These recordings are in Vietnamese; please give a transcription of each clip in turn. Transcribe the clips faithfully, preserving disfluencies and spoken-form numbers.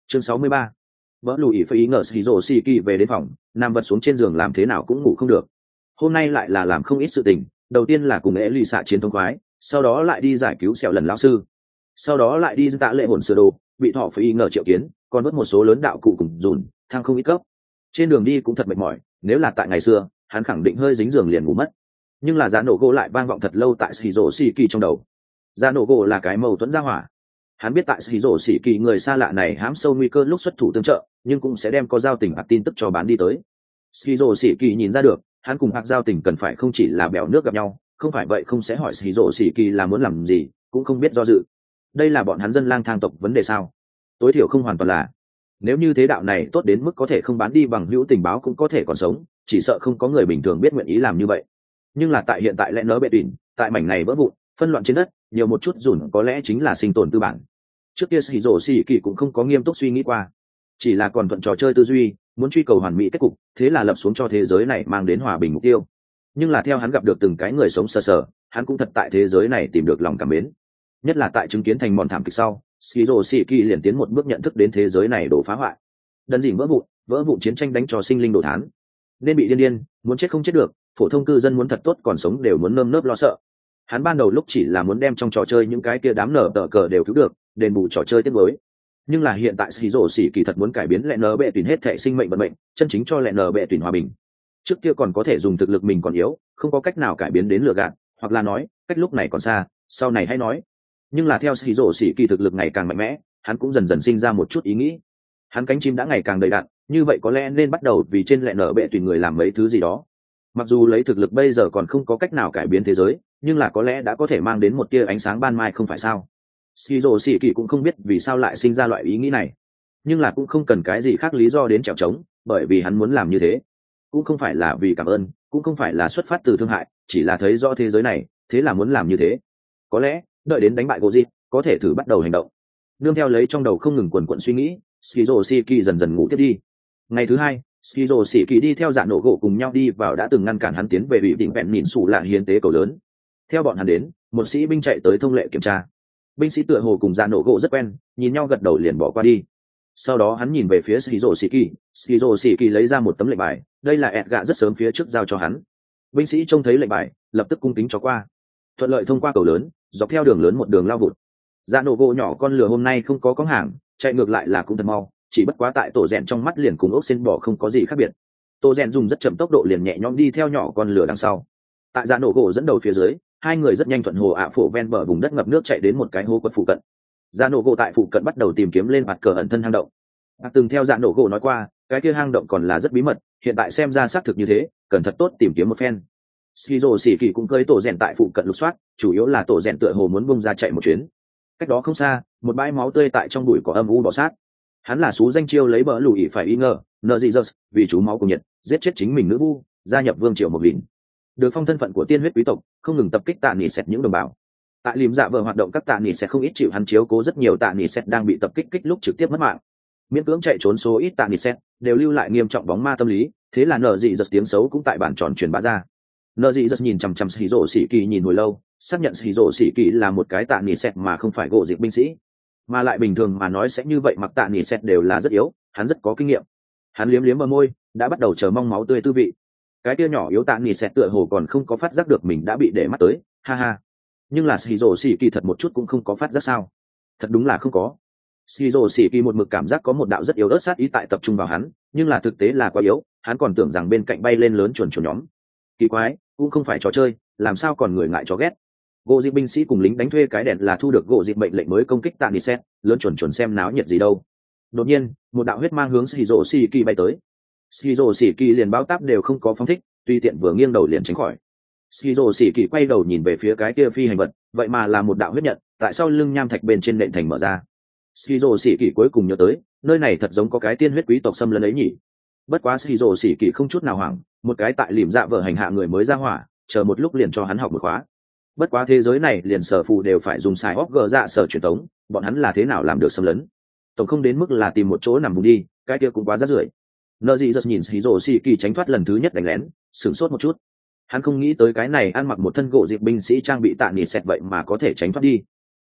Chương sáu mươi ba. Vỡ lùi phải ý ngờ Shizuo Shiki về đến phòng, nằm vật xuống trên giường làm thế nào cũng ngủ không được. Hôm nay lại là làm không ít sự tình, đầu tiên là cùng Ely xạ chiến thông khoái, sau đó lại đi giải cứu sẹo lần lão sư, sau đó lại đi tạ lệ hồn sơ đồ, bị thọ phải ý ngờ triệu kiến, còn vớt một số lớn đạo cụ cùng dùn, thang không ít cấp. Trên đường đi cũng thật mệt mỏi, nếu là tại ngày xưa, hắn khẳng định hơi dính giường liền ngủ mất. Nhưng là giá nổ gỗ lại vang vọng thật lâu tại Shizuo Shiki trong đầu. Giá nổ gỗ là cái mâu thuẫn ra hỏa. Hắn biết tại Shizuo Shiki người xa lạ này hãm sâu nguy cơ lúc xuất thủ tương trợ, nhưng cũng sẽ đem có giao tình hoặc tin tức cho bán đi tới. Shizuo Shiki nhìn ra được, hắn cùng hạc giao tình cần phải không chỉ là bèo nước gặp nhau, không phải vậy không sẽ hỏi Shizuo Shiki là muốn làm gì, cũng không biết do dự. Đây là bọn hắn dân lang thang tộc vấn đề sao? Tối thiểu không hoàn toàn là. Nếu như thế đạo này tốt đến mức có thể không bán đi bằng hữu tình báo cũng có thể còn sống, chỉ sợ không có người bình thường biết nguyện ý làm như vậy. Nhưng là tại hiện tại lẽ nỡ bệ tỉn, tại mảnh này vỡ vụn, phân loạn trên đất, nhiều một chút rủn có lẽ chính là sinh tồn tư bản. Trước kia Shizuo Shiki cũng không có nghiêm túc suy nghĩ qua, chỉ là còn thuận trò chơi tư duy, muốn truy cầu hoàn mỹ kết cục, thế là lập xuống cho thế giới này mang đến hòa bình mục tiêu. Nhưng là theo hắn gặp được từng cái người sống sờ sờ, hắn cũng thật tại thế giới này tìm được lòng cảm mến. Nhất là tại chứng kiến thành mòn thảm kịch sau, Shizuo Shiki liền tiến một bước nhận thức đến thế giới này đổ phá hoại. Đần dỉn vỡ vụn, vỡ vụn chiến tranh đánh cho sinh linh đồ thán. Nên bị điên điên, muốn chết không chết được, phổ thông cư dân muốn thật tốt còn sống đều muốn nơm nớp lo sợ. Hắn ban đầu lúc chỉ là muốn đem trong trò chơi những cái kia đám nở tờ cờ đều cứu được, đền bù trò chơi tiếp với. Nhưng là hiện tại Shizuo Shiki thật muốn cải biến lẽ nở bệ tuyển hết thể sinh mệnh vận mệnh, chân chính cho lẽ nở bệ tuyển hòa bình. Trước kia còn có thể dùng thực lực mình còn yếu, không có cách nào cải biến đến lừa gạt, hoặc là nói, cách lúc này còn xa, sau này hãy nói. Nhưng là theo Shizuo Shiki thực lực ngày càng mạnh mẽ, hắn cũng dần dần sinh ra một chút ý nghĩ. Hắn cánh chim đã ngày càng đầy đặn, như vậy có lẽ nên bắt đầu vì trên lẽ nở bệ tùy người làm mấy thứ gì đó. Mặc dù lấy thực lực bây giờ còn không có cách nào cải biến thế giới, nhưng là có lẽ đã có thể mang đến một tia ánh sáng ban mai không phải sao? Shizuo Shiki cũng không biết vì sao lại sinh ra loại ý nghĩ này, nhưng là cũng không cần cái gì khác lý do đến trèo trống, bởi vì hắn muốn làm như thế, cũng không phải là vì cảm ơn, cũng không phải là xuất phát từ thương hại, chỉ là thấy rõ thế giới này, thế là muốn làm như thế. Có lẽ đợi đến đánh bại Goji, có thể thử bắt đầu hành động. Nương theo lấy trong đầu không ngừng quần quận suy nghĩ, Shizuo Shiki dần dần ngủ tiếp đi. Ngày thứ hai, Shizuo Shiki đi theo dạ nổ gỗ cùng nhau đi vào đã từng ngăn cản hắn tiến về bị đỉnh vẹn nhìn sủ lạ hiến tế cầu lớn. Theo bọn hắn đến, một sĩ binh chạy tới thông lệ kiểm tra. Binh sĩ tựa hồ cùng dạ nổ gỗ rất quen, nhìn nhau gật đầu liền bỏ qua đi. Sau đó hắn nhìn về phía Shizuo Shiki, Shizuo Shiki lấy ra một tấm lệnh bài, đây là Edgar rất sớm phía trước giao cho hắn. Binh sĩ trông thấy lệnh bài, lập tức cung kính cho qua. Thuận lợi thông qua cầu lớn, dọc theo đường lớn một đường lao vụt. Dạ nổ gỗ nhỏ con lừa hôm nay không có có hàng, chạy ngược lại là cũng thật mau, chỉ bất quá tại tổ rèn trong mắt liền cùng ốc xin bỏ không có gì khác biệt. Tổ rèn dùng rất chậm tốc độ liền nhẹ nhõm đi theo nhỏ con lừa đằng sau. Tại dạ nổ gỗ dẫn đầu phía dưới, hai người rất nhanh thuận hồ ạ phổ ven bờ vùng đất ngập nước chạy đến một cái hố quật phụ cận. Dạ nổ gỗ tại phụ cận bắt đầu tìm kiếm lên mặt cờ ẩn thân hang động. À, từng theo dạ nổ gỗ nói qua, cái kia hang động còn là rất bí mật, hiện tại xem ra xác thực như thế, cần thật tốt tìm kiếm một phen. Shizuo Shiki cũng cơi tổ rèn tại phụ cận lục soát, chủ yếu là tổ rèn tựa hồ muốn bung ra chạy một chuyến. Cách đó không xa, một bãi máu tươi tại trong bụi cỏ âm u bò sát. Hắn là sú danh chiêu lấy bỡ lùi phải y ngờ, nợ gì giờ, vì chú máu cùng nhiệt, giết chết chính mình nữ vu, gia nhập vương triều một nghìn. Được phong thân phận của tiên huyết quý tộc, không ngừng tập kích tạ nỉ sẹt những đồng bào. Tại liềm dạ vợ hoạt động các tạ nỉ sẹt không ít chịu hắn chiếu cố rất nhiều tạ nỉ sẹt đang bị tập kích kích lúc trực tiếp mất mạng. Miễn cưỡng chạy trốn số ít tạ nỉ sẹt đều lưu lại nghiêm trọng bóng ma tâm lý, thế là nợ gì giật tiếng xấu cũng tại bản tròn truyền bá ra. Nợ gì giật nhìn chằm chằm Shizuo Shiki nhìn hồi lâu, xác nhận Shizuo Shiki là một cái tạ nỉ sẹt mà không phải gỗ dịch binh sĩ, mà lại bình thường mà nói sẽ như vậy mặc tạ nỉ sẹt đều là rất yếu, hắn rất có kinh nghiệm. Hắn liếm liếm bờ môi, đã bắt đầu chờ mong máu tươi tư vị. Cái kia nhỏ yếu tạ nỉ sẹt tựa hồ còn không có phát giác được mình đã bị để mắt tới, ha ha. Nhưng là Shizuo Shiki thật một chút cũng không có phát giác sao? Thật đúng là không có. Shizuo Shiki một mực cảm giác có một đạo rất yếu ớt sát ý tại tập trung vào hắn, nhưng là thực tế là quá yếu, hắn còn tưởng rằng bên cạnh bay lên lớn chuồn chuồn nhóm. Kỳ quái, cũng không phải trò chơi, làm sao còn người ngại chó ghét. Gỗ dịp binh sĩ cùng lính đánh thuê cái đèn là thu được gỗ dịp mệnh lệnh mới công kích tạ nỉ sẹt, lớn chuẩn chuẩn xem náo nhiệt gì đâu. Đột nhiên, một đạo huyết mang hướng Shizuo Shiki bay tới. Shizuo Shiki liền báo táp đều không có phóng thích, tùy tiện vừa nghiêng đầu liền tránh khỏi. Shizuo Shiki quay đầu nhìn về phía cái kia phi hành vật, vậy mà là một đạo huyết nhận, tại sao lưng nham thạch bên trên nền thành mở ra. Shizuo Shiki cuối cùng nhớ tới, nơi này thật giống có cái tiên huyết quý tộc xâm lấn ấy nhỉ. Bất quá Shizuo Shiki không chút nào hoảng, một cái tại liềm dạ vợ hành hạ người mới ra hỏa, chờ một lúc liền cho hắn học một khóa. Bất quá thế giới này liền sở phù đều phải dùng xài óc gờ dạ sở truyền tống, bọn hắn là thế nào làm được xâm lấn? Tổng không đến mức là tìm một chỗ nằm vùng đi, cái kia cũng quá rác rưởi. Nợ gì giật nhìn Shizuo Shiki tránh thoát lần thứ nhất đánh lén, sửng sốt một chút. Hắn không nghĩ tới cái này ăn mặc một thân gỗ dịp binh sĩ trang bị tạ nỉ sẹt vậy mà có thể tránh thoát đi.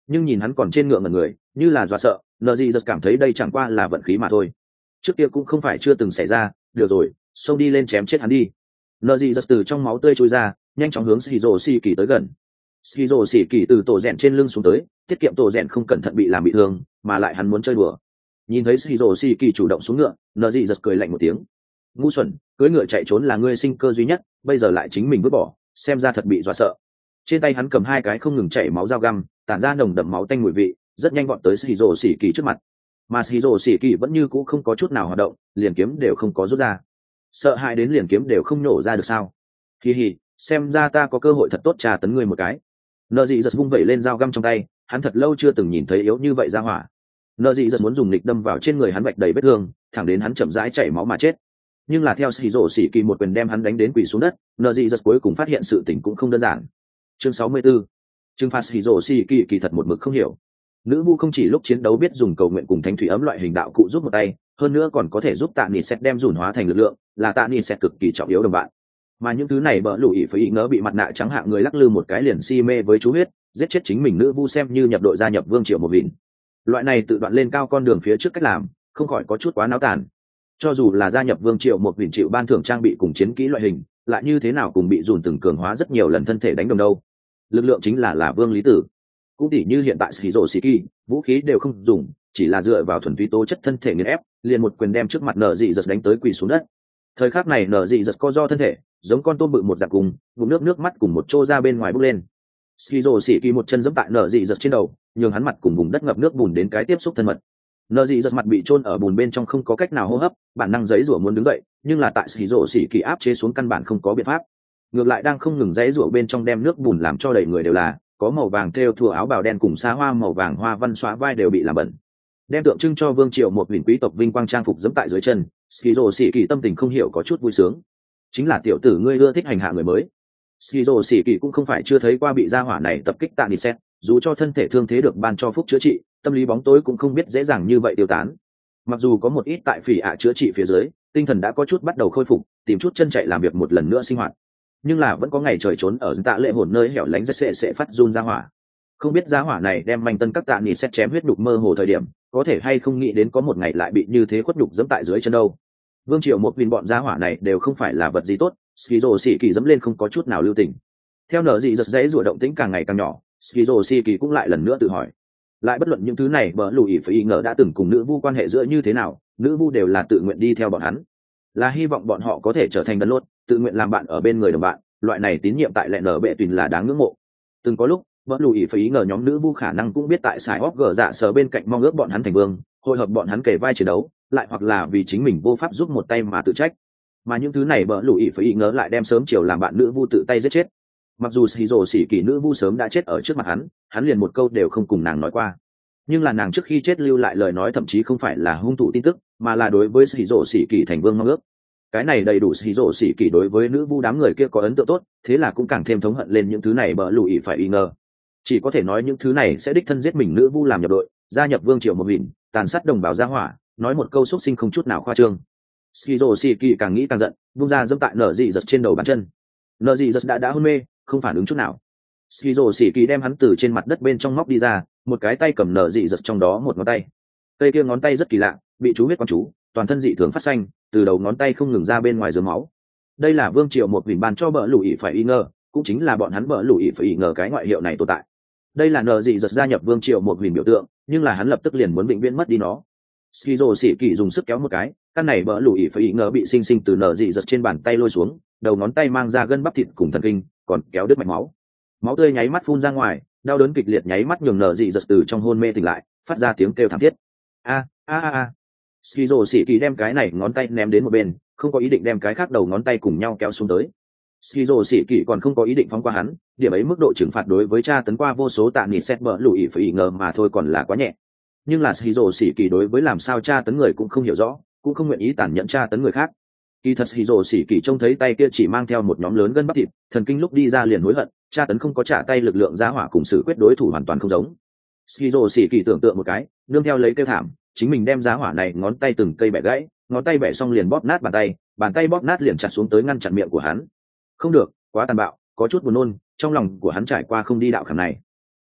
nhưng nhìn hắn còn trên ngựa ngẩn người như là dọa sợ, nợ gì giật cảm thấy đây chẳng qua là vận khí mà thôi. Trước kia cũng không phải chưa từng xảy ra. Được rồi, xông đi lên chém chết hắn đi. Nợ gì giật từ trong máu tươi trôi ra, nhanh chóng hướng Shizuo xì kỳ tới gần. Shizuo xì kỳ từ tổ rèn trên lưng xuống tới, tiết kiệm tổ rèn không cẩn thận bị làm bị thương, mà lại hắn muốn chơi đùa. Nhìn thấy Shizuo xì kỳ chủ động xuống ngựa, nợ gì giật cười lạnh một tiếng. Ngu xuẩn, cưỡi ngựa chạy trốn là ngươi sinh cơ duy nhất, bây giờ lại chính mình vứt bỏ, xem ra thật bị dọa sợ. Trên tay hắn cầm hai cái không ngừng chảy máu dao găm, tản ra nồng đậm máu tanh mùi vị, rất nhanh vọt tới Shizuo xì kỳ trước mặt. Mà Shizuo xì kỳ vẫn như cũ không có chút nào hoạt động, liền kiếm đều không có rút ra. Sợ hãi đến liền kiếm đều không nổ ra được sao? Hi hi, xem ra ta có cơ hội thật tốt trà tấn ngươi một cái. Nợ dị giật vung vẩy lên dao găm trong tay, hắn thật lâu chưa từng nhìn thấy yếu như vậy ra hỏa. Nợ dị giật muốn dùng lịch đâm vào trên người hắn vạch đầy vết thương, thẳng đến hắn chậm rãi chảy máu mà chết. Nhưng là theo Shizuo xì kỳ một quyền đem hắn đánh đến quỳ xuống đất, nợ dị giật cuối cùng phát hiện sự tình cũng không đơn giản. Chương sáu mươi tư. Trừng phạt Shizuo xì kỳ kỳ thật một mực không hiểu. Nữ vu không chỉ lúc chiến đấu biết dùng cầu nguyện cùng thánh thủy ấm loại hình đạo cụ giúp một tay, hơn nữa còn có thể giúp Tạ Nị Sét đem dùn hóa thành lực lượng, là Tạ Nị Sét cực kỳ trọng yếu đồng bạn. Mà những thứ này bỡ lủi phải ý ngỡ bị mặt nạ trắng hạng người lắc lư một cái liền si mê với chú huyết, giết chết chính mình nữ vu xem như nhập đội gia nhập vương triều một vịn. Loại này tự đoạn lên cao con đường phía trước cách làm, không khỏi có chút quá náo tàn. Cho dù là gia nhập vương triều một vịn chịu ban thưởng trang bị cùng chiến kỹ loại hình, lại như thế nào cùng bị dùn từng cường hóa rất nhiều lần thân thể đánh đồng đâu. Lực lượng chính là là vương lý tử. Cũng tỉ như hiện tại Shizuo Shiki, vũ khí đều không dùng, chỉ là dựa vào thuần túy tố chất thân thể nghiền ép, liền một quyền đem trước mặt nở dị giật đánh tới quỳ xuống đất. Thời khắc này nở dị giật co do thân thể, giống con tôm bự một dạng cùng, ngụm nước nước mắt cùng một trô ra bên ngoài bốc lên. Shizuo Shiki một chân giẫm tại nở dị giật trên đầu, nhường hắn mặt cùng vùng đất ngập nước bùn đến cái tiếp xúc thân mật. Nở dị giật mặt bị chôn ở bùn bên trong không có cách nào hô hấp, bản năng giãy giụa muốn đứng dậy, nhưng là tại Shizuo Shiki áp chế xuống căn bản không có biện pháp. Ngược lại đang không ngừng giãy giụa bên trong đem nước bùn làm cho đầy người đều là, có màu vàng thêu thùa áo bào đen cùng xa hoa màu vàng hoa văn xóa vai đều bị làm bẩn, đem tượng trưng cho vương triều một huyền quý tộc vinh quang trang phục dẫm tại dưới chân. Shizuo Shiki tâm tình không hiểu có chút vui sướng. Chính là tiểu tử ngươi ưa thích hành hạ người mới. Shizuo Shiki cũng không phải chưa thấy qua bị gia hỏa này tập kích Tạ Nị Sét, dù cho thân thể thương thế được ban cho phúc chữa trị, tâm lý bóng tối cũng không biết dễ dàng như vậy tiêu tán. Mặc dù có một ít tại phỉ ạ chữa trị phía dưới, tinh thần đã có chút bắt đầu khôi phục, tìm chút chân chạy làm việc một lần nữa sinh hoạt, nhưng là vẫn có ngày trời trốn ở Tạ Lệ hồn nơi hẻo lánh rất sẽ sẽ phát run ra hỏa. Không biết gia hỏa này đem manh tân các Tạ Nị Sét chém huyết đục mơ hồ thời điểm, có thể hay không nghĩ đến có một ngày lại bị như thế khuất nhục dẫm tại dưới chân đâu. Vương triều một viên bọn gia hỏa này đều không phải là vật gì tốt, Shizuo Shiki dẫm lên không có chút nào lưu tình. Theo nở dị giật dãy rủa động tĩnh càng ngày càng nhỏ, Shizuo Shiki cũng lại lần nữa tự hỏi. Lại bất luận những thứ này bỡ lùi phải ý ngờ đã từng cùng nữ vu quan hệ giữa như thế nào, nữ vu đều là tự nguyện đi theo bọn hắn, là hy vọng bọn họ có thể trở thành đần lốt, tự nguyện làm bạn ở bên người đồng bạn, loại này tín nhiệm tại lệ nở bệ tùy là đáng ngưỡng mộ. Từng có lúc bỡ lùi phải ý ngờ nhóm nữ vu khả năng cũng biết tại sải óc gờ dạ sở bên cạnh mong ước bọn hắn thành vương, hội hợp bọn hắn kể vai chiến đấu, lại hoặc là vì chính mình vô pháp giúp một tay mà tự trách. Mà những thứ này bỡ lùi phải ý ngờ lại đem sớm chiều làm bạn nữ vu tự tay giết chết. Mặc dù Shizuo Shiki nữ vu sớm đã chết ở trước mặt hắn, hắn liền một câu đều không cùng nàng nói qua. Nhưng là nàng trước khi chết lưu lại lời nói thậm chí không phải là hung thủ tin tức, mà là đối với Shizuo Shiki thành vương mong ước. Cái này đầy đủ Shizuo Shiki đối với nữ vu đám người kia có ấn tượng tốt, thế là cũng càng thêm thống hận lên những thứ này bỡ lùi phải ý ngờ. Chỉ có thể nói những thứ này sẽ đích thân giết mình nữ vu làm nhập đội, gia nhập vương triều một mình, tàn sát đồng bào gia hỏa, nói một câu xúc sinh không chút nào khoa trương. Shizuo Shiki càng nghĩ càng giận, vung ra dẫm tại nở dị giật trên đầu bàn chân. Nở dị giật đã đã hôn mê, không phản ứng chút nào. Shizuo Shiki đem hắn từ trên mặt đất bên trong móc đi ra, một cái tay cầm nở dị giật trong đó một ngón tay. Cây kia ngón tay rất kỳ lạ, bị chú huyết quan chú, toàn thân dị thường phát xanh, từ đầu ngón tay không ngừng ra bên ngoài dớm máu. Đây là vương triều một vịnh ban cho bỡ lùi phải y ngờ, cũng chính là bọn hắn bỡ lùi phải y ngờ cái ngoại hiệu này tồn tại. Đây là nở dị giật gia nhập vương triều một vịnh biểu tượng, nhưng là hắn lập tức liền muốn vĩnh viễn mất đi nó. Shizuo Shiki dùng sức kéo một cái, căn này bỡ lùi phải y ngờ bị sinh sinh từ nở dị giật trên bàn tay lôi xuống, đầu ngón tay mang ra gân bắp thịt cùng thần kinh, còn kéo đứt mạch máu. Máu tươi nháy mắt phun ra ngoài, đau đớn kịch liệt nháy mắt nhường nở dị giật từ trong hôn mê tỉnh lại, phát ra tiếng kêu thảm thiết. A a a a. Shizuo Shiki đem cái này ngón tay ném đến một bên, không có ý định đem cái khác đầu ngón tay cùng nhau kéo xuống tới. Shizuo Shiki còn không có ý định phóng qua hắn, điểm ấy mức độ trừng phạt đối với cha tấn qua vô số Tạ Nị Sét bỡ lùi phải ngờ mà thôi còn là quá nhẹ. Nhưng là Shizuo Shiki đối với làm sao cha tấn người cũng không hiểu rõ, cũng không nguyện ý tàn nhẫn cha tấn người khác. Kỳ thật Shizuo Shiki trông thấy tay kia chỉ mang theo một nhóm lớn gân bắp thịt, thần kinh lúc đi ra liền hối hận, cha tấn không có trả tay lực lượng giá hỏa cùng sự quyết đối thủ hoàn toàn không giống. Shizuo Shiki tưởng tượng một cái, nương theo lấy kêu thảm, chính mình đem giá hỏa này ngón tay từng cây bẻ gãy, ngón tay bẻ xong liền bóp nát bàn tay, bàn tay bóp nát liền chặt xuống tới ngăn chặn miệng của hắn. Không được, quá tàn bạo, có chút buồn nôn, trong lòng của hắn trải qua không đi đạo khảm này.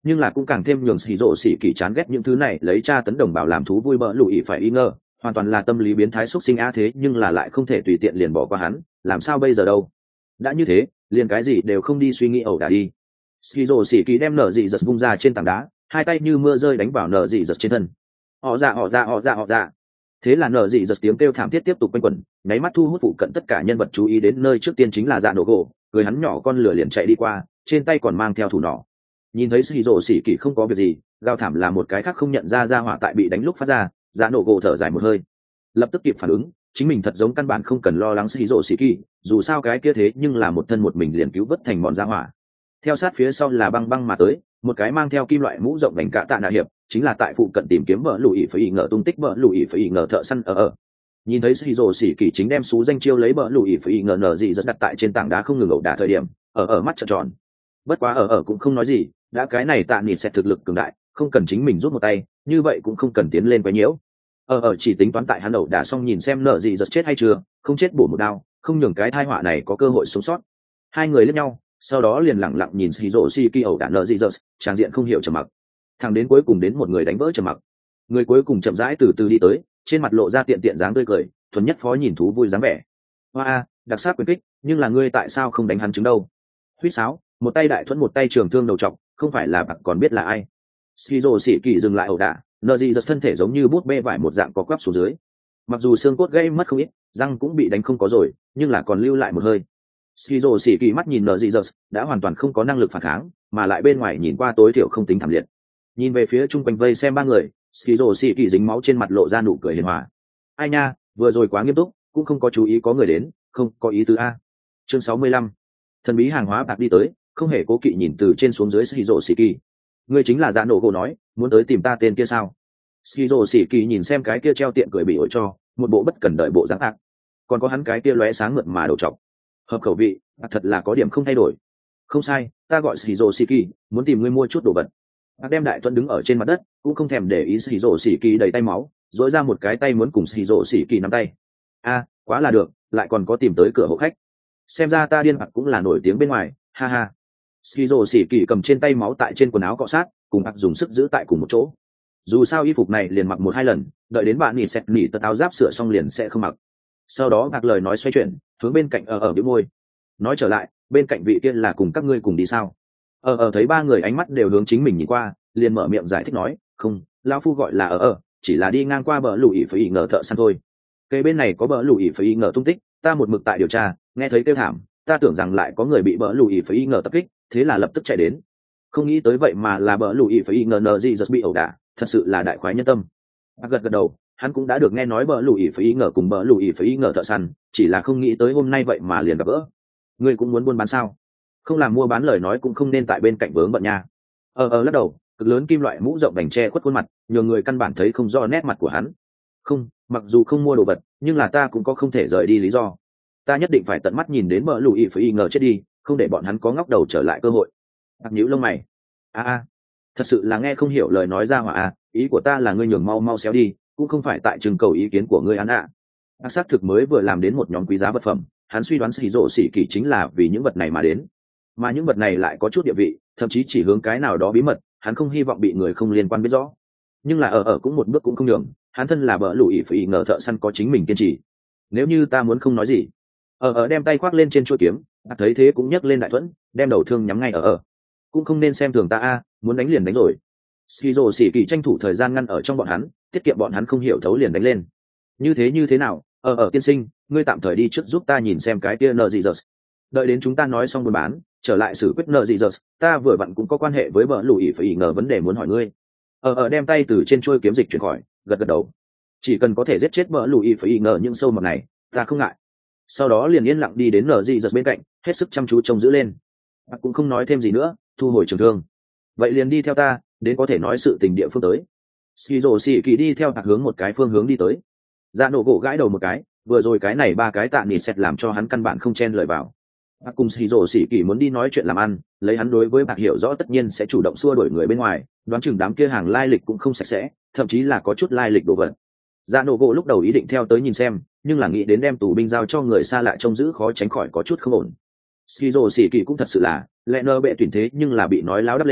nhưng là cũng càng thêm nhường xì rộ xỉ kỳ chán ghét những thứ này lấy tra tấn đồng bào làm thú vui bỡ lũ ỉ phải ý ngờ, hoàn toàn là tâm lý biến thái xuất sinh a thế nhưng là lại không thể tùy tiện liền bỏ qua hắn, làm sao bây giờ đâu. Đã như thế liền cái gì đều không đi suy nghĩ ẩu đả đi. Xì rộ xỉ kỳ đem nở dị giật vung ra trên tảng đá, hai tay như mưa rơi đánh vào nở dị giật trên thân. Họ dạ họ dạ họ dạ họ dạ. Thế là nở dị giật tiếng kêu thảm thiết tiếp tục quanh quẩn, nháy mắt thu hút phụ cận tất cả nhân vật chú ý đến nơi trước tiên chính là dạ nổ gỗ, người hắn nhỏ con lửa liền chạy đi qua, trên tay còn mang theo thủ nỏ. Nhìn thấy xì rộ xỉ kỳ không có việc gì, gào thảm là một cái khác không nhận ra ra hỏa tại bị đánh lúc phát ra, dạ nổ gỗ thở dài một hơi, lập tức kịp phản ứng, chính mình thật giống căn bản không cần lo lắng xì rộ xỉ kỳ, dù sao cái kia thế nhưng là một thân một mình liền cứu vớt thành bọn ra hỏa. Theo sát phía sau là băng băng mà tới, một cái mang theo kim loại mũ rộng vành cạ tạ nạ hiệp, chính là tại phụ cận tìm kiếm vợ lùi phải ý ngờ tung tích vợ lùi phải ý ngờ thợ săn ở ở. Nhìn thấy xì rồ xỉ kỳ chính đem xú danh chiêu lấy vợ lùi phải ý ngờ nở gì rất đặt tại trên tảng đá không ngừng ẩu đả thời điểm, ở ở mắt trợn tròn. Bất quá ở ở cũng không nói gì, đã cái này tạ nịt sẽ thực lực cường đại, không cần chính mình rút một tay, như vậy cũng không cần tiến lên quá nhiễu. Ở ở chỉ tính toán tại hắn ẩu đả xong nhìn xem nở gì giật chết hay chưa, không chết bổ một đao, không nhường cái tai họa này có cơ hội sống sót. Hai người liếc nhau, sau đó liền lặng lặng nhìn xì rồ xỉ kỳ ẩu đả nở gì giật, tràng diện không hiểu trầm mặc. Thẳng đến cuối cùng đến một người đánh vỡ trầm mặc, người cuối cùng chậm rãi từ từ đi tới, trên mặt lộ ra tiện tiện dáng tươi cười, thuần nhất phó nhìn thú vui dáng vẻ. Hoa a, đặc sắc quyền kích, nhưng là ngươi tại sao không đánh hắn trứng đâu? Huýt sáo, một tay đại thuẫn một tay trường thương đầu trọc, không phải là bạc còn biết là ai. Skizo xỉ kỳ dừng lại ẩu đả, nợ gì giật thân thể giống như bút bê vải một dạng có quắp xuống dưới. Mặc dù xương cốt gây mất không ít, răng cũng bị đánh không có rồi, nhưng là còn lưu lại một hơi. Skizo xỉ kỳ mắt nhìn nợ gì giật, đã hoàn toàn không có năng lực phản kháng, mà lại bên ngoài nhìn qua tối thiểu không tính thảm liệt. Nhìn về phía chung quanh vây xem ba người, Skizo xỉ kỳ dính máu trên mặt lộ ra nụ cười hiền hòa. Ai nha, vừa rồi quá nghiêm túc, cũng không có chú ý có người đến, không có ý tứ a. Chương sáu mươi lăm, thần bí hàng hóa bạc đi tới, không hề cố kỵ nhìn từ trên xuống dưới Skizo xỉ kỳ. Ngươi chính là Dạ Nổ Gỗ nói, muốn tới tìm ta tên kia sao? Skizo xỉ kỳ nhìn xem cái kia treo tiện cười bị ổi cho, một bộ bất cần đợi bộ dáng ác. Còn có hắn cái kia lóe sáng mượt mà đầu trọc. Hợp khẩu vị, thật là có điểm không thay đổi. Không sai, ta gọi Skizo xỉ kỳ, muốn tìm ngươi mua chút đồ vật. Bác đem đại thuận đứng ở trên mặt đất, cũng không thèm để ý Skizo xỉ kỳ đầy tay máu, dỗi ra một cái tay muốn cùng Skizo xỉ kỳ nắm tay. A, quá là được, lại còn có tìm tới cửa hộ khách. Xem ra ta điên hoặc cũng là nổi tiếng bên ngoài, ha ha. Skizo xỉ kỳ cầm trên tay máu tại trên quần áo cọ sát, cùng bác dùng sức giữ tại cùng một chỗ. Dù sao y phục này liền mặc một hai lần, đợi đến bạn nỉ xẹt nỉ tật áo giáp sửa xong liền sẽ không mặc. Sau đó bác lời nói xoay chuyển, hướng bên cạnh ở ở bĩu môi. Nói trở lại, bên cạnh vị kia là cùng các ngươi cùng đi sao? Ở ở thấy ba người ánh mắt đều hướng chính mình nhìn qua, liền mở miệng giải thích nói, không, lão phu gọi là ở ở, chỉ là đi ngang qua bờ lũ ỉ phải ý ngờ thợ săn thôi. Cây bên này có bờ lũ ỉ phải ý ngờ tung tích, ta một mực tại điều tra, nghe thấy kêu thảm, ta tưởng rằng lại có người bị bờ lũ ỉ phải ý ngờ tập kích, thế là lập tức chạy đến. Không nghĩ tới vậy mà là bờ lũ ỉ phải ý ngờ nờ gì giật bị ẩu đả, thật sự là đại khoái nhân tâm. À, gật gật đầu, hắn cũng đã được nghe nói bờ lũ ỉ phải ý ngờ cùng bờ lũ ỉ phải ý ngờ thợ săn, chỉ là không nghĩ tới hôm nay vậy mà liền gặp gỡ. Ngươi cũng muốn buôn bán sao? Không làm mua bán lời nói cũng không nên tại bên cạnh vướng bận nha. Ờ ờ lắc đầu, cực lớn kim loại mũ rộng vành che khuất khuôn mặt, nhiều người căn bản thấy không rõ nét mặt của hắn. Không, mặc dù không mua đồ vật, nhưng là ta cũng có không thể rời đi lý do. Ta nhất định phải tận mắt nhìn đến bờ lũ ỉ phải ý ngờ chết đi, không để bọn hắn có ngóc đầu trở lại cơ hội. Bạc nhíu lông mày. A a, thật sự là nghe không hiểu lời nói ra hỏa à, ý của ta là ngươi nhường mau mau xéo đi, cũng không phải tại trưng cầu ý kiến của ngươi hắn ạ. Bác xác thực mới vừa làm đến một nhóm quý giá vật phẩm, hắn suy đoán xì rộ xỉ kỳ chính là vì những vật này mà đến, mà những vật này lại có chút địa vị, thậm chí chỉ hướng cái nào đó bí mật, hắn không hy vọng bị người không liên quan biết rõ. Nhưng là ở ở cũng một bước cũng không nhường, hắn thân là bỡ lũ ỉ phải ngờ thợ săn có chính mình kiên trì. Nếu như ta muốn không nói gì, ở ở đem tay khoác lên trên chuôi kiếm, bác thấy thế cũng nhấc lên đại thuẫn, đem đầu thương nhắm ngay ở ở. Cũng không nên xem thường ta a, muốn đánh liền đánh rồi. Skizo xỉ kỳ tranh thủ thời gian ngăn ở trong bọn hắn, tiết kiệm bọn hắn không hiểu thấu liền đánh lên. Như thế như thế nào, ở ở tiên sinh, ngươi tạm thời đi trước giúp ta nhìn xem cái kia nợ gì giờ. Đợi đến chúng ta nói xong buôn bán, trở lại xử quyết nợ gì giờ, ta vừa vặn cũng có quan hệ với bờ lũ ỉ phải ngờ vấn đề muốn hỏi ngươi. Ở ở đem tay từ trên chuôi kiếm dịch chuyển khỏi, gật gật đầu. Chỉ cần có thể giết chết bờ lũ ỉ phải ngờ những sâu mọt này, ta không ngại. Sau đó liền yên lặng đi đến nợ gì giờ bên cạnh, hết sức chăm chú trông giữ lên. Bác cũng không nói thêm gì nữa, thu hồi trường thương. Vậy liền đi theo ta, đến có thể nói sự tình địa phương tới. Skizo xỉ kỳ đi theo Bạc hướng một cái phương hướng đi tới. Dạ Nổ Gỗ gãi đầu một cái, vừa rồi cái này ba cái tạ nịt xét làm cho hắn căn bản không chen lời vào. Bạc cùng Skizo xỉ kỳ muốn đi nói chuyện làm ăn, lấy hắn đối với Bạc hiểu rõ tất nhiên sẽ chủ động xua đuổi người bên ngoài, đoán chừng đám kia hàng lai lịch cũng không sạch sẽ, thậm chí là có chút lai lịch đồ vật. Dạ Nổ Gỗ lúc đầu ý định theo tới nhìn xem, nhưng là nghĩ đến đem tù binh giao cho người xa lạ trông giữ khó tránh khỏi có chút không ổn. Skizo xỉ kỳ cũng thật sự là lẽ nơ bệ tuyển thế nhưng là bị nói láo đắp lên,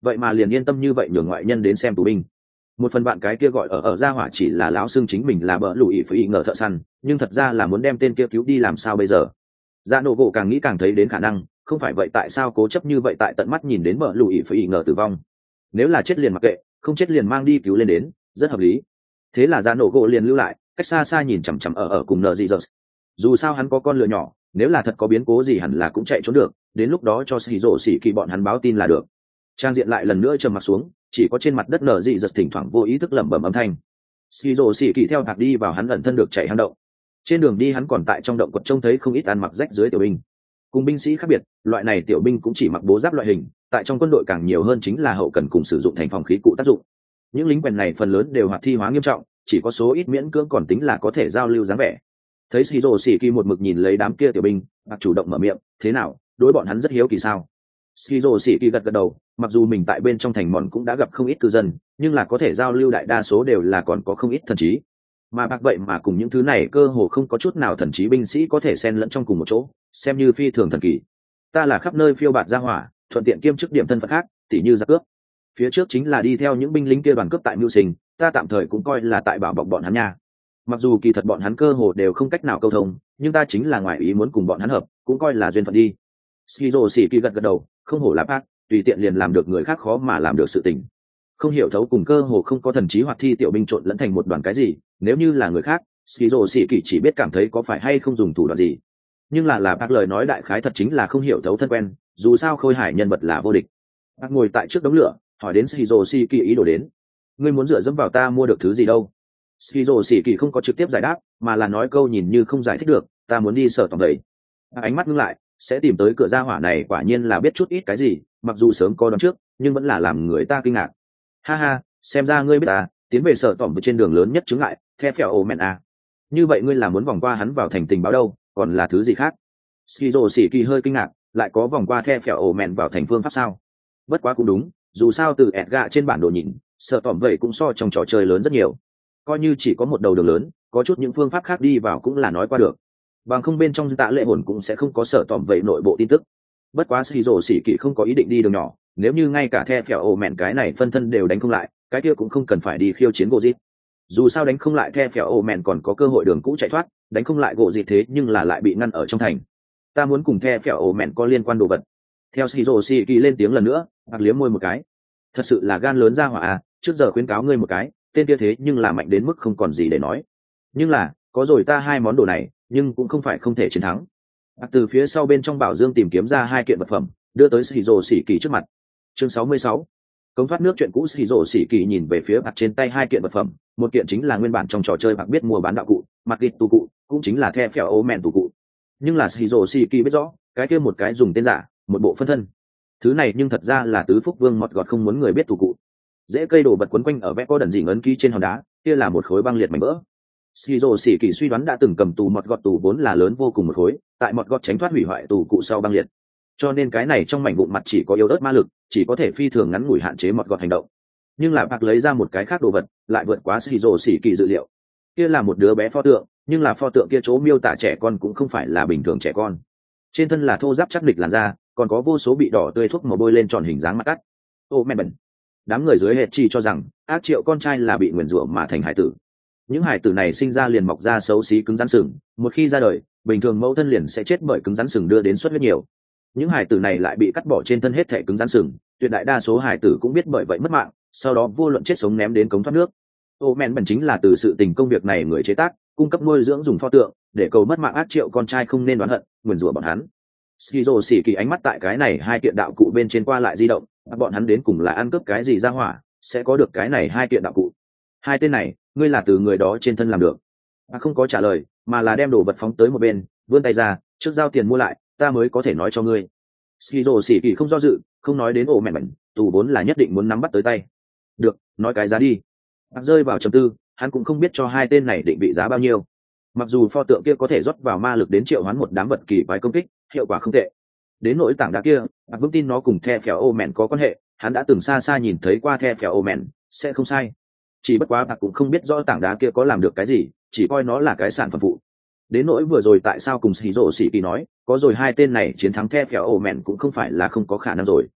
vậy mà liền yên tâm như vậy nhường ngoại nhân đến xem tù binh. Một phần bạn cái kia gọi ở ở gia hỏa chỉ là lão xưng chính mình là bỡ lùi phải ý ngờ thợ săn, nhưng thật ra là muốn đem tên kia cứu đi làm sao bây giờ. Dạ nổ gỗ càng nghĩ càng thấy đến khả năng, không phải vậy tại sao cố chấp như vậy tại tận mắt nhìn đến bỡ lùi phải ý ngờ tử vong. Nếu là chết liền mặc kệ, không chết liền mang đi cứu lên đến, rất hợp lý. Thế là dạ nổ gỗ liền lưu lại, cách xa xa nhìn chằm chằm ở ở cùng nợ dị dợt. Dù sao hắn có con lừa nhỏ, nếu là thật có biến cố gì hẳn là cũng chạy trốn được, đến lúc đó cho xì rổ xỉ kỳ bọn hắn báo tin là được. Trang diện lại lần nữa trầm mặt xuống, chỉ có trên mặt đất nở dị giật thỉnh thoảng vô ý thức lẩm bẩm âm thanh. Xì rổ xỉ kỳ theo hạc đi vào hắn ẩn thân được chạy hang động. Trên đường đi hắn còn tại trong động quật trông thấy không ít ăn mặc rách dưới tiểu binh. Cùng binh sĩ khác biệt, loại này tiểu binh cũng chỉ mặc bố giáp loại hình, tại trong quân đội càng nhiều hơn chính là hậu cần cùng sử dụng thành phòng khí cụ tác dụng. Những lính quèn này phần lớn đều hoạt thi hóa nghiêm trọng, chỉ có số ít miễn cưỡng còn tính là có thể giao lưu dáng vẻ. Thấy xì rổ xỉ kỳ một mực nhìn lấy đám kia tiểu binh, hạc chủ động mở miệng, thế nào, đối bọn hắn rất hiếu kỳ sao? Skizo sĩ kỳ gật gật đầu, mặc dù mình tại bên trong thành mòn cũng đã gặp không ít cư dân, nhưng là có thể giao lưu đại đa số đều là còn có không ít thần trí. Mà bạc vậy mà cùng những thứ này cơ hồ không có chút nào thần trí binh sĩ có thể xen lẫn trong cùng một chỗ, xem như phi thường thần kỳ. Ta là khắp nơi phiêu bạt ra hỏa, thuận tiện kiêm chức điểm thân phận khác, tỉ như giặc cướp. Phía trước chính là đi theo những binh lính kia đoàn cướp tại mưu sinh, ta tạm thời cũng coi là tại bảo bọc bọn hắn nha. Mặc dù kỳ thật bọn hắn cơ hồ đều không cách nào câu thông, nhưng ta chính là ngoài ý muốn cùng bọn hắn hợp, cũng coi là duyên phận đi. Skizo sĩ kỳ gật gật đầu, không hổ là bác, tùy tiện liền làm được người khác khó mà làm được sự tình. Không hiểu thấu cùng cơ hồ không có thần trí hoặc thi tiểu binh trộn lẫn thành một đoàn cái gì, nếu như là người khác, Skizo sĩ kỳ chỉ biết cảm thấy có phải hay không dùng thủ đoạn gì. Nhưng là là bác lời nói đại khái thật chính là không hiểu thấu thân quen, dù sao Khôi Hải nhân vật là vô địch. Bác ngồi tại trước đống lửa, hỏi đến Skizo sĩ kỳ ý đồ đến. Ngươi muốn dựa dẫm vào ta mua được thứ gì đâu? Skizo sĩ kỳ không có trực tiếp giải đáp, mà là nói câu nhìn như không giải thích được, ta muốn đi sở tổng đầy. Ánh mắt ngưng lại, sẽ tìm tới cửa gia hỏa này quả nhiên là biết chút ít cái gì, mặc dù sớm có đoán trước nhưng vẫn là làm người ta kinh ngạc. Ha ha, xem ra ngươi biết ta tiến về sở tỏm trên đường lớn nhất chứng ngại the phèo ô mẹn à. Như vậy ngươi là muốn vòng qua hắn vào thành tình báo đâu, còn là thứ gì khác? Skizo sĩ kỳ hơi kinh ngạc, lại có vòng qua the phèo ô mẹn vào thành phương pháp sao? Bất quá cũng đúng, dù sao từ ẹt gạ trên bản đồ nhìn, sở tỏm vậy cũng so trong trò chơi lớn rất nhiều. Coi như chỉ có một đầu đường lớn, có chút những phương pháp khác đi vào cũng là nói qua được. Bằng không bên trong tạ lệ hồn cũng sẽ không có sở tỏm vậy nội bộ tin tức. Bất quá xì rổ xỉ kỵ không có ý định đi đường nhỏ, nếu như ngay cả the phèo ổ mẹn cái này phân thân đều đánh không lại, cái kia cũng không cần phải đi khiêu chiến gỗ dịp. Dù sao đánh không lại the phèo ổ mẹn còn có cơ hội đường cũ chạy thoát, đánh không lại gỗ dịp thế nhưng là lại bị ngăn ở trong thành. Ta muốn cùng the phèo ổ mẹn có liên quan đồ vật. Theo xì rổ xỉ kỵ lên tiếng lần nữa, bạc liếm môi một cái. Thật sự là gan lớn ra hỏa à, trước giờ khuyến cáo ngươi một cái, tên kia thế nhưng là mạnh đến mức không còn gì để nói. Nhưng là, có rồi ta hai món đồ này, nhưng cũng không phải không thể chiến thắng. Bạc từ phía sau bên trong bảo dương tìm kiếm ra hai kiện vật phẩm, đưa tới Shizuo Sĩ Kỳ trước mặt. Chương sáu mươi sáu. Công thoát nước chuyện cũ. Shizuo Sĩ Kỳ nhìn về phía bạc trên tay hai kiện vật phẩm, một kiện chính là nguyên bản trong trò chơi bạc biết mua bán đạo cụ, mặt kịch tù cụ, cũng chính là the phèo ố mẹn tù cụ. Nhưng là Shizuo Sĩ Kỳ biết rõ, cái kia một cái dùng tên giả, một bộ phân thân. Thứ này nhưng thật ra là tứ phúc vương mọt gọt không muốn người biết tù cụ. Dễ cây đồ vật quấn quanh ở vẽ có đần dỉ ấn ký trên hòn đá, kia là một khối băng liệt mảnh vỡ. Skizo sĩ kỳ suy đoán đã từng cầm tù mọt gọt tù vốn là lớn vô cùng một khối, tại mọt gọt tránh thoát hủy hoại tù cụ sau băng liệt, cho nên cái này trong mảnh vụn mặt chỉ có yếu ớt ma lực, chỉ có thể phi thường ngắn ngủi hạn chế mọt gọt hành động. Nhưng là bạc lấy ra một cái khác đồ vật, lại vượt quá Skizo sĩ kỳ dự liệu. Kia là một đứa bé pho tượng, nhưng là pho tượng kia chỗ miêu tả trẻ con cũng không phải là bình thường trẻ con. Trên thân là thô ráp chắc địch làn da, còn có vô số bị đỏ tươi thuốc màu bôi lên tròn hình dáng mặt cắt. Ô mẹ bẩn. Đám người dưới hệ chỉ cho rằng ác triệu con trai là bị nguyền rủa mà thành hải tử. Những hải tử này sinh ra liền mọc ra xấu xí cứng rắn sừng, một khi ra đời bình thường mẫu thân liền sẽ chết bởi cứng rắn sừng đưa đến xuất huyết nhiều. Những hải tử này lại bị cắt bỏ trên thân hết thể cứng rắn sừng, tuyệt đại đa số hải tử cũng biết bởi vậy mất mạng, sau đó vô luận chết sống ném đến cống thoát nước. Ô men bẩn chính là từ sự tình công việc này người chế tác, cung cấp nuôi dưỡng dùng pho tượng để cầu mất mạng ác triệu con trai không nên đoán hận nguyền rủa bọn hắn. Skizo xỉ kỳ ánh mắt tại cái này hai kiện đạo cụ bên trên qua lại di động, bọn hắn đến cùng là ăn cướp cái gì ra hỏa sẽ có được cái này hai kiện đạo cụ. Hai tên này ngươi là từ người đó trên thân làm được? À, không có trả lời, mà là đem đồ vật phóng tới một bên, vươn tay ra, trước giao tiền mua lại, ta mới có thể nói cho ngươi. Skizo xỉ kỳ không do dự, không nói đến ổ mẹ mẩn, tù vốn là nhất định muốn nắm bắt tới tay. Được, nói cái giá đi. Bạc rơi vào trầm tư, hắn cũng không biết cho hai tên này định vị giá bao nhiêu. Mặc dù pho tượng kia có thể rót vào ma lực đến triệu hoán một đám vật kỳ quái công kích, hiệu quả không tệ. Đến nỗi tảng đá kia, Bạc vững tin nó cùng the phèo ô mẹn có quan hệ, hắn đã từng xa xa nhìn thấy qua the phèo ô mẹn, sẽ không sai. Chỉ bất quá Bạc cũng không biết rõ tảng đá kia có làm được cái gì, chỉ coi nó là cái sản phẩm phụ. Đến nỗi vừa rồi tại sao cùng Shizuo Sĩ Kỳ nói, có rồi hai tên này chiến thắng the phèo ô mẹn cũng không phải là không có khả năng rồi.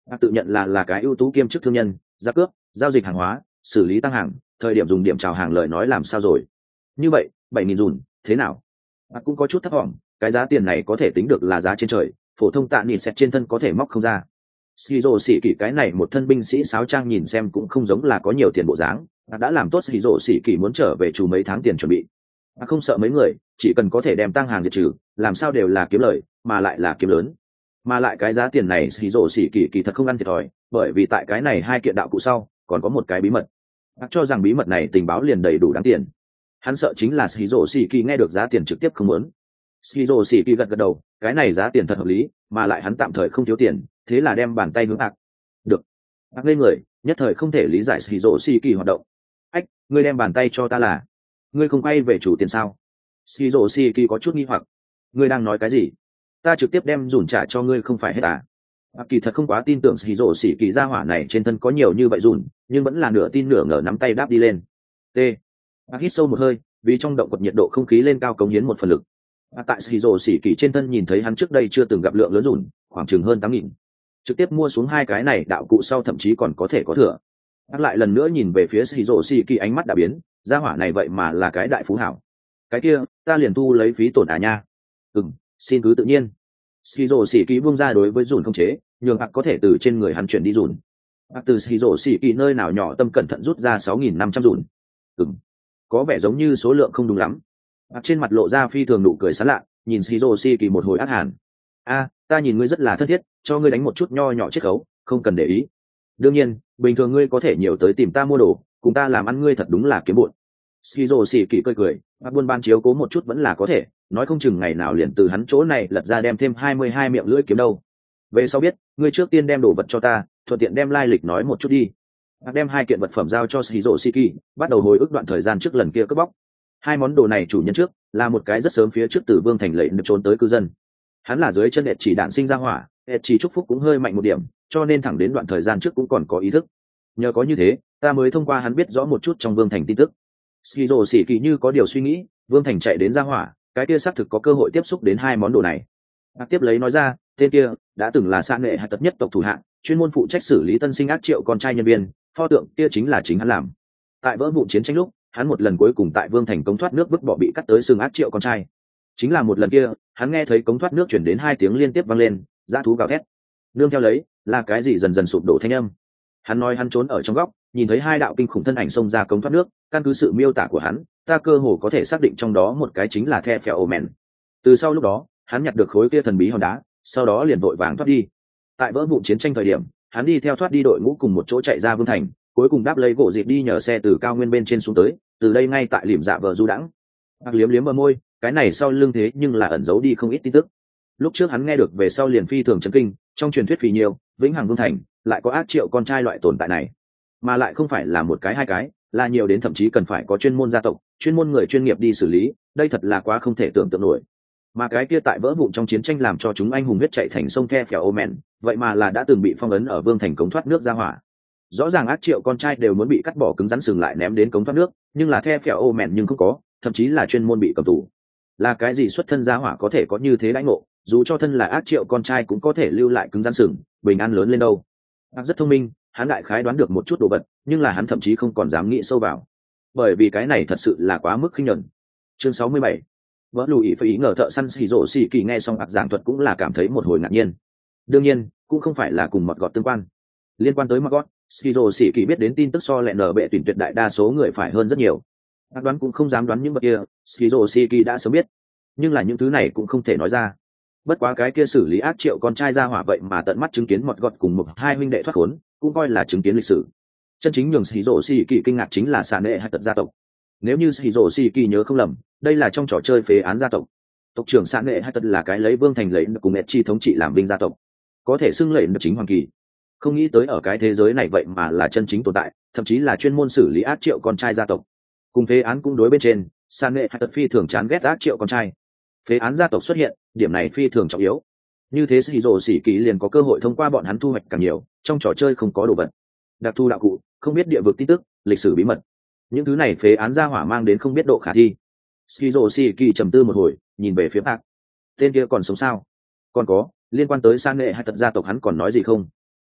Bác tự nhận là là cái ưu tú kiêm chức thương nhân, giá cướp, giao dịch hàng hóa, xử lý tăng hàng, thời điểm dùng điểm chào hàng lời nói làm sao rồi. Như vậy bảy nghìn dùn thế nào? Bác cũng có chút thấp vọng, cái giá tiền này có thể tính được là giá trên trời, phổ thông tạ nhìn xét trên thân có thể móc không ra. Skizo xỉ kỳ cái này một thân binh sĩ sáo trang nhìn xem cũng không giống là có nhiều tiền bộ dáng. Bác đã làm tốt Skizo xỉ kỳ muốn trở về chủ mấy tháng tiền chuẩn bị. Bác không sợ mấy người, chỉ cần có thể đem tăng hàng diệt trừ, làm sao đều là kiếm lời, mà lại là kiếm lớn. Mà lại cái giá tiền này Skizo xỉ kỳ kỳ thật không ăn thiệt thòi, bởi vì tại cái này hai kiện đạo cụ sau, còn có một cái bí mật. Bác cho rằng bí mật này tình báo liền đầy đủ đáng tiền. Hắn sợ chính là Skizo xỉ kỳ nghe được giá tiền trực tiếp không muốn. Skizo xỉ kỳ gật gật đầu, cái này giá tiền thật hợp lý, mà lại hắn tạm thời không thiếu tiền, thế là đem bàn tay hướng Bác. Được. Bác lên người, nhất thời không thể lý giải Skizo xỉ kỳ hoạt động. Ách, ngươi đem bàn tay cho ta là? Ngươi không quay về chủ tiền sao? Skizo xỉ kỳ có chút nghi hoặc. Ngươi đang nói cái gì? Ta trực tiếp đem dùn trả cho ngươi không phải hết à? Bác kỳ thật không quá tin tưởng Skizo xỉ kỳ gia hỏa này trên thân có nhiều như vậy dùn, nhưng vẫn là nửa tin nửa ngờ nắm tay đáp đi lên. T. Bác hít sâu một hơi, vì trong động quật nhiệt độ không khí lên cao cống hiến một phần lực. Bác tại Skizo xỉ kỳ trên thân nhìn thấy hắn trước đây chưa từng gặp lượng lớn dùn, khoảng chừng hơn tám nghìn. Trực tiếp mua xuống hai cái này đạo cụ sau thậm chí còn có thể có thừa. Bác lại lần nữa nhìn về phía Skizo xỉ kỳ, ánh mắt đã biến, gia hỏa này vậy mà là cái đại phú hảo. Cái kia, ta liền thu lấy phí tổn à nha. Ừm, xin cứ tự nhiên. Skizo xỉ kỳ buông ra đối với dùn không chế, nhường Bác có thể từ trên người hắn chuyển đi dùn. Bác từ Skizo xỉ kỳ nơi nào nhỏ tâm cẩn thận rút ra sáu nghìn năm trăm dùn. Ừm, có vẻ giống như số lượng không đúng lắm. Bác trên mặt lộ ra phi thường nụ cười sán lạ, nhìn Skizo xỉ kỳ một hồi ác hàn. A, ta nhìn ngươi rất là thân thiết, cho ngươi đánh một chút nho nhỏ chiết khấu, không cần để ý. Đương nhiên, bình thường ngươi có thể nhiều tới tìm ta mua đồ, cùng ta làm ăn ngươi thật đúng là kiếm bộn. Skizo xỉ kỳ cười cười, Bác buôn bán chiếu cố một chút vẫn là có thể, nói không chừng ngày nào liền từ hắn chỗ này lật ra đem thêm hai mươi hai miệng lưỡi kiếm đâu. Về sau biết, ngươi trước tiên đem đồ vật cho ta, thuận tiện đem lai lịch nói một chút đi. Bác đem hai kiện vật phẩm giao cho Skizo xỉ kỳ, bắt đầu hồi ức đoạn thời gian trước lần kia cướp bóc. Hai món đồ này chủ nhân trước là một cái rất sớm phía trước từ Vương thành lệ được trốn tới cư dân. Hắn là dưới chân Ed chỉ đạn sinh ra hỏa, Ed chỉ chúc phúc cũng hơi mạnh một điểm, cho nên thẳng đến đoạn thời gian trước cũng còn có ý thức. Nhờ có như thế, ta mới thông qua hắn biết rõ một chút trong Vương thành tin tức. Skizo xỉ kỳ như có điều suy nghĩ, Vương thành chạy đến ra hỏa, cái kia xác thực có cơ hội tiếp xúc đến hai món đồ này. Bác tiếp lấy nói ra, tên kia đã từng là sa nghệ hạt tật nhất tộc thủ hạng, chuyên môn phụ trách xử lý tân sinh ác triệu con trai nhân viên, pho tượng kia chính là chính hắn làm. Tại vỡ vụ chiến tranh lúc, hắn một lần cuối cùng tại Vương thành cống thoát nước vứt bỏ bị cắt tới xương ác triệu con trai. Chính là một lần kia, hắn nghe thấy cống thoát nước chuyển đến hai tiếng liên tiếp vang lên, dã thú gào thét. Nương theo lấy, là cái gì dần dần sụp đổ thanh âm. Hắn nói hắn trốn ở trong góc, nhìn thấy hai đạo kinh khủng thân ảnh xông ra cống thoát nước, căn cứ sự miêu tả của hắn, ta cơ hồ có thể xác định trong đó một cái chính là The Phèo Omen. Từ sau lúc đó, hắn nhặt được khối kia thần bí hòn đá, sau đó liền vội vàng thoát đi. Tại vỡ vụ chiến tranh thời điểm, hắn đi theo thoát đi đội ngũ cùng một chỗ chạy ra Vương thành, cuối cùng đáp lấy gỗ dịp đi nhờ xe từ cao nguyên bên trên xuống tới, từ đây ngay tại liềm dạ vợ du đãng. Bác liếm liếm bờ môi, cái này sau lưng thế nhưng là ẩn giấu đi không ít tin tức. Lúc trước hắn nghe được về sau liền phi thường chấn kinh, trong truyền thuyết phì nhiều, vĩnh hằng Vương thành lại có ác triệu con trai loại tồn tại này, mà lại không phải là một cái hai cái, là nhiều đến thậm chí cần phải có chuyên môn gia tộc, chuyên môn người chuyên nghiệp đi xử lý, đây thật là quá không thể tưởng tượng nổi. Mà cái kia tại vỡ vụn trong chiến tranh làm cho chúng anh hùng huyết chạy thành sông The Phèo Omen, vậy mà là đã từng bị phong ấn ở Vương thành cống thoát nước ra hỏa. Rõ ràng ác triệu con trai đều muốn bị cắt bỏ cứng rắn sừng lại ném đến cống thoát nước, nhưng là The Phèo Omen nhưng không có, thậm chí là chuyên môn bị cầm tù. Là cái gì xuất thân gia hỏa có thể có như thế đãi ngộ, dù cho thân là ác triệu con trai cũng có thể lưu lại cứng rắn sừng, bình an lớn lên đâu. Bác rất thông minh, hắn đại khái đoán được một chút đồ vật, nhưng là hắn thậm chí không còn dám nghĩ sâu vào, bởi vì cái này thật sự là quá mức khinh nhẫn. Chương sáu mươi bảy, vỡ lùi phải ý ngờ thợ săn xì rổ xì kỳ nghe xong Bác giảng thuật cũng là cảm thấy một hồi ngạc nhiên. Đương nhiên, cũng không phải là cùng mọt gọt tương quan. Liên quan tới mọt gọt, xì rổ xì kỳ biết đến tin tức so lẹ nở bệ tuyển tuyệt đại đa số người phải hơn rất nhiều. Bác đoán cũng không dám đoán những vật kia, xì rổ xì kỳ đã sớm biết, nhưng là những thứ này cũng không thể nói ra. Bất quá cái kia xử lý ác triệu con trai ra hỏa vậy mà tận mắt chứng kiến mọt gọt cùng một hai huynh đệ thoát khốn, cũng coi là chứng kiến lịch sử. Chân chính nhường Shizuo Shiki kinh ngạc chính là xà nệ hay tật gia tộc. Nếu như Shizuo Shiki nhớ không lầm, đây là trong trò chơi phế án gia tộc. Tộc trưởng xà nệ hay tật là cái lấy Vương thành lấy cùng Echi thống trị làm binh gia tộc, có thể xưng lệ chính hoàng kỳ. Không nghĩ tới ở cái thế giới này vậy mà là chân chính tồn tại, thậm chí là chuyên môn xử lý ác triệu con trai gia tộc. Cùng phế án cũng đối bên trên, xà nệ hay tật phi thường chán ghét ác triệu con trai. Phế án gia tộc xuất hiện, điểm này phi thường trọng yếu. Như thế Shizuo Shiki liền có cơ hội thông qua bọn hắn thu hoạch càng nhiều, trong trò chơi không có đồ vật. Đặc thù đạo cụ, không biết địa vực tin tức, lịch sử bí mật, những thứ này phế án gia hỏa mang đến không biết độ khả thi. Shizuo Shiki trầm tư một hồi, nhìn về phía Bác. Tên kia còn sống sao? Còn có, liên quan tới san nệ hay tật gia tộc hắn còn nói gì không?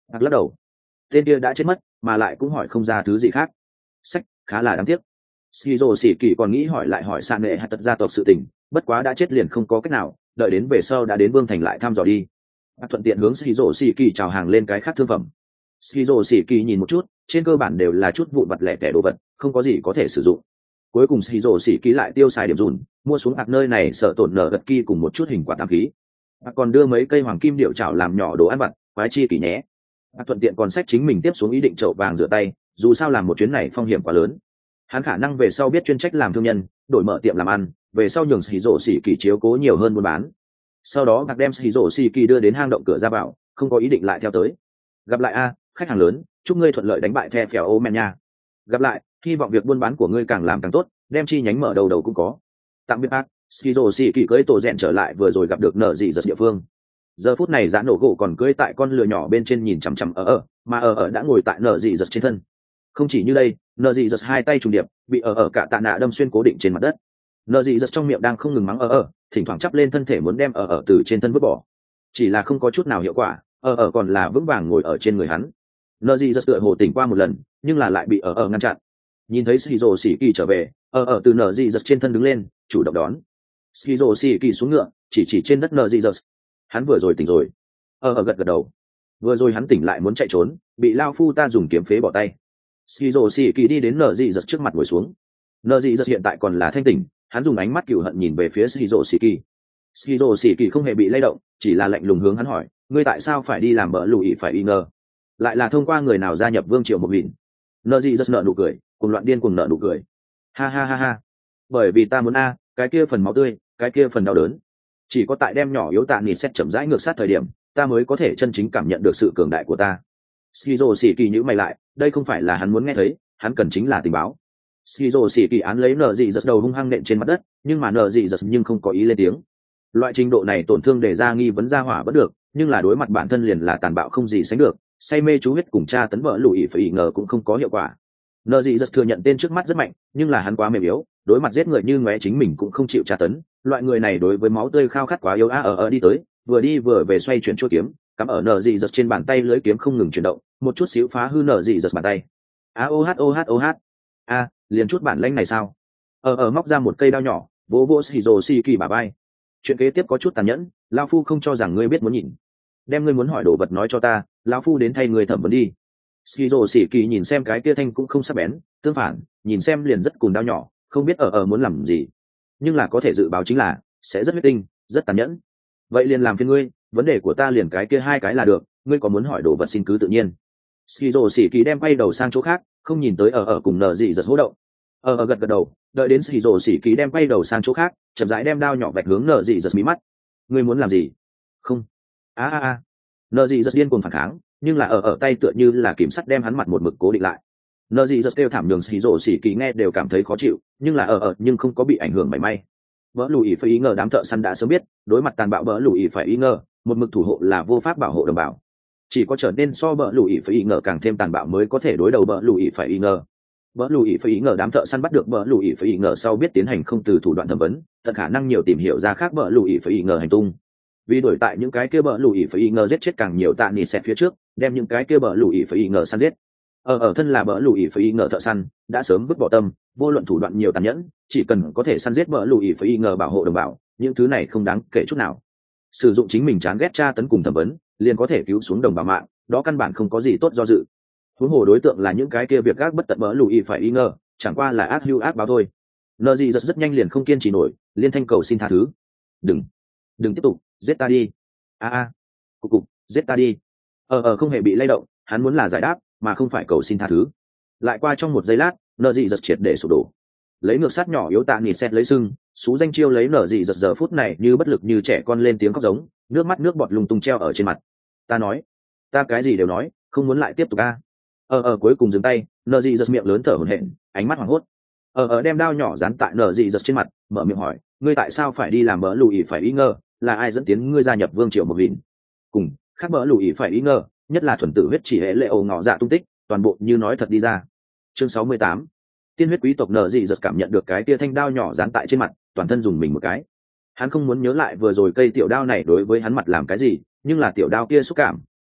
Ngạc lắc đầu, tên kia đã chết mất mà lại cũng hỏi không ra thứ gì khác. Sách, khá là đáng tiếc. Skizo xỉ kỳ còn nghĩ hỏi lại hỏi san nệ hạt tật gia tộc sự tình, bất quá đã chết liền không có cách nào, đợi đến về sau đã đến vương thành lại thăm dò đi. Ngạc thuận tiện hướng Skizo xỉ kỳ chào hàng lên cái khác thương phẩm. Skizo xỉ kỳ nhìn một chút, trên cơ bản đều là chút vụn vặt lẻ tẻ đồ vật, không có gì có thể sử dụng. Cuối cùng Skizo xỉ kỳ lại tiêu xài điểm dùn, mua xuống hạt nơi này sợ tổn nở gật kỳ cùng một chút hình quả tam khí. Ngạc còn đưa mấy cây hoàng kim điệu chảo làm nhỏ đồ ăn vặt, quái chi kỳ nhé. Ngạc thuận tiện còn xách chính mình tiếp xuống ý định chậu vàng rửa tay, dù sao làm một chuyến này phong hiểm quá lớn. Hắn khả năng về sau biết chuyên trách làm thương nhân, đổi mở tiệm làm ăn, về sau nhường Skizo xỉ kỳ chiếu cố nhiều hơn buôn bán. Sau đó Ngạc đem Skizo xỉ kỳ đưa đến hang động cửa ra vào, không có ý định lại theo tới. Gặp lại a, khách hàng lớn, chúc ngươi thuận lợi đánh bại The Phèo Ô Men nha. Gặp lại, hy vọng việc buôn bán của ngươi càng làm càng tốt, đem chi nhánh mở đầu đầu cũng có. Tạm biệt bác. Skizo xỉ kỳ cưỡi tổ rèn trở lại vừa rồi gặp được nở dị giật địa phương. Giờ phút này Giã Nổ Gỗ còn cưỡi tại con lừa nhỏ bên trên nhìn chằm chằm ở ở, mà ở ở đã ngồi tại nở dị giật trên thân. Không chỉ như đây, nở dị giật hai tay trùng điệp, bị ở ở cả tạ nạ đâm xuyên cố định trên mặt đất. Nở dị giật trong miệng đang không ngừng mắng ở ở, thỉnh thoảng chắp lên thân thể muốn đem ở ở từ trên thân vứt bỏ. Chỉ là không có chút nào hiệu quả, ở ở còn là vững vàng ngồi ở trên người hắn. Nở dị giật tựa hồ tỉnh qua một lần, nhưng là lại bị ở ở ngăn chặn. Nhìn thấy Skizo xỉ kỳ trở về, ở ở từ nở dị giật trên thân đứng lên, chủ động đón. Skizo xỉ kỳ xuống ngựa, chỉ chỉ trên đất nở dị giật. Hắn vừa rồi tỉnh rồi. Ở ở gật gật đầu. Vừa rồi hắn tỉnh lại muốn chạy trốn, bị lao phu ta dùng kiếm phế bỏ tay. Skizo xỉ kỳ đi đến nở dị giật trước mặt ngồi xuống. Nở dị giật hiện tại còn là thanh tỉnh, hắn dùng ánh mắt cừu hận nhìn về phía Skizo xỉ kỳ. Skizo xỉ kỳ không hề bị lay động, chỉ là lạnh lùng hướng hắn hỏi, ngươi tại sao phải đi làm bỡ lùi phải y ngờ? Lại là thông qua người nào gia nhập vương triều một nghìn? Nở dị giật nở nụ cười, cùng loạn điên cùng nở nụ cười. Ha ha ha ha. Bởi vì ta muốn a, cái kia phần máu tươi, cái kia phần đau đớn. Chỉ có tại đem nhỏ yếu tạ nịt xét chậm rãi ngược sát thời điểm, ta mới có thể chân chính cảm nhận được sự cường đại của ta. Skizo xỉ kỳ nhíu mày lại, đây không phải là hắn muốn nghe thấy, hắn cần chính là tình báo. Skizo xỉ kỳ án lấy nở dị giật đầu hung hăng nện trên mặt đất, nhưng mà nở dị giật nhưng không có ý lên tiếng. Loại trình độ này tổn thương để ra nghi vấn ra hỏa vẫn được, nhưng là đối mặt bản thân liền là tàn bạo không gì sánh được, say mê chú huyết cùng cha tấn vợ lùi phải ngờ cũng không có hiệu quả. Nở dị giật thừa nhận tên trước mắt rất mạnh, nhưng là hắn quá mềm yếu, đối mặt giết người như ngóe chính mình cũng không chịu tra tấn. Loại người này đối với máu tươi khao khát quá yếu a. Ở ở đi tới, vừa đi vừa về xoay chuyển chuôi kiếm, cắm ở nở dị giật trên bàn tay, lưỡi kiếm không ngừng chuyển động, một chút xíu phá hư nở dị giật bàn tay. A o h o h o h a, liền chút bản lĩnh này sao? Ở ở móc ra một cây đao nhỏ, vỗ vỗ Skizo xỉ kỳ bả vai. Chuyện kế tiếp có chút tàn nhẫn, lão phu không cho rằng ngươi biết muốn nhìn. Đem ngươi muốn hỏi đồ vật nói cho ta, lão phu đến thay ngươi thẩm vấn đi. Skizo xỉ kỳ nhìn xem cái kia thanh cũng không sắc bén, tương phản, nhìn xem liền rất cùn đao nhỏ, không biết ở ở muốn làm gì, nhưng là có thể dự báo chính là sẽ rất huyết tinh, rất tàn nhẫn. Vậy liền làm phiền ngươi, vấn đề của ta liền cái kia hai cái là được, ngươi có muốn hỏi đồ vật xin cứ tự nhiên. Skizo xỉ kỳ đem quay đầu sang chỗ khác, không nhìn tới ở ở cùng nở dị giật hố động. Ở ở gật gật đầu, đợi đến Skizo xỉ kỳ đem quay đầu sang chỗ khác, chậm rãi đem đao nhỏ vạch hướng nở dị giật mí mắt. Ngươi muốn làm gì? Không. A a a. Nở dị giật điên cuồng phản kháng, nhưng là ở ở tay tựa như là kìm sắt đem hắn mặt một mực cố định lại. Nở dị giật kêu thảm nhường Skizo xỉ kỳ nghe đều cảm thấy khó chịu, nhưng là ở ở nhưng không có bị ảnh hưởng mảy may. Bỡ lùi phải ý ngờ đám thợ săn đã sớm biết, đối mặt tàn bạo bỡ lùi phải ý ngờ, một mực thủ hộ là vô pháp bảo hộ đồng bào. Chỉ có trở nên so bỡ lùi phải ý ngờ càng thêm tàn bạo mới có thể đối đầu bỡ lùi phải ý ngờ. Bỡ lùi phải ý ngờ đám thợ săn bắt được bỡ lùi phải ý ngờ sau biết tiến hành không từ thủ đoạn thẩm vấn, tận khả năng nhiều tìm hiểu ra khác bỡ lùi phải ý ngờ hành tung. Vì đổi tại những cái kia bỡ lùi phải ý ngờ giết chết càng nhiều tạ nỉ xẹt phía trước, đem những cái kia bỡ lùi phải ý ngờ săn giết. Ở ở thân là bỡ lùi phải ý ngờ thợ săn, đã sớm vứt bỏ tâm, vô luận thủ đoạn nhiều tàn nhẫn, chỉ cần có thể săn giết bỡ lùi phải ý ngờ bảo hộ đồng bào, những thứ này không đáng kể chút nào. Sử dụng chính mình chán ghét tra tấn cùng thẩm vấn, liền có thể cứu xuống đồng bào mạng, đó căn bản không có gì tốt do dự. Huống hồ đối tượng là những cái kia việc gác bất tận bỡ lùi phải ý ngờ, chẳng qua là ác hưu ác báo thôi. Nở dị giật rất nhanh liền không kiên trì nổi, liên thanh cầu xin tha thứ. Đừng, đừng tiếp tục, giết ta đi. A a, cục cục, giết ta đi. Ở ở không hề bị lay động, hắn muốn là giải đáp, mà không phải cầu xin tha thứ. Lại qua trong một giây lát, nở dị giật triệt để sụp đổ. Lấy ngược sát nhỏ yếu tạ nịt xét lấy sưng, xú danh chiêu lấy nở dị giật giờ phút này như bất lực như trẻ con lên tiếng khóc giống, nước mắt nước bọt lung tung treo ở trên mặt. Ta nói, ta cái gì đều nói, không muốn lại tiếp tục a. Ở ở cuối cùng dừng tay, nở dị giật miệng lớn thở hổn hển, ánh mắt hoảng hốt. Ở ở đem đao nhỏ dán tại nở dị giật trên mặt, mở miệng hỏi, ngươi tại sao phải đi làm bỡ lùi phải ý ngờ, là ai dẫn tiến ngươi gia nhập vương triều một nghìn? Cùng khác bỡ lùi phải ý ngờ, nhất là thuần tử huyết chỉ hệ lệ ồ ngọ dạ tung tích, toàn bộ như nói thật đi ra. Chương sáu mươi tám. Tiên huyết quý tộc nở dị giật cảm nhận được cái tia thanh đao nhỏ dán tại trên mặt, toàn thân dùng mình một cái. Hắn không muốn nhớ lại vừa rồi cây tiểu đao này đối với hắn mặt làm cái gì, nhưng là tiểu đao kia xúc cảm,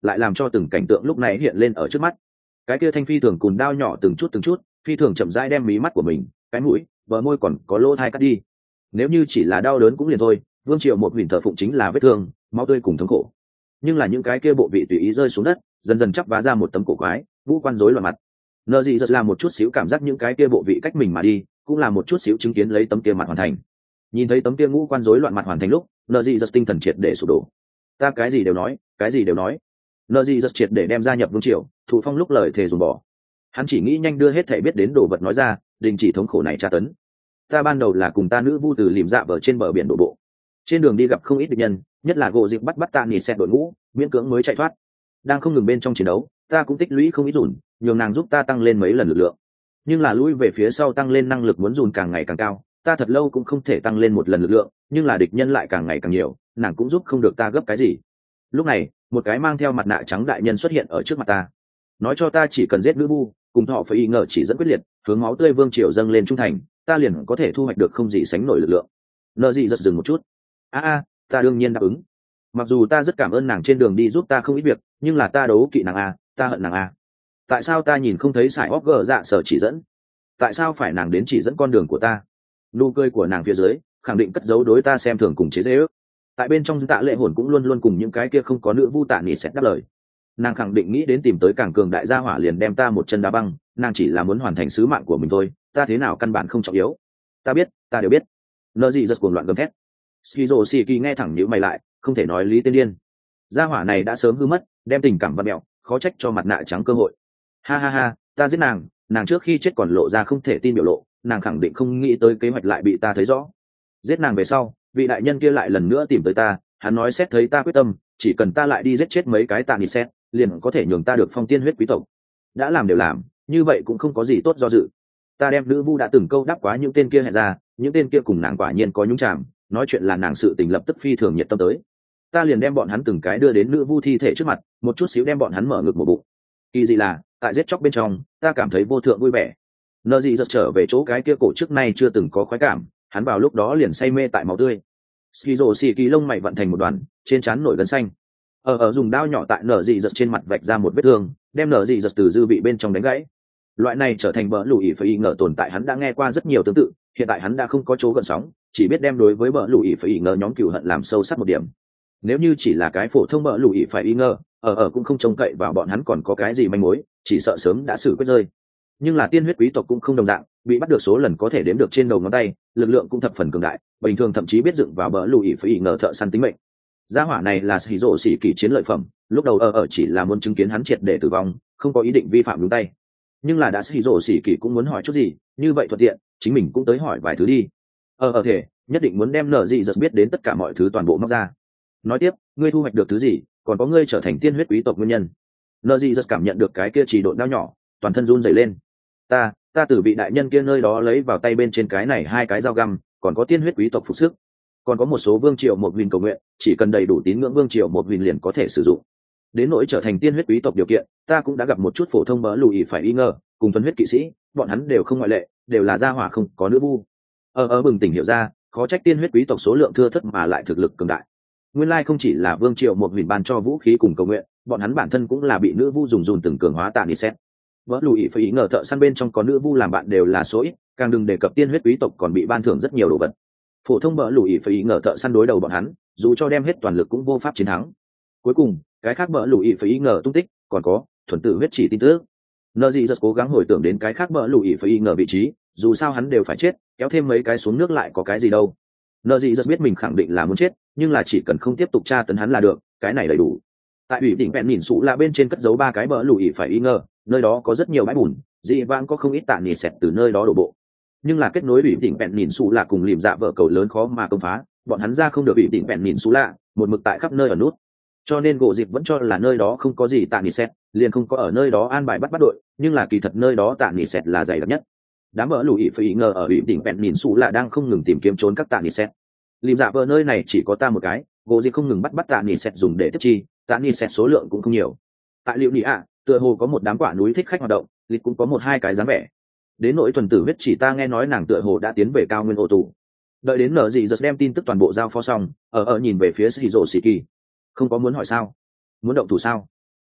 lại làm cho từng cảnh tượng lúc này hiện lên ở trước mắt. Cái kia thanh phi thường cùn đao nhỏ từng chút từng chút phi thường chậm rãi đem mí mắt của mình, cái mũi, bờ môi còn có lỗ thai cắt đi. Nếu như chỉ là đau đớn cũng liền thôi, Vương Triều một huyền thờ phụng chính là vết thương, máu tươi cùng thống khổ. Nhưng là những cái kia bộ vị tùy ý rơi xuống đất, dần dần chắp vá ra một tấm cổ quái, ngũ quan rối loạn mặt. Nợ gì giật là một chút xíu cảm giác những cái kia bộ vị cách mình mà đi, cũng là một chút xíu chứng kiến lấy tấm kia mặt hoàn thành. Nhìn thấy tấm kia ngũ quan rối loạn mặt hoàn thành lúc, nợ gì giật tinh thần triệt để sụp đổ. Ta cái gì đều nói, cái gì đều nói. Nợ gì giật triệt để đem gia nhập Vương Triều, Thụ Phong lúc lời thề dùng bỏ. Hắn chỉ nghĩ nhanh đưa hết thảy biết đến đồ vật nói ra, đình chỉ thống khổ này tra tấn. Ta ban đầu là cùng ta nữ vu từ lìm dạ ở trên bờ biển đổ bộ, trên đường đi gặp không ít địch nhân, nhất là gỗ dịp bắt bắt ta nhỉ xe đội ngũ, miễn cưỡng mới chạy thoát. Đang không ngừng bên trong chiến đấu, ta cũng tích lũy không ít dùn, nhường nàng giúp ta tăng lên mấy lần lực lượng. Nhưng là lui về phía sau tăng lên năng lực muốn dùn càng ngày càng cao, ta thật lâu cũng không thể tăng lên một lần lực lượng, nhưng là địch nhân lại càng ngày càng nhiều, nàng cũng giúp không được ta gấp cái gì. Lúc này, một cái mang theo mặt nạ trắng đại nhân xuất hiện ở trước mặt ta, nói cho ta chỉ cần giết nữ vu, cùng họ phải y ngờ chỉ dẫn quyết liệt, hướng máu tươi vương triều dâng lên trung thành, ta liền có thể thu hoạch được không gì sánh nổi lực lượng. Nợ gì giật dừng một chút. A a, ta đương nhiên đáp ứng. Mặc dù ta rất cảm ơn nàng trên đường đi giúp ta không ít việc, nhưng là ta đấu kỵ nàng a, ta hận nàng a. Tại sao ta nhìn không thấy sải óc gờ dạ sở chỉ dẫn? Tại sao phải nàng đến chỉ dẫn con đường của ta? Nụ cười của nàng phía dưới khẳng định cất giấu đối ta xem thường cùng chế giễu. Tại bên trong Tạ Lệ Hồn cũng luôn luôn cùng những cái kia không có nữ vu tạ nhị sẽ đáp lời. Nàng khẳng định nghĩ đến tìm tới càng cường đại gia hỏa liền đem ta một chân đá băng, nàng chỉ là muốn hoàn thành sứ mạng của mình thôi, ta thế nào căn bản không trọng yếu. Ta biết, ta đều biết. Nợ gì rất cuồng loạn gầm thét. Skizo Shiki nghe thẳng nhíu mày lại, không thể nói lý tên điên. Gia hỏa này đã sớm hư mất, đem tình cảm vặn mẹo, khó trách cho mặt nạ trắng cơ hội. Ha ha ha, ta giết nàng, nàng trước khi chết còn lộ ra không thể tin biểu lộ, nàng khẳng định không nghĩ tới kế hoạch lại bị ta thấy rõ. Giết nàng về sau, vị đại nhân kia lại lần nữa tìm tới ta, hắn nói xét thấy ta quyết tâm, chỉ cần ta lại đi giết chết mấy cái tàn nhị xét, liền có thể nhường ta được phong tiên huyết quý tộc. Đã làm đều làm, như vậy cũng không có gì tốt do dự. Ta đem nữ vu đã từng câu đáp quá những tên kia hẹn ra, những tên kia cùng nàng quả nhiên có nhúng chàm, nói chuyện là nàng sự tình lập tức phi thường nhiệt tâm tới. Ta liền đem bọn hắn từng cái đưa đến nữ vu thi thể trước mặt, một chút xíu đem bọn hắn mở ngực một bụng. Kỳ dị là, tại giết chóc bên trong, ta cảm thấy vô thượng vui vẻ. Nợ gì giật trở về chỗ cái kia cổ trước nay chưa từng có khoái cảm, hắn vào lúc đó liền say mê tại máu tươi. Skizo xì kỳ lông mày vận thành một đoàn, trên trán nổi gân xanh. Ở ở dùng đao nhỏ tại nợ dị giật trên mặt vạch ra một vết thương, đem nợ dị giật từ dư vị bên trong đánh gãy. Loại này trở thành bỡ lùi phải ý ngờ tồn tại hắn đã nghe qua rất nhiều tương tự, hiện tại hắn đã không có chỗ gần sóng, chỉ biết đem đối với bỡ lùi phải ý ngờ nhóm cừu hận làm sâu sắc một điểm. Nếu như chỉ là cái phổ thông bỡ lùi phải ý ngờ, ở ở cũng không trông cậy vào bọn hắn còn có cái gì manh mối, chỉ sợ sớm đã xử quyết rơi. Nhưng là tiên huyết quý tộc cũng không đồng dạng, bị bắt được số lần có thể đếm được trên đầu ngón tay, lực lượng cũng thập phần cường đại, bình thường thậm chí biết dựng vào bỡ lùi phải ý ngờ thợ săn tính mệnh. Gia hỏa này là sĩ rộ sĩ kỳ chiến lợi phẩm, lúc đầu ở ở chỉ là muốn chứng kiến hắn triệt để tử vong, không có ý định vi phạm đúng tay. Nhưng là đã sĩ rộ sĩ kỳ cũng muốn hỏi chút gì, như vậy thuận tiện, chính mình cũng tới hỏi vài thứ đi. Ở ở thể, nhất định muốn đem nở gì giật biết đến tất cả mọi thứ toàn bộ móc ra. Nói tiếp, ngươi thu hoạch được thứ gì, còn có ngươi trở thành tiên huyết quý tộc nguyên nhân. Nở gì giật cảm nhận được cái kia chỉ độn đao nhỏ, toàn thân run rẩy lên. Ta, ta từ vị đại nhân kia nơi đó lấy vào tay bên trên cái này hai cái dao găm, còn có tiên huyết quý tộc phục sức, còn có một số vương triều một viên cầu nguyện, chỉ cần đầy đủ tín ngưỡng vương triều một viên liền có thể sử dụng. Đến nỗi trở thành tiên huyết quý tộc điều kiện, ta cũng đã gặp một chút phổ thông bỡ lùi phải y ngờ, cùng thuần huyết kỵ sĩ, bọn hắn đều không ngoại lệ, đều là gia hỏa không có nữ vu. Ở ở bừng tỉnh hiểu ra, khó trách tiên huyết quý tộc số lượng thưa thớt mà lại thực lực cường đại. Nguyên lai không chỉ là vương triều một viên ban cho vũ khí cùng cầu nguyện, bọn hắn bản thân cũng là bị nữ vu dùng dùng từng cường hóa tàn đi xét. Bỡ lùi phải ý ngờ thợ săn bên trong có nữ vu làm bạn đều là số ít, càng đừng đề cập tiên huyết quý tộc còn bị ban thưởng rất nhiều đồ vật. Phổ thông bỡ lùi phải ý ngờ thợ săn đối đầu bọn hắn, dù cho đem hết toàn lực cũng vô pháp chiến thắng. Cuối cùng, cái khác bỡ lùi phải ý ngờ tung tích, còn có thuần tử huyết chỉ tin tức. Nợ gì rất cố gắng hồi tưởng đến cái khác bỡ lùi phải ý ngờ vị trí, dù sao hắn đều phải chết, kéo thêm mấy cái xuống nước lại có cái gì đâu. Nợ gì rất biết mình khẳng định là muốn chết, nhưng là chỉ cần không tiếp tục tra tấn hắn là được, cái này đầy đủ. Tại ủy đỉnh vẹn nhìn sụ là bên trên cất giấu ba cái bỡ lùi phải ý ngờ, nơi đó có rất nhiều bãi bùn, dị vãng có không ít tạ nỉ sẹt từ nơi đó đổ bộ. Nhưng là kết nối ủy đỉnh vẹn nhìn sụ là cùng liềm dạ vợ cầu lớn khó mà công phá, bọn hắn ra không được ủy đỉnh vẹn nhìn sụ lạ, một mực tại khắp nơi ở nút. Cho nên gỗ dịp vẫn cho là nơi đó không có gì tạ nỉ sẹt, liền không có ở nơi đó an bài bắt bắt đội, nhưng là kỳ thật nơi đó tạ nỉ sẹt là dày đặc nhất. Đám bỡ lùi phải ý ngờ ở ủy đỉnh vẹn nhìn sụ lạ đang không ngừng tìm kiếm trốn các tạ nỉ sẹt. Liềm dạ vợ nơi này chỉ có ta một cái, gỗ dịp không ngừng bắt bắt tạ nỉ sẹt dùng để tiếp chi, tạ nỉ sẹt số lượng cũng không nhiều. Tại liệu nỉ ạ, tựa hồ có một đám quả núi thích khách hoạt động, lịch cũng có một hai cái dáng vẻ. Đến nỗi thuần tử huyết chỉ ta nghe nói nàng tựa hồ đã tiến về cao nguyên ổ tù. Đợi đến nở gì giật đem tin tức toàn bộ giao phó xong, ở ở nhìn về phía sĩ rộ sĩ kỳ. Không có muốn hỏi sao? Muốn động thủ sao?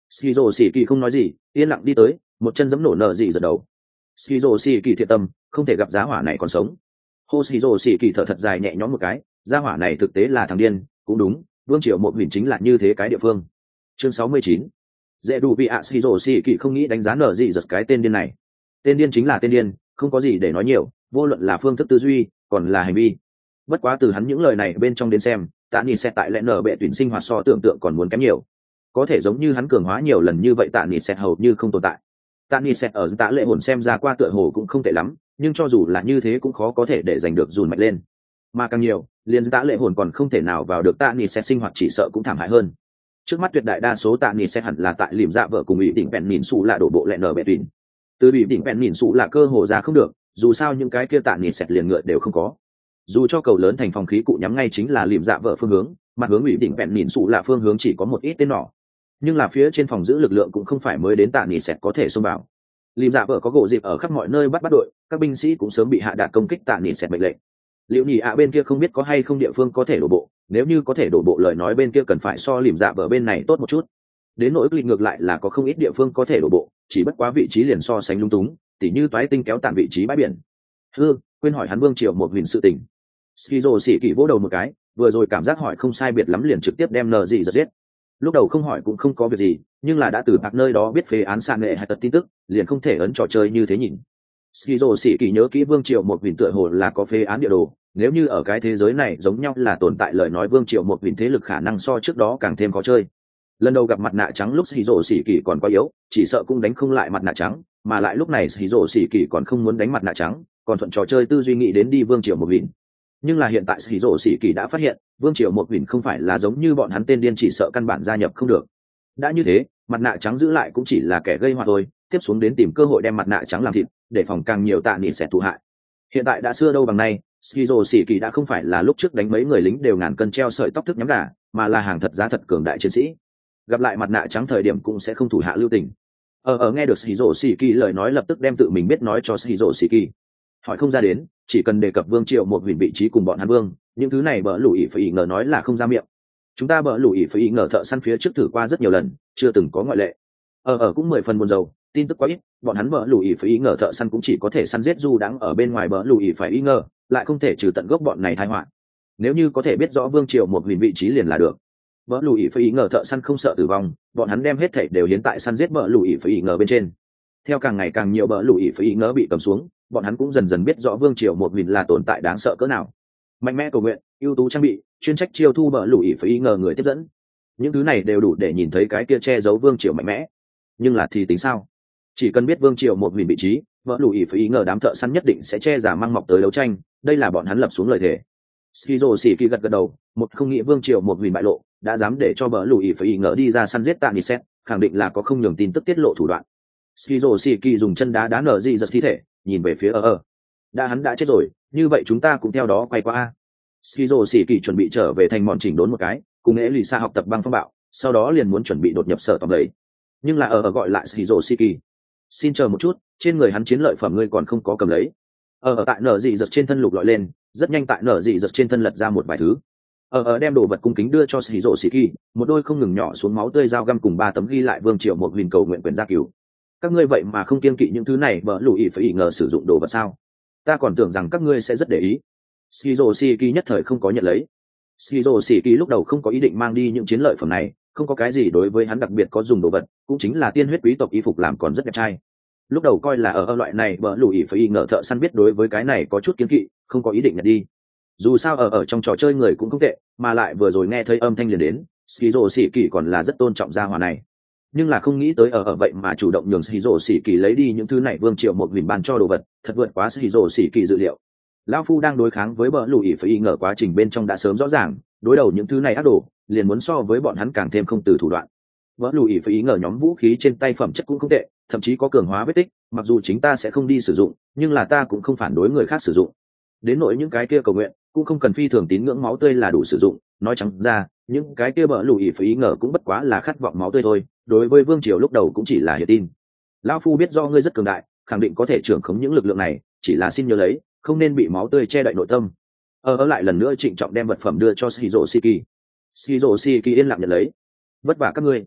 skizo xì kỳ không nói gì, yên lặng đi tới, một chân giẫm nổ nợ dị giật đầu. skizo xì kỳ thiệt tâm, không thể gặp giá hỏa này còn sống. Hô skizo xì kỳ thở thật dài nhẹ nhõm một cái, giá hỏa này thực tế là thằng điên, cũng đúng, vương triều một huyền chính là như thế cái địa phương. Chương sáu mươi chín. Dễ đủ vị ạ skizo xì kỳ không nghĩ đánh giá nợ dị giật cái tên điên này. Tên điên chính là tên điên, không có gì để nói nhiều, vô luận là phương thức tư duy, còn là hành vi. Bất quá từ hắn những lời này bên trong đến xem, tạ nỉ sẽ tại lẽ nở bệ tuyển sinh hoạt so tưởng tượng còn muốn kém nhiều. Có thể giống như hắn cường hóa nhiều lần như vậy tạ nỉ sẽ hầu như không tồn tại. Tạ nỉ sẽ ở tạ lệ hồn xem ra qua tựa hồ cũng không tệ lắm, nhưng cho dù là như thế cũng khó có thể để giành được dùn mạnh lên. Mà càng nhiều, liền tạ lệ hồn còn không thể nào vào được tạ nỉ sẽ sinh hoạt chỉ sợ cũng thảm hại hơn. Trước mắt tuyệt đại đa số tạ nỉ sẽ hẳn là tại liềm dạ vợ cùng ủy đỉnh bèn nhìn sụ là đổ bộ lẹ nở bệ tuyển. Từ ủy đỉnh bèn nhìn sụ là cơ hồ ra không được, dù sao những cái kia tạ nỉ sẽ liền ngựa đều không có. Dù cho cầu lớn thành phòng khí cụ nhắm ngay chính là liềm dạ vợ phương hướng, mặt hướng ủy đỉnh bèn nhìn sụ là phương hướng chỉ có một ít tên nỏ, nhưng là phía trên phòng giữ lực lượng cũng không phải mới đến tạ nỉ sẽ có thể xông vào. Liềm dạ vợ có gỗ dịp ở khắp mọi nơi bắt bắt đội, các binh sĩ cũng sớm bị hạ đạt công kích tạ nỉ sẽ mệnh lệnh. Liệu nhị ạ bên kia không biết có hay không địa phương có thể đổ bộ, nếu như có thể đổ bộ lời nói bên kia cần phải so liềm dạ vợ bên này tốt một chút. Đến nỗi lịch ngược lại là có không ít địa phương có thể đổ bộ, chỉ bất quá vị trí liền so sánh lung túng, tỉ như toái tinh kéo tàn vị trí bãi biển. Hư, quên hỏi hắn vương triều một huyền sự tình. Skizo xỉ kỳ vỗ đầu một cái, vừa rồi cảm giác hỏi không sai biệt lắm liền trực tiếp đem nờ gì giật giết. Lúc đầu không hỏi cũng không có việc gì, nhưng là đã từ bạc nơi đó biết phế án sang nghệ hay tật tin tức, liền không thể ấn trò chơi như thế nhìn. Skizo xỉ kỳ nhớ kỹ vương triều một huyền tựa hồ là có phế án địa đồ, nếu như ở cái thế giới này giống nhau là tồn tại lời nói vương triều một huyền thế lực khả năng so trước đó càng thêm khó chơi. Lần đầu gặp mặt nạ trắng lúc Skizo xỉ kỳ còn quá yếu, chỉ sợ cũng đánh không lại mặt nạ trắng, mà lại lúc này Skizo xỉ kỳ còn không muốn đánh mặt nạ trắng, còn thuận trò chơi tư duy nghĩ đến đi vương triều một huyền. Nhưng là hiện tại Skizo xỉ kỳ đã phát hiện, vương triều một huyền không phải là giống như bọn hắn tên điên chỉ sợ căn bản gia nhập không được. Đã như thế, mặt nạ trắng giữ lại cũng chỉ là kẻ gây họa thôi, tiếp xuống đến tìm cơ hội đem mặt nạ trắng làm thịt, để phòng càng nhiều tạ nỉ sẽ thụ hại. Hiện tại đã xưa đâu bằng nay, Skizo xỉ kỳ đã không phải là lúc trước đánh mấy người lính đều ngàn cân treo sợi tóc thức nhắm gà, mà là hàng thật giá thật cường đại chiến sĩ. Gặp lại mặt nạ trắng thời điểm cũng sẽ không thủ hạ lưu tình. Ở ở nghe được Skizo xỉ kỳ lời nói lập tức đem tự mình biết nói cho Skizo xỉ kỳ. Hỏi không ra đến, chỉ cần đề cập vương triều một huyền vị trí cùng bọn hắn vương, những thứ này bỡ lũ ỉ phải ý ngờ nói là không ra miệng. Chúng ta bỡ lũ ỉ phải ý ngờ thợ săn phía trước thử qua rất nhiều lần, chưa từng có ngoại lệ. Ở ở cũng mười phần buồn rầu, tin tức quá ít, bọn hắn bỡ lũ ỉ phải ý ngờ thợ săn cũng chỉ có thể săn giết du đãng ở bên ngoài bỡ lũ ỉ phải ý ngờ, lại không thể trừ tận gốc bọn này tai họa. Nếu như có thể biết rõ vương triều một huyền vị trí liền là được. Bỡ lũ ỉ phải ý ngờ thợ săn không sợ tử vong, bọn hắn đem hết thảy đều hiến tại săn giết bỡ lũ ỉ phải ý ngờ bên trên. Theo càng ngày càng nhiều bỡ lũ ỉ phải ý ngờ bị cầm xuống, bọn hắn cũng dần dần biết rõ vương triều một huyền là tồn tại đáng sợ cỡ nào. Mạnh mẽ cầu nguyện, ưu tú trang bị, chuyên trách chiêu thu bỡ lũ ỉ phải ý ngờ người tiếp dẫn, những thứ này đều đủ để nhìn thấy cái kia che giấu vương triều mạnh mẽ. Nhưng là thì tính sao? Chỉ cần biết vương triều một huyền vị trí, bỡ lũ ỉ phải ý ngờ đám thợ săn nhất định sẽ che giả mang mọc tới đấu tranh, đây là bọn hắn lập xuống lời thề. Skizo xỉ kỳ gật gật đầu, một không nghĩ vương triều một huyền bại lộ, đã dám để cho bỡ lũ ỉ phải ý ngờ đi ra săn giết tạ nỉ xét, khẳng định là có không nhường tin tức tiết lộ thủ đoạn. Skizo xỉ kỳ dùng chân đá đá nở dị giật thi thể, nhìn về phía ở ở. Đã hắn đã chết rồi, như vậy chúng ta cũng theo đó quay qua a. Skizo xỉ kỳ chuẩn bị trở về thành mòn chỉnh đốn một cái, cùng nghệ lì xa học tập băng phong bạo, sau đó liền muốn chuẩn bị đột nhập sở tòng đấy. Nhưng là ở ở gọi lại Skizo xỉ kỳ. Xin chờ một chút, trên người hắn chiến lợi phẩm ngươi còn không có cầm lấy. Ở ở tại nở dị giật trên thân lục lọi lên, rất nhanh tại nở dị giật trên thân lật ra một vài thứ. Ở ở đem đồ vật cung kính đưa cho Skizo xỉ kỳ, một đôi không ngừng nhỏ xuống máu tươi dao găm cùng ba tấm ghi lại vương triều một huyền cầu nguyện quyền gia cứu. Các ngươi vậy mà không kiêng kỵ những thứ này bỡ lũ ỉ phải ý ngờ sử dụng đồ vật sao? Ta còn tưởng rằng các ngươi sẽ rất để ý. Skizo Shiki nhất thời không có nhận lấy. Skizo Shiki lúc đầu không có ý định mang đi những chiến lợi phẩm này, không có cái gì đối với hắn đặc biệt có dùng đồ vật, cũng chính là tiên huyết quý tộc y phục làm còn rất đẹp trai. Lúc đầu coi là ở, ở loại này bỡ lũ ỉ phải ý ngờ thợ săn biết đối với cái này có chút kiêng kỵ, không có ý định nhận đi. Dù sao ở ở trong trò chơi người cũng không tệ, mà lại vừa rồi nghe thấy âm thanh liền đến, Skizo Shiki còn là rất tôn trọng gia hỏa này. Nhưng là không nghĩ tới ở ở vậy mà chủ động nhường Skizo xỉ kỳ lấy đi những thứ này vương triều một huyền ban cho đồ vật, thật vượt quá Skizo xỉ kỳ dự liệu. Lão phu đang đối kháng với bỡ lũ ỉ phải ý ngờ quá trình bên trong đã sớm rõ ràng, đối đầu những thứ này ác đồ, liền muốn so với bọn hắn càng thêm không từ thủ đoạn. Bỡ lũ ỉ phải ý ngờ nhóm vũ khí trên tay phẩm chất cũng không tệ, thậm chí có cường hóa vết tích, mặc dù chính ta sẽ không đi sử dụng, nhưng là ta cũng không phản đối người khác sử dụng. Đến nỗi những cái kia cầu nguyện, cũng không cần phi thường tín ngưỡng máu tươi là đủ sử dụng, nói trắng ra, những cái kia bỡ lũ ỉ phải ý ngờ cũng bất quá là khát vọng máu tươi thôi, đối với vương triều lúc đầu cũng chỉ là hiệp tin. Lão phu biết do ngươi rất cường đại, khẳng định có thể trưởng khống những lực lượng này, chỉ là xin nhớ lấy, không nên bị máu tươi che đậy nội tâm. Ở, ở lại lần nữa trịnh trọng đem vật phẩm đưa cho Skizo Shiki. Skizo Shiki yên lặng nhận lấy. Vất vả các ngươi.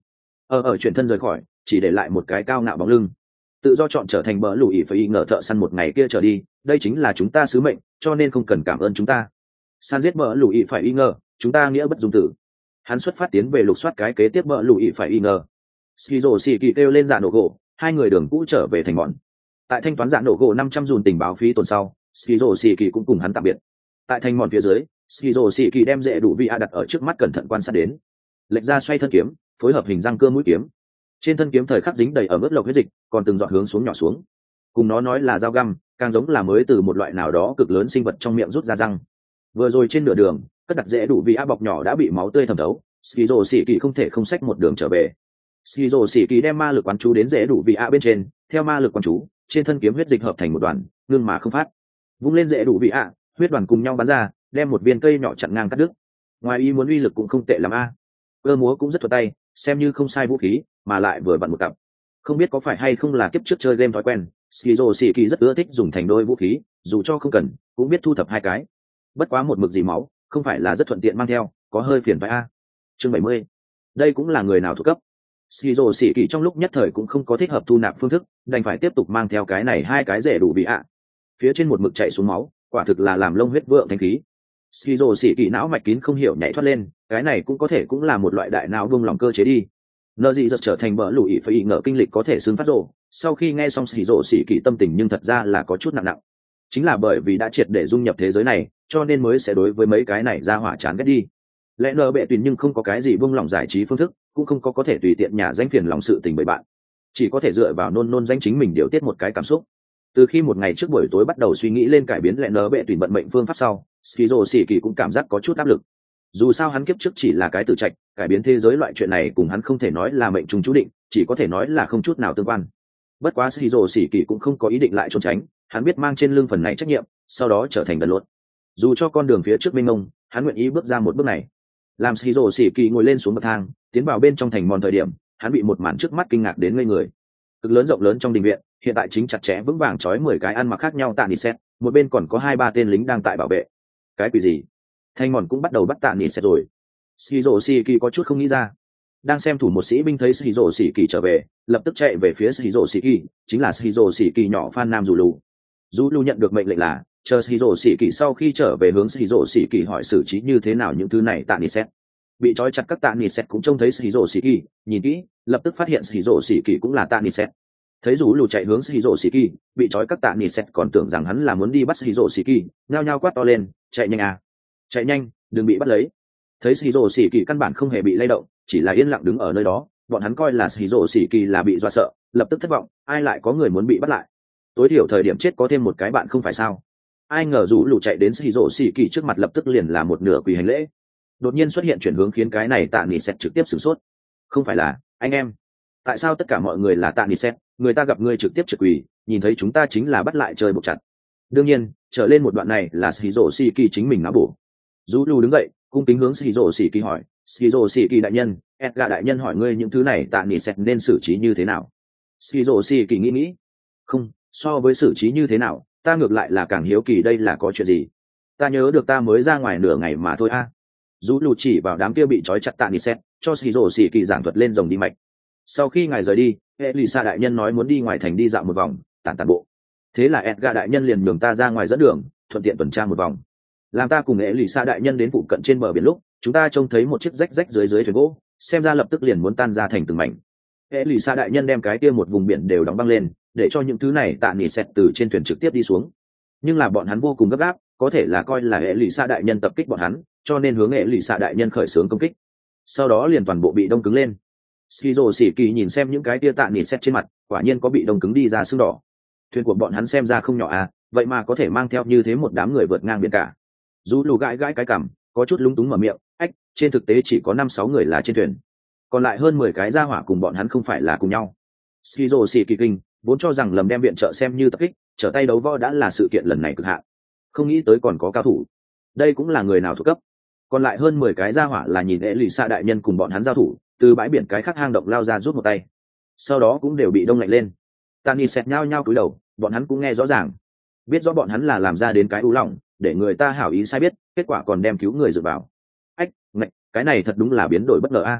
ở ở chuyển thân rời khỏi, chỉ để lại một cái cao ngạo bóng lưng. Tự do chọn trở thành bờ lùi phải y ngờ thợ săn một ngày kia trở đi, đây chính là chúng ta sứ mệnh, cho nên không cần cảm ơn chúng ta. Săn giết bờ lùi phải y ngờ, chúng ta nghĩa bất dung tử. Hắn xuất phát tiến về lục soát cái kế tiếp bờ lùi phải y ngờ. Skizo xì kỳ kêu lên dạ nổ gỗ, hai người đường cũ trở về thành bọn. Tại thanh toán dạ nổ gỗ năm trăm dùn tình báo phí tuần sau, Skizo xì kỳ cũng cùng hắn tạm biệt. Tại thành mòn phía dưới, Skizo xì kỳ đem dễ đủ vị a đặt ở trước mắt cẩn thận quan sát đến. Lệch ra xoay thân kiếm, phối hợp hình răng cưa mũi kiếm. Trên thân kiếm thời khắc dính đầy ở mức lộc huyết dịch, còn từng giọt hướng xuống nhỏ xuống. Cùng nó nói là dao găm, càng giống là mới từ một loại nào đó cực lớn sinh vật trong miệng rút ra răng. Vừa rồi trên nửa đường, cất đặt dễ đủ vị a bọc nhỏ đã bị máu tươi thẩm thấu, Skizo xì kỳ không thể không xách một đường trở về. Skizo xì kỳ đem ma lực quán chú đến dễ đủ vị a bên trên, theo ma lực quán chú, trên thân kiếm huyết dịch hợp thành một đoàn, ngưng mà không phát. Vung lên dễ đủ vị a, huyết đoàn cùng nhau bắn ra, đem một viên cây nhỏ chặn ngang cắt đứt. Ngoài ý muốn uy lực cũng không tệ lắm a. Cơ múa cũng rất thuận tay, xem như không sai vũ khí, mà lại vừa vặn một cặp. Không biết có phải hay không là kiếp trước chơi game thói quen, Skizo xì kỳ rất ưa thích dùng thành đôi vũ khí, dù cho không cần, cũng biết thu thập hai cái. Bất quá một mực dì máu, không phải là rất thuận tiện mang theo, có hơi phiền phải a. Chương bảy mươi. Đây cũng là người nào thuộc cấp. Skizo xì kỳ trong lúc nhất thời cũng không có thích hợp thu nạp phương thức, đành phải tiếp tục mang theo cái này hai cái rễ đủ bị ạ. Phía trên một mực chảy xuống máu, quả thực là làm lông huyết vượng thanh khí. Skizo xì kỳ não mạch kín không hiểu nhảy thoát lên, cái này cũng có thể cũng là một loại đại não buông lỏng cơ chế đi. Nợ gì giật trở thành bỡ lùi phải ý ngờ kinh lịch có thể xương phát rồ. Sau khi nghe xong Skizo xì kỳ tâm tình nhưng thật ra là có chút nặng nặng. Chính là bởi vì đã triệt để dung nhập thế giới này, cho nên mới sẽ đối với mấy cái này ra hỏa chán ghét đi. Lẽ nợ bệ tùy nhưng không có cái gì buông lỏng giải trí phương thức, cũng không có có thể tùy tiện nhà danh phiền lòng sự tình bởi bạn, chỉ có thể dựa vào nôn nôn danh chính mình điều tiết một cái cảm xúc. Từ khi một ngày trước buổi tối bắt đầu suy nghĩ lên cải biến lẽ nở bệ tùy vận mệnh phương pháp sau, Skizo xì kỳ cũng cảm giác có chút áp lực. Dù sao hắn kiếp trước chỉ là cái tử trạch, cải biến thế giới loại chuyện này cùng hắn không thể nói là mệnh trùng chú định, chỉ có thể nói là không chút nào tương quan. Bất quá Skizo xì kỳ cũng không có ý định lại trốn tránh, hắn biết mang trên lưng phần này trách nhiệm, sau đó trở thành đần luận. Dù cho con đường phía trước mênh mông, hắn nguyện ý bước ra một bước này. Làm Skizo xì kỳ ngồi lên xuống bậc thang, tiến vào bên trong thành mòn thời điểm, hắn bị một màn trước mắt kinh ngạc đến ngây người. Cực lớn rộng lớn trong đình viện, hiện tại chính chặt chẽ vững vàng trói mười cái ăn mặc khác nhau tạ nỉ xét, một bên còn có hai ba tên lính đang tại bảo vệ. Cái quỷ gì? Thành mòn cũng bắt đầu bắt tạ nỉ xét rồi. Skizo xì kỳ có chút không nghĩ ra. Đang xem thủ một sĩ binh thấy Skizo xì kỳ trở về, lập tức chạy về phía Skizo xì kỳ, chính là Skizo xì kỳ nhỏ fan nam Zulu. Zulu nhận được mệnh lệnh là chờ Skizo xì kỳ sau khi trở về hướng Skizo xì kỳ hỏi xử trí như thế nào những thứ này tạ nỉ xét. Bị trói chặt các tạ nỉ xét cũng trông thấy Skizo xì kỳ, nhìn kỹ, lập tức phát hiện Skizo xì kỳ cũng là tạ nỉ xét. Thấy rủ lù chạy hướng Skizo xì kỳ, bị trói các tạ nỉ xét còn tưởng rằng hắn là muốn đi bắt Skizo xì kỳ, nhao nhao quát to lên, chạy nhanh à, chạy nhanh, đừng bị bắt lấy. Thấy Skizo xì kỳ căn bản không hề bị lay động, chỉ là yên lặng đứng ở nơi đó, bọn hắn coi là Skizo xì kỳ là bị dọa sợ, lập tức thất vọng, ai lại có người muốn bị bắt lại. Tối thiểu thời điểm chết có thêm một cái bạn không phải sao? Ai ngờ rủ lù chạy đến Skizo xì kỳ trước mặt lập tức liền là một nửa quỳ hành lễ. Đột nhiên xuất hiện chuyển hướng khiến cái này tạ nỉ xét trực tiếp sửng sốt. Không phải là anh em? Tại sao tất cả mọi người là tạ nỉ xét, người ta gặp ngươi trực tiếp trực quỳ, nhìn thấy chúng ta chính là bắt lại chơi buộc chặt. Đương nhiên, trở lên một đoạn này là Skizo xì kỳ chính mình não bổ. Rủ lù đứng dậy, cung kính hướng Skizo xì kỳ hỏi, Skizo xì kỳ đại nhân, Edgar đại nhân hỏi ngươi những thứ này tạ nỉ xét nên xử trí như thế nào? Skizo xì kỳ nghĩ nghĩ, không, so với xử trí như thế nào, ta ngược lại là càng hiếu kỳ đây là có chuyện gì. Ta nhớ được ta mới ra ngoài nửa ngày mà thôi a. À. Rú lù chỉ vào đám kia bị trói chặt tạ nỉ xét, cho Skizo xì kỳ giảng thuật lên rồng đi mạch. Sau khi ngài rời đi, Elisa đại nhân nói muốn đi ngoài thành đi dạo một vòng, tản tản bộ. Thế là Edgar đại nhân liền nhường ta ra ngoài dẫn đường, thuận tiện tuần tra một vòng. Làm ta cùng Elisa đại nhân đến phụ cận trên bờ biển lúc, chúng ta trông thấy một chiếc rách rách dưới dưới thuyền gỗ, xem ra lập tức liền muốn tan ra thành từng mảnh. Elisa đại nhân đem cái kia một vùng biển đều đóng băng lên, để cho những thứ này tạ nỉ xét từ trên thuyền trực tiếp đi xuống. Nhưng là bọn hắn vô cùng gấp gáp, có thể là coi là Elisa đại nhân tập kích bọn hắn, cho nên hướng Elisa đại nhân khởi xướng công kích. Sau đó liền toàn bộ bị đông cứng lên. Skizo xì kỳ nhìn xem những cái tia tạ nỉ xét trên mặt, quả nhiên có bị đông cứng đi ra xương đỏ. Thuyền của bọn hắn xem ra không nhỏ à, vậy mà có thể mang theo như thế một đám người vượt ngang biển cả. Dù lù gãi gãi cái cằm, có chút lúng túng mở miệng, ách, trên thực tế chỉ có năm sáu người là trên thuyền, còn lại hơn mười cái ra hỏa cùng bọn hắn không phải là cùng nhau. Skizo xì kỳ kinh, vốn cho rằng lầm đem viện trợ xem như tập kích, trở tay đấu võ đã là sự kiện lần này cực hạn, không nghĩ tới còn có cao thủ. Đây cũng là người nào thuộc cấp. Còn lại hơn mười cái ra hỏa là nhìn Elisa đại nhân cùng bọn hắn giao thủ, từ bãi biển cái khác hang động lao ra rút một tay, sau đó cũng đều bị đông lạnh lên. Tani xẹt nhao nhao cúi đầu, bọn hắn cũng nghe rõ ràng, biết rõ bọn hắn là làm ra đến cái u lòng, để người ta hảo ý sai biết, kết quả còn đem cứu người dựa vào. Ách, ngạch, cái này thật đúng là biến đổi bất ngờ a.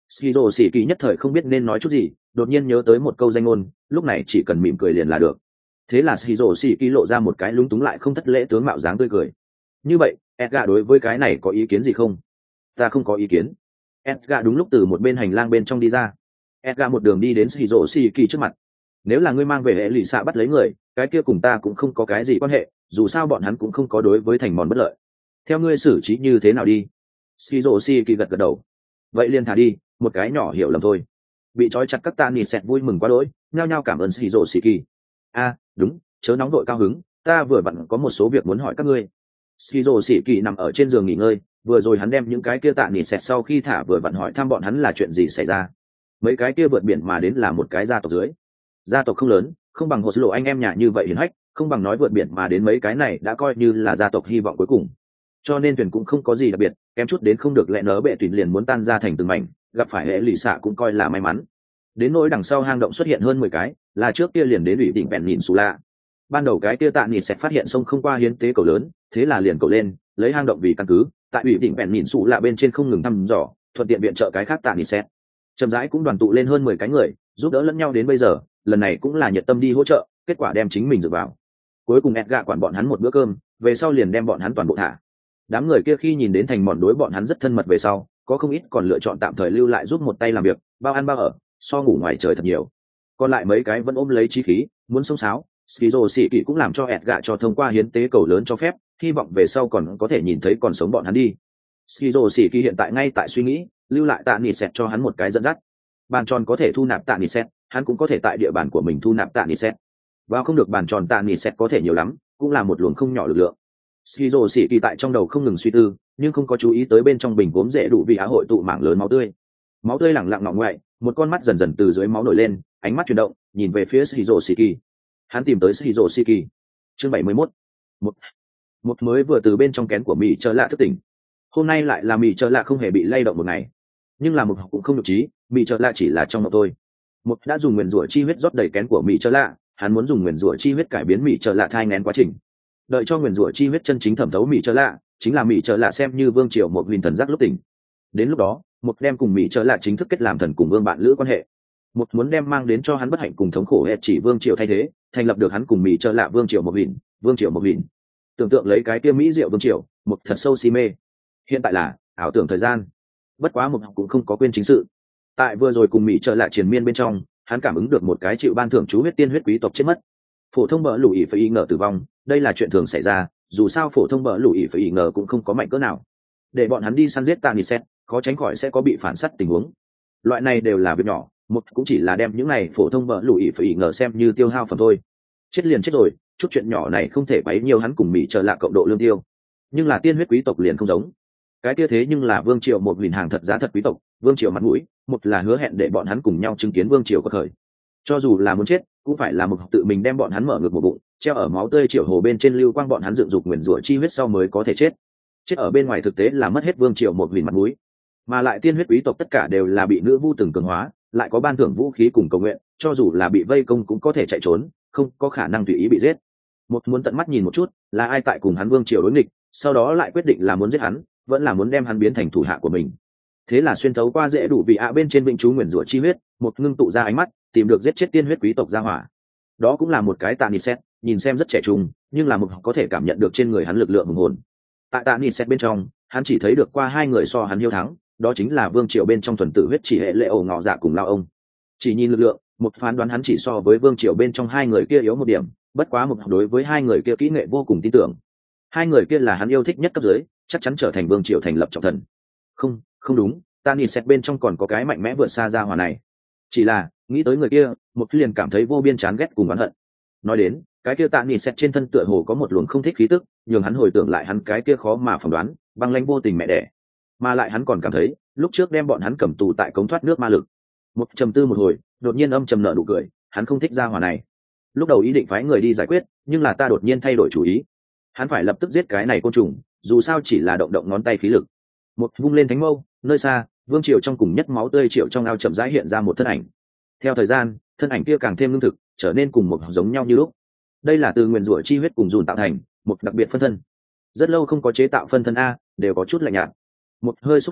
Skizo xỉ kỳ nhất thời không biết nên nói chút gì, đột nhiên nhớ tới một câu danh ngôn, lúc này chỉ cần mỉm cười liền là được. Thế là Skizo xỉ kỳ lộ ra một cái lúng túng lại không thất lễ tướng mạo dáng tươi cười. Như vậy, Edgar đối với cái này có ý kiến gì không? Ta không có ý kiến. Edgar đúng lúc từ một bên hành lang bên trong đi ra. Edgar một đường đi đến Skizo xỉ kỳ trước mặt. Nếu là ngươi mang về hệ lụy xạ bắt lấy người, cái kia cùng ta cũng không có cái gì quan hệ, dù sao bọn hắn cũng không có đối với thành mòn bất lợi. Theo ngươi xử trí như thế nào đi? Skizo xỉ kỳ gật gật đầu. Vậy liền thả đi, một cái nhỏ hiểu lầm thôi. Bị trói chặt các tạ nịt sẹt vui mừng quá đỗi, nhao nhao cảm ơn Skizo xỉ kỳ. A, đúng, chớ nóng đội cao hứng, ta vừa vặn có một số việc muốn hỏi các ngươi. Skizo xỉ kỳ nằm ở trên giường nghỉ ngơi, vừa rồi hắn đem những cái kia tạ nịt sẹt sau khi thả vừa vặn hỏi thăm bọn hắn là chuyện gì xảy ra. Mấy cái kia vượt biển mà đến là một cái gia tộc dưới. Gia tộc không lớn, không bằng hồ lộ anh em nhà như vậy hiển hách, không bằng nói vượt biển mà đến mấy cái này đã coi như là gia tộc hy vọng cuối cùng. Cho nên thuyền cũng không có gì đặc biệt, kém chút đến không được lẽ nớ bệ tuyển liền muốn tan ra thành từng mảnh, gặp phải hệ lụy xạ cũng coi là may mắn. Đến nỗi đằng sau hang động xuất hiện hơn mười cái, là trước kia liền đến ủy đỉnh bèn nhìn xù lạ. Ban đầu cái kia tạ nịt sẽ phát hiện sông không qua hiến tế cầu lớn, thế là liền cầu lên, lấy hang động vì căn cứ, tại ủy đỉnh bèn nhìn xù lạ bên trên không ngừng thăm dò, thuận tiện viện trợ cái khác tạ nịt sẽ. Chậm rãi cũng đoàn tụ lên hơn mười cái người, giúp đỡ lẫn nhau đến bây giờ, lần này cũng là nhiệt tâm đi hỗ trợ, kết quả đem chính mình dựa vào. Cuối cùng Edgar quản bọn hắn một bữa cơm, về sau liền đem bọn hắn toàn bộ thả. Đám người kia khi nhìn đến thành mòn đối bọn hắn rất thân mật về sau, có không ít còn lựa chọn tạm thời lưu lại giúp một tay làm việc, bao ăn bao ở, so ngủ ngoài trời thật nhiều. Còn lại mấy cái vẫn ôm lấy chí khí, muốn sống sáo. Skizo xỉ kỳ cũng làm cho Edgar cho thông qua hiến tế cầu lớn cho phép, hy vọng về sau còn có thể nhìn thấy còn sống bọn hắn đi. Skizo xỉ kỳ hiện tại ngay tại suy nghĩ, lưu lại tạ nịt sẹt cho hắn một cái dẫn dắt. Bàn tròn có thể thu nạp tạ nịt sẹt, hắn cũng có thể tại địa bàn của mình thu nạp tạ nịt sẹt. Vào không được bàn tròn tạ nịt sẹt có thể nhiều lắm, cũng là một luồng không nhỏ lực lượng. Skizo xỉ kỳ tại trong đầu không ngừng suy tư, nhưng không có chú ý tới bên trong bình gốm dễ đủ vị á hội tụ mảng lớn máu tươi. Máu tươi lẳng lặng ngọng ngoại, một con mắt dần dần từ dưới máu nổi lên, ánh mắt chuyển động, nhìn về phía Skizo xỉ kỳ. Hắn tìm tới Skizo xỉ kỳ. Chương bảy mươi mốt. Một một mới vừa từ bên trong kén của mị chờ lạ thức tỉnh. Hôm nay lại là mị chờ lạ không hề bị lay động một ngày, nhưng là một cũng không nhục trí, mị chờ lạ chỉ là trong mộng thôi. Một đã dùng nguyên rủa chi huyết rót đầy kén của mị chờ lạ, hắn muốn dùng nguyên rủa chi huyết cải biến mị chờ lạ thai nghén quá trình. Đợi cho nguyên rủa chi huyết chân chính thẩm thấu mị chờ lạ, chính là mị chờ lạ xem như vương triều một huyền thần giác lúc tỉnh. Đến lúc đó, một đem cùng mị chờ lạ chính thức kết làm thần cùng vương bạn lữ quan hệ. Một muốn đem mang đến cho hắn bất hạnh cùng thống khổ hệ chỉ vương triều thay thế, thành lập được hắn cùng mị chờ lạ vương triều một huyền, vương triều một huyền. Tưởng tượng lấy cái kia mỹ diệu vương triều, một thật sâu si mê. Hiện tại là ảo tưởng thời gian. Bất quá một cũng không có quên chính sự. Tại vừa rồi cùng mị chờ lạ triền miên bên trong, hắn cảm ứng được một cái chịu ban thưởng chú huyết tiên huyết quý tộc chết mất. Phổ thông bỡ lùi phải ý ngờ tử vong, đây là chuyện thường xảy ra, dù sao phổ thông bỡ lùi phải ý ngờ cũng không có mạnh cỡ nào. Để bọn hắn đi săn giết Tà Nịt, khó tránh khỏi sẽ có bị phản sát tình huống. Loại này đều là việc nhỏ, một cũng chỉ là đem những này phổ thông bỡ lùi phải ý ngờ xem như tiêu hao phẩm thôi. Chết liền chết rồi, chút chuyện nhỏ này không thể quấy nhiều hắn cùng mỹ chờ lạ cộng độ lương tiêu. Nhưng là tiên huyết quý tộc liền không giống. Cái kia thế nhưng là vương triều một huyền hàng thật giá thật quý tộc, vương triều mặt mũi, một là hứa hẹn để bọn hắn cùng nhau chứng kiến vương triều có khởi. Cho dù là muốn chết, cũng phải là một tự mình đem bọn hắn mở ngược một bụng, treo ở máu tươi triều hồ bên trên lưu quang bọn hắn dựng dục nguyền rủa chi huyết sau mới có thể chết. Chết ở bên ngoài thực tế là mất hết vương triều một huyền mặt mũi. Mà lại tiên huyết quý tộc tất cả đều là bị nữ vu từng cường hóa, lại có ban thưởng vũ khí cùng cầu nguyện, cho dù là bị vây công cũng có thể chạy trốn, không có khả năng tùy ý bị giết. Một muốn tận mắt nhìn một chút, là ai tại cùng hắn vương triều đối nghịch, sau đó lại quyết định là muốn giết hắn, vẫn là muốn đem hắn biến thành thủ hạ của mình. Thế là xuyên thấu qua dễ đủ vị ạ bên trên vĩnh chú nguyền rủa chi huyết, một ngưng tụ ra ánh mắt, tìm được giết chết tiên huyết quý tộc ra hỏa. Đó cũng là một cái Tà Nịt Sét, nhìn xem rất trẻ trung, nhưng là một có thể cảm nhận được trên người hắn lực lượng hùng hồn. Tại Tà Nịt Sét bên trong, hắn chỉ thấy được qua hai người so hắn hiếu thắng, đó chính là vương triều bên trong thuần tử huyết chỉ hệ lệ ổ ngọ dạ cùng lao ông. Chỉ nhìn lực lượng, một phán đoán hắn chỉ so với vương triều bên trong hai người kia yếu một điểm, bất quá một đối với hai người kia kỹ nghệ vô cùng tin tưởng. Hai người kia là hắn yêu thích nhất cấp dưới, chắc chắn trở thành vương triều thành lập trọng thần. Không, không đúng, Tà Nịt Sét bên trong còn có cái mạnh mẽ vượt xa ra hỏa này. Chỉ là nghĩ tới người kia, một liền cảm thấy vô biên chán ghét cùng oán hận. Nói đến cái kia Tà Nịt Sét trên thân tựa hồ có một luồng không thích khí tức, nhường hắn hồi tưởng lại hắn cái kia khó mà phỏng đoán băng lãnh vô tình mẹ đẻ. Mà lại hắn còn cảm thấy lúc trước đem bọn hắn cầm tù tại cống thoát nước ma lực. Một trầm tư một hồi, đột nhiên âm trầm nở nụ cười, hắn không thích ra hỏa này. Lúc đầu ý định phái người đi giải quyết, nhưng là ta đột nhiên thay đổi chủ ý. Hắn phải lập tức giết cái này côn trùng, dù sao chỉ là động động ngón tay khí lực. Một vung lên thánh mâu, nơi xa vương triều trong cùng nhất máu tươi triệu trong ao chậm rãi hiện ra một thân ảnh. Theo thời gian, thân ảnh kia càng thêm lương thực, trở nên cùng một giống nhau như lúc. Đây là từ nguyên rủa chi huyết cùng dùn tạo thành một đặc biệt phân thân. Rất lâu không có chế tạo phân thân a, đều có chút lạnh nhạt. Một hơi xúc động,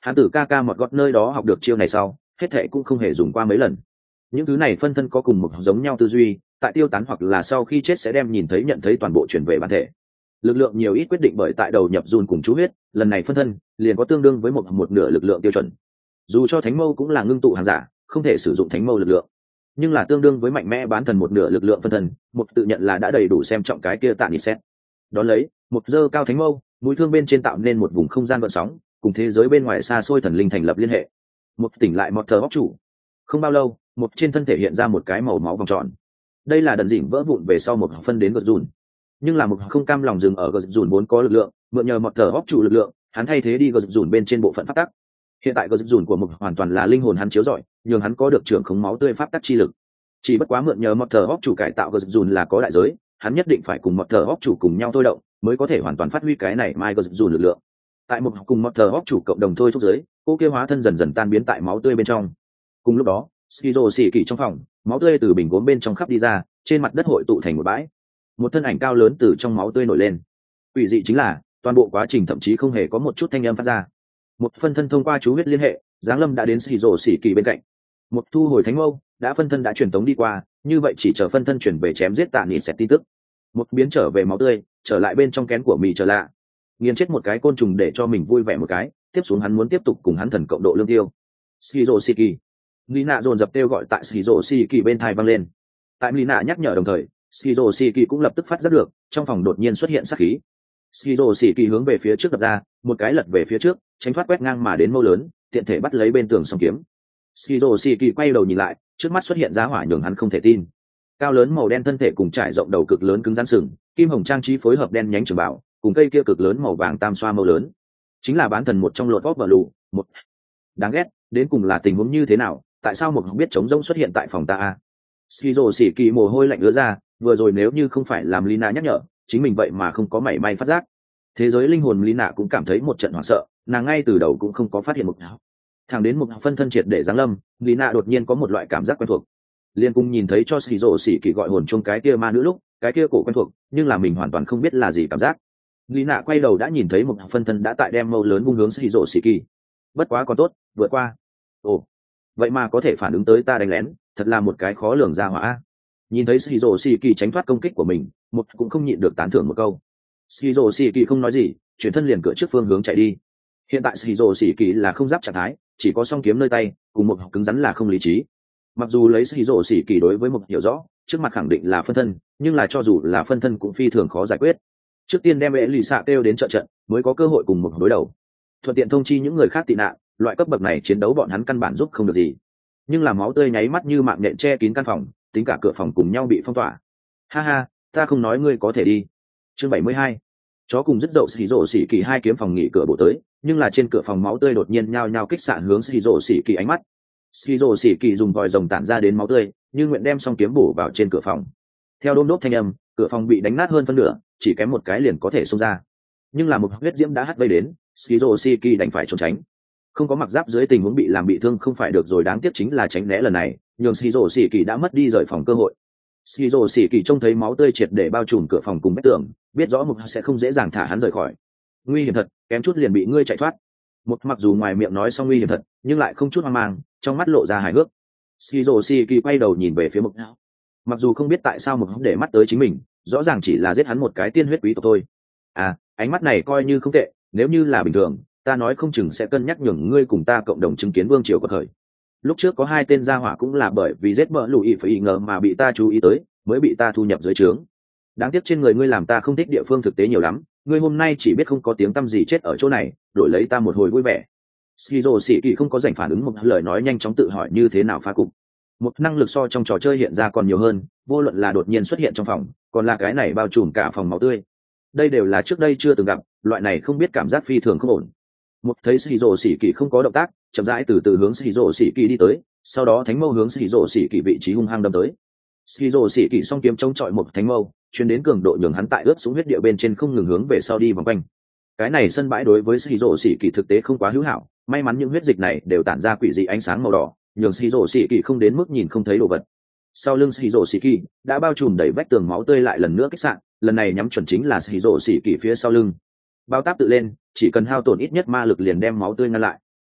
hắn từ ca ca mọt gót nơi đó học được chiêu này sau hết thệ cũng không hề dùng qua mấy lần. Những thứ này phân thân có cùng một giống nhau tư duy, tại tiêu tán hoặc là sau khi chết sẽ đem nhìn thấy nhận thấy toàn bộ chuyển về bản thể. Lực lượng nhiều ít quyết định bởi tại đầu nhập dùn cùng chú huyết, lần này phân thân liền có tương đương với một một nửa lực lượng tiêu chuẩn. Dù cho thánh mâu cũng là ngưng tụ hàng giả, không thể sử dụng thánh mâu lực lượng, nhưng là tương đương với mạnh mẽ bán thần một nửa lực lượng phân thân, một tự nhận là đã đầy đủ xem trọng cái kia tạ nhị xét. Đón lấy một dơ cao thánh mâu, mũi thương bên trên tạo nên một vùng không gian gợn sóng, cùng thế giới bên ngoài xa xôi thần linh thành lập liên hệ. Một tỉnh lại một thờ hóc chủ. Không bao lâu, một trên thân thể hiện ra một cái màu máu vòng tròn. Đây là đần dỉm vỡ vụn về sau một phân đến gợt dùn, nhưng là một không cam lòng dừng ở gợt dùn vốn có lực lượng, mượn nhờ một thờ hóc chủ lực lượng, hắn thay thế đi gợt dùn bên trên bộ phận pháp tắc. Hiện tại gợt dùn của một hoàn toàn là linh hồn hắn chiếu rọi, nhường hắn có được trưởng khống máu tươi pháp tắc chi lực. Chỉ bất quá mượn nhờ một thờ hóc chủ cải tạo gợt dùn là có đại giới, hắn nhất định phải cùng một thờ hóc chủ cùng nhau thôi động, mới có thể hoàn toàn phát huy cái này mai gợt dùn lực lượng. Tại một cùng một thờ hóc chủ cộng đồng thôi thúc giới, cô kia hóa thân dần dần tan biến tại máu tươi bên trong. Cùng lúc đó, Skizo xỉ kỳ trong phòng, máu tươi từ bình gốm bên trong khắp đi ra, trên mặt đất hội tụ thành một bãi. Một thân ảnh cao lớn từ trong máu tươi nổi lên. Quỷ dị chính là, toàn bộ quá trình thậm chí không hề có một chút thanh âm phát ra. Một phân thân thông qua chú huyết liên hệ, giáng lâm đã đến Skizo xỉ kỳ bên cạnh. Một thu hồi thánh mâu, đã phân thân đã truyền tống đi qua, như vậy chỉ chờ phân thân chuyển về chém giết tạ nỉ sẽ tin tức. Một biến trở về máu tươi, trở lại bên trong kén của mì trở lạ, nghiền chết một cái côn trùng để cho mình vui vẻ một cái. Tiếp xuống hắn muốn tiếp tục cùng hắn thần cộng độ lương tiêu. Skizo xỉ kỳ. Lina dồn dập kêu gọi tại Skizo xỉ kỳ bên tai vang lên. Tại Lina nhắc nhở đồng thời, Skizo xỉ kỳ cũng lập tức phát giác được, trong phòng đột nhiên xuất hiện sát khí. Skizo xỉ kỳ hướng về phía trước đập ra, một cái lật về phía trước, tránh thoát quét ngang mà đến mâu lớn, tiện thể bắt lấy bên tường song kiếm. Skizo xỉ kỳ quay đầu nhìn lại, trước mắt xuất hiện ra hỏa nhường hắn không thể tin. Cao lớn màu đen thân thể cùng trải rộng đầu cực lớn cứng rắn sừng, kim hồng trang trí phối hợp đen nhánh trường bảo, cùng cây kia cực lớn màu vàng tam xoa mâu lớn, chính là bán thần một trong lột vóc và lù. Một đáng ghét, đến cùng là tình huống như thế nào? Tại sao một biết trống rỗng xuất hiện tại phòng ta a? Skizo xỉ kỳ mồ hôi lạnh ứa ra, vừa rồi nếu như không phải làm Lina nhắc nhở, chính mình vậy mà không có mảy may phát giác. Thế giới linh hồn Lina cũng cảm thấy một trận hoảng sợ, nàng ngay từ đầu cũng không có phát hiện một nào. Thẳng đến một phân thân triệt để giáng lâm, Lina đột nhiên có một loại cảm giác quen thuộc. Liên cung nhìn thấy cho Skizo xỉ kỳ gọi hồn chung cái kia ma nữ lúc, cái kia cổ quen thuộc, nhưng là mình hoàn toàn không biết là gì cảm giác. Lina quay đầu đã nhìn thấy một phân thân đã tại đem mâu lớn vung hướng Skizo xỉ kỳ. Bất quá còn tốt, vượt qua. Ồ, vậy mà có thể phản ứng tới ta đánh lén, thật là một cái khó lường ra hỏa. Nhìn thấy Skizo xỉ kỳ tránh thoát công kích của mình, một cũng không nhịn được tán thưởng một câu. Skizo xỉ kỳ không nói gì, chuyển thân liền cửa trước phương hướng chạy đi. Hiện tại Skizo xỉ kỳ là không giáp trạng thái, chỉ có song kiếm nơi tay, cùng một cứng rắn là không lý trí. Mặc dù lấy Skizo xỉ kỳ đối với một hiểu rõ, trước mặt khẳng định là phân thân, nhưng là cho dù là phân thân cũng phi thường khó giải quyết. Trước tiên đem ế lì xạ kêu đến trợ trận, mới có cơ hội cùng một đối đầu. Thuận tiện thông chi những người khác tị nạn, loại cấp bậc này chiến đấu bọn hắn căn bản giúp không được gì. Nhưng là máu tươi nháy mắt như mạng nhện che kín căn phòng, tính cả cửa phòng cùng nhau bị phong tỏa. Ha ha, ta không nói ngươi có thể đi. Chương bảy mươi hai. Chó cùng dứt dậu Skizo xỉ kỳ hai kiếm phòng nghỉ cửa bổ tới, nhưng là trên cửa phòng máu tươi đột nhiên nhao nhao kích xạ hướng Skizo xỉ kỳ ánh mắt. Skizo xỉ kỳ dùng vòi rồng tản ra đến máu tươi, nhưng nguyện đem song kiếm bổ vào trên cửa phòng. Theo đôm đốp thanh âm, cửa phòng bị đánh nát hơn phân nửa, chỉ kém một cái liền có thể xông ra. Nhưng là một huyết diễm đã hắt vây đến, Skizo xỉ kỳ đành phải trốn tránh. Không có mặc giáp dưới tình huống bị làm bị thương không phải được rồi, đáng tiếc chính là tránh né lần này, nhường Skizo xỉ kỳ đã mất đi rời phòng cơ hội. Skizo xỉ kỳ trông thấy máu tươi triệt để bao trùm cửa phòng cùng vách tường, biết rõ một sẽ không dễ dàng thả hắn rời khỏi. Nguy hiểm thật, kém chút liền bị ngươi chạy thoát. Một mặc dù ngoài miệng nói xong nguy hiểm thật, nhưng lại không chút hoang mang, trong mắt lộ ra hài hước. Skizo xỉ kỳ quay đầu nhìn về phía Mục Hạo. Mặc dù không biết tại sao Mục Hạo để mắt tới chính mình, rõ ràng chỉ là giết hắn một cái tiên huyết quý tộc thôi. À, ánh mắt này coi như không tệ, nếu như là bình thường, ta nói không chừng sẽ cân nhắc nhường ngươi cùng ta cộng đồng chứng kiến vương triều của thời. Lúc trước có hai tên gia hỏa cũng là bởi vì giết bỡ lùi phải ngờ mà bị ta chú ý tới, mới bị ta thu nhập dưới trướng. Đáng tiếc trên người ngươi làm ta không thích địa phương thực tế nhiều lắm, ngươi hôm nay chỉ biết không có tiếng tăm gì chết ở chỗ này, đổi lấy ta một hồi vui vẻ. Skizo xỉ kỳ không có dành phản ứng một lời nói, nhanh chóng tự hỏi như thế nào phá cục. Một năng lực so trong trò chơi hiện ra còn nhiều hơn, vô luận là đột nhiên xuất hiện trong phòng, còn là cái này bao trùm cả phòng máu tươi. Đây đều là trước đây chưa từng gặp, loại này không biết cảm giác phi thường không ổn. Một thấy Skizo xỉ kỳ không có động tác, chậm rãi từ từ hướng Skizo xỉ kỳ đi tới, sau đó thánh mâu hướng Skizo xỉ kỳ vị trí hung hăng đâm tới. Skizo xỉ kỳ song kiếm chống chọi một thánh mâu, truyền đến cường độ nhường hắn tại ướt xuống huyết địa bên trên không ngừng hướng về sau đi vòng quanh. Cái này sân bãi đối với Skizo xỉ kỳ thực tế không quá hữu hảo, may mắn những huyết dịch này đều tản ra quỷ dị ánh sáng màu đỏ, nhường Skizo xỉ kỳ không đến mức nhìn không thấy đồ vật. Sau lưng Skizo xỉ kỳ đã bao trùm đầy vách tường máu tươi lại lần nữa kích sạn, lần này nhắm chuẩn chính là Skizo xỉ kỳ phía sau lưng. Bao táp tự lên, chỉ cần hao tổn ít nhất ma lực liền đem máu tươi ngăn lại.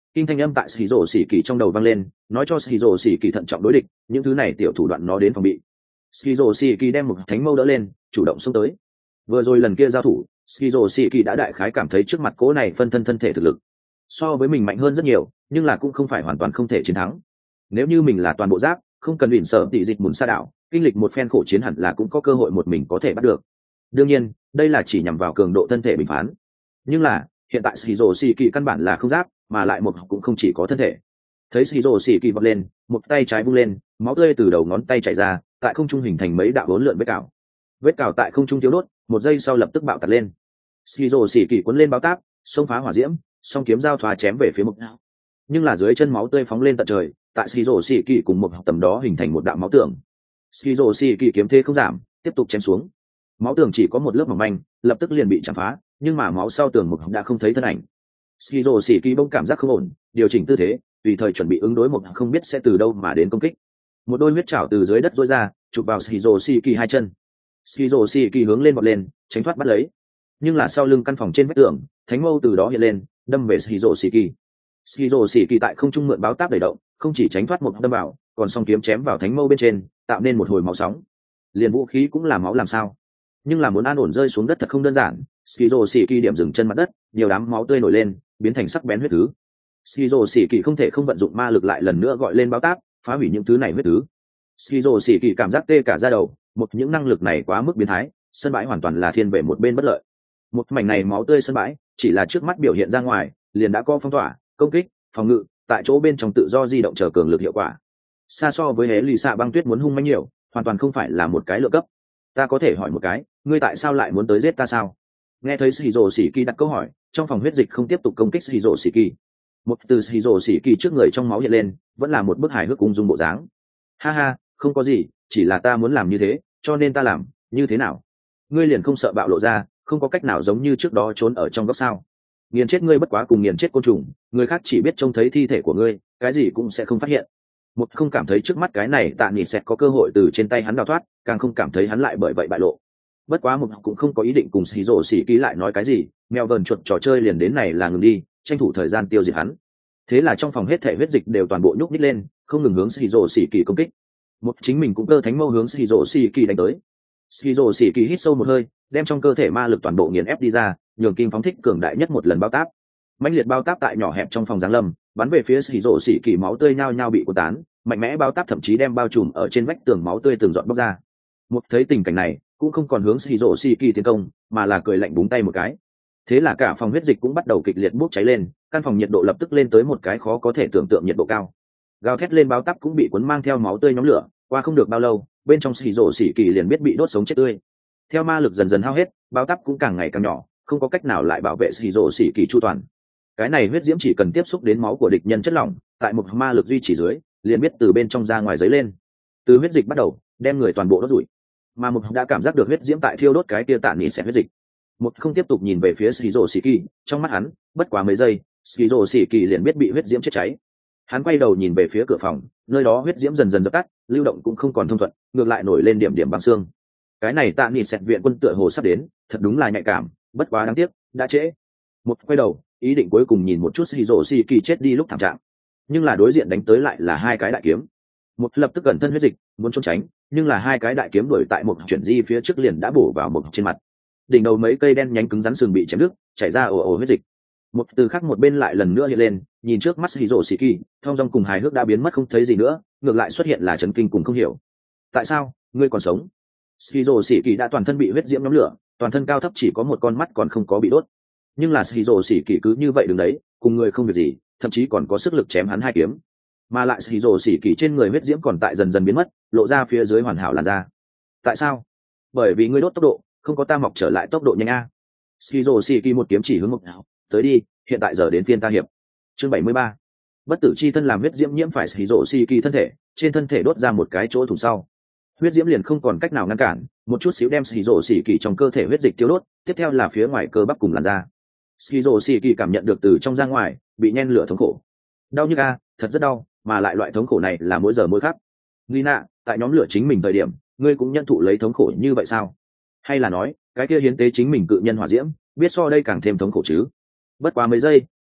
kinh thanh âm tại xì rổ xỉ kỳ trong đầu vang lên, nói cho xì rổ xỉ kỳ thận trọng đối địch, những thứ này tiểu thủ đoạn nó đến phòng bị. Xì rổ xỉ kỳ đem một thánh mâu đỡ lên, chủ động xông tới. Vừa rồi lần kia giao thủ, xì rổ xỉ kỳ đã đại khái cảm thấy trước mặt cố này phân thân thân thể thực lực so với mình mạnh hơn rất nhiều, nhưng là cũng không phải hoàn toàn không thể chiến thắng. Nếu như mình là toàn bộ giáp, không cần ủy sở tỷ dịch muốn xa đảo, kinh lịch một phen khổ chiến hẳn là cũng có cơ hội một mình có thể bắt được. Đương nhiên, đây là chỉ nhằm vào cường độ thân thể bình phán. Nhưng là, hiện tại Shizuo Shiki căn bản là không giáp, mà lại một cũng không chỉ có thân thể. Thấy Shizuo Shiki vọt lên, một tay trái vung lên, máu tươi từ đầu ngón tay chảy ra, tại không trung hình thành mấy đạo hỗn lượn vết cào. Vết cào tại không trung thiếu đốt, một giây sau lập tức bạo tạt lên. Shizuo Shiki cuốn lên báo táp, xông phá hỏa diễm, song kiếm giao thoa chém về phía một. Nhưng là dưới chân máu tươi phóng lên tận trời, tại Shizuo Shiki cùng một tầm đó hình thành một đạo máu tường. Shizuo Shiki kiếm thế không giảm, tiếp tục chém xuống. Máu tường chỉ có một lớp mỏng manh, lập tức liền bị chạm phá, nhưng mà máu sau tường một đã không thấy thân ảnh. Shizuo Shiki bỗng cảm giác không ổn, điều chỉnh tư thế, tùy thời chuẩn bị ứng đối một không biết sẽ từ đâu mà đến công kích. Một đôi huyết trảo từ dưới đất rối ra, chụp vào Shizuo Shiki hai chân. Shizuo Shiki hướng lên vọt lên, tránh thoát bắt lấy. Nhưng là sau lưng căn phòng trên vách tường, thánh mâu từ đó hiện lên, đâm về Shizuo Shiki. Shizuo Shiki tại không trung mượn báo táp đẩy động, không chỉ tránh thoát một đâm vào, còn song kiếm chém vào thánh mâu bên trên, tạo nên một hồi máu sóng. Liền vũ khí cũng là máu làm sao? Nhưng là muốn an ổn rơi xuống đất thật không đơn giản. Shizuo Shiki điểm dừng chân mặt đất, nhiều đám máu tươi nổi lên, biến thành sắc bén huyết thứ. Shizuo Shiki không thể không vận dụng ma lực lại lần nữa gọi lên báo táp, phá hủy những thứ này huyết thứ. Shizuo Shiki cảm giác tê cả da đầu, một những năng lực này quá mức biến thái, sân bãi hoàn toàn là thiên về một bên bất lợi. Một mảnh này máu tươi sân bãi, chỉ là trước mắt biểu hiện ra ngoài, liền đã có phong tỏa, công kích, phòng ngự, tại chỗ bên trong tự do di động chờ cường lực hiệu quả. Xa so với hế lì xạ băng tuyết muốn hung manh nhiều, hoàn toàn không phải là một cái lựa cấp. Ta có thể hỏi một cái, ngươi tại sao lại muốn tới giết ta sao? Nghe thấy Shizuo Shiki đặt câu hỏi, trong phòng huyết dịch không tiếp tục công kích Shizuo Shiki. Một từ Shizuo Shiki trước người trong máu hiện lên, vẫn là một bức hài hước ung dung bộ dáng. Ha ha, không có gì, chỉ là ta muốn làm như thế, cho nên ta làm, như thế nào? Ngươi liền không sợ bạo lộ ra, không có cách nào giống như trước đó trốn ở trong góc sao? Nghiền chết ngươi bất quá cùng nghiền chết côn trùng, người khác chỉ biết trông thấy thi thể của ngươi, cái gì cũng sẽ không phát hiện. Một không cảm thấy trước mắt cái này Tạ Nghị sẽ có cơ hội từ trên tay hắn đào thoát, càng không cảm thấy hắn lại bởi vậy bại lộ. Bất quá một cũng không có ý định cùng Shizuo Shiki lại nói cái gì, mèo vờn chuột trò chơi liền đến này là ngừng đi, tranh thủ thời gian tiêu diệt hắn. Thế là trong phòng hết thể huyết dịch đều toàn bộ nhúc nhích lên, không ngừng hướng Shizuo Shiki công kích. Một chính mình cũng cơ thánh mâu hướng Shizuo Shiki đánh tới. Shizuo Shiki hít sâu một hơi, đem trong cơ thể ma lực toàn bộ nghiền ép đi ra, nhường kim phóng thích cường đại nhất một lần bao táp. Mãnh liệt bao táp tại nhỏ hẹp trong phòng giáng lâm, bắn về phía Shizuo Shiki, máu tươi nhao nhao bị cuốn tán, mạnh mẽ bao táp thậm chí đem bao trùm ở trên vách tường máu tươi từng giọt bốc ra. Một thấy tình cảnh này, cũng không còn hướng Shizuo Shiki tiến công, mà là cười lạnh búng tay một cái. Thế là cả phòng huyết dịch cũng bắt đầu kịch liệt bốc cháy lên, căn phòng nhiệt độ lập tức lên tới một cái khó có thể tưởng tượng nhiệt độ cao. Gào thét lên báo táp cũng bị cuốn mang theo máu tươi nhóm lửa, qua không được bao lâu, bên trong Shizuo Shiki liền biết bị đốt sống chết tươi. Theo ma lực dần dần hao hết, báo táp cũng càng ngày càng nhỏ, không có cách nào lại bảo vệ Shizuo Shiki chu toàn. Cái này huyết diễm chỉ cần tiếp xúc đến máu của địch nhân chất lỏng, tại một ma lực duy trì dưới, liền biết từ bên trong ra ngoài giấy lên. Từ huyết dịch bắt đầu, đem người toàn bộ đốt rủi. Mà một đã cảm giác được huyết diễm tại thiêu đốt cái kia Tạ Nghị sẽ huyết dịch. Một không tiếp tục nhìn về phía Shizuo Shiki, trong mắt hắn, bất quá mấy giây, Shizuo Shiki liền biết bị huyết diễm chết cháy. Hắn quay đầu nhìn về phía cửa phòng, nơi đó huyết diễm dần dần dập tắt, lưu động cũng không còn thông thuận, ngược lại nổi lên điểm điểm băng xương. Cái này Tạ Nghị sẽ viện quân tựa hồ sắp đến, thật đúng là nhạy cảm, bất quá đáng tiếc, đã trễ. Một quay đầu, ý định cuối cùng nhìn một chút Shizuo Shiki chết đi lúc thảm trạng, nhưng là đối diện đánh tới lại là hai cái đại kiếm. Một lập tức cẩn thân huyết dịch, muốn trốn tránh, nhưng là hai cái đại kiếm đuổi tại một chuyển di phía trước liền đã bổ vào một trên mặt. Đỉnh đầu mấy cây đen nhánh cứng rắn sừng bị chém đứt, chảy ra ồ ồ huyết dịch. Một từ khác một bên lại lần nữa hiện lên, nhìn trước mắt Shizuo Shiki, thông dong cùng hài hước đã biến mất không thấy gì nữa, ngược lại xuất hiện là chấn kinh cùng không hiểu. Tại sao ngươi còn sống? Shizuo Shiki đã toàn thân bị huyết diễm nhóm lửa, toàn thân cao thấp chỉ có một con mắt còn không có bị đốt. Nhưng là Shizuo Shiki cứ như vậy đứng đấy, cùng người không việc gì, thậm chí còn có sức lực chém hắn hai kiếm. Mà lại Shizuo Shiki trên người huyết diễm còn tại dần dần biến mất, lộ ra phía dưới hoàn hảo làn da. Tại sao? Bởi vì ngươi đốt tốc độ, không có ta mọc trở lại tốc độ nhanh a. Shizuo Shiki một kiếm chỉ hướng một nào, tới đi, hiện tại giờ đến phiên ta hiệp. Chương bảy mươi ba. Bất tử chi thân làm huyết diễm nhiễm phải Shizuo Shiki thân thể, trên thân thể đốt ra một cái chỗ thủng sau. Huyết diễm liền không còn cách nào ngăn cản, một chút xíu đem Shizuo Shiki trong cơ thể huyết dịch tiêu đốt, tiếp theo là phía ngoài cơ bắp cùng làn da. Shizuo Shiki cảm nhận được từ trong ra ngoài, bị nhen lửa thống khổ. Đau nhức a, thật rất đau, mà lại loại thống khổ này là mỗi giờ mỗi khắc. Lina, tại nhóm lửa chính mình thời điểm, ngươi cũng nhận thụ lấy thống khổ như vậy sao? Hay là nói, cái kia hiến tế chính mình cự nhân hỏa diễm, biết so đây càng thêm thống khổ chứ? Bất quá mấy giây,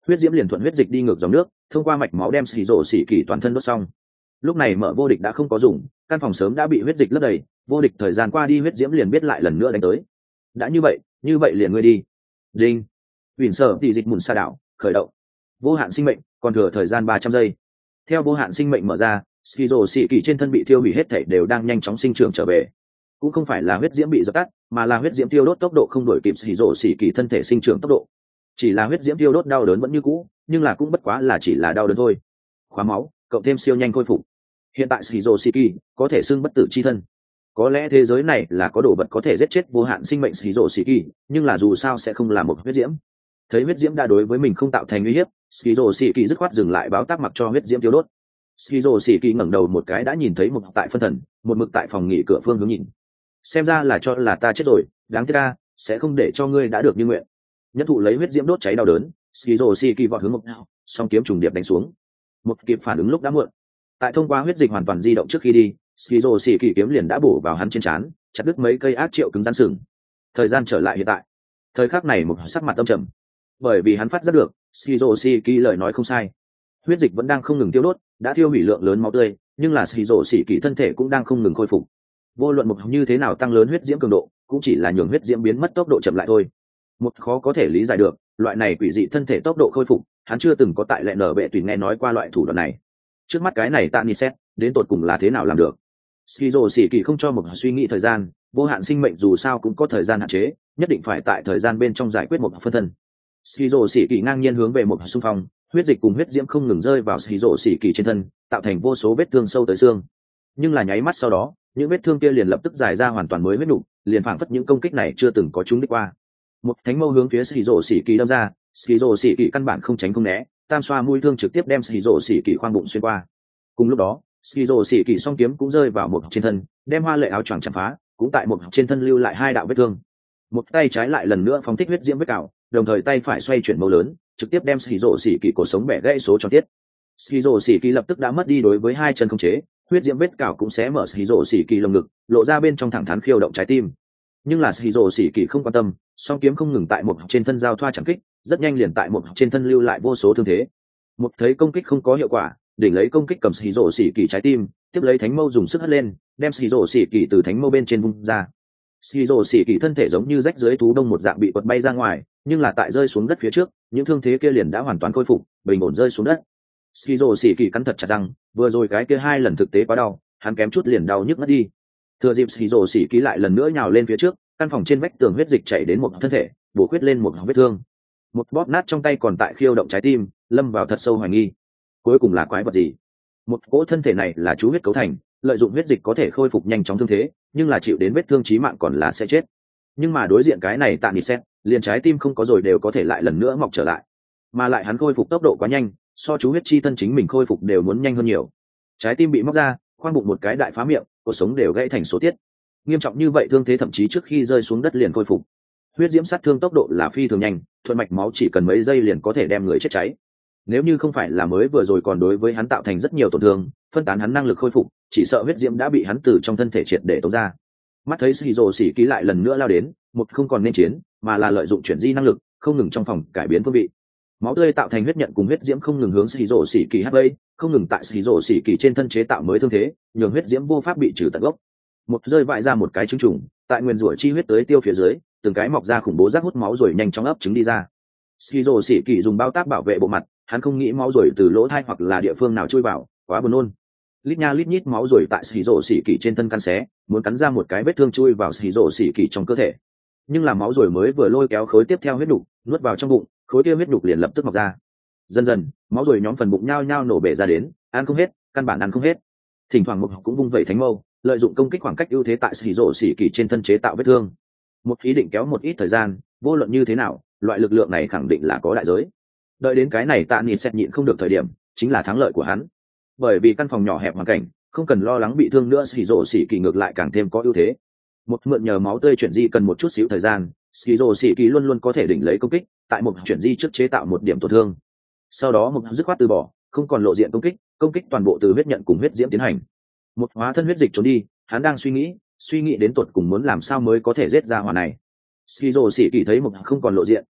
huyết diễm liền thuận huyết dịch đi ngược dòng nước, thông qua mạch máu đem xì rổ xì kỳ toàn thân đốt xong. Lúc này mở vô địch đã không có dùng, căn phòng sớm đã bị huyết dịch lấp đầy, vô địch thời gian qua đi huyết diễm liền biết lại lần nữa đánh tới. Đã như vậy, như vậy liền ngươi đi. Đinh. Huyền sở tỷ dịch mùn sa đảo, khởi động. Vô hạn sinh mệnh, còn thừa thời gian ba trăm giây. Theo vô hạn sinh mệnh mở ra, Skizo xì kỳ trên thân bị thiêu hủy hết thảy đều đang nhanh chóng sinh trưởng trở về. Cũng không phải là huyết diễm bị dập tắt, mà là huyết diễm tiêu đốt tốc độ không đổi kịp Skizo xì kỳ thân thể sinh trưởng tốc độ. Chỉ là huyết diễm tiêu đốt đau đớn vẫn như cũ, nhưng là cũng bất quá là chỉ là đau đớn thôi. Khóa máu, cộng thêm siêu nhanh khôi phục. Hiện tại Skizo xì kỳ có thể xưng bất tử chi thân. Có lẽ thế giới này là có đồ vật có thể giết chết vô hạn sinh mệnh Skizo xì kỳ, nhưng là dù sao sẽ không là một huyết diễm. Thấy huyết diễm đã đối với mình không tạo thành uy hiếp, Skizo xì kỳ dứt khoát dừng lại báo tác mặc cho huyết diễm tiêu đốt. Skizo xì kỳ ngẩng đầu một cái đã nhìn thấy một tại phân thần, một mực tại phòng nghỉ cửa phương hướng nhìn. Xem ra là cho là ta chết rồi, đáng tiếc ta sẽ không để cho ngươi đã được như nguyện. Nhất thụ lấy huyết diễm đốt cháy đau đớn, Skizo xì kỳ vọt hướng một nào, song kiếm trùng điệp đánh xuống. Một kịp phản ứng lúc đã muộn. Tại thông qua huyết dịch hoàn toàn di động trước khi đi, Skizo xì kỳ kiếm liền đã bổ vào hắn trên trán, chặt đứt mấy cây ác triệu cứng rắn sừng. Thời gian trở lại hiện tại. Thời khắc này một sắc mặt âm trầm, bởi vì hắn phát giác được Skizo xì kỳ lời nói không sai. Huyết dịch vẫn đang không ngừng tiêu đốt, đã tiêu hủy lượng lớn máu tươi, nhưng là Skizo xì kỳ thân thể cũng đang không ngừng khôi phục. Vô luận một như thế nào tăng lớn huyết diễm cường độ, cũng chỉ là nhường huyết diễm biến mất tốc độ chậm lại thôi. Một khó có thể lý giải được, loại này quỷ dị thân thể tốc độ khôi phục, hắn chưa từng có tại lệ nở bệ tùy nghe nói qua loại thủ đoạn này. Trước mắt cái này Tani xét, đến tột cùng là thế nào làm được? Skizo xì kỳ không cho một suy nghĩ thời gian, vô hạn sinh mệnh dù sao cũng có thời gian hạn chế, nhất định phải tại thời gian bên trong giải quyết một phân thân. Skizo xì kỳ ngang nhiên hướng về một xung phong, huyết dịch cùng huyết diễm không ngừng rơi vào Skizo xì kỳ trên thân, tạo thành vô số vết thương sâu tới xương. Nhưng là nháy mắt sau đó, những vết thương kia liền lập tức giải ra hoàn toàn mới huyết nục, liền phảng phất những công kích này chưa từng có chúng đích qua. Một thánh mâu hướng phía Skizo xì kỳ đâm ra, Skizo xì kỳ căn bản không tránh không né, tam xoa mũi thương trực tiếp đem Skizo xì kỳ khoang bụng xuyên qua. Cùng lúc đó, Skizo xì kỳ song kiếm cũng rơi vào một trên thân, đem hoa lệ áo choàng chạm phá, cũng tại một trên thân lưu lại hai đạo vết thương. Một tay trái lại lần nữa phóng thích huyết diễm vết cào, đồng thời tay phải xoay chuyển mâu lớn, trực tiếp đem Skizo xì kỳ cổ sống bẻ gãy số cho tiết. Skizo xì kỳ lập tức đã mất đi đối với hai chân khống chế, huyết diễm vết cào cũng sẽ mở Skizo xì kỳ lồng ngực, lộ ra bên trong thẳng thắn khiêu động trái tim. Nhưng là Skizo xì kỳ không quan tâm, song kiếm không ngừng tại một trên thân giao thoa chẳng kích, rất nhanh liền tại một trên thân lưu lại vô số thương thế. Một thấy công kích không có hiệu quả, đỉnh lấy công kích cầm Skizo xì kỳ trái tim, tiếp lấy thánh mâu dùng sức hất lên, đem Skizo xì kỳ từ thánh mâu bên trên vung ra. Skizo xì kỳ thân thể giống như rách dưới thú đông một dạng bị quật bay ra ngoài, nhưng là tại rơi xuống đất phía trước, những thương thế kia liền đã hoàn toàn khôi phục, bình ổn rơi xuống đất. Skizo xì kỳ cắn thật chặt răng, vừa rồi cái kia hai lần thực tế quá đau, hắn kém chút liền đau nhức mất đi. Thừa dịp Skizo xì kỳ lại lần nữa nhào lên phía trước, căn phòng trên vách tường huyết dịch chảy đến một thân thể, bổ khuyết lên một vết thương. Một bóp nát trong tay còn tại khiêu động trái tim, lâm vào thật sâu hoài nghi. Cuối cùng là quái vật gì? Một cỗ thân thể này là chú huyết cấu thành, lợi dụng huyết dịch có thể khôi phục nhanh chóng thương thế, nhưng là chịu đến vết thương chí mạng còn là sẽ chết. Nhưng mà đối diện cái này Tani xét, liền trái tim không có rồi đều có thể lại lần nữa mọc trở lại, mà lại hắn khôi phục tốc độ quá nhanh, so chú huyết chi thân chính mình khôi phục đều muốn nhanh hơn nhiều. Trái tim bị móc ra, khoang bụng một cái đại phá miệng, cuộc sống đều gãy thành số tiết. Nghiêm trọng như vậy thương thế thậm chí trước khi rơi xuống đất liền khôi phục. Huyết diễm sát thương tốc độ là phi thường nhanh, thuận mạch máu chỉ cần mấy giây liền có thể đem người chết cháy. Nếu như không phải là mới vừa rồi còn đối với hắn tạo thành rất nhiều tổn thương, phân tán hắn năng lực khôi phục, chỉ sợ huyết diễm đã bị hắn từ trong thân thể triệt để tống ra. Mắt thấy Skizo xỉ ký lại lần nữa lao đến, một không còn nên chiến, mà là lợi dụng chuyển di năng lực, không ngừng trong phòng cải biến phương vị. Máu tươi tạo thành huyết nhận cùng huyết diễm không ngừng hướng Skizo xỉ kỳ hất bay, không ngừng tại Skizo xỉ kỳ trên thân chế tạo mới thương thế, nhường huyết diễm vô pháp bị trừ tận gốc. Một rơi vãi ra một cái trứng trùng, tại nguyên rủa chi huyết tới tiêu phía dưới, từng cái mọc ra khủng bố rác hút máu rồi nhanh chóng ấp trứng đi ra. Skizo xỉ kỳ dùng bao tác bảo vệ bộ mặt, hắn không nghĩ máu rồi từ lỗ thai hoặc là địa phương nào chui vào, quá buồn nôn. Lít nha lít nhít máu rồi tại Skizo xỉ kỳ trên thân căn xé, muốn cắn ra một cái vết thương chui vào Skizo xỉ kỳ trong cơ thể. Nhưng là máu rồi mới vừa lôi kéo khối tiếp theo huyết đục, nuốt vào trong bụng, khối kia huyết đục liền lập tức mọc ra. Dần dần, máu rồi nhóm phần bụng nhao nhao nổ bể ra đến, ăn không hết, căn bản ăn không hết. Thỉnh thoảng một cũng vung vẩy thánh mâu, lợi dụng công kích khoảng cách ưu thế tại Skizo xỉ kỳ trên thân chế tạo vết thương. Một ý định kéo một ít thời gian, vô luận như thế nào, loại lực lượng này khẳng định là có đại giới. Đợi đến cái này Tạ Nghị xét nhịn không được thời điểm, chính là thắng lợi của hắn. Bởi vì căn phòng nhỏ hẹp hoàn cảnh, không cần lo lắng bị thương nữa, Skizo xỉ kỳ ngược lại càng thêm có ưu thế. Một mượn nhờ máu tươi chuyển di cần một chút xíu thời gian, Skizo xỉ kỳ luôn luôn có thể đỉnh lấy công kích, tại một chuyển di trước chế tạo một điểm tổn thương. Sau đó một dứt khoát từ bỏ, không còn lộ diện công kích, công kích toàn bộ từ huyết nhận cùng huyết diễm tiến hành. Một hóa thân huyết dịch trốn đi, hắn đang suy nghĩ, suy nghĩ đến tột cùng muốn làm sao mới có thể giết ra hỏa này. Skizo xỉ kỳ thấy một không còn lộ diện,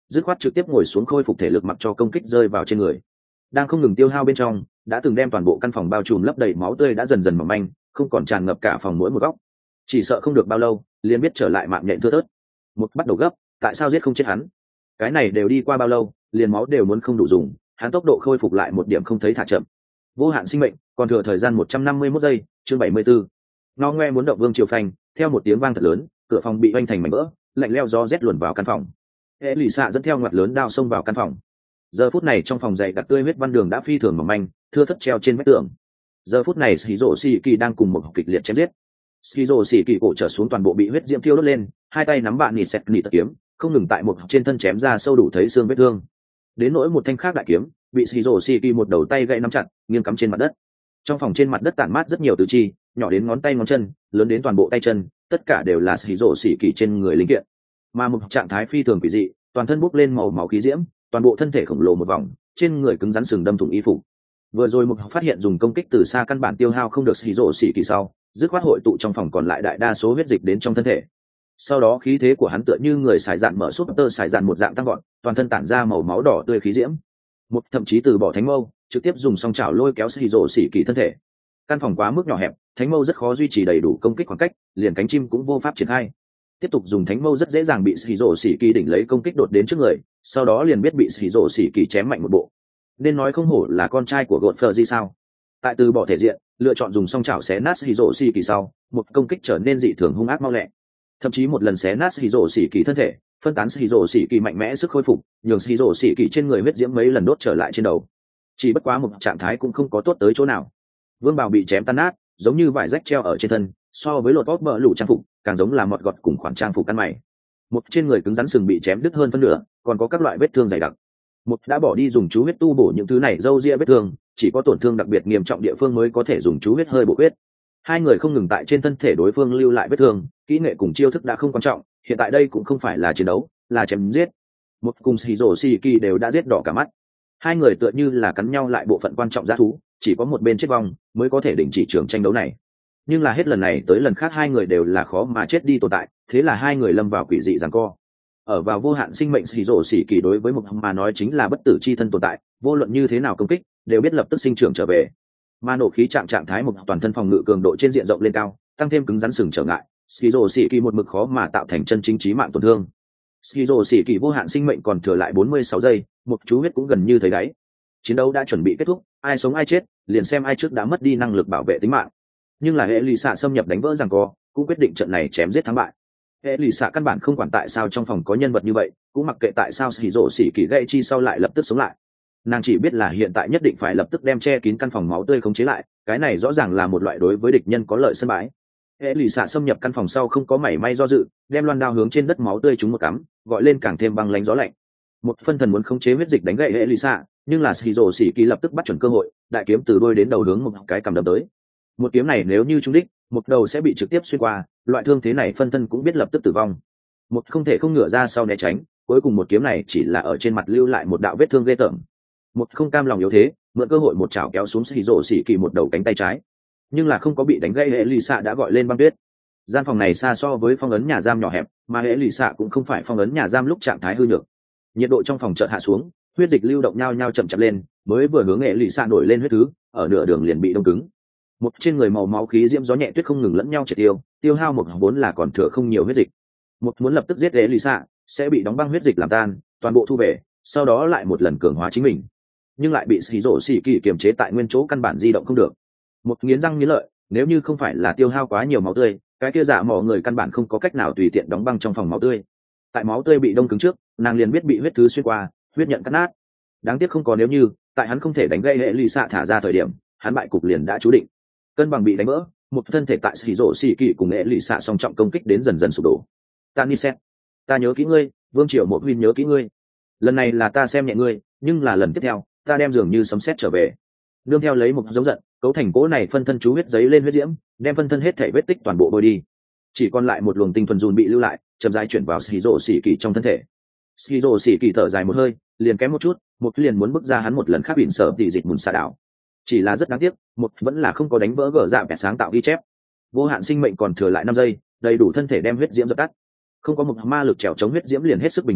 dứt khoát trực tiếp ngồi xuống khôi phục thể lực mặc cho công kích rơi vào trên người. Đang không ngừng tiêu hao bên trong, đã từng đem toàn bộ căn phòng bao trùm lấp đầy máu tươi đã dần dần mỏng manh, không còn tràn ngập cả phòng mỗi một góc. Chỉ sợ không được bao lâu liền biết trở lại mạng nhện thưa thớt. Một bắt đầu gấp, tại sao giết không chết hắn? Cái này đều đi qua bao lâu, liền máu đều muốn không đủ dùng, hắn tốc độ khôi phục lại một điểm không thấy thả chậm. Vô hạn sinh mệnh, còn thừa thời gian một trăm năm mươi mốt giây, chương bảy mươi 74. Nó ngoe muốn động vương triều phanh, theo một tiếng vang thật lớn, cửa phòng bị oanh thành mảnh vỡ, lạnh lẽo gió rét luồn vào căn phòng. Hệ lụy xạ dẫn theo ngoặt lớn đao xông vào căn phòng. Giờ phút này trong phòng dày đặc tươi huyết văn đường đã phi thường mỏng manh, thưa thất treo trên vách tường. Giờ phút này Shizuo Shiki đang cùng một kịch liệt chém giết. Shizuo Shiki cổ trở xuống toàn bộ bị huyết diễm thiêu đốt lên, hai tay nắm bạn nịt sẹt nịt kiếm, không ngừng tại một trên thân chém ra sâu đủ thấy xương vết thương. Đến nỗi một thanh khác đại kiếm, bị Shizuo Shiki một đầu tay gãy nắm chặt, nghiêng cắm trên mặt đất. Trong phòng trên mặt đất tản mát rất nhiều tứ chi, nhỏ đến ngón tay ngón chân, lớn đến toàn bộ tay chân, tất cả đều là Shizuo Shiki trên người linh kiện. Mà một trạng thái phi thường quỷ dị, toàn thân bốc lên màu máu khí diễm, toàn bộ thân thể khổng lồ một vòng, trên người cứng rắn sừng đâm thủng y phục. Vừa rồi một phát hiện dùng công kích từ xa căn bản tiêu hao không được Shizuo Shiki sau, dứt khoát hội tụ trong phòng còn lại đại đa số huyết dịch đến trong thân thể. Sau đó khí thế của hắn tựa như người xài dạn mở súp tơ xài dạn một dạng tăng gọn, toàn thân tản ra màu máu đỏ tươi khí diễm. Một thậm chí từ bỏ thánh mâu, trực tiếp dùng song chảo lôi kéo Shizuo Shiki thân thể. Căn phòng quá mức nhỏ hẹp, thánh mâu rất khó duy trì đầy đủ công kích khoảng cách, liền cánh chim cũng vô pháp triển khai. Tiếp tục dùng thánh mâu rất dễ dàng bị Shizuo Shiki đỉnh lấy công kích đột đến trước người, sau đó liền biết bị Shizuo Shiki chém mạnh một bộ. Nên nói không hổ là con trai của Godfrey sao? Tại từ bỏ thể diện, lựa chọn dùng song chảo xé nát Shizuo Shiki sau, một công kích trở nên dị thường hung ác mau lẹ. Thậm chí một lần xé nát Shizuo Shiki thân thể, phân tán Shizuo Shiki mạnh mẽ sức khôi phục, nhường Shizuo Shiki trên người huyết diễm mấy lần đốt trở lại trên đầu. Chỉ bất quá một trạng thái cũng không có tốt tới chỗ nào. Vương bào bị chém tan nát, giống như vải rách treo ở trên thân, so với lột bóp bờ lũ trang phục, càng giống là mọt gọt cùng khoản trang phục ăn mày. Một trên người cứng rắn sừng bị chém đứt hơn phân nửa, còn có các loại vết thương dày đặc. Một đã bỏ đi dùng chú huyết tu bổ những thứ này râu ria vết thương, chỉ có tổn thương đặc biệt nghiêm trọng địa phương mới có thể dùng chú huyết hơi bổ huyết. Hai người không ngừng tại trên thân thể đối phương lưu lại vết thương, kỹ nghệ cùng chiêu thức đã không quan trọng, hiện tại đây cũng không phải là chiến đấu, là chém giết. Một cùng Shizuo Shiki đều đã giết đỏ cả mắt. Hai người tựa như là cắn nhau lại bộ phận quan trọng dã thú, chỉ có một bên chết vong mới có thể đình chỉ trường tranh đấu này. Nhưng là hết lần này tới lần khác hai người đều là khó mà chết đi tồn tại, thế là hai người lâm vào quỷ dị giằng co. Ở vào vô hạn sinh mệnh Shizuo Shiki đối với một mà nói chính là bất tử chi thân tồn tại, vô luận như thế nào công kích đều biết lập tức sinh trưởng trở về. Mà nổ khí trạng trạng thái một toàn thân phòng ngự cường độ trên diện rộng lên cao, tăng thêm cứng rắn sừng trở ngại, Shizuo Shiki một mực khó mà tạo thành chân chính chí mạng tổn thương. Shizuo Shiki vô hạn sinh mệnh còn thừa lại bốn mươi sáu giây, một chú huyết cũng gần như thấy đáy. Chiến đấu đã chuẩn bị kết thúc, ai sống ai chết, liền xem ai trước đã mất đi năng lực bảo vệ tính mạng. Nhưng là hệ lụy xạ xâm nhập đánh vỡ giằng co, cũng quyết định trận này chém giết thắng bại. Hệ lụy xạ căn bản không quản tại sao trong phòng có nhân vật như vậy, cũng mặc kệ tại sao Shizuo Shiki gãy chi sau lại lập tức sống lại. Nàng chỉ biết là hiện tại nhất định phải lập tức đem che kín căn phòng máu tươi khống chế lại, cái này rõ ràng là một loại đối với địch nhân có lợi sân bãi. Hệ lụy xạ xâm nhập căn phòng sau không có mảy may do dự, đem loan đao hướng trên đất máu tươi trúng một cắm, gọi lên càng thêm băng lánh gió lạnh. Một phân thần muốn khống chế huyết dịch đánh gãy hệ lụy xạ, nhưng là Shizuo Shiki lập tức bắt chuẩn cơ hội, đại kiếm từ đuôi đến đầu hướng một cái cầm đâm tới. Một kiếm này nếu như trúng đích, một đầu sẽ bị trực tiếp xuyên qua, loại thương thế này phân thân cũng biết lập tức tử vong. Một không thể không ngửa ra sau né tránh, cuối cùng một kiếm này chỉ là ở trên mặt lưu lại một đạo vết thương ghê tởm. Một không cam lòng yếu thế, mượn cơ hội một chảo kéo xuống Shizuo Shiki một đầu cánh tay trái, nhưng là không có bị đánh gãy hệ lụy xạ đã gọi lên băng tuyết. Gian phòng này xa so với phong ấn nhà giam nhỏ hẹp, mà hệ lụy xạ cũng không phải phong ấn nhà giam lúc trạng thái hư nhược. Nhiệt độ trong phòng chợt hạ xuống, huyết dịch lưu động nhau nhau chậm chậm lên, mới vừa hướng hệ lụy xạ nổi lên huyết thứ, ở nửa đường liền bị đông cứng. Một trên người màu máu khí diễm gió nhẹ tuyết không ngừng lẫn nhau triệt tiêu, tiêu hao một vốn là còn thừa không nhiều huyết dịch. Một muốn lập tức giết hệ lụy xạ, sẽ bị đóng băng huyết dịch làm tan, toàn bộ thu về, sau đó lại một lần cường hóa chính mình, nhưng lại bị Shizuo Shiki kiềm chế tại nguyên chỗ căn bản di động không được. Một nghiến răng nghiến lợi, nếu như không phải là tiêu hao quá nhiều máu tươi, cái kia giả mỏ người căn bản không có cách nào tùy tiện đóng băng trong phòng máu tươi. Tại máu tươi bị đông cứng trước, nàng liền biết bị huyết thứ xuyên qua, huyết nhận cắt nát. Đáng tiếc không có nếu như, tại hắn không thể đánh gây hệ lụy xạ thả ra thời điểm, hắn bại cục liền đã chú định. Cân bằng bị đánh vỡ, một thân thể tại Shizuo Shiki cùng hệ lụy xạ song trọng công kích đến dần dần sụp đổ. Taniset, ta nhớ kỹ ngươi, Vương Triều một huynh nhớ kỹ ngươi. Lần này là ta xem nhẹ ngươi, nhưng là lần tiếp theo, ta đem dường như sấm sét trở về. Nương theo lấy một giống giận, cấu thành cố này phân thân chú huyết giấy lên huyết diễm, đem phân thân hết thể vết tích toàn bộ bôi đi. Chỉ còn lại một luồng tinh thuần dùn bị lưu lại, chậm rãi chuyển vào Shizuo Shiki trong thân thể. Shizuo Shiki thở dài một hơi, liền kém một chút, một liền muốn bước ra hắn một lần khác biển sở tỷ dịch mùn xà đảo. Chỉ là rất đáng tiếc, một vẫn là không có đánh vỡ gở dạ vẻ sáng tạo ghi chép. Vô hạn sinh mệnh còn thừa lại năm giây, đầy đủ thân thể đem huyết diễm dập tắt. Không có một ma lực trèo chống huyết diễm liền hết sức bình thường,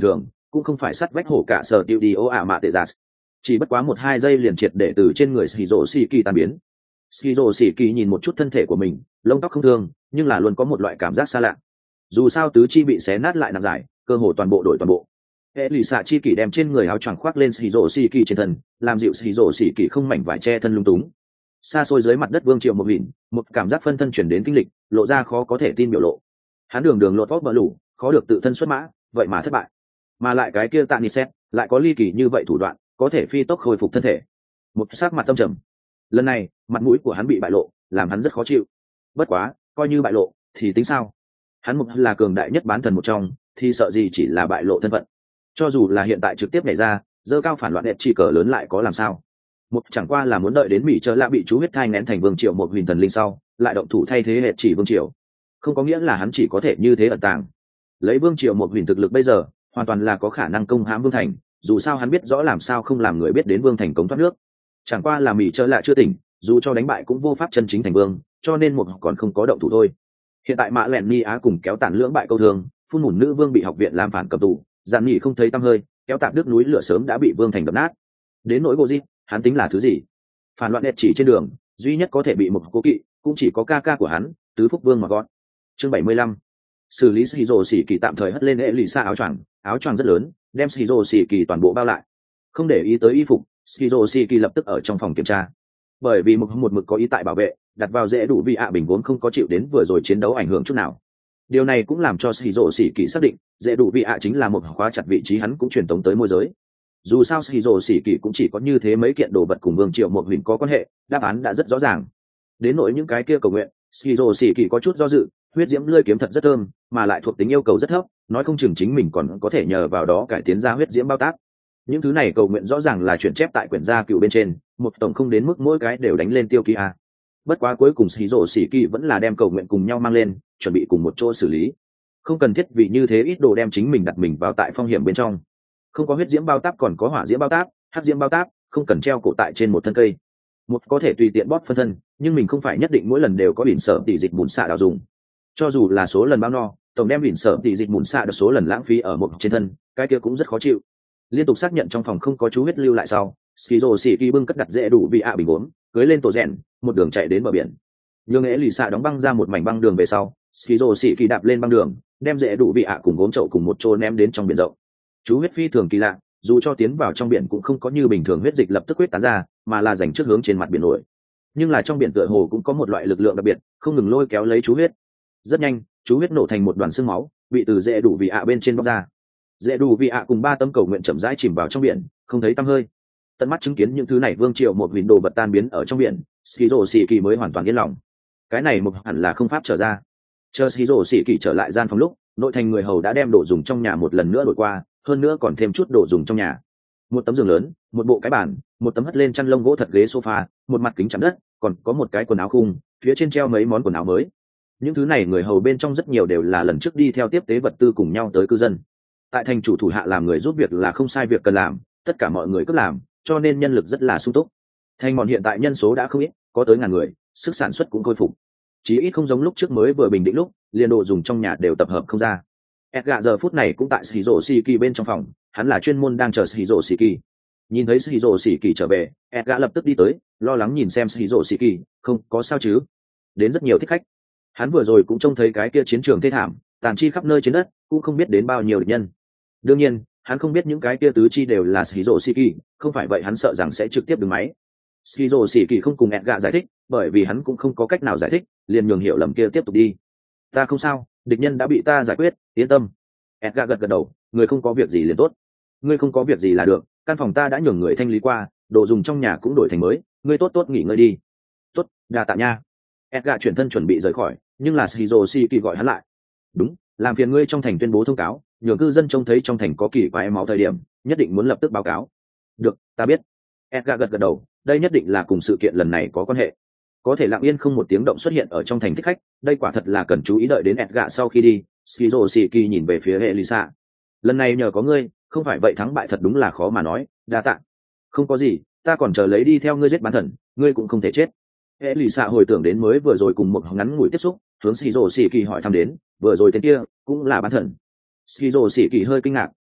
cũng không phải sắt vách hổ cả sở tiêu đi ô ả mạ tệ giả, chỉ bất quá một hai giây liền triệt để từ trên người shizu xì kỳ tan biến. Shizu xì kỳ nhìn một chút thân thể của mình, lông tóc không thương nhưng là luôn có một loại cảm giác xa lạ. Dù sao tứ chi bị xé nát lại nặng dài, cơ hồ toàn bộ đổi toàn bộ. Hệ lì xạ chi kỳ đem trên người áo choàng khoác lên shizu xì kỳ trên thân, làm dịu shizu xì kỳ không mảnh vải che thân lung túng. Xa xôi dưới mặt đất vương triều một hình, một cảm giác phân thân chuyển đến kinh lịch, lộ ra khó có thể tin biểu lộ. Hắn đường đường lột vót bờ lủ, khó được tự thân xuất mã, vậy mà thất bại. Mà lại cái kia tạ nị xét, lại có ly kỳ như vậy thủ đoạn, có thể phi tốc khôi phục thân thể. Một sắc mặt tâm trầm. Lần này, mặt mũi của hắn bị bại lộ, làm hắn rất khó chịu. Bất quá, coi như bại lộ, thì tính sao? Hắn một là cường đại nhất bán thần một trong, thì sợ gì chỉ là bại lộ thân phận. Cho dù là hiện tại trực tiếp nhảy ra, dơ cao phản loạn đẹp chỉ cờ lớn lại có làm sao? Một chẳng qua là muốn đợi đến mỹ chờ lạ bị chú huyết thai nén thành vương triều một huyền thần linh sau, lại động thủ thay thế hệ chỉ vương triều. Không có nghĩa là hắn chỉ có thể như thế ẩn tàng. Lấy vương triều một huyền thực lực bây giờ, hoàn toàn là có khả năng công hãm vương thành. Dù sao hắn biết rõ làm sao không làm người biết đến vương thành cống thoát nước. Chẳng qua là mỹ chờ lạ chưa tỉnh, dù cho đánh bại cũng vô pháp chân chính thành vương, cho nên một còn không có động thủ thôi. Hiện tại mã lẹn ni á cùng kéo tàn lưỡng bại câu thương, phun mùn nữ vương bị học viện làm phản cầm tù, giàn nhị không thấy tăm hơi, kéo tạm nước núi lửa sớm đã bị vương thành đập nát. Đến nỗi Gojit, hắn tính là thứ gì? Phản loạn đẹp chỉ trên đường, duy nhất có thể bị một cố kỵ, cũng chỉ có ca ca của hắn, tứ phúc vương mà gọn. Chương bảy mươi lăm, xử lý Shizuo xỉ kỳ tạm thời hất lên lễ lì xa áo choàng, áo choàng rất lớn, đem Shizuo xỉ kỳ toàn bộ bao lại. Không để ý tới y phục, Shizuo xỉ kỳ lập tức ở trong phòng kiểm tra. Bởi vì một một mực có ý tại bảo vệ, đặt vào dễ đủ vị ạ bình vốn không có chịu đến vừa rồi chiến đấu ảnh hưởng chút nào. Điều này cũng làm cho Shizuo xỉ kỳ xác định, dễ đủ vị ạ chính là một khóa chặt vị trí hắn cũng truyền tống tới môi giới. Dù sao Shizuo xỉ kỳ cũng chỉ có như thế mấy kiện đồ vật cùng vương triệu một huyền có quan hệ, đáp án đã rất rõ ràng. Đến nỗi những cái kia cầu nguyện, Shizuo xỉ kỳ có chút do dự, huyết diễm lưỡi kiếm thật rất thơm, mà lại thuộc tính yêu cầu rất thấp, nói không chừng chính mình còn có thể nhờ vào đó cải tiến ra huyết diễm bao tác. Những thứ này cầu nguyện rõ ràng là chuyển chép tại quyển gia cựu bên trên, một tổng không đến mức mỗi cái đều đánh lên tiêu ký a. Bất quá cuối cùng Shizuo xỉ kỳ vẫn là đem cầu nguyện cùng nhau mang lên, chuẩn bị cùng một chỗ xử lý. Không cần thiết vì như thế ít đồ đem chính mình đặt mình vào tại phong hiểm bên trong. Không có huyết diễm bao tác còn có hỏa diễm bao tác, hắc diễm bao tác, không cần treo cổ tại trên một thân cây. Một có thể tùy tiện bóp phân thân, nhưng mình không phải nhất định mỗi lần đều có biển sở tỷ dịch bùn xạ đạo dùng. Cho dù là số lần bao no, tổng đem biển sở tỷ dịch bùn xạ được số lần lãng phí ở một trên thân, cái kia cũng rất khó chịu. Liên tục xác nhận trong phòng không có chú huyết lưu lại sau, Shizuo xỉ kỳ bưng cất đặt dễ đủ vị ạ bình uống, cưới lên tổ rèn, một đường chạy đến bờ biển. Nhưng nghệ lì xạ đóng băng ra một mảnh băng đường về sau, Shizuo xỉ kỳ đạp lên băng đường, đem dễ đủ vị ạ cùng gốm chậu cùng một chỗ ném đến trong biển rộng. Chú huyết phi thường kỳ lạ, dù cho tiến vào trong biển cũng không có như bình thường huyết dịch lập tức huyết tán ra, mà là dành trước hướng trên mặt biển nổi. Nhưng là trong biển tựa hồ cũng có một loại lực lượng đặc biệt, không ngừng lôi kéo lấy chú huyết. Rất nhanh, chú huyết nổ thành một đoàn xương máu, bị từ dễ đủ vị ạ bên trên bóc ra. Dễ đủ vị ạ cùng ba tấm cầu nguyện chậm rãi chìm vào trong biển, không thấy tăm hơi. Tận mắt chứng kiến những thứ này vương triệu một huyền đồ vật tan biến ở trong biển, Shizuo xỉ kỳ mới hoàn toàn yên lòng. Cái này một hẳn là không pháp trở ra. Chờ Shizuo xỉ kỳ trở lại gian phòng lúc, nội thành người hầu đã đem đồ dùng trong nhà một lần nữa đổi qua, hơn nữa còn thêm chút đồ dùng trong nhà. Một tấm giường lớn, một bộ cái bàn, một tấm hất lên chăn lông gỗ thật ghế sofa, một mặt kính chắn đất, còn có một cái quần áo khung, phía trên treo mấy món quần áo mới. Những thứ này người hầu bên trong rất nhiều đều là lần trước đi theo tiếp tế vật tư cùng nhau tới cư dân. Tại thành chủ thủ hạ làm người giúp việc là không sai việc cần làm, tất cả mọi người cứ làm, cho nên nhân lực rất là sung túc. Thành bọn hiện tại nhân số đã không ít, có tới ngàn người, sức sản xuất cũng khôi phục. Chỉ ít không giống lúc trước mới vừa bình định lúc, liền đồ dùng trong nhà đều tập hợp không ra. Edgar giờ phút này cũng tại Shizuo Shiki bên trong phòng, hắn là chuyên môn đang chờ Shizuo Shiki. Nhìn thấy Shizuo Shiki trở về, Edgar lập tức đi tới, lo lắng nhìn xem Shizuo Shiki, không có sao chứ? Đến rất nhiều thích khách. Hắn vừa rồi cũng trông thấy cái kia chiến trường thê thảm, tàn chi khắp nơi trên đất, cũng không biết đến bao nhiêu địch nhân. Đương nhiên, hắn không biết những cái kia tứ chi đều là Shizuo Shiki, không phải vậy hắn sợ rằng sẽ trực tiếp đứng máy. Shizuo Shiki không cùng Edgar giải thích, bởi vì hắn cũng không có cách nào giải thích, liền nhường hiểu lầm kia tiếp tục đi. Ta không sao, địch nhân đã bị ta giải quyết, yên tâm. Edgar gật gật đầu, người không có việc gì liền tốt. Ngươi không có việc gì là được, căn phòng ta đã nhường người thanh lý qua, đồ dùng trong nhà cũng đổi thành mới, ngươi tốt tốt nghỉ ngơi đi. Tốt, đa tạ nha. Edgar chuyển thân chuẩn bị rời khỏi, nhưng là Shizuo Shiki gọi hắn lại. Đúng, làm phiền ngươi trong thành tuyên bố thông cáo, nhường cư dân trông thấy trong thành có kỳ quái máu thời điểm, nhất định muốn lập tức báo cáo. Được, ta biết. Edgar gật gật đầu, đây nhất định là cùng sự kiện lần này có quan hệ. Có thể lặng yên không một tiếng động xuất hiện ở trong thành thích khách, đây quả thật là cần chú ý. Đợi đến Edgar sau khi đi, Shizuo Shiki nhìn về phía Elisa. Lần này nhờ có ngươi, không phải vậy thắng bại thật đúng là khó mà nói, đa tạ. Không có gì, ta còn chờ lấy đi theo ngươi giết bán thần, ngươi cũng không thể chết. Elisa hồi tưởng đến mới vừa rồi cùng một ngắn ngủi tiếp xúc, hướng Shizuo Shiki hỏi thăm đến, vừa rồi tên kia cũng là bán thần. Shizuo Shiki hơi kinh ngạc,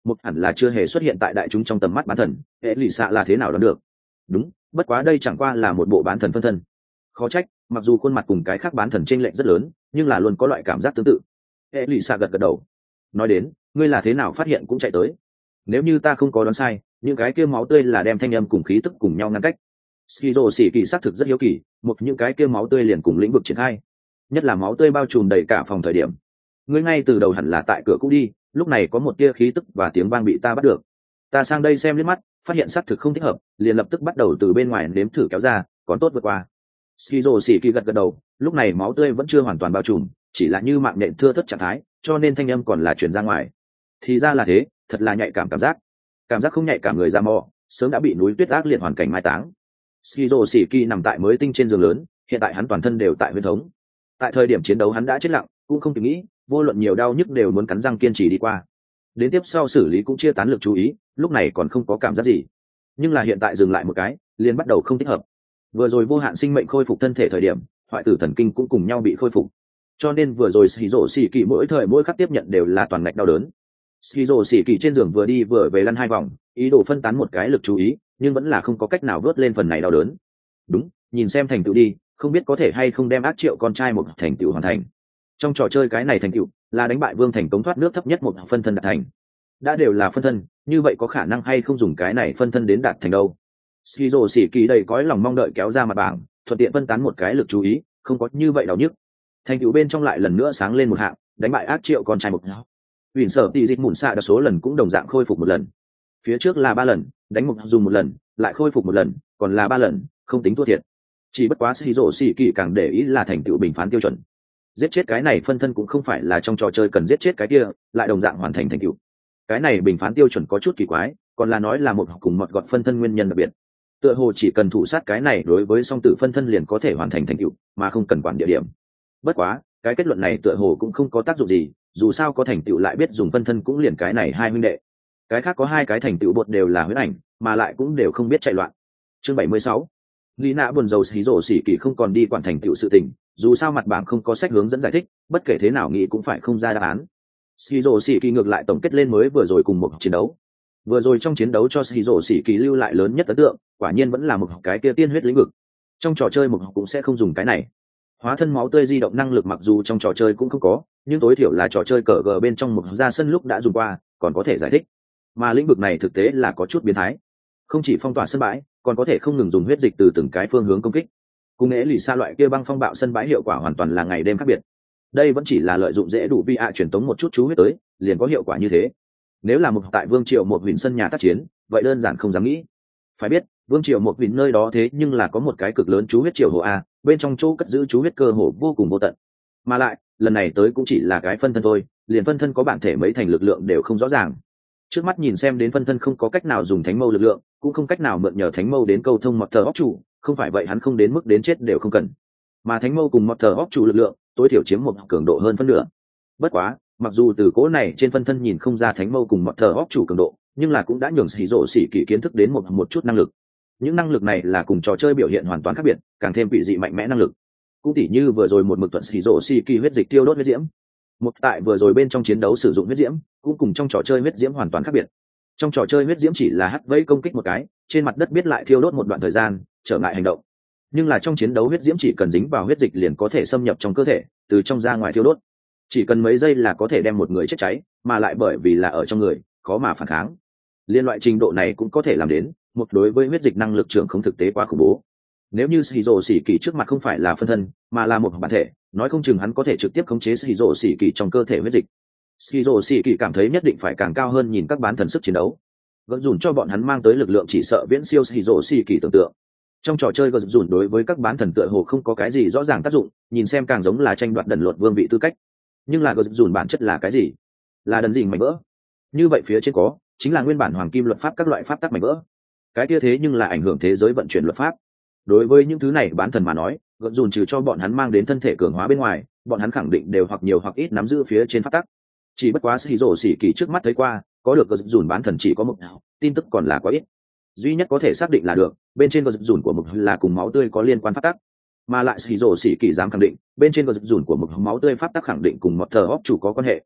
một hẳn là chưa hề xuất hiện tại đại chúng trong tầm mắt bán thần, hệ lụy xạ là thế nào đoán được. Đúng, bất quá đây chẳng qua là một bộ bán thần phân thân. Khó trách, mặc dù khuôn mặt cùng cái khác bán thần chênh lệch rất lớn, nhưng là luôn có loại cảm giác tương tự. Hệ lụy xạ gật gật đầu. Nói đến, ngươi là thế nào phát hiện cũng chạy tới. Nếu như ta không có đoán sai, những cái kia máu tươi là đem thanh âm cùng khí tức cùng nhau ngăn cách. Skizo xỉ kỳ xác thực rất hiếu kỳ, một những cái kia máu tươi liền cùng lĩnh vực triển khai, nhất là máu tươi bao trùm đầy cả phòng thời điểm. Ngươi ngay từ đầu hẳn là tại cửa cũ đi, lúc này có một tia khí tức và tiếng vang bị ta bắt được. Ta sang đây xem liếc mắt, phát hiện xác thực không thích hợp, liền lập tức bắt đầu từ bên ngoài nếm thử kéo ra, còn tốt vượt qua. Skizo xỉ kỳ gật gật đầu, lúc này máu tươi vẫn chưa hoàn toàn bao trùm, chỉ là như mạng nhện thưa thớt trạng thái, cho nên thanh âm còn là truyền ra ngoài. Thì ra là thế, thật là nhạy cảm cảm giác. Cảm giác không nhạy cảm người ra mò, sớm đã bị núi tuyết ác liệt hoàn cảnh mai táng. Skizo xỉ kỳ nằm tại mới tinh trên giường lớn, hiện tại hắn toàn thân đều tại huyết thống. Tại thời điểm chiến đấu hắn đã chết lặng, cũng không kịp nghĩ, vô luận nhiều đau nhức đều muốn cắn răng kiên trì đi qua. Đến tiếp sau xử lý cũng chia tán lực chú ý, lúc này còn không có cảm giác gì. Nhưng là hiện tại dừng lại một cái, liền bắt đầu không thích hợp. Vừa rồi vô hạn sinh mệnh khôi phục thân thể thời điểm, hoại tử thần kinh cũng cùng nhau bị khôi phục. Cho nên vừa rồi Skizo xỉ kỳ mỗi thời mỗi khắc tiếp nhận đều là toàn ngạch đau đớn. Skizo xỉ kỳ trên giường vừa đi vừa về lăn hai vòng, ý đồ phân tán một cái lực chú ý, nhưng vẫn là không có cách nào vớt lên phần này đau đớn. Đúng, nhìn xem thành tựu đi, không biết có thể hay không đem ác triệu con trai một thành tựu hoàn thành. Trong trò chơi cái này thành tựu là đánh bại vương thành công thoát nước thấp nhất một phân thân đạt thành. Đã đều là phân thân, như vậy có khả năng hay không dùng cái này phân thân đến đạt thành đâu. Skizo xỉ kỳ đầy cõi lòng mong đợi kéo ra mặt bảng, thuận tiện phân tán một cái lực chú ý, không có như vậy đau nhức. Thành tựu bên trong lại lần nữa sáng lên một hạng, đánh bại ác triệu con trai một. Huyền sở tỷ dịch mụn xạ đa số lần cũng đồng dạng khôi phục một lần. Phía trước là ba lần, đánh một dùng một lần, lại khôi phục một lần, còn là ba lần, không tính thua thiệt. Chỉ bất quá Skizo xỉ kỳ càng để ý là thành tựu bình phán tiêu chuẩn. Giết chết cái này phân thân cũng không phải là trong trò chơi cần giết chết cái kia, lại đồng dạng hoàn thành thành tựu. Cái này bình phán tiêu chuẩn có chút kỳ quái, còn là nói là một cùng một gọt phân thân nguyên nhân đặc biệt. Tựa hồ chỉ cần thủ sát cái này đối với song tử phân thân liền có thể hoàn thành thành tựu, mà không cần quản địa điểm. Bất quá, cái kết luận này tựa hồ cũng không có tác dụng gì, dù sao có thành tựu lại biết dùng phân thân cũng liền cái này hai huynh đệ. Cái khác có hai cái thành tựu bột đều là huyễn ảnh, mà lại cũng đều không biết chạy loạn. Chương bảy mươi sáu. Lý Nã buồn rầu xí rổ xỉ kỳ không còn đi quản thành tựu sự tình, dù sao mặt bảng không có sách hướng dẫn giải thích, bất kể thế nào nghĩ cũng phải không ra đáp án. Skizo xỉ kỳ ngược lại tổng kết lên mới vừa rồi cùng một chiến đấu. Vừa rồi trong chiến đấu cho Skizo xỉ kỳ lưu lại lớn nhất ấn tượng, quả nhiên vẫn là một cái kia tiên huyết lĩnh vực. Trong trò chơi một cũng sẽ không dùng cái này. Hóa thân máu tươi di động năng lực mặc dù trong trò chơi cũng không có, nhưng tối thiểu là trò chơi cờ gờ bên trong một ra sân lúc đã dùng qua, còn có thể giải thích. Mà lĩnh vực này thực tế là có chút biến thái. Không chỉ phong tỏa sân bãi, còn có thể không ngừng dùng huyết dịch từ từng cái phương hướng công kích. Cùng nghĩa lì xa loại kia băng phong bạo sân bãi hiệu quả hoàn toàn là ngày đêm khác biệt. Đây vẫn chỉ là lợi dụng dễ đủ vi ạ truyền tống một chút chú huyết tới, liền có hiệu quả như thế. Nếu là một tại Vương Triều một huyền sân nhà tác chiến, vậy đơn giản không dám nghĩ. Phải biết, Vương Triều một huyền nơi đó thế nhưng là có một cái cực lớn chú huyết triều hồ a, bên trong chỗ cất giữ chú huyết cơ hồ vô cùng vô tận. Mà lại, lần này tới cũng chỉ là cái phân thân thôi, liền phân thân có bản thể mấy thành lực lượng đều không rõ ràng. Trước mắt nhìn xem đến phân thân không có cách nào dùng thánh mâu lực lượng, cũng không cách nào mượn nhờ thánh mâu đến câu thông mọt thờ óc chủ, không phải vậy hắn không đến mức đến chết đều không cần. Mà thánh mâu cùng mọt thờ óc chủ lực lượng tối thiểu chiếm một cường độ hơn phân nửa. Bất quá, mặc dù từ cố này trên phân thân nhìn không ra thánh mâu cùng mọt thờ óc chủ cường độ, nhưng là cũng đã nhường xỉ rộ xỉ kỳ kiến thức đến một một chút năng lực. Những năng lực này là cùng trò chơi biểu hiện hoàn toàn khác biệt, càng thêm vị dị mạnh mẽ năng lực. Cũng tỉ như vừa rồi một mực thuận xỉ rộ xỉ kỳ huyết dịch tiêu đốt huyết diễm. Một tại vừa rồi bên trong chiến đấu sử dụng huyết diễm, cũng cùng trong trò chơi huyết diễm hoàn toàn khác biệt. Trong trò chơi huyết diễm chỉ là hắt vây công kích một cái, trên mặt đất biết lại thiêu đốt một đoạn thời gian, trở ngại hành động. Nhưng là trong chiến đấu huyết diễm chỉ cần dính vào huyết dịch liền có thể xâm nhập trong cơ thể, từ trong ra ngoài thiêu đốt. Chỉ cần mấy giây là có thể đem một người chết cháy, mà lại bởi vì là ở trong người, khó mà phản kháng. Liên loại trình độ này cũng có thể làm đến, một đối với huyết dịch năng lực trưởng không thực tế quá khủng bố. Nếu như Shizuo Sĩ Kỳ trước mặt không phải là phân thân, mà là một bản thể, nói không chừng hắn có thể trực tiếp khống chế Shizuo Sĩ Kỳ trong cơ thể huyết dịch. Shizuo Sĩ Kỳ cảm thấy nhất định phải càng cao hơn nhìn các bán thần sức chiến đấu. Vẫn dùn cho bọn hắn mang tới lực lượng chỉ sợ viễn siêu Shizuo Sĩ Kỳ tưởng tượng. Trong trò chơi Gật dùn đối với các bán thần tựa hồ không có cái gì rõ ràng tác dụng, nhìn xem càng giống là tranh đoạt đần lột vương vị tư cách. Nhưng là Gật dùn bản chất là cái gì? Là đần gì mảnh vỡ? Như vậy phía trên có chính là nguyên bản hoàng kim luật pháp các loại pháp tắc mảnh vỡ. Cái kia thế nhưng là ảnh hưởng thế giới vận chuyển luật pháp. Đối với những thứ này bán thần mà nói, Gật dùn trừ cho bọn hắn mang đến thân thể cường hóa bên ngoài, bọn hắn khẳng định đều hoặc nhiều hoặc ít nắm giữ phía trên pháp tắc. Chỉ bất quá Shizuo Sĩ Kỳ trước mắt thấy qua, có được Gật dùn bán thần chỉ có một nào, tin tức còn là quá ít. Duy nhất có thể xác định là được, bên trên Gật dùn của mực là cùng máu tươi có liên quan pháp tắc, mà lại Shizuo Sĩ Kỳ dám khẳng định, bên trên Gật dùn của mực máu tươi pháp tắc khẳng định cùng một thờ óc chủ có quan hệ.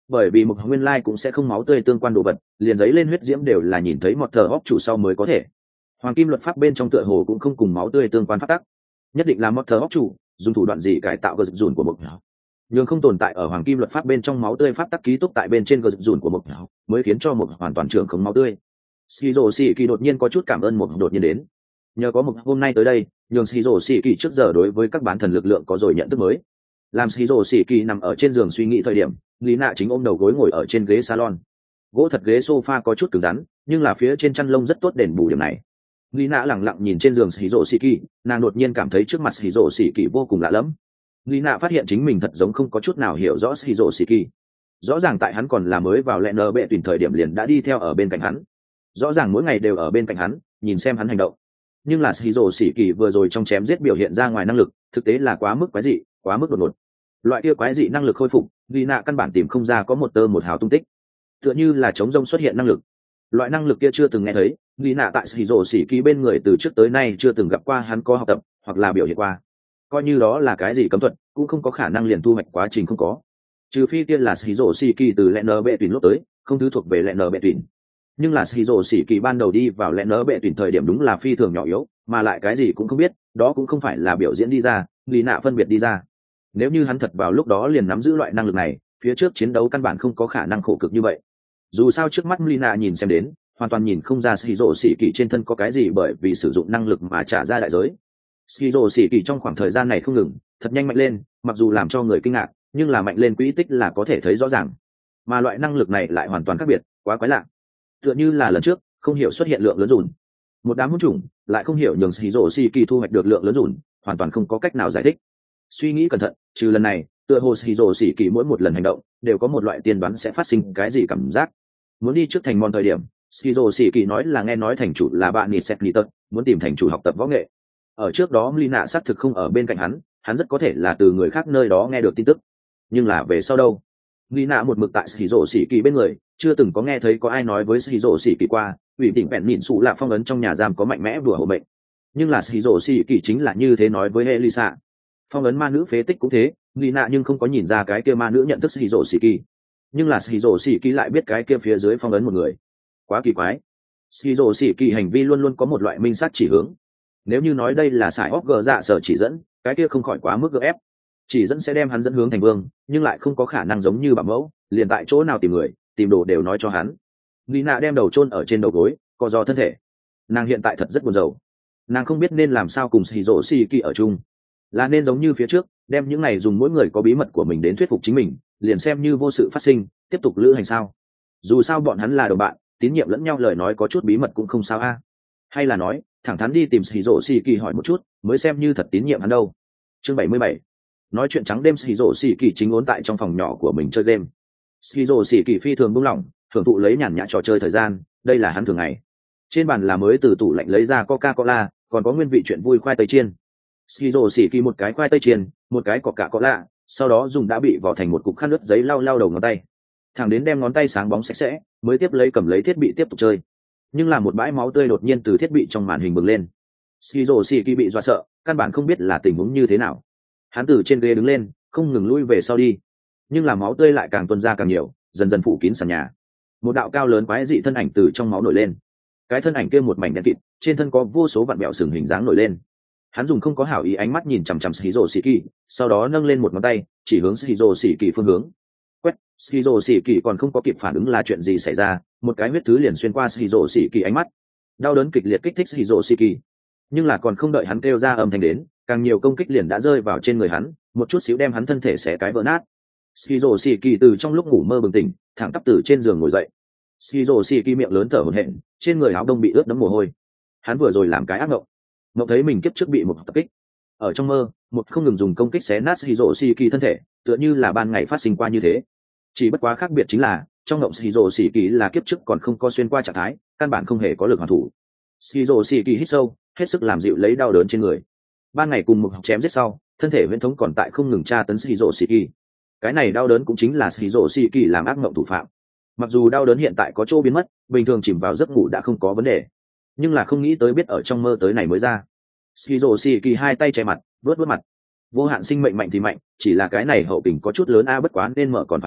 bởi vì một nguyên lai cũng sẽ không máu tươi tương quan đồ vật, liền giấy lên huyết diễm đều là nhìn thấy một thờ óc chủ sau mới có thể. Hoàng kim luật pháp bên trong tựa hồ cũng không cùng máu tươi tương quan pháp tắc, nhất định là một thờ óc chủ dùng thủ đoạn gì cải tạo gờ dùn của một nhưng không tồn tại ở hoàng kim luật pháp bên trong máu tươi pháp tắc ký túc tại bên trên gờ dùn của một mới khiến cho một hoàn toàn trưởng không máu tươi. Shizuo Shiki đột nhiên có chút cảm ơn một đột nhiên đến, nhờ có một hôm nay tới đây, nhường Shizuo Shiki trước giờ đối với các bán thần lực lượng có rồi nhận thức mới. Làm Shizuo Shiki nằm ở trên giường suy nghĩ thời điểm, Lý Nạ chính ôm đầu gối ngồi ở trên ghế salon. Gỗ thật ghế sofa có chút cứng rắn, nhưng là phía trên chăn lông rất tốt đền bù điểm này. Lý Nạ lẳng lặng nhìn trên giường Shizuo Shiki, nàng đột nhiên cảm thấy trước mặt Shizuo Shiki vô cùng lạ lẫm. Lý Nạ phát hiện chính mình thật giống không có chút nào hiểu rõ Shizuo Shiki. Rõ ràng tại hắn còn là mới vào lẹ nơ bệ tuyển thời điểm liền đã đi theo ở bên cạnh hắn. Rõ ràng mỗi ngày đều ở bên cạnh hắn, nhìn xem hắn hành động. Nhưng là Shizuo Shiki vừa rồi trong chém giết biểu hiện ra ngoài năng lực, thực tế là quá mức quái dị, quá mức đột ngột. Loại kia quái dị năng lực khôi phục, Lý Nạ căn bản tìm không ra có một tơ một hào tung tích. Tựa như là chống rông xuất hiện năng lực. Loại năng lực kia chưa từng nghe thấy, Lý Nạ tại Shizuo Shiki bên người từ trước tới nay chưa từng gặp qua hắn có học tập hoặc là biểu hiện qua. Coi như đó là cái gì cấm thuật, cũng không có khả năng liền thu hoạch quá trình không có. Trừ phi kia là Shizuo Shiki từ lẹ nơ bệ tuyển lúc tới, không thứ thuộc về lẹ nơ bệ tuyển. Nhưng là Shizuo Shiki ban đầu đi vào lẹ nơ bệ tuyển thời điểm đúng là phi thường nhỏ yếu, mà lại cái gì cũng không biết, đó cũng không phải là biểu diễn đi ra, Lý Nạ phân biệt đi ra. Nếu như hắn thật vào lúc đó liền nắm giữ loại năng lực này, phía trước chiến đấu căn bản không có khả năng khổ cực như vậy. Dù sao trước mắt Lina nhìn xem đến, hoàn toàn nhìn không ra Shizuo Shiki trên thân có cái gì bởi vì sử dụng năng lực mà trả ra đại giới. Shizuo Shiki trong khoảng thời gian này không ngừng, thật nhanh mạnh lên, mặc dù làm cho người kinh ngạc, nhưng là mạnh lên quỹ tích là có thể thấy rõ ràng. Mà loại năng lực này lại hoàn toàn khác biệt, quá quái lạ. Tựa như là lần trước, không hiểu xuất hiện lượng lớn dùn. Một đám hỗn trùng, lại không hiểu nhường Shizuo Shiki thu hoạch được lượng lớn dùn, hoàn toàn không có cách nào giải thích. Suy nghĩ cẩn thận, trừ lần này, tựa hồ Shizuo Shiki mỗi một lần hành động đều có một loại tiên đoán sẽ phát sinh cái gì cảm giác. Muốn đi trước thành môn thời điểm, Shizuo Shiki nói là nghe nói thành chủ là bạn Nisetnitot, muốn tìm thành chủ học tập võ nghệ. Ở trước đó Lina xác thực không ở bên cạnh hắn, hắn rất có thể là từ người khác nơi đó nghe được tin tức. Nhưng là về sau đâu? Lina một mực tại Shizuo Shiki bên người, chưa từng có nghe thấy có ai nói với Shizuo Shiki qua, ủy tỉnh vẹn mịn sụ là phong ấn trong nhà giam có mạnh mẽ đùa hộ mệnh. Nhưng là Shizuo Shiki chính là như thế nói với Elisa. Phong ấn ma nữ phế tích cũng thế, Lina nhưng không có nhìn ra cái kia ma nữ nhận thức Shizuo Shiki. Nhưng là Shizuo Shiki lại biết cái kia phía dưới phong ấn một người. Quá kỳ quái. Shizuo Shiki hành vi luôn luôn có một loại minh sát chỉ hướng. Nếu như nói đây là sải óc gờ dạ sở chỉ dẫn, cái kia không khỏi quá mức gượng ép. Chỉ dẫn sẽ đem hắn dẫn hướng thành vương, nhưng lại không có khả năng giống như bảo mẫu, liền tại chỗ nào tìm người, tìm đồ đều nói cho hắn. Lina đem đầu chôn ở trên đầu gối, co giò thân thể. Nàng hiện tại thật rất buồn rầu. Nàng không biết nên làm sao cùng Shizuo Shiki ở chung. Là nên giống như phía trước, đem những này dùng mỗi người có bí mật của mình đến thuyết phục chính mình, liền xem như vô sự phát sinh, tiếp tục lữ hành sao? Dù sao bọn hắn là đồng bạn, tín nhiệm lẫn nhau, lời nói có chút bí mật cũng không sao a. Hay là nói, thẳng thắn đi tìm Shizuo Shiki hỏi một chút, mới xem như thật tín nhiệm hắn đâu. Chương bảy mươi bảy. Nói chuyện trắng đêm. Shizuo Shiki chính ốn tại trong phòng nhỏ của mình chơi game. Shizuo Shiki phi thường buông lỏng, thưởng thụ lấy nhàn nhã trò chơi thời gian, đây là hắn thường ngày. Trên bàn là mới từ tủ lạnh lấy ra Coca-Cola, còn có nguyên vị chuyện vui khoai tây chiên. Shizuo Shiki một cái khoai tây chiên, một cái Coca-Cola, sau đó dùng đã bị vỏ thành một cục khăn nước giấy lau lau đầu ngón tay. Thẳng đến đem ngón tay sáng bóng sạch sẽ, mới tiếp lấy cầm lấy thiết bị tiếp tục chơi. Nhưng là một bãi máu tươi đột nhiên từ thiết bị trong màn hình bừng lên. Shizuo Shiki bị dọa sợ, căn bản không biết là tình huống như thế nào. Hắn từ trên ghế đứng lên, không ngừng lui về sau đi. Nhưng là máu tươi lại càng tuôn ra càng nhiều, dần dần phủ kín sàn nhà. Một đạo cao lớn quái dị thân ảnh từ trong máu nổi lên. Cái thân ảnh kia một mảnh đen kịt, trên thân có vô số vặn bẹo sừng hình dáng nổi lên. Hắn dùng không có hảo ý ánh mắt nhìn chằm chằm Shizuo Shiki, sau đó nâng lên một ngón tay, chỉ hướng Shizuo Shiki phương hướng. Quét, Shizuo Shiki còn không có kịp phản ứng là chuyện gì xảy ra, một cái huyết thứ liền xuyên qua Shizuo Shiki ánh mắt. Đau đớn kịch liệt kích thích Shizuo Shiki. Nhưng là còn không đợi hắn kêu ra âm thanh đến, càng nhiều công kích liền đã rơi vào trên người hắn, một chút xíu đem hắn thân thể xé cái vỡ nát. Shizuo Shiki từ trong lúc ngủ mơ bừng tỉnh, thẳng tắp từ trên giường ngồi dậy. Shizuo Shiki miệng lớn thở hổn hển, trên người áo đông bị ướt đẫm mồ hôi. Hắn vừa rồi làm cái ác mộng. Mộng thấy mình kiếp trước bị một tập kích. Ở trong mơ, một không ngừng dùng công kích xé nát Shizuo Shiki thân thể, tựa như là ban ngày phát sinh qua như thế. Chỉ bất quá khác biệt chính là, trong mộng Shizuo Shiki là kiếp trước còn không có xuyên qua trạng thái, căn bản không hề có lực hoàn thủ. Shizuo Shiki hít sâu, hết sức làm dịu lấy đau đớn trên người. Ban ngày cùng một chém giết sau, thân thể huyễn thống còn tại không ngừng tra tấn Shizuo Shiki. Cái này đau đớn cũng chính là Shizuo Shiki làm ác mộng thủ phạm. Mặc dù đau đớn hiện tại có chỗ biến mất, bình thường chìm vào giấc ngủ đã không có vấn đề, nhưng là không nghĩ tới biết ở trong mơ tới này mới ra. Shizuo Shiki hai tay che mặt, vớt vớt mặt. Vô hạn sinh mệnh mạnh thì mạnh, chỉ là cái này hậu kình có chút lớn a, bất quá nên mở còn phải mở,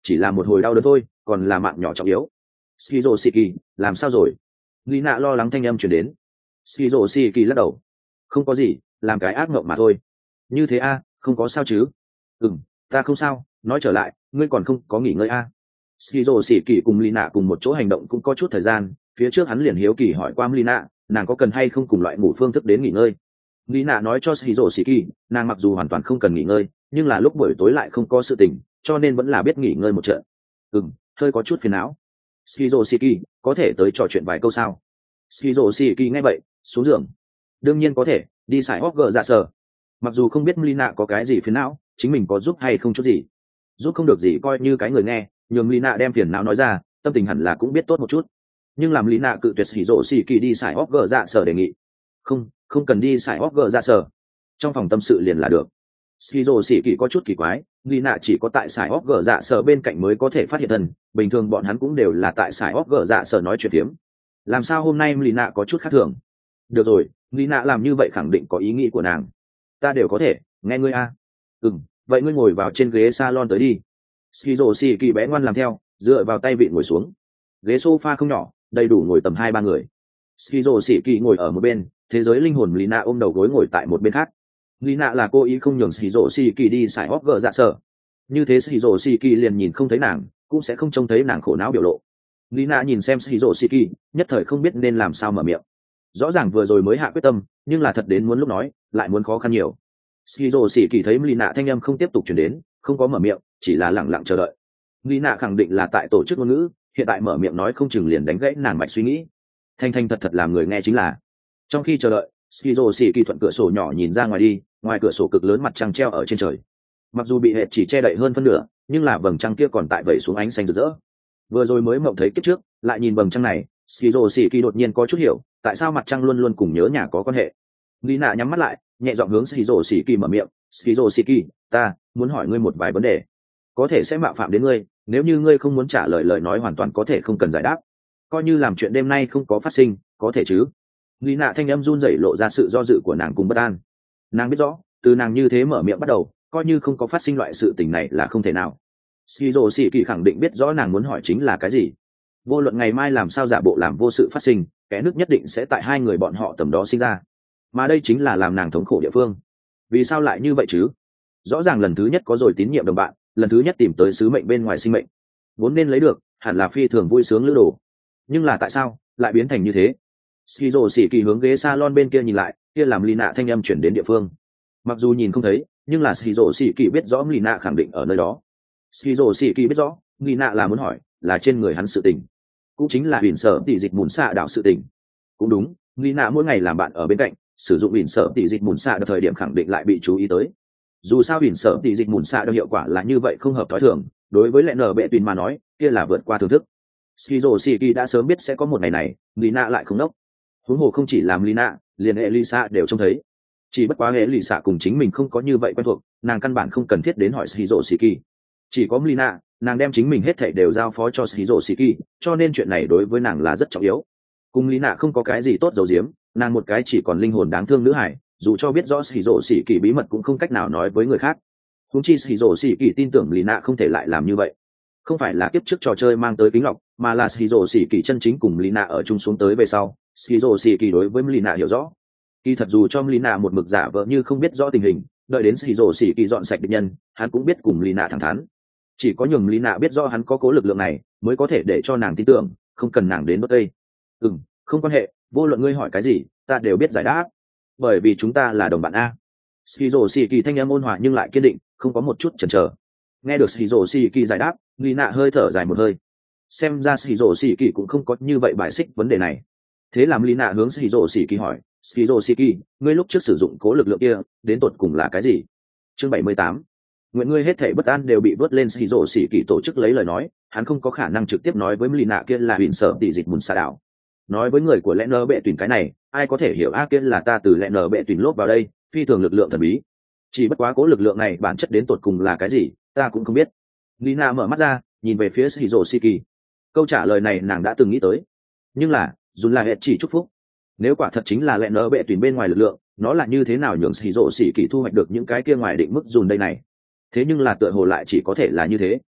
chỉ là một hồi đau đớn thôi, còn là mạng nhỏ trọng yếu. Skizo Shiki, làm sao rồi? Lina lo lắng thanh âm truyền đến. Skizo Shiki lắc đầu. Không có gì, làm cái ác mộng mà thôi. Như thế a, không có sao chứ? Ừm, ta không sao, nói trở lại, ngươi còn không có nghỉ ngơi a. Skizo Shiki cùng Lina cùng một chỗ hành động cũng có chút thời gian, phía trước hắn liền hiếu kỳ hỏi qua Lina, nàng có cần hay không cùng loại ngủ phương thức đến nghỉ ngơi. Lina nói cho Skizo Shiki, nàng mặc dù hoàn toàn không cần nghỉ ngơi, nhưng là lúc buổi tối lại không có sự tình, cho nên vẫn là biết nghỉ ngơi một trận. Ừm, hơi có chút phiền não. Skizo Shiki, có thể tới trò chuyện vài câu sao? Skizo Shiki nghe vậy, xuống giường. Đương nhiên có thể, đi xài hóc gờ dạ sở. Mặc dù không biết Lina có cái gì phiền não, chính mình có giúp hay không chút gì. Giúp không được gì coi như cái người nghe, nhường Lina đem phiền não nói ra, tâm tình hẳn là cũng biết tốt một chút. Nhưng làm Lina cự tuyệt Skizo Shiki đi xài hóc gờ dạ sở đề nghị. Không, không cần đi xài hóc gờ dạ sở. Trong phòng tâm sự liền là được. Skizo Shiki có chút kỳ quái, Lina chỉ có tại sải óc gở dạ sở bên cạnh mới có thể phát hiện thân, bình thường bọn hắn cũng đều là tại sải óc gở dạ sở nói chuyện tiếm. Làm sao hôm nay Lina có chút khác thường? Được rồi, Lina làm như vậy khẳng định có ý nghĩ của nàng. Ta đều có thể, nghe ngươi a. Ừm, vậy ngươi ngồi vào trên ghế salon tới đi. Skizo Shiki bé ngoan làm theo, dựa vào tay vịn ngồi xuống. Ghế sofa không nhỏ, đầy đủ ngồi tầm hai ba người. Skizo Shiki ngồi ở một bên, thế giới linh hồn Lina ôm đầu gối ngồi tại một bên khác. Lina là cô ý không nhường Skizo Shiki đi xài hóc gở dạ sở. Như thế Skizo Shiki liền nhìn không thấy nàng, cũng sẽ không trông thấy nàng khổ não biểu lộ. Lina nhìn xem Skizo Shiki, nhất thời không biết nên làm sao mở miệng. Rõ ràng vừa rồi mới hạ quyết tâm, nhưng là thật đến muốn lúc nói, lại muốn khó khăn nhiều. Skizo Shiki thấy Lina thanh âm không tiếp tục truyền đến, không có mở miệng, chỉ là lặng lặng chờ đợi. Lina khẳng định là tại tổ chức ngôn ngữ, hiện tại mở miệng nói không chừng liền đánh gãy nàng mạch suy nghĩ. Thanh thanh thật thật làm người nghe chính là. Trong khi chờ đợi, Skizo Shiki thuận cửa sổ nhỏ nhìn ra ngoài đi, ngoài cửa sổ cực lớn mặt trăng treo ở trên trời. Mặc dù bị hệt chỉ che đậy hơn phân nửa, nhưng là vầng trăng kia còn tại vẩy xuống ánh xanh rực rỡ. Vừa rồi mới mộng thấy kiếp trước, lại nhìn vầng trăng này, Skizo Shiki đột nhiên có chút hiểu, tại sao mặt trăng luôn luôn cùng nhớ nhà có quan hệ. Lina nhắm mắt lại, nhẹ giọng hướng Skizo Shiki mở miệng, "Skizo Shiki, ta muốn hỏi ngươi một vài vấn đề. Có thể sẽ mạo phạm đến ngươi, nếu như ngươi không muốn trả lời lời nói hoàn toàn có thể không cần giải đáp. Coi như làm chuyện đêm nay không có phát sinh, có thể chứ?" Lina thanh âm run rẩy lộ ra sự do dự của nàng cùng bất an. Nàng biết rõ, từ nàng như thế mở miệng bắt đầu, coi như không có phát sinh loại sự tình này là không thể nào. Skizo Shiki khẳng định biết rõ nàng muốn hỏi chính là cái gì. Vô luận ngày mai làm sao giả bộ làm vô sự phát sinh, kẽ nước nhất định sẽ tại hai người bọn họ tầm đó sinh ra. Mà đây chính là làm nàng thống khổ địa phương. Vì sao lại như vậy chứ? Rõ ràng lần thứ nhất có rồi tín nhiệm đồng bạn, lần thứ nhất tìm tới sứ mệnh bên ngoài sinh mệnh, vốn nên lấy được, hẳn là phi thường vui sướng lữ đồ. Nhưng là tại sao lại biến thành như thế? Skizo Shiki hướng ghế salon bên kia nhìn lại, kia làm Lina thanh âm chuyển đến địa phương. Mặc dù nhìn không thấy, nhưng là Skizo Shiki biết rõ Lina khẳng định ở nơi đó. Skizo Shiki biết rõ, Lina là muốn hỏi, là trên người hắn sự tình, cũng chính là huyền sở tỷ dịch mùn xạ đạo sự tình. Cũng đúng, Lina mỗi ngày làm bạn ở bên cạnh, sử dụng huyền sở tỷ dịch mùn xạ được thời điểm khẳng định lại bị chú ý tới. Dù sao huyền sở tỷ dịch mùn xạ được hiệu quả là như vậy không hợp thói thường, đối với lệ nở bệ tùy mà nói, kia là vượt qua thưởng thức. Skizo Shiki đã sớm biết sẽ có một ngày này, Lina lại không nốc. Huống hồ không chỉ làm Lina, liền Elisa đều trông thấy. Chỉ bất quá Elisa cùng chính mình không có như vậy quen thuộc, nàng căn bản không cần thiết đến hỏi Skizo Shiki. Chỉ có Lina, nàng đem chính mình hết thảy đều giao phó cho Skizo Shiki, cho nên chuyện này đối với nàng là rất trọng yếu. Cùng Lina không có cái gì tốt giấu giếm, nàng một cái chỉ còn linh hồn đáng thương nữ hải, dù cho biết rõ Skizo Shiki bí mật cũng không cách nào nói với người khác. Huống chi Skizo Shiki tin tưởng Lina không thể lại làm như vậy. Không phải là kiếp trước trò chơi mang tới kính lọc, mà là Skizo Shiki chân chính cùng Lina ở chung xuống tới về sau. Skizo Shiki đối với Lina hiểu rõ. Kỳ thật dù cho Lina một mực giả vờ như không biết rõ tình hình, đợi đến Skizo Shiki dọn sạch địch nhân, hắn cũng biết cùng Lina thẳng thắn. Chỉ có nhường Lina biết rõ hắn có cố lực lượng này, mới có thể để cho nàng tin tưởng, không cần nàng đến đốt cây. Ừm, không quan hệ, vô luận ngươi hỏi cái gì, ta đều biết giải đáp. Bởi vì chúng ta là đồng bạn a. Skizo Shiki thanh âm ôn hòa nhưng lại kiên định, không có một chút chần chờ. Nghe được Skizo Shiki giải đáp, Lina hơi thở dài một hơi. Xem ra Skizo Shiki cũng không có như vậy bài xích vấn đề này. Thế làm Lina hướng Skizo Shiki hỏi, Skizo Shiki, ngươi lúc trước sử dụng cố lực lượng kia, đến tột cùng là cái gì? Chương bảy mươi tám. Nguyện ngươi hết thảy bất an đều bị vớt lên. Skizo Shiki tổ chức lấy lời nói, hắn không có khả năng trực tiếp nói với Lina kia là huyền sở tỷ dịch mùn xạ đạo. Nói với người của lẽ nơ bệ tuyển cái này, ai có thể hiểu a kia là ta từ lẽ nơ bệ tuyển lốp vào đây, phi thường lực lượng thần bí. Chỉ bất quá cố lực lượng này bản chất đến tột cùng là cái gì, ta cũng không biết. Lina mở mắt ra, nhìn về phía Skizo Shiki. Câu trả lời này nàng đã từng nghĩ tới, nhưng là dù là hệ chỉ chúc phúc, nếu quả thật chính là lẽ nỡ bệ tuyển bên ngoài lực lượng, nó là như thế nào nhường Skizo Shiki thu hoạch được những cái kia ngoài định mức dùn đây này? Thế nhưng là tựa hồ lại chỉ có thể là như thế.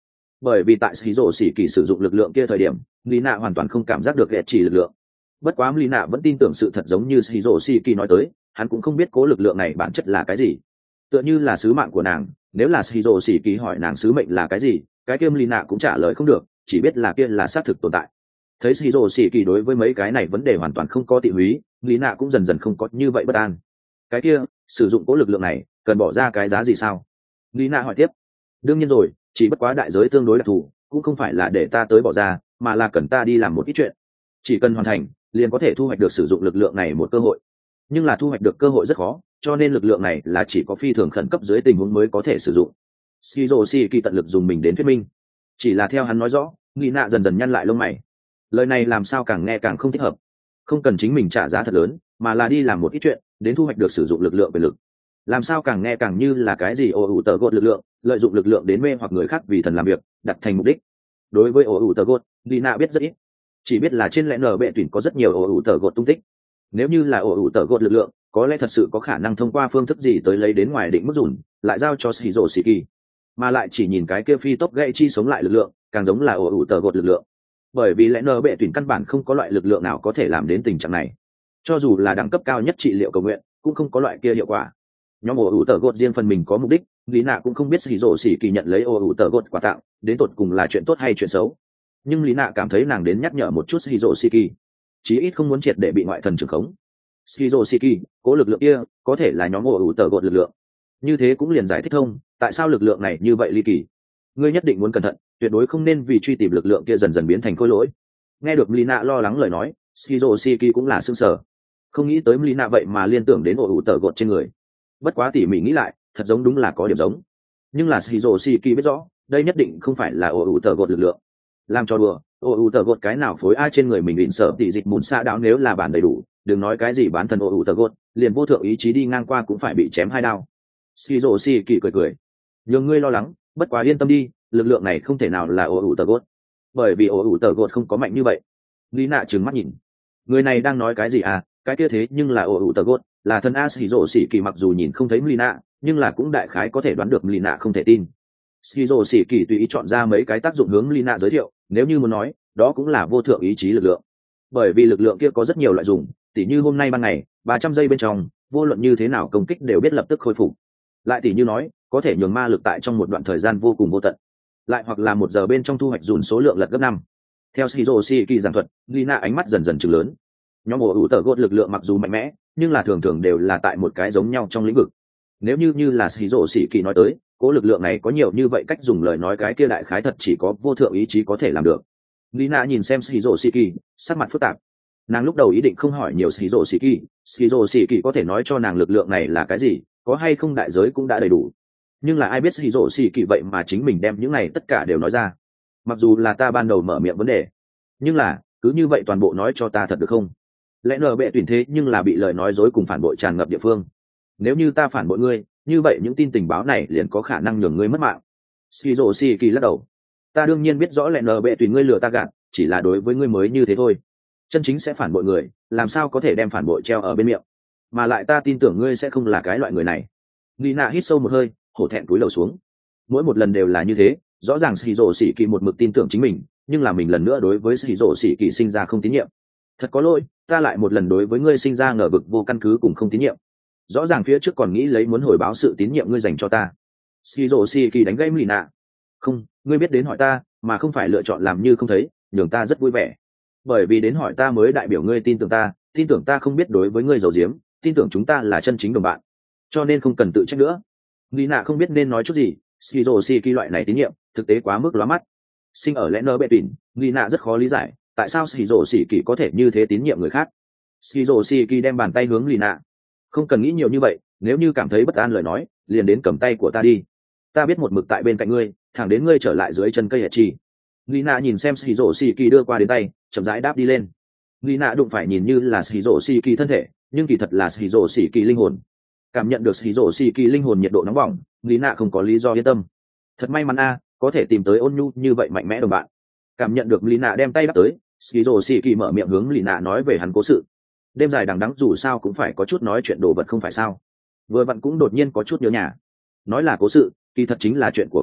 bởi vì tại xì rổ xỉ kỳ sử dụng lực lượng kia thời điểm lý nạ hoàn toàn không cảm giác được ghét chỉ lực lượng. Bất quá lý nạ vẫn tin tưởng sự thật, giống như xì rổ xỉ kỳ nói tới, hắn cũng không biết cố lực lượng này bản chất là cái gì, tựa như là sứ mạng của nàng. Nếu là xì rổ xỉ kỳ hỏi nàng sứ mệnh là cái gì, cái kia lý nạ cũng trả lời không được, chỉ biết là kia là xác thực tồn tại. Thấy xì rổ xỉ kỳ đối với mấy cái này vấn đề hoàn toàn không có tị húy, lý nạ cũng dần dần không có như vậy bất an. Cái kia sử dụng cố lực lượng này cần bỏ ra cái giá gì sao? Lý nạ hỏi tiếp. Đương nhiên rồi, chỉ bất quá đại giới tương đối đặc thù, cũng không phải là để ta tới bỏ ra, mà là cần ta đi làm một ít chuyện. Chỉ cần hoàn thành, liền có thể thu hoạch được sử dụng lực lượng này một cơ hội. Nhưng là thu hoạch được cơ hội rất khó, cho nên lực lượng này là chỉ có phi thường khẩn cấp dưới tình huống mới có thể sử dụng. Shizuo Shiki tận lực dùng mình đến thuyết minh. Chỉ là theo hắn nói rõ, Lý nạ dần dần nhăn lại lông mày. Lời này làm sao càng nghe càng không thích hợp. Không cần chính mình trả giá thật lớn, mà là đi làm một ít chuyện, đến thu hoạch được sử dụng lực lượng về lực. Làm sao càng nghe càng như là cái gì ổ ủ tờ gột lực lượng, lợi dụng lực lượng đến mê hoặc người khác vì thần làm việc, đặt thành mục đích. Đối với ổ ủ tờ gột, Lý nạ biết rất ít, chỉ biết là trên lẽ nở bệ tuyển có rất nhiều ổ ủ tờ gột tung tích. Nếu như là ổ ủ tờ gột lực lượng, có lẽ thật sự có khả năng thông qua phương thức gì tới lấy đến ngoài định mức dùn, lại giao cho Shizuo Shiki, mà lại chỉ nhìn cái kia phi tốc gãy chi sống lại lực lượng, càng giống là ổ ủ tờ gột lực lượng. Bởi vì lẽ nở bệ tuyển căn bản không có loại lực lượng nào có thể làm đến tình trạng này, cho dù là đẳng cấp cao nhất trị liệu cầu nguyện cũng không có loại kia hiệu quả. Nhóm ổ ủ tờ gột riêng phần mình có mục đích, Lý nạ cũng không biết Shizuo Shiki nhận lấy ổ ủ tờ gột quà tặng đến tột cùng là chuyện tốt hay chuyện xấu, nhưng Lý nạ cảm thấy nàng đến nhắc nhở một chút Shizuo Shiki, chí ít không muốn triệt để bị ngoại thần trưởng khống. Shizuo Shiki, cố lực lượng kia có thể là nhóm ổ ủ tờ gột lực lượng, như thế cũng liền giải thích thông tại sao lực lượng này như vậy ly kỳ. Ngươi nhất định muốn cẩn thận, tuyệt đối không nên vì truy tìm lực lượng kia dần dần biến thành khối lỗi. Nghe được Lý nạ lo lắng lời nói, Shizuo Shiki cũng là sững sờ, không nghĩ tới Lý nạ vậy mà liên tưởng đến ổ ủ tờ gột trên người. Bất quá tỉ mỉ nghĩ lại, thật giống đúng là có điểm giống, nhưng là Shizuo Shiki biết rõ đây nhất định không phải là ổ ủ tờ gột lực lượng. Làm cho đùa, ổ ủ tờ gột cái nào phối ai trên người mình định sợ tỷ dịch mùn xa đáo, nếu là bản đầy đủ, đừng nói cái gì bán thần ổ ủ tờ gột, liền vô thượng ý chí đi ngang qua cũng phải bị chém hai đao. Shizuo Shiki cười cười, nhường ngươi lo lắng, bất quá yên tâm đi, lực lượng này không thể nào là ổ ủ tờ gột, bởi vì ổ ủ tờ gột không có mạnh như vậy. Lý nạ trừng mắt nhìn, người này đang nói cái gì à? Cái kia thế nhưng là ổ ủ tờ gột, là thần a. Shizuo Shiki mặc dù nhìn không thấy Lina, nhưng là cũng đại khái có thể đoán được Lina không thể tin. Shizuo Shiki tùy ý chọn ra mấy cái tác dụng hướng Lina giới thiệu, nếu như muốn nói, đó cũng là vô thượng ý chí lực lượng. Bởi vì lực lượng kia có rất nhiều loại dùng, tỉ như hôm nay ban ngày, ba trăm giây bên trong, vô luận như thế nào công kích đều biết lập tức khôi phục. Lại tỉ như nói, có thể nhường ma lực tại trong một đoạn thời gian vô cùng vô tận. Lại hoặc là một giờ bên trong thu hoạch dùn số lượng lật gấp năm. Theo Shizuo Shiki giảng thuật, Lina ánh mắt dần dần trừng lớn. Nhóm ổ ủ tờ gột lực lượng mặc dù mạnh mẽ, nhưng là thường thường đều là tại một cái giống nhau trong lĩnh vực. Nếu như như là Shizuo Shiki nói tới, cố lực lượng này có nhiều như vậy cách dùng, lời nói cái kia đại khái thật chỉ có vô thượng ý chí có thể làm được. Lina nhìn xem Shizuo Shiki, sắc mặt phức tạp. Nàng lúc đầu ý định không hỏi nhiều Shizuo Shiki, Shizuo Shiki có thể nói cho nàng lực lượng này là cái gì, có hay không đại giới cũng đã đầy đủ. Nhưng là ai biết Shizuo Shiki vậy mà chính mình đem những này tất cả đều nói ra. Mặc dù là ta ban đầu mở miệng vấn đề, nhưng là cứ như vậy toàn bộ nói cho ta thật được không? Lẽ nở bệ tuyển thế nhưng là bị lời nói dối cùng phản bội tràn ngập địa phương. Nếu như ta phản bội ngươi, như vậy những tin tình báo này liền có khả năng nhường ngươi mất mạng. Shizuo Shiki lắc đầu. Ta đương nhiên biết rõ lẽ nở bệ tuyển ngươi lừa ta gạt, chỉ là đối với ngươi mới như thế thôi. Chân chính sẽ phản bội người, làm sao có thể đem phản bội treo ở bên miệng? Mà lại ta tin tưởng ngươi sẽ không là cái loại người này. Lina hít sâu một hơi, hổ thẹn cúi đầu xuống. Mỗi một lần đều là như thế, rõ ràng Shizuo Shiki một mực tin tưởng chính mình, nhưng là mình lần nữa đối với Shizuo Shiki sinh ra không tín nhiệm. Thật có lỗi, ta lại một lần đối với ngươi sinh ra ngờ vực vô căn cứ cùng không tín nhiệm. Rõ ràng phía trước còn nghĩ lấy muốn hồi báo sự tín nhiệm ngươi dành cho ta. Shizuo Shiki đánh gãy Lina. Không, ngươi biết đến hỏi ta, mà không phải lựa chọn làm như không thấy, nhường ta rất vui vẻ. Bởi vì đến hỏi ta mới đại biểu ngươi tin tưởng ta, tin tưởng ta không biết đối với ngươi giấu giếm, tin tưởng chúng ta là chân chính đồng bạn. Cho nên không cần tự trách nữa. Lina không biết nên nói chút gì, Shizuo Shiki loại này tín nhiệm, thực tế quá mức lóa mắt. Sinh ở lẽ nơ bệ tuyển, Lina rất khó lý giải, tại sao Shizuo Shiki có thể như thế tín nhiệm người khác. Shizuo Shiki đem bàn tay hướng Lina. Không cần nghĩ nhiều như vậy, nếu như cảm thấy bất an lời nói, liền đến cầm tay của ta đi. Ta biết một mực tại bên cạnh ngươi, thẳng đến ngươi trở lại dưới chân cây Hachi. Lina nhìn xem Shizuo Shiki đưa qua đến tay, chậm rãi đáp đi lên. Lina đụng phải nhìn như là Shizuo Shiki thân thể, nhưng kỳ thật là Shizuo Shiki linh hồn. Cảm nhận được Shizuo Shiki linh hồn nhiệt độ nóng bỏng, Lina không có lý do yên tâm. Thật may mắn a, có thể tìm tới ôn nhu như vậy mạnh mẽ đồng bạn. Cảm nhận được Lina đem tay bắt tới, Shizuo Shiki mở miệng hướng Lina nói về hắn cố sự. Đêm dài đằng đẵng dù sao cũng phải có chút nói chuyện đồ vật không phải sao? Vừa vặn cũng đột nhiên có chút nhớ nhà. Nói là cố sự, kỳ thật chính là chuyện của kiếp trước,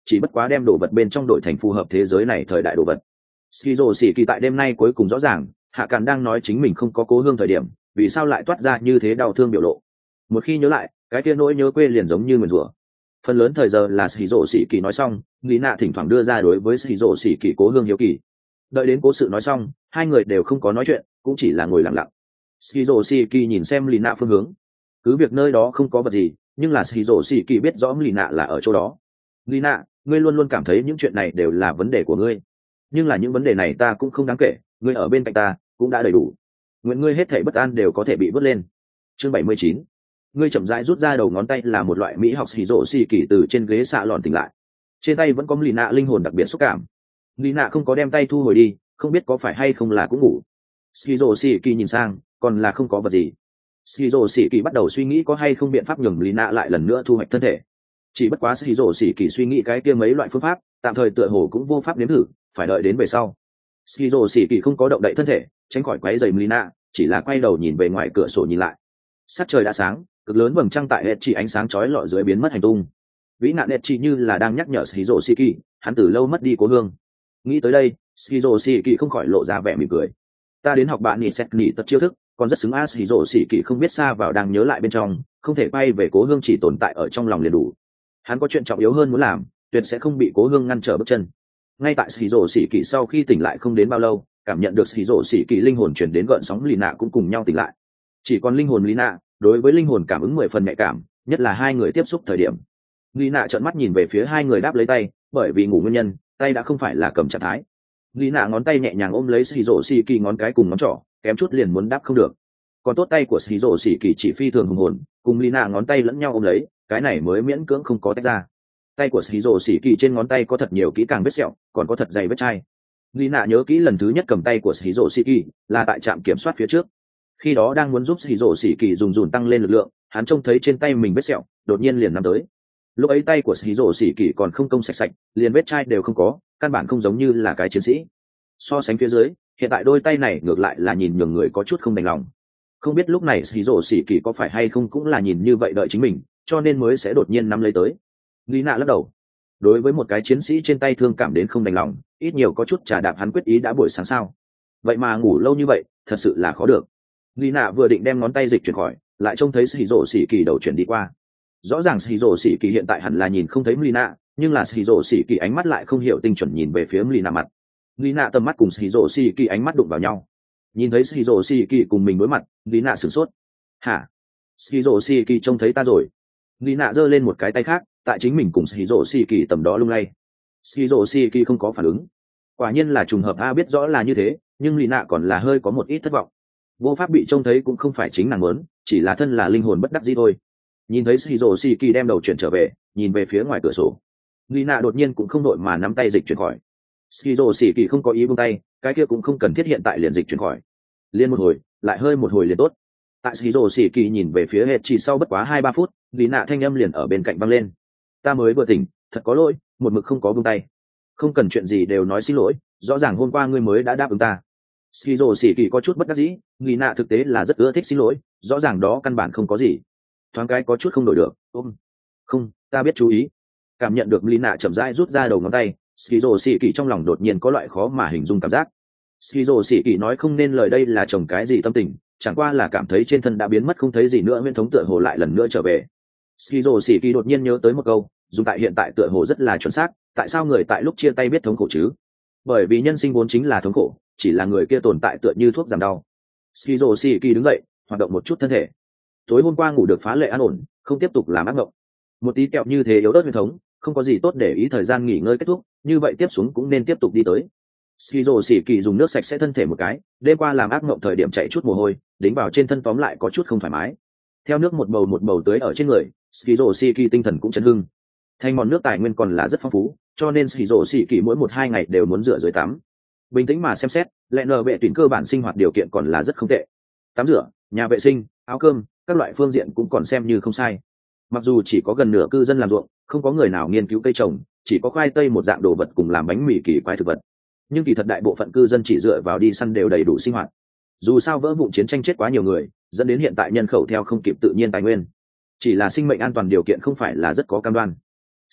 chỉ bất quá đem đồ vật bên trong đổi thành phù hợp thế giới này thời đại đồ vật. Skizo xỉ kỳ tại đêm nay cuối cùng rõ ràng, Hạ Càn đang nói chính mình không có cố hương thời điểm, vì sao lại toát ra như thế đau thương biểu lộ. Một khi nhớ lại, cái kia nỗi nhớ quê liền giống như nguyền rủa. Phần lớn thời giờ là Skizo xỉ kỳ nói xong, Lý Nạ thỉnh thoảng đưa ra đối với Skizo xỉ kỳ cố hương hiếu kỳ. Đợi đến cố sự nói xong, hai người đều không có nói chuyện, cũng chỉ là ngồi lặng lặng. Skizo xỉ kỳ nhìn xem Lý Nạ phương hướng. Cứ việc nơi đó không có vật gì, nhưng là Skizo xỉ kỳ biết rõ Lý Nạ là ở chỗ đó. Lý Nạ, ngươi luôn luôn cảm thấy những chuyện này đều là vấn đề của ngươi, nhưng là những vấn đề này ta cũng không đáng kể, ngươi ở bên cạnh ta cũng đã đầy đủ. Nguyện ngươi hết thảy bất an đều có thể bị vớt lên. Chương bảy mươi chín. Ngươi chậm rãi rút ra đầu ngón tay là một loại mỹ học Skizo xỉ kỳ từ trên ghế xạ lòn tỉnh lại. Trên tay vẫn có Lý Nạ linh hồn đặc biệt xúc cảm. Lý Nạ không có đem tay thu hồi đi, không biết có phải hay không là cũng ngủ. Skizo xỉ kỳ nhìn sang, còn là không có vật gì. Skizo xỉ kỳ bắt đầu suy nghĩ có hay không biện pháp nhường Lý Nạ lại lần nữa thu hoạch thân thể. Chỉ bất quá Skizo xỉ kỳ suy nghĩ cái kia mấy loại phương pháp, tạm thời tựa hồ cũng vô pháp nếm thử, phải đợi đến về sau. Skizo xỉ kỳ không có động đậy thân thể, tránh khỏi quấy rầy Lý Nạ, chỉ là quay đầu nhìn về ngoài cửa sổ nhìn lại. Sắc trời đã sáng, cực lớn vầng trăng tại hết chỉ ánh sáng chói lọi dưới biến mất hành tung. Vĩ nạn hết chỉ như là đang nhắc nhở Skizo xỉ kỳ, hắn từ lâu mất đi cố hương. Nghĩ tới đây, Skizo xỉ kỳ không khỏi lộ ra vẻ mỉm cười. Ta đến học bạn nhị xét nhị tật chiêu thức, còn rất xứng a. Skizo xỉ kỳ không biết xa vào đang nhớ lại bên trong, không thể bay về cố hương chỉ tồn tại ở trong lòng liền đủ. Hắn có chuyện trọng yếu hơn muốn làm, tuyệt sẽ không bị cố hương ngăn trở bước chân. Ngay tại Skizo xỉ kỳ sau khi tỉnh lại không đến bao lâu, cảm nhận được Skizo xỉ kỳ linh hồn chuyển đến gợn sóng, Lý Nạ cũng cùng nhau tỉnh lại. Chỉ còn linh hồn Lý Nạ, đối với linh hồn cảm ứng mười phần nhạy cảm, nhất là hai người tiếp xúc thời điểm. Lý Nạ trợn mắt nhìn về phía hai người đáp lấy tay, bởi vì ngủ nguyên nhân, tay đã không phải là cầm trạng thái. Lý Nạ ngón tay nhẹ nhàng ôm lấy Skizo xỉ kỳ ngón cái cùng ngón trỏ, kém chút liền muốn đáp không được. Còn tốt tay của Skizo xỉ kỳ chỉ phi thường hùng hồn, cùng Lý Nạ ngón tay lẫn nhau ôm lấy, cái này mới miễn cưỡng không có tách ra. Tay của Skizo xỉ kỳ trên ngón tay có thật nhiều kỹ càng vết sẹo, còn có thật dày vết chai. Lý Nạ nhớ kỹ lần thứ nhất cầm tay của Skizo xỉ kỳ là tại trạm kiểm soát phía trước. Khi đó đang muốn giúp Skizo xỉ kỳ dùng dùn tăng lên lực lượng, hắn trông thấy trên tay mình vết sẹo, đột nhiên liền nắm tới. Lúc ấy tay của Skizo xỉ kỳ còn không công sạch sạch, liền vết chai đều không có, căn bản không giống như là cái chiến sĩ. So sánh phía dưới, hiện tại đôi tay này ngược lại là nhìn nhường người có chút không đành lòng. Không biết lúc này Skizo xỉ kỳ có phải hay không cũng là nhìn như vậy đợi chính mình, cho nên mới sẽ đột nhiên nắm lấy tới. Lý Nạ lắc đầu. Đối với một cái chiến sĩ trên tay thương cảm đến không đành lòng, ít nhiều có chút trà đạp hắn quyết ý đã buổi sáng sao. Vậy mà ngủ lâu như vậy, thật sự là khó được. Lý Nạ vừa định đem ngón tay dịch chuyển khỏi, lại trông thấy Skizo xỉ kỳ đầu chuyển đi qua. Rõ ràng Skizo xỉ kỳ hiện tại hẳn là nhìn không thấy Lý Nạ, nhưng là Skizo xỉ kỳ ánh mắt lại không hiểu tinh chuẩn nhìn về phía Lý Nạ mặt. Lý Nạ tầm mắt cùng Skizo xỉ kỳ ánh mắt đụng vào nhau. Nhìn thấy Skizo xỉ kỳ cùng mình đối mặt, Lý Nạ sửng sốt. Hả? Skizo xỉ kỳ trông thấy ta rồi. Lý Nạ giơ lên một cái tay khác, tại chính mình cùng Skizo xỉ kỳ tầm đó lung lay. Skizo xỉ kỳ không có phản ứng. Quả nhiên là trùng hợp, a biết rõ là như thế, nhưng Lý Nạ còn là hơi có một ít thất vọng. Vô pháp bị trông thấy cũng không phải chính nàng muốn, chỉ là thân là linh hồn bất đắc dĩ thôi. Nhìn thấy Skizo xỉ kỳ đem đầu chuyển trở về, nhìn về phía ngoài cửa sổ. Lý Nạ đột nhiên cũng không đội mà nắm tay dịch chuyển khỏi. Skizo xỉ kỳ không có ý buông tay, cái kia cũng không cần thiết hiện tại liền dịch chuyển khỏi. Liên một hồi, lại hơi một hồi liền tốt. Tại Skizo xỉ kỳ nhìn về phía hết chỉ sau bất quá hai ba phút, Lý Nạ thanh âm liền ở bên cạnh vang lên. Ta mới vừa tỉnh, thật có lỗi, một mực không có buông tay. Không cần chuyện gì đều nói xin lỗi, rõ ràng hôm qua ngươi mới đã đáp ứng ta. Skizo xỉ kỳ có chút bất đắc dĩ, Lý Nạ thực tế là rất ưa thích xin lỗi, rõ ràng đó căn bản không có gì. Thoáng cái có chút không đổi được, ôm. Không, ta biết chú ý. Cảm nhận được Lý Nạ chậm rãi rút ra đầu ngón tay, Skizo xỉ kỳ trong lòng đột nhiên có loại khó mà hình dung cảm giác. Skizo xỉ kỳ nói không nên lời đây là chồng cái gì tâm tình, chẳng qua là cảm thấy trên thân đã biến mất không thấy gì nữa, nguyên thống tựa hồ lại lần nữa trở về. Skizo xỉ kỳ đột nhiên nhớ tới một câu, dùng tại hiện tại tựa hồ rất là chuẩn xác, tại sao người tại lúc chia tay biết thống khổ chứ? Bởi vì nhân sinh vốn chính là thống khổ, chỉ là người kia tồn tại tựa như thuốc giảm đau. Skizo xỉ kỳ đứng dậy, hoạt động một chút thân thể. Tối hôm qua ngủ được phá lệ an ổn, không tiếp tục làm ác mộng. Một tí kẹo như thế yếu ớt nguyên thống, không có gì tốt để ý, thời gian nghỉ ngơi kết thúc, như vậy tiếp xuống cũng nên tiếp tục đi tới. Skizo xỉ kỳ dùng nước sạch sẽ thân thể một cái, đêm qua làm ác mộng thời điểm chạy chút mồ hôi, đính vào trên thân tóm lại có chút không thoải mái. Theo nước một bầu một bầu tưới ở trên người, Skizo xỉ kỳ tinh thần cũng chấn hưng. Thanh mòn nước tài nguyên còn là rất phong phú, cho nên Skizo xỉ kỳ mỗi một hai ngày đều muốn rửa dưới tắm. Bình tĩnh mà xem xét, lẽ nờ bệ tuyển cơ bản sinh hoạt điều kiện còn là rất không tệ. Tắm rửa, nhà vệ sinh, áo cơm, các loại phương diện cũng còn xem như không sai. Mặc dù chỉ có gần nửa cư dân làm ruộng, không có người nào nghiên cứu cây trồng, chỉ có khoai tây một dạng đồ vật cùng làm bánh mì kỳ quái thực vật, nhưng kỳ thật đại bộ phận cư dân chỉ dựa vào đi săn đều đầy đủ sinh hoạt. Dù sao vỡ vụn chiến tranh chết quá nhiều người, dẫn đến hiện tại nhân khẩu theo không kịp tự nhiên tài nguyên, chỉ là sinh mệnh an toàn điều kiện không phải là rất có cam đoan.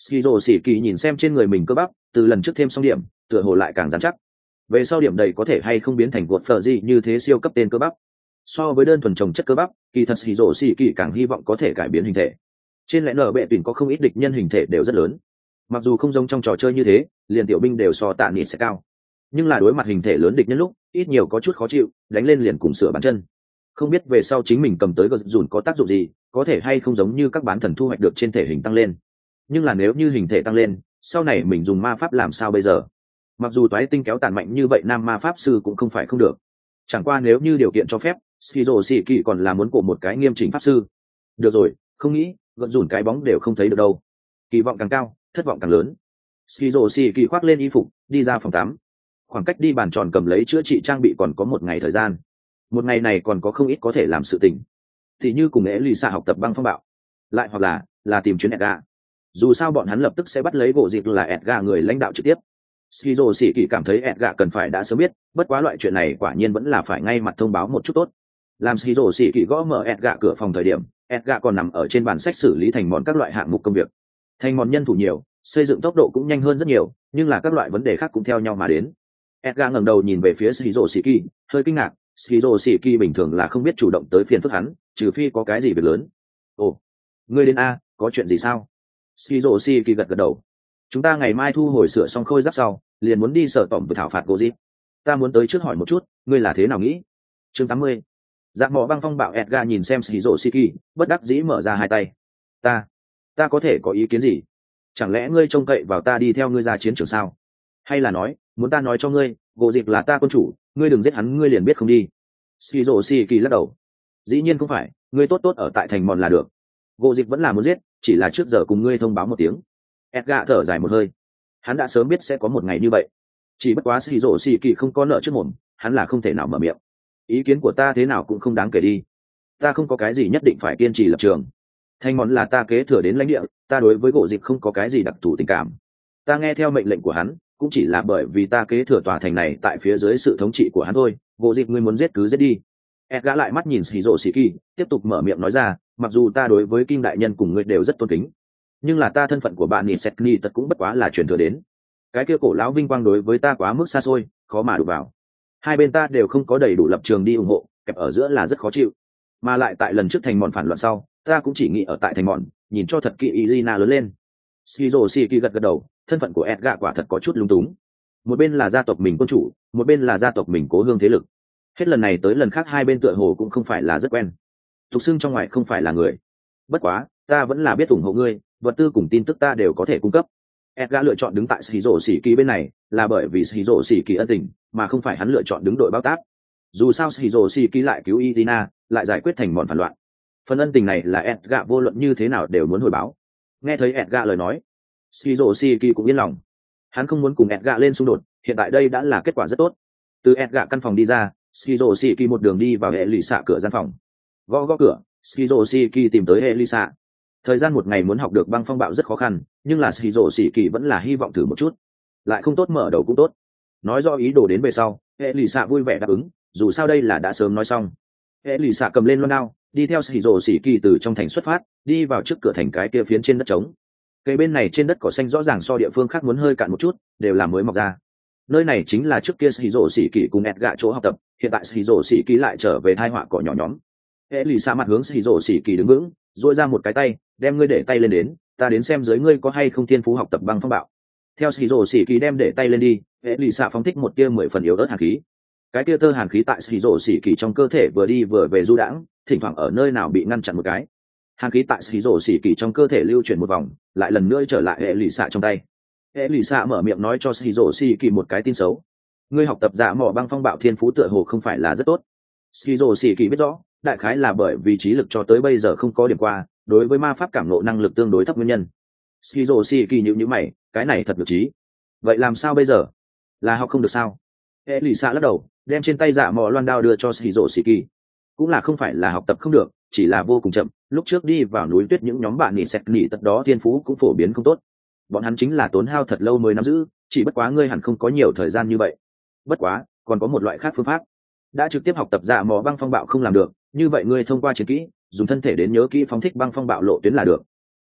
Skizo xỉ kỳ nhìn xem trên người mình cơ bắp, từ lần trước thêm xong điểm, tựa hồ lại càng dán chắc. Về sau điểm đầy có thể hay không biến thành cuộn phở gì như thế siêu cấp tên cơ bắp. So với đơn thuần trồng chất cơ bắp, kỳ thật Skizo xỉ kỳ càng hy vọng có thể cải biến hình thể. Trên lẽ nở bệ tuyển có không ít địch nhân hình thể đều rất lớn. Mặc dù không giống trong trò chơi như thế, liền tiểu binh đều so tạ nịt sẽ cao. Nhưng là đối mặt hình thể lớn địch nhân lúc, ít nhiều có chút khó chịu, đánh lên liền cùng sửa bàn chân. Không biết về sau chính mình cầm tới gật dùn có tác dụng gì, có thể hay không giống như các bán thần thu hoạch được trên thể hình tăng lên. Nhưng là nếu như hình thể tăng lên, sau này mình dùng ma pháp làm sao bây giờ? Mặc dù toái tinh kéo tàn mạnh như vậy nam ma pháp sư cũng không phải không được. Chẳng qua nếu như điều kiện cho phép, Skizo xỉ kỳ còn là muốn cổ một cái nghiêm chỉnh pháp sư. Được rồi, không nghĩ, gật dùn cái bóng đều không thấy được đâu. Kỳ vọng càng cao, thất vọng càng lớn. Skizo xỉ kỳ khoác lên y phục, đi ra phòng tắm. Khoảng cách đi bàn tròn cầm lấy chữa trị trang bị còn có một ngày thời gian. Một ngày này còn có không ít có thể làm sự tình, thì như cùng Elisa học tập băng phong bạo, lại hoặc là là tìm chuyến Edgar. Dù sao bọn hắn lập tức sẽ bắt lấy gỗ dịp là Edgar người lãnh đạo trực tiếp. Skizo xỉ kỳ cảm thấy Edgar cần phải đã sớm biết, bất quá loại chuyện này quả nhiên vẫn là phải ngay mặt thông báo một chút tốt. Làm Skizo xỉ kỳ gõ mở Edgar cửa phòng thời điểm, Edgar còn nằm ở trên bàn sách xử lý thành món các loại hạng mục công việc. Thành món nhân thủ nhiều, xây dựng tốc độ cũng nhanh hơn rất nhiều, nhưng là các loại vấn đề khác cũng theo nhau mà đến. Edgar ngẩng đầu nhìn về phía Skizo xỉ kỳ, hơi kinh ngạc. Skizo xỉ kỳ bình thường là không biết chủ động tới phiền phức hắn, trừ phi có cái gì việc lớn. Ồ, ngươi đến a, có chuyện gì sao? Skizo xỉ kỳ gật gật đầu. Chúng ta ngày mai thu hồi sửa xong khôi giáp sau, liền muốn đi sở tổng với thảo phạt Goji. Ta muốn tới trước hỏi một chút, ngươi là thế nào nghĩ? Chương tám mươi. Dạ mỏ băng phong bạo Edgar nhìn xem Skizo xỉ kỳ, bất đắc dĩ mở ra hai tay. Ta, ta có thể có ý kiến gì? Chẳng lẽ ngươi trông cậy vào ta đi theo ngươi ra chiến trường sao? Hay là nói, muốn ta nói cho ngươi, Goji là ta quân chủ, ngươi đừng giết hắn, ngươi liền biết không đi. Skizo xỉ kỳ lắc đầu. Dĩ nhiên không phải, ngươi tốt tốt ở tại thành mòn là được. Gỗ dịch vẫn là muốn giết, chỉ là trước giờ cùng ngươi thông báo một tiếng. Edgar thở dài một hơi. Hắn đã sớm biết sẽ có một ngày như vậy. Chỉ bất quá Skizo xỉ kỳ không có nợ trước mồm, hắn là không thể nào mở miệng. Ý kiến của ta thế nào cũng không đáng kể đi. Ta không có cái gì nhất định phải kiên trì lập trường. Thành mòn là ta kế thừa đến lãnh địa, ta đối với gỗ dịch không có cái gì đặc thù tình cảm. Ta nghe theo mệnh lệnh của hắn, cũng chỉ là bởi vì ta kế thừa tòa thành này tại phía dưới sự thống trị của hắn thôi. Gỗ dịch ngươi muốn giết cứ giết đi. Edgar lại mắt nhìn Skizo xỉ kỳ, tiếp tục mở miệng nói ra, mặc dù ta đối với Kim đại nhân cùng ngươi đều rất tôn kính, nhưng là ta thân phận của bạn nhị Setni tật cũng bất quá là truyền thừa đến. Cái kia cổ lão vinh quang đối với ta quá mức xa xôi, khó mà đủ vào. Hai bên ta đều không có đầy đủ lập trường đi ủng hộ, kẹp ở giữa là rất khó chịu. Mà lại tại lần trước thành mòn phản loạn sau, ta cũng chỉ nghĩ ở tại thành mòn, nhìn cho thật kỹ Izina lớn lên. Skizo xỉ kỳ gật gật đầu, thân phận của Edgar quả thật có chút lung túng. Một bên là gia tộc mình quân chủ, một bên là gia tộc mình cố hương thế lực. Hết lần này tới lần khác hai bên tựa hồ cũng không phải là rất quen. Tục xưng trong ngoài không phải là người. Bất quá, ta vẫn là biết ủng hộ ngươi, vật tư cùng tin tức ta đều có thể cung cấp. Edgar lựa chọn đứng tại Skizo xỉ kỳ bên này, là bởi vì Skizo xỉ kỳ ân tình, mà không phải hắn lựa chọn đứng đội báo tác. Dù sao Skizo xỉ kỳ lại cứu Izina, lại giải quyết thành bọn phản loạn. Phần ân tình này là Edgar vô luận như thế nào đều muốn hồi báo. Nghe thấy Edgar lời nói, Skizo xỉ kỳ cũng yên lòng. Hắn không muốn cùng Edgar lên xung đột, hiện tại đây đã là kết quả rất tốt. Từ Edgar căn phòng đi ra, Skizo xỉ kỳ một đường đi vào hệ lì xạ cửa gian phòng. Gõ gõ cửa, Skizo xỉ kỳ tìm tới hệ lì xạ. Thời gian một ngày muốn học được băng phong bạo rất khó khăn, nhưng là Skizo xỉ kỳ vẫn là hy vọng thử một chút. Lại không tốt mở đầu cũng tốt. Nói rõ ý đồ đến về sau, hệ lì xạ vui vẻ đáp ứng, dù sao đây là đã sớm nói xong. Hệ lì xạ cầm lên loan đao, đi theo Skizo xỉ kỳ từ trong thành xuất phát, đi vào trước cửa thành cái kia phiến trên đất trống. Cây bên này trên đất cỏ xanh rõ ràng so địa phương khác muốn hơi cạn một chút, đều là mới mọc ra. Nơi này chính là trước kia Skizo xỉ kỳ cùng Edgar chỗ học tập, hiện tại Skizo xỉ kỳ lại trở về thai họa cỏ nhỏ nhóm. Hệ lì xa mặt hướng Skizo xỉ kỳ đứng vững, duỗi ra một cái tay, đem ngươi để tay lên đến, ta đến xem dưới ngươi có hay không thiên phú học tập băng phong bạo. Theo Skizo xỉ kỳ đem để tay lên đi, hệ lì xa phóng thích một tia mười phần yếu ớt hàn khí. Cái tia tơ hàn khí tại Skizo xỉ kỳ trong cơ thể vừa đi vừa về du đãng, thỉnh thoảng ở nơi nào bị ngăn chặn một cái. Hàn khí tại Skizo xỉ kỳ trong cơ thể lưu chuyển một vòng, lại lần nữa trở lại hệ lì xa trong tay. Hệ lì xa mở miệng nói cho Skizo xỉ kỳ một cái tin xấu. Ngươi học tập dạ mỏ băng phong bạo thiên phú tựa hồ không phải là rất tốt. Skizo xỉ kỳ biết rõ, đại khái là bởi vì trí lực cho tới bây giờ không có điểm qua, đối với ma pháp cảm ngộ năng lực tương đối thấp nguyên nhân. Skizo xỉ kỳ nhíu nhíu mày, cái này thật được trí. Vậy làm sao bây giờ? Là học không được sao? Elisa lắc đầu, đem trên tay dạ mỏ loan đao đưa cho Skizo xỉ kỳ. Cũng là không phải là học tập không được, chỉ là vô cùng chậm. Lúc trước đi vào núi tuyết những nhóm bạn nhị sẹt nhị tật đó thiên phú cũng phổ biến không tốt. Bọn hắn chính là tốn hao thật lâu mới nắm giữ, chỉ bất quá ngươi hẳn không có nhiều thời gian như vậy. Bất quá, còn có một loại khác phương pháp. Đã trực tiếp học tập dạ mỏ băng phong bạo không làm được, như vậy ngươi thông qua chiến kỹ, dùng thân thể đến nhớ kỹ phóng thích băng phong bạo lộ tuyến là được.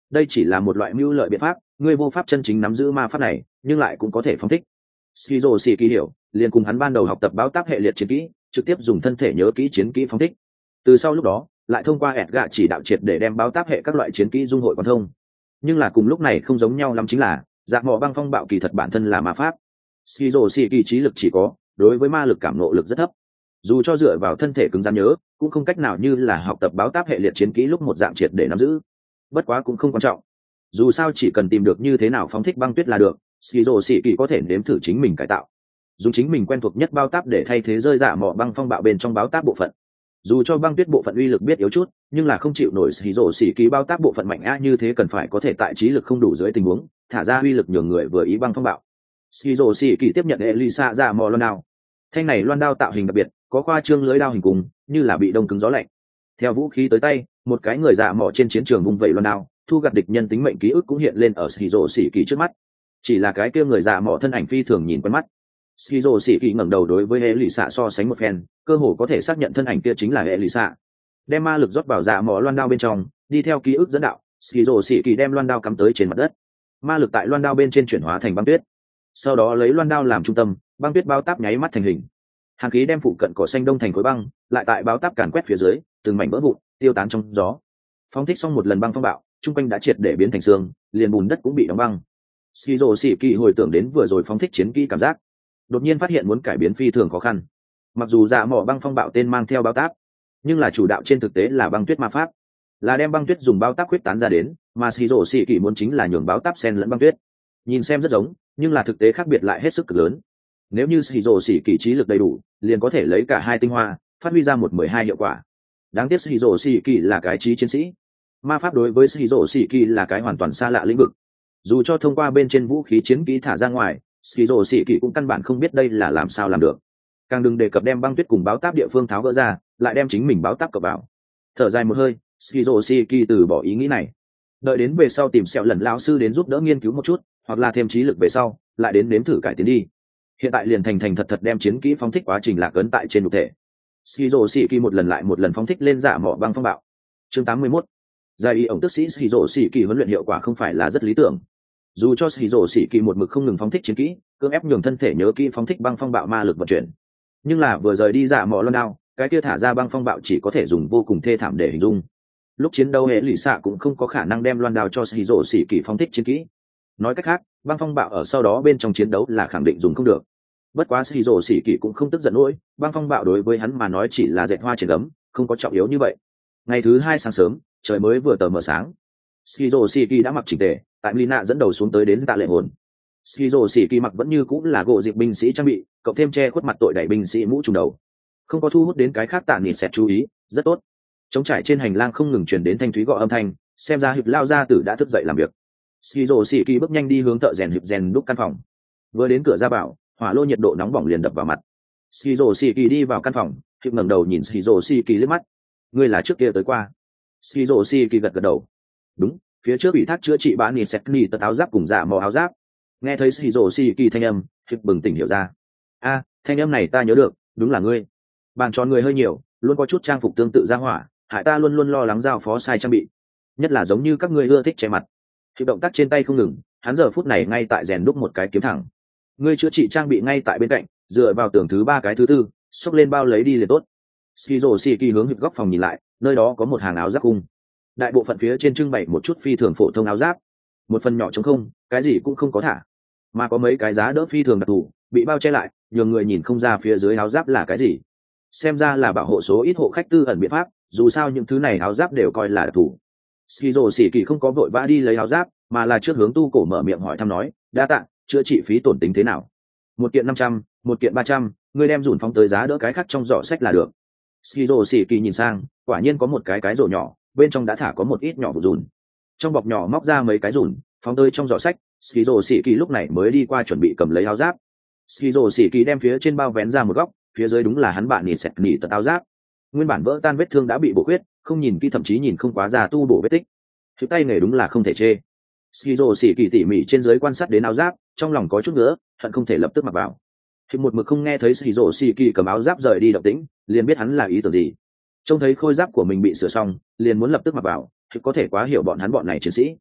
đây chỉ là một loại mưu lợi biện pháp, ngươi vô pháp chân chính nắm giữ ma pháp này nhưng lại cũng có thể phóng thích. Skizo xì kỳ hiểu, liền cùng hắn ban đầu học tập báo táp hệ liệt chiến kỹ, trực tiếp dùng thân thể nhớ kỹ chiến kỹ phóng thích. Từ sau lúc đó, lại thông qua ẹt gạ chỉ đạo triệt để đem báo táp hệ các loại chiến kỹ dung hội quan thông. Nhưng là cùng lúc này không giống nhau lắm chính là, dạ mỏ băng phong bạo kỳ thật bản thân là ma pháp. Skizo xì kỳ trí lực chỉ có, đối với ma lực cảm nộ lực rất thấp. Dù cho dựa vào thân thể cứng rắn nhớ, cũng không cách nào như là học tập báo táp hệ liệt chiến kỹ lúc một dạng triệt để nắm giữ. Bất quá cũng không quan trọng. Dù sao chỉ cần tìm được như thế nào phóng thích băng tuyết là được, Skizo xì kỳ có thể nếm thử chính mình cải tạo, dùng chính mình quen thuộc nhất bao táp để thay thế rơi dạ mỏ băng phong bạo bên trong báo táp bộ phận. Dù cho băng tuyết bộ phận uy lực biết yếu chút, nhưng là không chịu nổi Skizo xì kỳ bao táp bộ phận mạnh a như thế, cần phải có thể tại trí lực không đủ dưới tình huống thả ra uy lực nhường người vừa ý băng phong bạo. Skizo xì kỳ tiếp nhận Elisa dạ mỏ loan đao. Thanh này loan đao tạo hình đặc biệt, có khoa trương lưới đao hình cùng, như là bị đông cứng gió lạnh. Theo vũ khí tới tay, một cái người dạ mỏ trên chiến trường vung vẩy loan đao, thu gặt địch nhân tính mệnh ký ức cũng hiện lên ở Skizo xì kỳ trước mắt. Chỉ là cái kia người dạ mỏ thân ảnh phi thường nhìn quen mắt. Skizo xì kỳ ngẩng đầu đối với Elisa so sánh một phen, cơ hồ có thể xác nhận thân ảnh kia chính là Elisa. Đem ma lực rót vào dạ mỏ loan đao bên trong, đi theo ký ức dẫn đạo, Skizo xì kỳ đem loan đao cắm tới trên mặt đất. Ma lực tại loan đao bên trên chuyển hóa thành băng tuyết. Sau đó lấy loan đao làm trung tâm, băng tuyết bao táp nháy mắt thành hình. Hàn khí đem phụ cận cỏ xanh đông thành khối băng, lại tại bao táp càn quét phía dưới, từng mảnh vỡ vụn, tiêu tán trong gió. Phóng thích xong một lần băng phong bạo, trung quanh đã triệt để biến thành xương, liền bùn đất cũng bị đóng băng. Skizo xì kỳ hồi tưởng đến vừa rồi phóng thích chiến kỹ cảm giác, đột nhiên phát hiện muốn cải biến phi thường khó khăn. Mặc dù dạ mỏ băng phong bạo tên mang theo bao táp, nhưng là chủ đạo trên thực tế là băng tuyết ma pháp, là đem băng tuyết dùng bao táp quyết tán ra đến, mà Skizo xì kỳ muốn chính là nhường bao táp xen lẫn băng tuyết. Nhìn xem rất giống, nhưng là thực tế khác biệt lại hết sức cực lớn. Nếu như Skizo xì kỳ trí lực đầy đủ, liền có thể lấy cả hai tinh hoa, phát huy ra một mười hai hiệu quả. Đáng tiếc Skizo xì kỳ là cái trí chiến sĩ, ma pháp đối với Skizo xì kỳ là cái hoàn toàn xa lạ lĩnh vực. Dù cho thông qua bên trên vũ khí chiến kỹ thả ra ngoài, Skizo xì kỳ cũng căn bản không biết đây là làm sao làm được. Càng đừng đề cập đem băng tuyết cùng báo táp địa phương tháo gỡ ra, lại đem chính mình báo táp cập vào. Thở dài một hơi, Skizo xì kỳ từ bỏ ý nghĩ này. Đợi đến về sau tìm sẹo lần lão sư đến giúp đỡ nghiên cứu một chút, hoặc là thêm trí lực về sau, lại đến nếm thử cải tiến đi. Hiện tại liền thành thành thật thật đem chiến kỹ phóng thích quá trình lạc ấn tại trên nhục thể. Skizo xì kỳ một lần lại một lần phóng thích lên dạ mỏ băng phong bạo. Chương tám mươi mốt. Giai y ổng tức sĩ Skizo xì kỳ huấn luyện hiệu quả không phải là rất lý tưởng. Dù cho Skizo xì kỳ một mực không ngừng phóng thích chiến kỹ, cưỡng ép nhường thân thể nhớ kỹ phóng thích băng phong bạo ma lực vận chuyển, nhưng là vừa rời đi dạ mỏ loan đao, cái kia thả ra băng phong bạo chỉ có thể dùng vô cùng thê thảm để hình dung. Lúc chiến đấu hệ lụy xạ cũng không có khả năng đem loan đao cho Skizo xì kỳ phóng thích chiến kỹ. Nói cách khác, băng phong bạo ở sau đó bên trong chiến đấu là khẳng định dùng không được. Bất quá Skizo xì kỳ cũng không tức giận nổi, băng phong bạo đối với hắn mà nói chỉ là dệt hoa trên gấm, không có trọng yếu như vậy. Ngày thứ hai sáng sớm, trời mới vừa tờ mờ sáng, Skizo xì kỳ đã mặc chỉnh tề, tại Lina dẫn đầu xuống tới đến tạ lệ hồn. Skizo xì kỳ mặc vẫn như cũng là gỗ dịp binh sĩ trang bị, cộng thêm che khuất mặt tội đẩy binh sĩ mũ trùm đầu, không có thu hút đến cái khác tạ nịt xẹt chú ý, rất tốt. Trống trải trên hành lang không ngừng truyền đến thanh thúy gõ âm thanh, xem ra hiệp lao gia tử đã thức dậy làm việc. Skizo xì kỳ bước nhanh đi hướng thợ rèn hiệp rèn đúc căn phòng. Vừa đến cửa ra bảo, hỏa lô nhiệt độ nóng bỏng liền đập vào mặt. Skizo xì kỳ đi vào căn phòng, hiệp ngẩng đầu nhìn Skizo xì kỳ liếc mắt. Ngươi là trước kia tới qua? Skizo xì kỳ gật gật đầu. Đúng, phía trước ủy thác chữa trị bã nịt xẹt nỉ tật áo giáp cùng dạ mò áo giáp. Nghe thấy Skizo xì kỳ thanh âm, hiệp bừng tỉnh hiểu ra. A, thanh âm này ta nhớ được, đúng là ngươi. Bàn tròn người hơi nhiều, luôn có chút trang phục tương tự ra hỏa, hại ta luôn luôn lo lắng giao phó sai trang bị, nhất là giống như các ngươi ưa thích che mặt. Hiệp động tác trên tay không ngừng, hắn giờ phút này ngay tại rèn đúc một cái kiếm thẳng. Ngươi chữa trị trang bị ngay tại bên cạnh, dựa vào tường thứ ba cái thứ tư, xốc lên bao lấy đi liền tốt. Skizo xì kỳ hướng hiệp góc phòng nhìn lại, nơi đó có một hàng áo giáp cung, đại bộ phận phía trên trưng bày một chút phi thường phổ thông áo giáp, một phần nhỏ trống không, cái gì cũng không có thả, mà có mấy cái giá đỡ phi thường đặc thù, bị bao che lại, nhường người nhìn không ra phía dưới áo giáp là cái gì. Xem ra là bảo hộ số ít hộ khách tư ẩn biện pháp, dù sao những thứ này áo giáp đều coi là đặc thù. Skizo xì kỳ không có vội vã đi lấy áo giáp, mà là trước hướng tu cổ mở miệng hỏi thăm nói, đa tạ, chữa trị phí tổn tính thế nào? Một kiện năm trăm, một kiện ba trăm, ngươi đem dùn phóng tới giá đỡ cái khác trong giỏ sách là được. Skizo xì kỳ nhìn sang, quả nhiên có một cái cái rổ nhỏ, bên trong đã thả có một ít nhỏ vụ dùn. Trong bọc nhỏ móc ra mấy cái dùn, phóng tới trong giỏ sách. Skizo xì kỳ lúc này mới đi qua chuẩn bị cầm lấy áo giáp. Skizo xì kỳ đem phía trên bao vén ra một góc, phía dưới đúng là hắn bạn nỉ sẹt nỉ tật áo giáp. Nguyên bản vỡ tan vết thương đã bị bổ khuyết, không nhìn kỹ thậm chí nhìn không quá ra tu bổ vết tích. Chữ tay nghề đúng là không thể chê. Skizo xì kỳ tỉ mỉ trên dưới quan sát đến áo giáp, trong lòng có chút nữa, hận không thể lập tức mặc vào. Khi một mực không nghe thấy Skizo xì kỳ cầm áo giáp rời đi động tĩnh, liền biết hắn là ý tưởng gì. Trông thấy khôi giáp của mình bị sửa xong, liền muốn lập tức mặc vào, thì có thể quá hiểu bọn hắn bọn này chiến sĩ.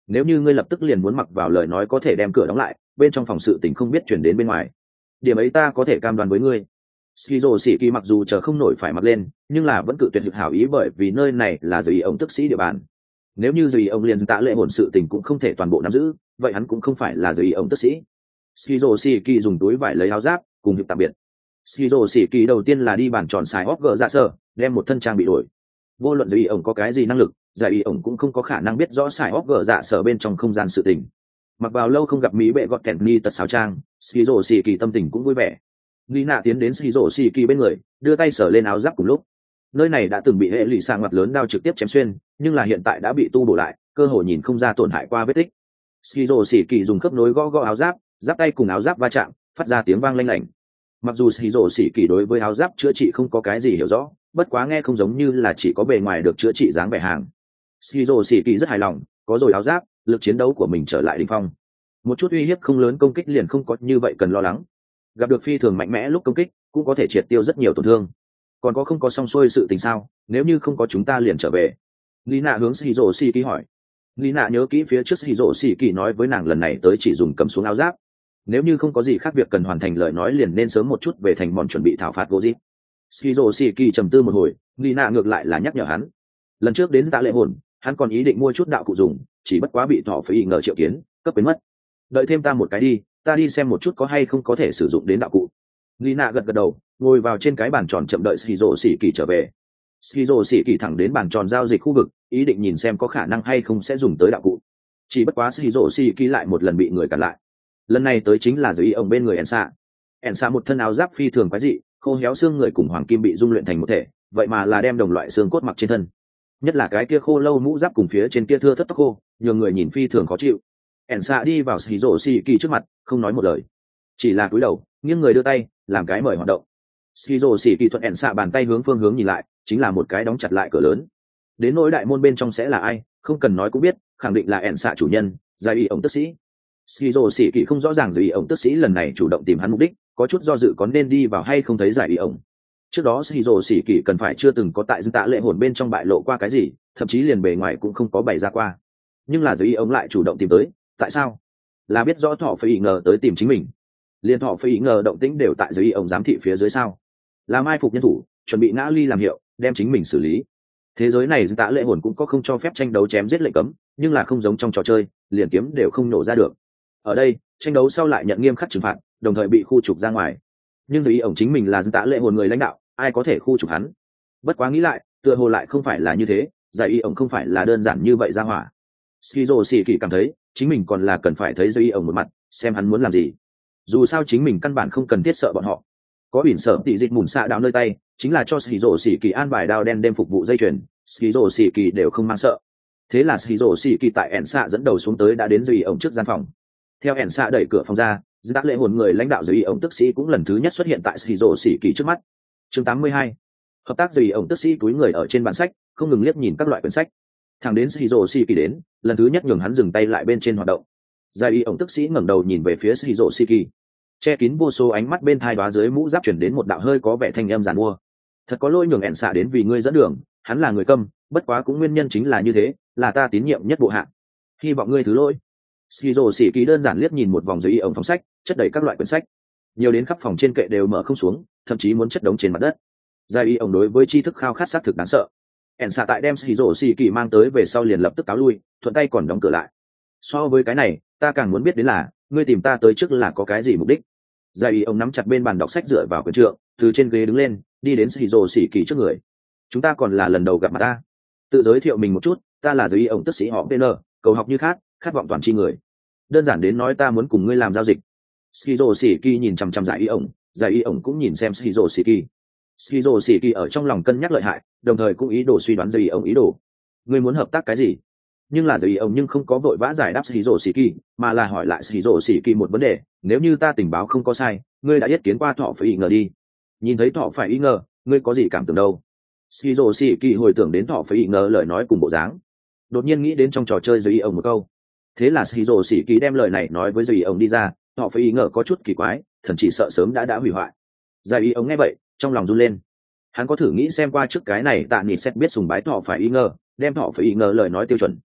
nếu như ngươi lập tức liền muốn mặc vào lời nói có thể đem cửa đóng lại, bên trong phòng sự tình không biết chuyển đến bên ngoài. Điểm ấy ta có thể cam đoan với ngươi. Skizo sĩ kỳ mặc dù chờ không nổi phải mặc lên, nhưng là vẫn cự tuyệt lực hảo ý bởi vì nơi này là giới ông tức sĩ địa bàn. Nếu như giới ông liền tạ lệ hồn sự tình cũng không thể toàn bộ nắm giữ, vậy hắn cũng không phải là giới ông tức sĩ. Skizo sĩ kỳ dùng túi vải lấy áo giáp, cùng hiệp tạm biệt. Skizo sĩ kỳ đầu tiên là đi bàn tròn xài hóp gỡ dạ sở, đem một thân trang bị đổi. Vô luận giới ông có cái gì năng lực, giải ý ông cũng không có khả năng biết rõ xài hóp gỡ dạ sở bên trong không gian sự tình. Mặc vào lâu không gặp mỹ bệ gọt kẹt ni tật sáo trang, Skizo sĩ kỳ tâm tình cũng vui vẻ. Nina tiến đến Skizo sĩ kỳ bên người, đưa tay sờ lên áo giáp cùng lúc. Nơi này đã từng bị hệ lụy sang mặt lớn đao trực tiếp chém xuyên, nhưng là hiện tại đã bị tu bổ lại, cơ hội nhìn không ra tổn hại qua vết tích. Skizo sĩ kỳ dùng khớp nối gõ gõ áo giáp, giáp tay cùng áo giáp va chạm, phát ra tiếng vang lanh lảnh. Mặc dù Skizo sĩ kỳ đối với áo giáp chữa trị không có cái gì hiểu rõ, bất quá nghe không giống như là chỉ có bề ngoài được chữa trị dáng vẻ hàng. Skizo sĩ kỳ rất hài lòng, có rồi áo giáp, lực chiến đấu của mình trở lại đỉnh phong. Một chút uy hiếp không lớn công kích liền không có như vậy cần lo lắng. Gặp được phi thường mạnh mẽ lúc công kích, cũng có thể triệt tiêu rất nhiều tổn thương. Còn có không có xong xuôi sự tình sao? Nếu như không có chúng ta liền trở về. Lina hướng Skizo sĩ kỳ hỏi. Lina nhớ kỹ phía trước Skizo sĩ kỳ nói với nàng lần này tới chỉ dùng cầm xuống áo giáp. Nếu như không có gì khác việc cần hoàn thành lời nói liền nên sớm một chút về thành mòn chuẩn bị thảo phạt Goji. Skizo sĩ kỳ trầm tư một hồi, Lina ngược lại là nhắc nhở hắn. Lần trước đến tạ lệ hồn, hắn còn ý định mua chút đạo cụ dùng, chỉ bất quá bị thọ phải ý ngờ triệu kiến, cấp biến mất. Đợi thêm ta một cái đi, ta đi xem một chút có hay không có thể sử dụng đến đạo cụ. Lina gật gật đầu, ngồi vào trên cái bàn tròn chậm đợi Skizo sĩ kỳ trở về. Skizo sĩ kỳ thẳng đến bàn tròn giao dịch khu vực, ý định nhìn xem có khả năng hay không sẽ dùng tới đạo cụ. Chỉ bất quá Skizo sĩ kỳ lại một lần bị người cản lại. Lần này tới chính là giới ông bên người Ensa. Ensa một thân áo giáp phi thường quái dị, khô héo xương người cùng hoàng kim bị dung luyện thành một thể, vậy mà là đem đồng loại xương cốt mặc trên thân. Nhất là cái kia khô lâu mũ giáp cùng phía trên kia thưa thất tóc khô, nhiều người nhìn phi thường khó chịu. Ensa đi vào Skizo sĩ kỳ trước mặt, không nói một lời, chỉ là cúi đầu, nghiêng người đưa tay, làm cái mời hoạt động. Skizo sĩ kỳ thuận Ensa bàn tay hướng phương hướng nhìn lại, chính là một cái đóng chặt lại cửa lớn. Đến nỗi đại môn bên trong sẽ là ai, không cần nói cũng biết, khẳng định là Ensa chủ nhân, giải y ổng tức sĩ. Skizo sĩ kỳ không rõ ràng giải y ổng tức sĩ lần này chủ động tìm hắn mục đích, có chút do dự có nên đi vào hay không thấy giải y ổng. Trước đó Skizo sĩ kỳ cần phải chưa từng có tại dân tạ lệ hồn bên trong bại lộ qua cái gì, thậm chí liền bề ngoài cũng không có bày ra qua. Nhưng là giải y ổng lại chủ động tìm tới, tại sao? Là biết rõ thọ phải ý ngờ tới tìm chính mình. Liên thọ phải ý ngờ động tĩnh đều tại giới ông giám thị phía dưới sao? Là mai phục nhân thủ, chuẩn bị ngã ly làm hiệu, đem chính mình xử lý. Thế giới này tạ lệ hồn cũng có không cho phép tranh đấu chém giết lệnh cấm, nhưng là không giống trong trò chơi, liền kiếm đều không nổ ra được. Ở đây, tranh đấu sau lại nhận nghiêm khắc trừng phạt, đồng thời bị khu trục ra ngoài. Nhưng giới ông chính mình là tạ lệ hồn người lãnh đạo, ai có thể khu trục hắn? Bất quá nghĩ lại, tựa hồ lại không phải là như thế, giải y ông không phải là đơn giản như vậy ra hỏa. Skizo sĩ kỳ cảm thấy, chính mình còn là cần phải thấy giới y ông một mặt, xem hắn muốn làm gì. Dù sao chính mình căn bản không cần thiết sợ bọn họ. Có biển sợ tỷ dịch mùn xạ đạo nơi tay, chính là cho Skizo sĩ kỳ an bài đao đen đêm phục vụ dây chuyền, Skizo sĩ kỳ đều không mang sợ. Thế là Skizo sĩ kỳ tại ẻn xạ dẫn đầu xuống tới đã đến dưới ổng trước gian phòng. Theo ẻn xạ đẩy cửa phòng ra, đã lệ hồn người lãnh đạo dưới ổng tức sĩ cũng lần thứ nhất xuất hiện tại Skizo sĩ kỳ trước mắt. Chương tám mươi hai, hợp tác dưới ổng tức sĩ túi người ở trên bàn sách, không ngừng liếc nhìn các loại quyển sách. Thằng đến Skizo sĩ kỳ đến, lần thứ nhất nhường hắn dừng tay lại bên trên hoạt động. Giải y ổng tức sĩ ngẩng đầu nhìn về phía Skizo sĩ kỳ, che kín vô số ánh mắt bên thai đoá dưới mũ giáp chuyển đến một đạo hơi có vẻ thanh âm giàn mua. Thật có lỗi nhường ẻn xạ đến vì ngươi dẫn đường, hắn là người câm, bất quá cũng nguyên nhân chính là như thế, là ta tín nhiệm nhất bộ hạ, hy vọng ngươi thứ lỗi. Skizo sĩ kỳ đơn giản liếc nhìn một vòng dưới y ổng phòng sách, chất đầy các loại quyển sách, nhiều đến khắp phòng trên kệ đều mở không xuống, thậm chí muốn chất đống trên mặt đất. Giải y ổng đối với tri thức khao khát xác thực đáng sợ. ẻn xạ tại đem Skizo sĩ kỳ mang tới về sau liền lập tức cáo lui, thuận tay còn đóng cửa lại. So với cái này, ta càng muốn biết đến là ngươi tìm ta tới trước là có cái gì mục đích. Giải ý ông nắm chặt bên bàn đọc sách dựa vào quyển trượng, từ trên ghế đứng lên, đi đến Skizo sĩ kỳ trước người. Chúng ta còn là lần đầu gặp mặt ta. Tự giới thiệu mình một chút, ta là giới ý ông tức sĩ họ vê en, cầu học như khát, khát vọng toàn tri người. Đơn giản đến nói ta muốn cùng ngươi làm giao dịch. Skizo sĩ kỳ nhìn chằm chằm giải ý ông, giải ý ông cũng nhìn xem Skizo sĩ kỳ. Skizo sĩ kỳ ở trong lòng cân nhắc lợi hại, đồng thời cũng ý đồ suy đoán giải ý ông ý đồ. Ngươi muốn hợp tác cái gì? Nhưng là giới ý ông nhưng không có vội vã giải đáp Skizo sĩ kỳ, mà là hỏi lại Skizo sĩ kỳ một vấn đề, nếu như ta tình báo không có sai, ngươi đã yết kiến qua thọ phải ý ngờ đi. Nhìn thấy thọ phải ý ngờ, ngươi có gì cảm tưởng đâu? Skizo sĩ kỳ hồi tưởng đến thọ phải ý ngờ lời nói cùng bộ dáng, đột nhiên nghĩ đến trong trò chơi giới ý ông một câu. Thế là Skizo sĩ kỳ đem lời này nói với giới ý ông đi ra, thọ phải ý ngờ có chút kỳ quái, thần chỉ sợ sớm đã đã hủy hoại. Giới ý ông nghe vậy, trong lòng run lên. Hắn có thử nghĩ xem qua trước cái này tạ nịt xét biết sùng bái thọ phải ý ngờ, đem thọ phải ý ngờ lời nói tiêu chuẩn.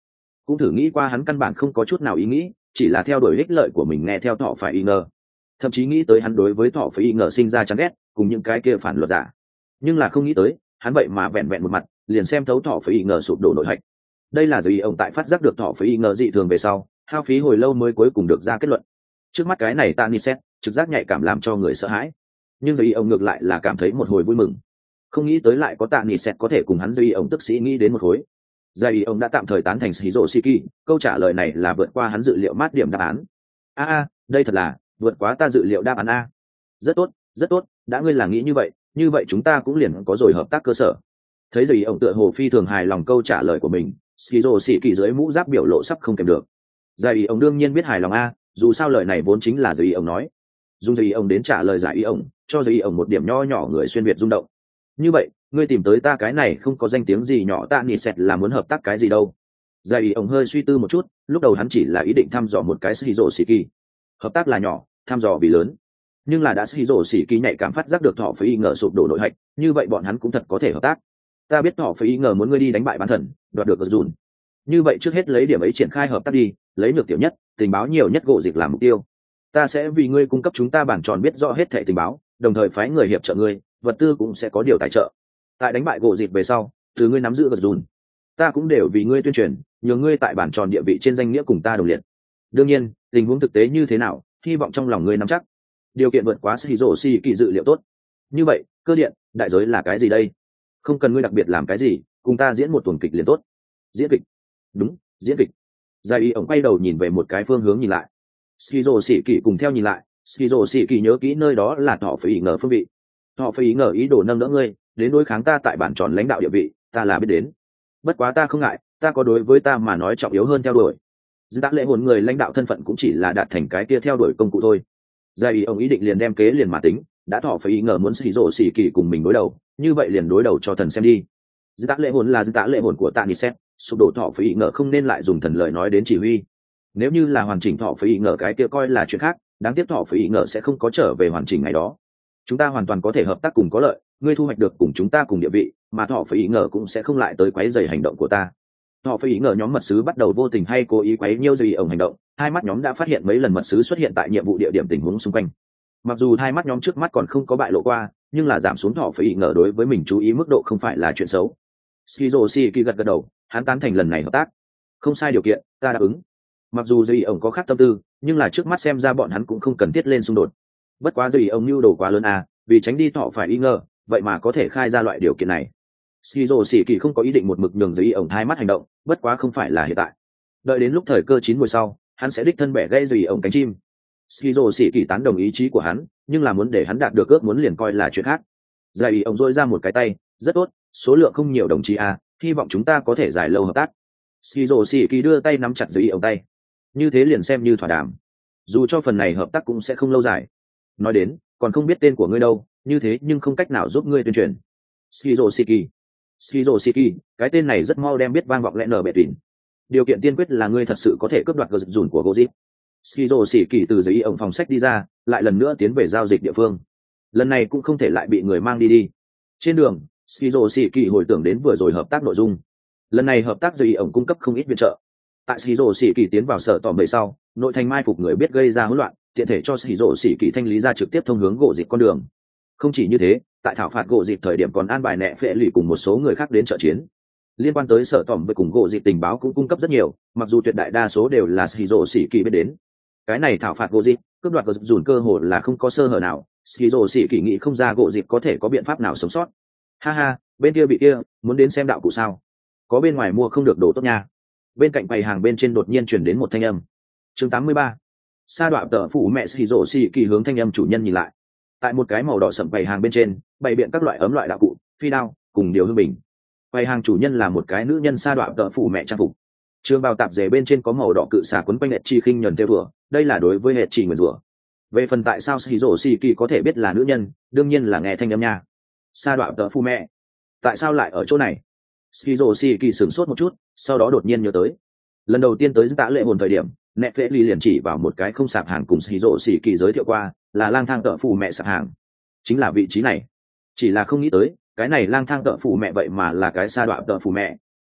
cũng thử nghĩ qua hắn căn bản không có chút nào ý nghĩ, chỉ là theo đuổi ích lợi của mình nghe theo thọ phải y ngờ, thậm chí nghĩ tới hắn đối với thọ phải y ngờ sinh ra chán ghét cùng những cái kia phản luật giả, nhưng là không nghĩ tới hắn vậy mà vẹn vẹn một mặt liền xem thấu thọ phải y ngờ sụp đổ nội hạch. Đây là gì ông tại phát giác được thọ phải y ngờ dị thường về sau hao phí hồi lâu mới cuối cùng được ra kết luận. Trước mắt cái này ta ni xét trực giác nhạy cảm làm cho người sợ hãi, nhưng gì ông ngược lại là cảm thấy một hồi vui mừng, không nghĩ tới lại có tạ ni xét có thể cùng hắn gì ông tức sĩ nghĩ đến một khối. Dây ông đã tạm thời tán thành Shizuo Shiki, câu trả lời này là vượt qua hắn dự liệu mát điểm đáp án. A a, đây thật là vượt quá ta dự liệu đáp án a. Rất tốt, rất tốt, đã ngươi là nghĩ như vậy, như vậy chúng ta cũng liền có rồi hợp tác cơ sở. Thấy Dây ông tựa hồ phi thường hài lòng câu trả lời của mình, Shizuo Shiki dưới mũ giáp biểu lộ sắp không kèm được. Dây ông đương nhiên biết hài lòng a, dù sao lời này vốn chính là Dây ông nói. Dùng Dây ông đến trả lời giải ý ông, cho Dây ông một điểm nho nhỏ người xuyên việt rung động. Như vậy, ngươi tìm tới ta cái này không có danh tiếng gì nhỏ ta nghĩ sẹt là muốn hợp tác cái gì đâu. Giải ý ông hơi suy tư một chút, lúc đầu hắn chỉ là ý định thăm dò một cái Shizuo Shiki. Hợp tác là nhỏ, thăm dò vì lớn. Nhưng là đã Shizuo Shiki nhạy cảm phát giác được thọ phải y ngờ sụp đổ nội hạch, như vậy bọn hắn cũng thật có thể hợp tác. Ta biết thọ phải y ngờ muốn ngươi đi đánh bại bán thần, đoạt được dùn. Như vậy trước hết lấy điểm ấy triển khai hợp tác đi, lấy nhược tiểu nhất, tình báo nhiều nhất gộ dịch làm mục tiêu. Ta sẽ vì ngươi cung cấp chúng ta bản tròn biết rõ hết thảy tình báo, đồng thời phái người hiệp trợ ngươi, vật tư cũng sẽ có điều tài trợ. Tại đánh bại gỗ dịt về sau, từ ngươi nắm giữ vật dùn, ta cũng đều vì ngươi tuyên truyền, nhờ ngươi tại bản tròn địa vị trên danh nghĩa cùng ta đồng liệt. Đương nhiên, tình huống thực tế như thế nào, hy vọng trong lòng ngươi nắm chắc. Điều kiện vượt quá Shizuo Shiki dự liệu tốt. Như vậy, cơ điện, đại giới là cái gì đây? Không cần ngươi đặc biệt làm cái gì, cùng ta diễn một tuần kịch liền tốt. Diễn kịch? Đúng, diễn kịch. Giai y ổng quay đầu nhìn về một cái phương hướng nhìn lại. Shizuo Shiki cùng theo nhìn lại, Shizuo Shiki nhớ kỹ nơi đó là thọ phải ý ngờ phương vị. Họ phải ý ngờ ý đồ nâng đỡ ngươi, đến đối kháng ta tại bản tròn lãnh đạo địa vị, ta là biết đến. Bất quá ta không ngại, ta có đối với ta mà nói trọng yếu hơn theo đuổi. Dư tác lễ hồn người lãnh đạo thân phận cũng chỉ là đạt thành cái kia theo đuổi công cụ thôi. Giai ý ông ý định liền đem kế liền mà tính, đã thọ phải ý ngờ muốn xì rổ xì kỳ cùng mình đối đầu, như vậy liền đối đầu cho thần xem đi. Dư tác lễ hồn là dư tác lễ hồn của tạ nị xét, sụp đổ thọ phải ý ngờ không nên lại dùng thần lời nói đến chỉ huy. Nếu như là hoàn chỉnh thọ phải ý ngờ cái kia coi là chuyện khác, đáng tiếc thọ phải ý ngờ sẽ không có trở về hoàn chỉnh ngày đó. Chúng ta hoàn toàn có thể hợp tác cùng có lợi, ngươi thu hoạch được cùng chúng ta cùng địa vị, mà thọ phải ý ngờ cũng sẽ không lại tới quấy rầy hành động của ta. Thọ phải ý ngờ nhóm mật sứ bắt đầu vô tình hay cố ý quấy nhiêu gì ổng hành động, hai mắt nhóm đã phát hiện mấy lần mật sứ xuất hiện tại nhiệm vụ địa điểm tình huống xung quanh. Mặc dù hai mắt nhóm trước mắt còn không có bại lộ qua, nhưng là giảm xuống thọ phải ý ngờ đối với mình chú ý mức độ không phải là chuyện xấu. Shizuo Shiki gật gật đầu, hắn tán thành lần này hợp tác. Không sai điều kiện, ta đáp ứng. Mặc dù dì ổng có khác tâm tư, nhưng là trước mắt xem ra bọn hắn cũng không cần thiết lên xung đột. Bất quá dì ổng nhu đồ quá lớn à, vì tránh đi thọ phải ý ngờ, vậy mà có thể khai ra loại điều kiện này. Shizuo Shiki không có ý định một mực nhường dì ổng hai mắt hành động, bất quá không phải là hiện tại. Đợi đến lúc thời cơ chín mùi sau, hắn sẽ đích thân bẻ gãy dì ổng cánh chim. Shizuo Shiki tán đồng ý chí của hắn, nhưng là muốn để hắn đạt được ước muốn liền coi là chuyện khác. Dì ổng dội ra một cái tay, rất tốt, số lượng không nhiều đồng chí à, hy vọng chúng ta có thể dài lâu hợp tác. Shizuo Shiki đưa tay nắm chặt dì ổng tay. Như thế liền xem như thỏa đàm. Dù cho phần này hợp tác cũng sẽ không lâu dài. Nói đến, còn không biết tên của ngươi đâu, như thế nhưng không cách nào giúp ngươi tuyên truyền. Shizuo Shiki. Shizuo Shiki, cái tên này rất mau đem biết vang vọng lẽ nở bệ tỉn. Điều kiện tiên quyết là ngươi thật sự có thể cướp đoạt gờ dùn của Gojip. Shizuo Shiki từ giấy ổng phòng sách đi ra, lại lần nữa tiến về giao dịch địa phương. Lần này cũng không thể lại bị người mang đi đi. Trên đường, Shizuo Shiki hồi tưởng đến vừa rồi hợp tác nội dung. Lần này hợp tác giấy ổng cung cấp không ít viện trợ. Tại Shizuo Shiki tiến vào sở tòm bầy sau, nội thành mai phục người biết gây ra hỗn loạn, tiện thể cho Shizuo Shiki thanh lý ra trực tiếp thông hướng gỗ dịp con đường. Không chỉ như thế, tại thảo phạt gỗ dịp thời điểm còn an bài nẹ phệ lì cùng một số người khác đến trợ chiến. Liên quan tới sở tòm với cùng gỗ dịp tình báo cũng cung cấp rất nhiều, mặc dù tuyệt đại đa số đều là Shizuo Shiki biết đến. Cái này thảo phạt gỗ dịp, cướp đoạt gỗ dùn cơ hội là không có sơ hở nào, Shizuo Shiki nghĩ không ra gỗ dịp có thể có biện pháp nào sống sót. Ha ha, bên kia bị kia, muốn đến xem đạo cụ sao? Có bên ngoài mua không được đồ tốt nha. Bên cạnh bày hàng bên trên đột nhiên chuyển đến một thanh âm. Chương tám mươi ba. Sa đoạn tờ phủ mẹ Shizuo Shiki hướng thanh âm chủ nhân nhìn lại. Tại một cái màu đỏ sậm bày hàng bên trên, bày biện các loại ấm loại đạo cụ, phi đao, cùng điều hương bình. Bày hàng chủ nhân là một cái nữ nhân sa đoạn tờ phủ mẹ trang phục. Trường bào tạp dề bên trên có màu đỏ cự xà quấn quanh hệ chi khinh nhẫn theo vừa, đây là đối với hệ chỉ nguyền rủa. Về phần tại sao Shizuo Shiki có thể biết là nữ nhân, đương nhiên là nghe thanh âm nha. Sa đoạn tờ phủ mẹ, tại sao lại ở chỗ này? Shizuo Shiki sửng sốt một chút, sau đó đột nhiên nhớ tới. Lần đầu tiên tới tạ lệ hồn thời điểm, nẹt phệ ly liền chỉ vào một cái không sạp hàng cùng Shizuo Shiki giới thiệu qua, là lang thang tợ phù mẹ sạp hàng. Chính là vị trí này. Chỉ là không nghĩ tới, cái này lang thang tợ phù mẹ vậy mà là cái sa đoạn tợ phù mẹ.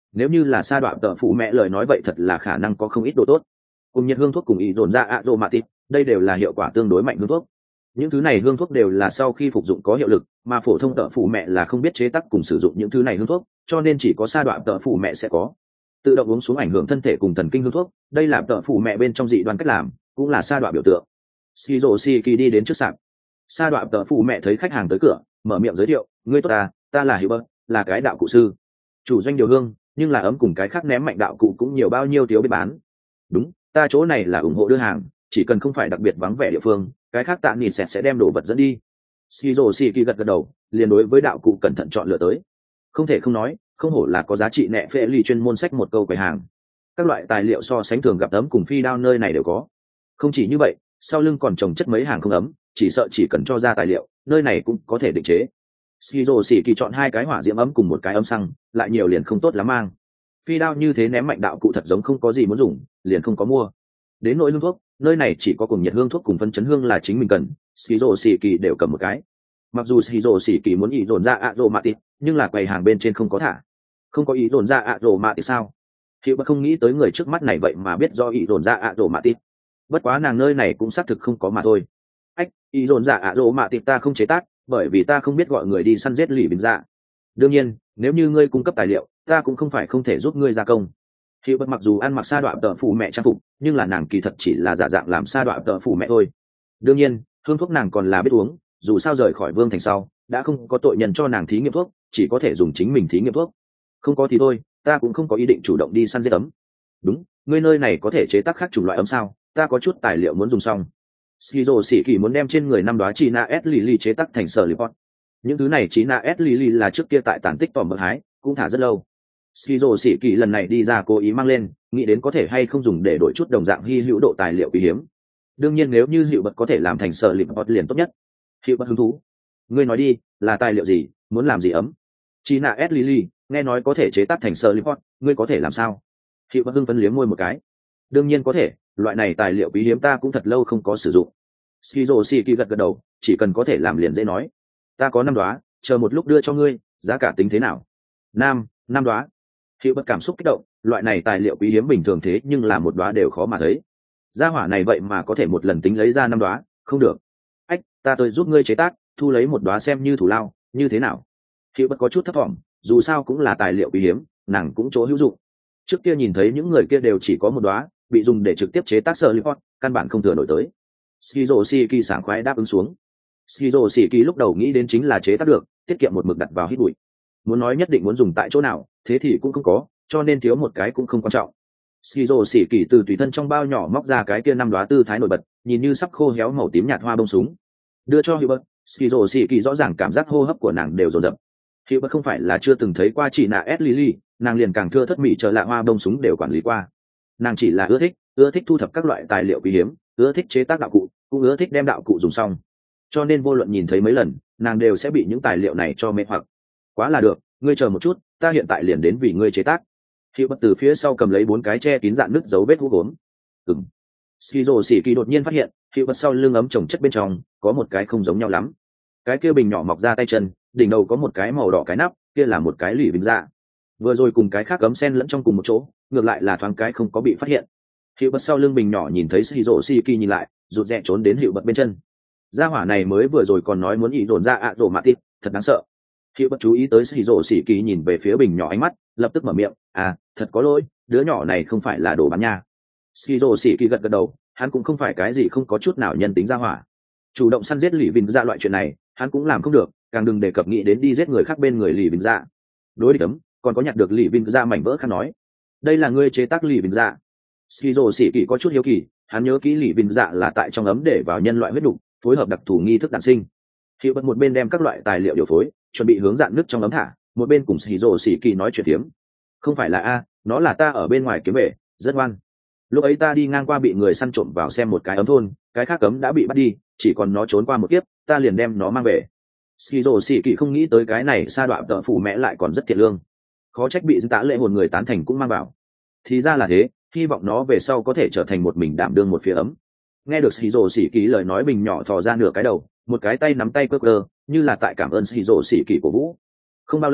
nếu như là sa đoạn tợ phụ mẹ lời nói vậy thật là khả năng có không ít độ tốt. Cùng nhiệt hương thuốc cùng ý dồn ra aromatic, đây đều là hiệu quả tương đối mạnh hương thuốc. Những thứ này hương thuốc đều là sau khi phục dụng có hiệu lực, mà phổ thông tợ phụ mẹ là không biết chế tác cùng sử dụng những thứ này hương thuốc, cho nên chỉ có sa đoạn tợ phụ mẹ sẽ có. Tự động uống xuống ảnh hưởng thân thể cùng thần kinh hương thuốc, đây là tợ phụ mẹ bên trong dị đoan cách làm, cũng là sa đoạn biểu tượng. Skizo Shiki đi đến trước sạp. Sa đoạn tợ phụ mẹ thấy khách hàng tới cửa, mở miệng giới thiệu, ngươi tốt ta, ta là Hubert, là cái đạo cụ sư, chủ doanh điều hương, nhưng là ấm cùng cái khác ném mạnh đạo cụ cũng nhiều bao nhiêu thiếu biết bán. Đúng, ta chỗ này là ủng hộ đưa hàng, chỉ cần không phải đặc biệt vắng vẻ địa phương, cái khác tạ nhìn sẽ sẽ đem đồ vật dẫn đi. Skizo Shiki gật gật đầu, liền đối với đạo cụ cẩn thận chọn lựa tới. Không thể không nói, không hổ là có giá trị nẹ phê ly chuyên môn sách một câu quầy hàng. Các loại tài liệu so sánh thường gặp ấm cùng phi đao nơi này đều có. Không chỉ như vậy, sau lưng còn trồng chất mấy hàng không ấm, chỉ sợ chỉ cần cho ra tài liệu, nơi này cũng có thể định chế. Skizo Shiki chọn hai cái hỏa diễm ấm cùng một cái ấm xăng, lại nhiều liền không tốt lắm mang. Phi đao như thế ném mạnh đạo cụ thật giống không có gì muốn dùng, liền không có mua. Đến nỗi hương thuốc, nơi này chỉ có cùng nhiệt hương thuốc cùng phân chấn hương là chính mình cần, Skizo Shiki đều cầm một cái. Mặc dù Skizo Shiki muốn ý dồn ra aromatic, nhưng là quầy hàng bên trên không có thả. Không có ý dồn ra aromatic sao? Hiệu bất không nghĩ tới người trước mắt này vậy mà biết do ý dồn ra aromatic. Bất quá nàng nơi này cũng xác thực không có mà thôi. Ách, ý dồn ra aromatic ta không chế tác, bởi vì ta không biết gọi người đi săn giết lì bình dạ. Đương nhiên, nếu như ngươi cung cấp tài liệu, ta cũng không phải không thể giúp ngươi gia công. Hiệu bất mặc dù ăn mặc sa đoạn tợ phụ mẹ trang phục, nhưng là nàng kỳ thật chỉ là giả dạng làm sa đoạn tợ phụ mẹ thôi. Đương nhiên, hương thuốc nàng còn là biết uống, dù sao rời khỏi vương thành sau, đã không có tội nhân cho nàng thí nghiệm thuốc, chỉ có thể dùng chính mình thí nghiệm thuốc. Không có thì thôi, ta cũng không có ý định chủ động đi săn giết ấm. Đúng, ngươi nơi này có thể chế tác khác chủng loại ấm sao? Ta có chút tài liệu muốn dùng xong. Skizo Shiki muốn đem trên người năm đóa China S Lily chế tác thành sở lipot. Những thứ này China S Lily là trước kia tại tản tích tòm bậc hái, cũng thả rất lâu. Skizo Shiki lần này đi ra cố ý mang lên, nghĩ đến có thể hay không dùng để đổi chút đồng dạng hy hữu độ tài liệu quý hiếm. Đương nhiên nếu như hiệu bật có thể làm thành sở lipot liền tốt nhất. Hiệu bật hứng thú. Ngươi nói đi, là tài liệu gì, muốn làm gì ấm? China S Lily, nghe nói có thể chế tác thành sở lipot, ngươi có thể làm sao? Hiệu bật hưng phấn liếm môi một cái. Đương nhiên có thể, loại này tài liệu quý hiếm ta cũng thật lâu không có sử dụng. Skizo Shiki gật gật đầu, chỉ cần có thể làm liền dễ nói. Ta có năm đóa, chờ một lúc đưa cho ngươi, giá cả tính thế nào? Nam, năm đóa. Hiệu bất cảm xúc kích động, loại này tài liệu quý hiếm bình thường thế nhưng là một đóa đều khó mà thấy. Gia hỏa này vậy mà có thể một lần tính lấy ra năm đóa, không được. Ách, ta tới giúp ngươi chế tác, thu lấy một đóa xem như thủ lao, như thế nào? Hiệu bất có chút thất vọng, dù sao cũng là tài liệu quý hiếm, nàng cũng chỗ hữu dụng. Trước kia nhìn thấy những người kia đều chỉ có một đóa, bị dùng để trực tiếp chế tác sơ lipot, căn bản không thừa nổi tới. Skizo Shiki sảng khoái đáp ứng xuống. Skizo Shiki lúc đầu nghĩ đến chính là chế tác được, tiết kiệm một mực đặt vào hít bụi. Muốn nói nhất định muốn dùng tại chỗ nào, thế thì cũng không có, cho nên thiếu một cái cũng không quan trọng. Skizo Shiki từ tùy thân trong bao nhỏ móc ra cái kia năm đóa tư thái nổi bật, nhìn như sắp khô héo màu tím nhạt hoa bông súng. Đưa cho Hubert, Skizo Shiki rõ ràng cảm giác hô hấp của nàng đều dồn dập. Hubert không phải là chưa từng thấy qua chỉ nạ S Lily, nàng liền càng thưa thất mỹ trở lạ hoa bông súng đều quản lý qua. Nàng chỉ là ưa thích, ưa thích thu thập các loại tài liệu quý hiếm, ưa thích chế tác đạo cụ, cũng ưa thích đem đạo cụ dùng xong. Cho nên vô luận nhìn thấy mấy lần, nàng đều sẽ bị những tài liệu này cho mê hoặc. Quá là được, ngươi chờ một chút, ta hiện tại liền đến vì ngươi chế tác. Hiệu bất từ phía sau cầm lấy bốn cái che kín dạn nứt dấu vết hú gốm. Ừm. Skizo Shiki đột nhiên phát hiện, hiệu bất sau lưng ấm trồng chất bên trong có một cái không giống nhau lắm. Cái kia bình nhỏ mọc ra tay chân, đỉnh đầu có một cái màu đỏ cái nắp, kia là một cái lì bình dạ. Vừa rồi cùng cái khác ấm sen lẫn trong cùng một chỗ, ngược lại là thoáng cái không có bị phát hiện. Hiệu bật sau lưng bình nhỏ nhìn thấy Skizo Shiki nhìn lại, rụt rè trốn đến hiệu bật bên chân. Gia hỏa này mới vừa rồi còn nói muốn ý đồn ra ạ đổ mạ tít, thật đáng sợ. Hiệu bật chú ý tới Skizo Shiki nhìn về phía bình nhỏ ánh mắt, lập tức mở miệng, à, thật có lỗi, đứa nhỏ này không phải là đồ bán nha. Skizo Shiki gật gật đầu, hắn cũng không phải cái gì không có chút nào nhân tính gia hỏa. Chủ động săn giết lì bình ra loại chuyện này, hắn cũng làm không được, càng đừng đề cập nghĩ đến đi giết người khác bên người lì bình ra. Đối địch ấm, còn có nhặt được lì bình ra mảnh vỡ khác nói, đây là ngươi chế tác lì bình ra. Skizo Shiki có chút hiếu kỳ, hắn nhớ kỹ lì bình dạ là tại trong ấm để vào nhân loại huyết đục, phối hợp đặc thù nghi thức đản sinh. Hiệu bật một bên đem các loại tài liệu điều phối, chuẩn bị hướng dạn nước trong ấm thả, một bên cùng Skizo Shiki nói chuyện tiếm. Không phải là a, nó là ta ở bên ngoài kiếm về, rất ngoan. Lúc ấy ta đi ngang qua bị người săn trộm vào xem một cái ấm thôn, cái khác ấm đã bị bắt đi, chỉ còn nó trốn qua một kiếp, ta liền đem nó mang về. Skizo Shiki không nghĩ tới cái này sa đoạn tợ phụ mẹ lại còn rất thiệt lương, khó trách bị tá lệ hồn người tán thành cũng mang vào. Thì ra là thế, hy vọng nó về sau có thể trở thành một mình đảm đương một phía ấm. Nghe được Skizo Shiki lời nói, bình nhỏ thò ra nửa cái đầu, một cái tay nắm tay cơ cơ, như là tại cảm ơn Skizo Shiki của vũ. Không bao lâu,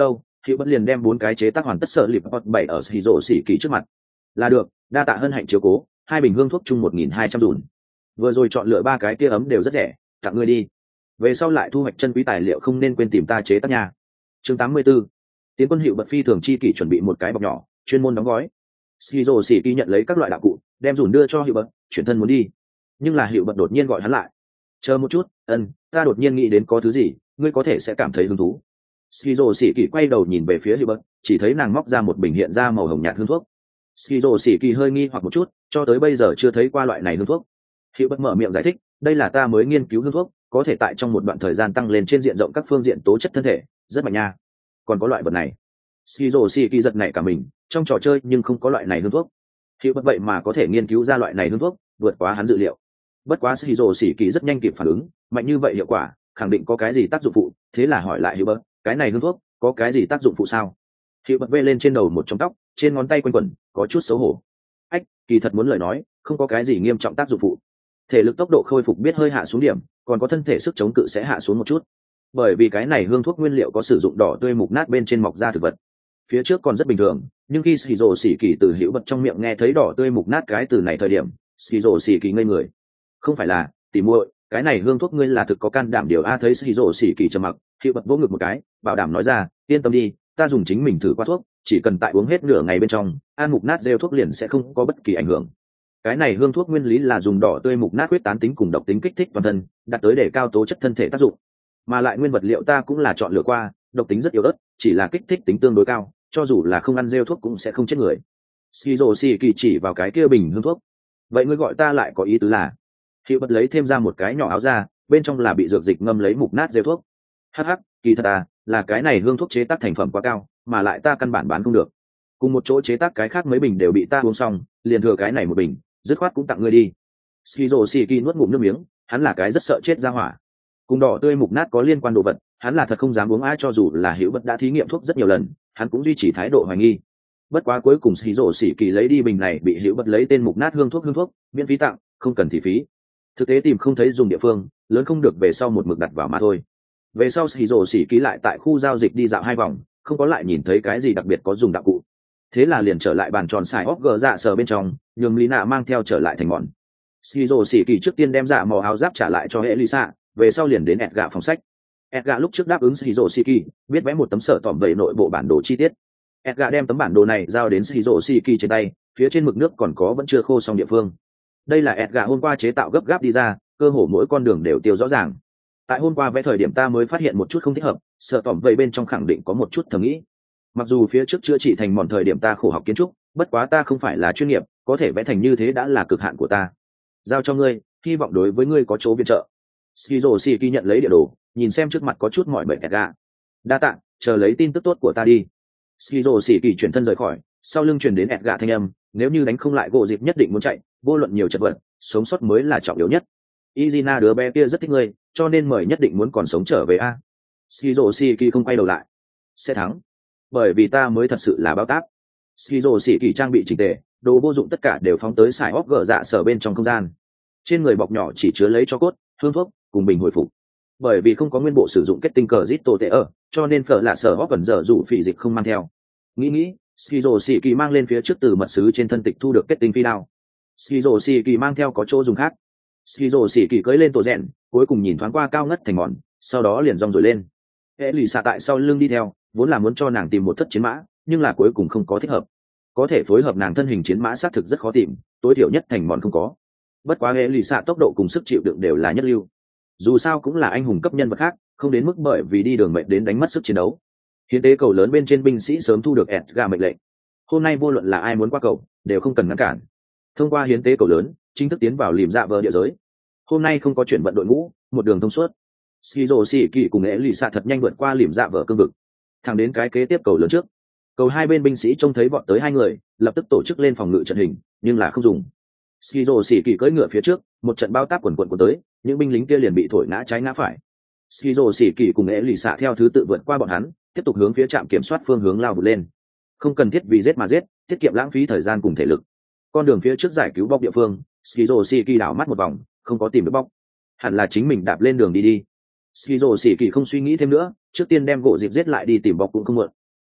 Hiệu bất liền đem bốn cái chế tác hoàn tất sợ lịp hot bảy ở xì rổ xỉ kỳ trước mặt. Là được, đa tạ hân hạnh chiếu cố, hai bình hương thuốc chung một nghìn hai trăm dùn. Vừa rồi chọn lựa ba cái kia ấm đều rất rẻ, tặng ngươi đi. Về sau lại thu hoạch chân quý tài liệu không nên quên tìm ta chế tác nha. Chương tám mươi 84. Tiến quân Hiệu bật phi thường chi kỷ chuẩn bị một cái bọc nhỏ, chuyên môn đóng gói. Skizo xỉ kỳ nhận lấy các loại đạo cụ, đem dùn đưa cho Hiệu bật, chuyển thân muốn đi. Nhưng là Hiệu bật đột nhiên gọi hắn lại. Chờ một chút, ân, ta đột nhiên nghĩ đến có thứ gì, ngươi có thể sẽ cảm thấy hứng thú. Skizo xỉ kỳ quay đầu nhìn về phía Hiệu bật, chỉ thấy nàng móc ra một bình hiện ra màu hồng nhạt hương thuốc. Skizo xỉ kỳ hơi nghi hoặc một chút, cho tới bây giờ chưa thấy qua loại này hương thuốc. Hiệu bật mở miệng giải thích, đây là ta mới nghiên cứu hương thuốc, có thể tại trong một đoạn thời gian tăng lên trên diện rộng các phương diện tố chất thân thể, rất mạnh nha. Còn có loại vật này. Skizo xỉ kỳ giật nảy cả mình, trong trò chơi nhưng không có loại này hương thuốc. Hiệu bật vậy mà có thể nghiên cứu ra loại này hương thuốc, vượt quá hắn dự liệu. Bất quá Skizo xỉ kỳ rất nhanh kịp phản ứng, mạnh như vậy hiệu quả, khẳng định có cái gì tác dụng phụ, thế là hỏi lại Hiệu bật, cái này hương thuốc có cái gì tác dụng phụ sao? Hiệu bật vê lên trên đầu một trong tóc, trên ngón tay quanh quẩn, có chút xấu hổ. Ách, kỳ thật muốn lời nói, không có cái gì nghiêm trọng tác dụng phụ. Thể lực tốc độ khôi phục biết hơi hạ xuống điểm, còn có thân thể sức chống cự sẽ hạ xuống một chút. Bởi vì cái này hương thuốc nguyên liệu có sử dụng đỏ tươi mục nát bên trên mọc ra thực vật. Phía trước còn rất bình thường, nhưng khi Skizo xỉ kỳ từ Hiệu bật trong miệng nghe thấy đỏ tươi mục nát cái từ này thời điểm, Skizo xỉ kỳ ngây người. Không phải là, tỉ muội, cái này hương thuốc ngươi là thực có can đảm điều a thấy Skizo xỉ kỳ trầm mặc, Hiệu bật vỗ ngực một cái, bảo đảm nói ra, yên tâm đi, ta dùng chính mình thử qua thuốc, chỉ cần tại uống hết nửa ngày bên trong, ăn mục nát rêu thuốc liền sẽ không có bất kỳ ảnh hưởng. Cái này hương thuốc nguyên lý là dùng đỏ tươi mục nát quyết tán tính cùng độc tính kích thích toàn thân, đạt tới để cao tố chất thân thể tác dụng. Mà lại nguyên vật liệu ta cũng là chọn lựa qua, độc tính rất yếu ớt, chỉ là kích thích tính tương đối cao, cho dù là không ăn rêu thuốc cũng sẽ không chết người. Skizo xỉ kỳ chỉ vào cái kia bình hương thuốc. Vậy ngươi gọi ta lại có ý tứ là? Hiệu bật lấy thêm ra một cái nhỏ áo ra, bên trong là bị dược dịch ngâm lấy mục nát rêu thuốc. Hắc hắc, kỳ thật à, là cái này hương thuốc chế tác thành phẩm quá cao, mà lại ta căn bản bán không được. Cùng một chỗ chế tác cái khác mấy bình đều bị ta uống xong, liền thừa cái này một bình, dứt khoát cũng tặng ngươi đi. Skizo xỉ kỳ nuốt ngụm nước miếng, hắn là cái rất sợ chết ra hỏa. Cùng đỏ tươi mục nát có liên quan đồ vật, hắn là thật không dám uống ai, cho dù là Hiệu bật đã thí nghiệm thuốc rất nhiều lần, hắn cũng duy trì thái độ hoài nghi. Bất quá cuối cùng Skizo xỉ kỳ lấy đi bình này bị Hiệu bật lấy tên mục nát hương thuốc hương thuốc, miễn phí tặng, không cần thị phí. Thực tế tìm không thấy dùng địa phương, lớn không được về sau một mực đặt vào mà thôi. Về sau Skizo xỉ kỳ lại tại khu giao dịch đi dạo hai vòng, không có lại nhìn thấy cái gì đặc biệt có dùng đạo cụ. Thế là liền trở lại bàn tròn xài óc gờ dạ sờ bên trong, nhường Lina mang theo trở lại thành mòn. Skizo xỉ kỳ trước tiên đem dạ màu áo giáp trả lại cho hệ Lisa, về sau liền đến Edgar phòng sách. Edgar lúc trước đáp ứng Skizo xỉ kỳ, biết vẽ một tấm sở tỏm vẩy nội bộ bản đồ chi tiết. Edgar đem tấm bản đồ này giao đến Skizo xỉ kỳ trên tay, phía trên mực nước còn có vẫn chưa khô xong địa phương. Đây là Edgar hôm qua chế tạo gấp gáp đi ra, cơ hồ mỗi con đường đều tiêu rõ ràng. Tại hôm qua vẽ thời điểm ta mới phát hiện một chút không thích hợp, sở tỏm vẩy bên trong khẳng định có một chút thầm nghĩ. Mặc dù phía trước chữa trị thành mòn thời điểm ta khổ học kiến trúc, bất quá ta không phải là chuyên nghiệp, có thể vẽ thành như thế đã là cực hạn của ta. Giao cho ngươi, hy vọng đối với ngươi có chỗ viện trợ. Skizo xỉ kỳ nhận lấy địa đồ, nhìn xem trước mặt có chút mỏi mệt Edgar. Đa tạ, chờ lấy tin tức tốt của ta đi. Skizo xỉ kỳ chuyển thân rời khỏi, sau lưng truyền đến Edgar thanh âm, nếu như đánh không lại gỗ dịp nhất định muốn chạy, vô luận nhiều chật vật, sống sót mới là trọng yếu nhất. Izina đứa bé kia rất thích ngươi, cho nên mời nhất định muốn còn sống trở về a. Skizo xỉ kỳ không quay đầu lại. Sẽ thắng, bởi vì ta mới thật sự là báo táp. Skizo xỉ kỳ trang bị chỉnh tề, đồ vô dụng tất cả đều phóng tới xài óc gờ dạ sở bên trong không gian. Trên người bọc nhỏ chỉ chứa lấy cho cốt, hương thuốc cùng bình hồi phục. Bởi vì không có nguyên bộ sử dụng kết tinh cờ zito tệ ở, cho nên phở lạ sở óc cần dở dụ phỉ dịch không mang theo. Nghĩ nghĩ, Skizo xỉ kỳ mang lên phía trước từ mật sứ trên thân tịch thu được kết tinh phi đao. Skizo xỉ kỳ mang theo có chỗ dùng khác. Skizo xỉ kỳ cưỡi lên tổ rèn, cuối cùng nhìn thoáng qua cao ngất thành mòn, sau đó liền rong rồi lên. Hệ lì xạ tại sau lưng đi theo, vốn là muốn cho nàng tìm một thất chiến mã, nhưng là cuối cùng không có thích hợp. Có thể phối hợp nàng thân hình chiến mã xác thực rất khó tìm, tối thiểu nhất thành mòn không có. Bất quá hệ lì xạ tốc độ cùng sức chịu đựng đều là nhất lưu. Dù sao cũng là anh hùng cấp nhân vật khác, không đến mức bởi vì đi đường mệnh đến đánh mất sức chiến đấu. Hiến tế cầu lớn bên trên binh sĩ sớm thu được Edgar mệnh lệnh. Hôm nay vô luận là ai muốn qua cầu, đều không cần ngăn cản. Thông qua hiến tế cầu lớn, chính thức tiến vào lìm dạ vờ địa giới. Hôm nay không có chuyển vận đội ngũ, một đường thông suốt. Skizo xỉ kỳ cùng hệ lì xạ thật nhanh vượt qua lìm dạ vờ cương vực, thẳng đến cái kế tiếp cầu lớn trước. Cầu hai bên binh sĩ trông thấy bọn tới hai người, lập tức tổ chức lên phòng ngự trận hình, nhưng là không dùng. Skizo xỉ kỳ cưỡi ngựa phía trước, một trận bao táp quần quần của tới, những binh lính kia liền bị thổi ngã trái ngã phải. Skizo xỉ kỳ cùng hệ lì xạ theo thứ tự vượt qua bọn hắn, tiếp tục hướng phía trạm kiểm soát phương hướng lao vụt lên. Không cần thiết vì giết mà giết, tiết kiệm lãng phí thời gian cùng thể lực. Con đường phía trước giải cứu bóc địa phương, Skizo xỉ kỳ đảo mắt một vòng, không có tìm được bóc. Hẳn là chính mình đạp lên đường đi đi. Skizo xỉ kỳ không suy nghĩ thêm nữa, trước tiên đem gỗ dịp giết lại đi tìm bóc cũng không muộn.